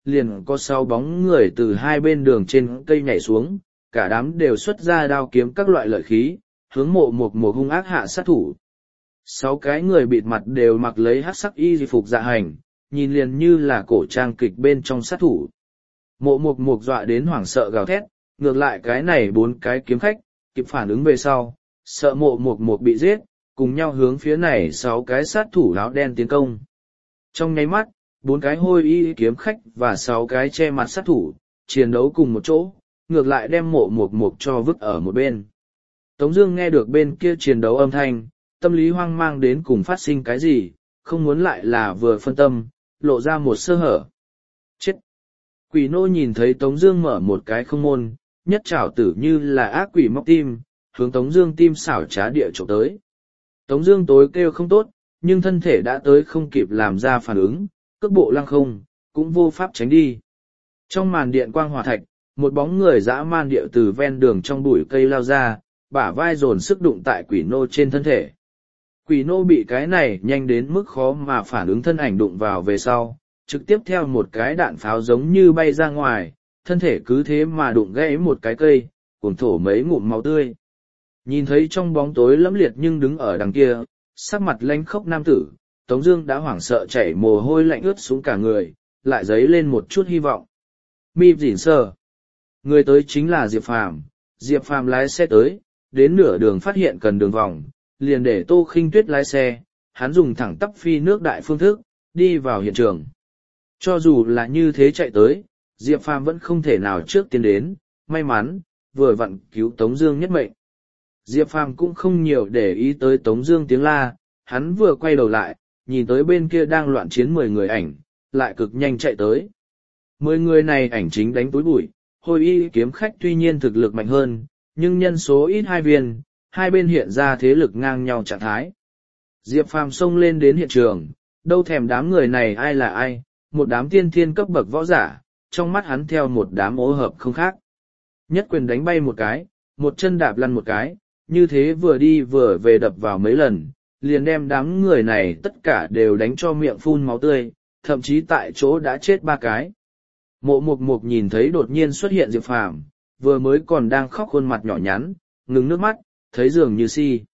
liền có 6 bóng người từ 2 bên đường trên cây nhảy xuống, cả đám đều xuất ra đao kiếm các loại lợi khí, hướng Mộ Mục Mục hung ác hạ sát thủ. 6 cái người bịt mặt đều mặc lấy hắc sắc y phục dạ hành, nhìn liền như là cổ trang kịch bên trong sát thủ. Mộ Mục Mục dọa đến hoảng sợ gào thét, ngược lại cái này 4 cái kiếm khách, kịp phản ứng về sau, sợ Mộ Mục Mục bị giết, cùng nhau hướng phía này 6 cái sát thủ áo đen tiến công. Trong nháy mắt, 4 cái hôi y kiếm khách và 6 cái che mặt sát thủ, chiến đấu cùng một chỗ, ngược lại đem Mộ Mục Mục cho vứt ở một bên. Tống Dương nghe được bên kia chiến đấu âm thanh, tâm lý hoang mang đến cùng phát sinh cái gì, không muốn lại là vừa phân tâm, lộ ra một sơ hở. Chết! Quỷ nô nhìn thấy Tống Dương mở một cái không môn, nhất trảo tử như là ác quỷ móc tim, hướng Tống Dương tim xảo trá địa chụp tới. Tống Dương tối kêu không tốt, nhưng thân thể đã tới không kịp làm ra phản ứng, cước bộ lăng không, cũng vô pháp tránh đi. Trong màn điện quang hỏa thạch, một bóng người dã man địa từ ven đường trong bụi cây lao ra, bả vai dồn sức đụng tại quỷ nô trên thân thể. Quỷ nô bị cái này nhanh đến mức khó mà phản ứng thân ảnh đụng vào về sau, trực tiếp theo một cái đạn pháo giống như bay ra ngoài, thân thể cứ thế mà đụng gãy một cái cây, cuồng thổ mấy ngụm máu tươi. Nhìn thấy trong bóng tối lẫm liệt nhưng đứng ở đằng kia, sắc mặt lanh khốc nam tử, Tống Dương đã hoảng sợ chảy mồ hôi lạnh ướt xuống cả người, lại dấy lên một chút hy vọng. Mi dỉn sờ, người tới chính là Diệp Phàm. Diệp Phàm lái xe tới, đến nửa đường phát hiện cần đường vòng, liền để Tô Khinh Tuyết lái xe, hắn dùng thẳng tắp phi nước đại phương thức, đi vào hiện trường. Cho dù là như thế chạy tới, Diệp Phàm vẫn không thể nào trước tiến đến, may mắn, vừa vặn cứu Tống Dương nhất mệnh. Diệp Phàm cũng không nhiều để ý tới Tống Dương tiếng la, hắn vừa quay đầu lại, nhìn tới bên kia đang loạn chiến 10 người ảnh, lại cực nhanh chạy tới. 10 người này ảnh chính đánh túi bụi, hôi y kiếm khách tuy nhiên thực lực mạnh hơn, nhưng nhân số ít 2 viên, hai bên hiện ra thế lực ngang nhau trạng thái. Diệp Phàm xông lên đến hiện trường, đâu thèm đám người này ai là ai, một đám tiên thiên cấp bậc võ giả, trong mắt hắn theo một đám ô hợp không khác. Nhất quyền đánh bay một cái, một chân đạp lăn một cái, như thế vừa đi vừa về đập vào mấy lần, liền đem đám người này tất cả đều đánh cho miệng phun máu tươi, thậm chí tại chỗ đã chết 3 cái. Mộ Mục Mục nhìn thấy đột nhiên xuất hiện Diệp Phàm, vừa mới còn đang khóc khuôn mặt nhỏ nhắn, ngừng nước mắt, thấy dường như si.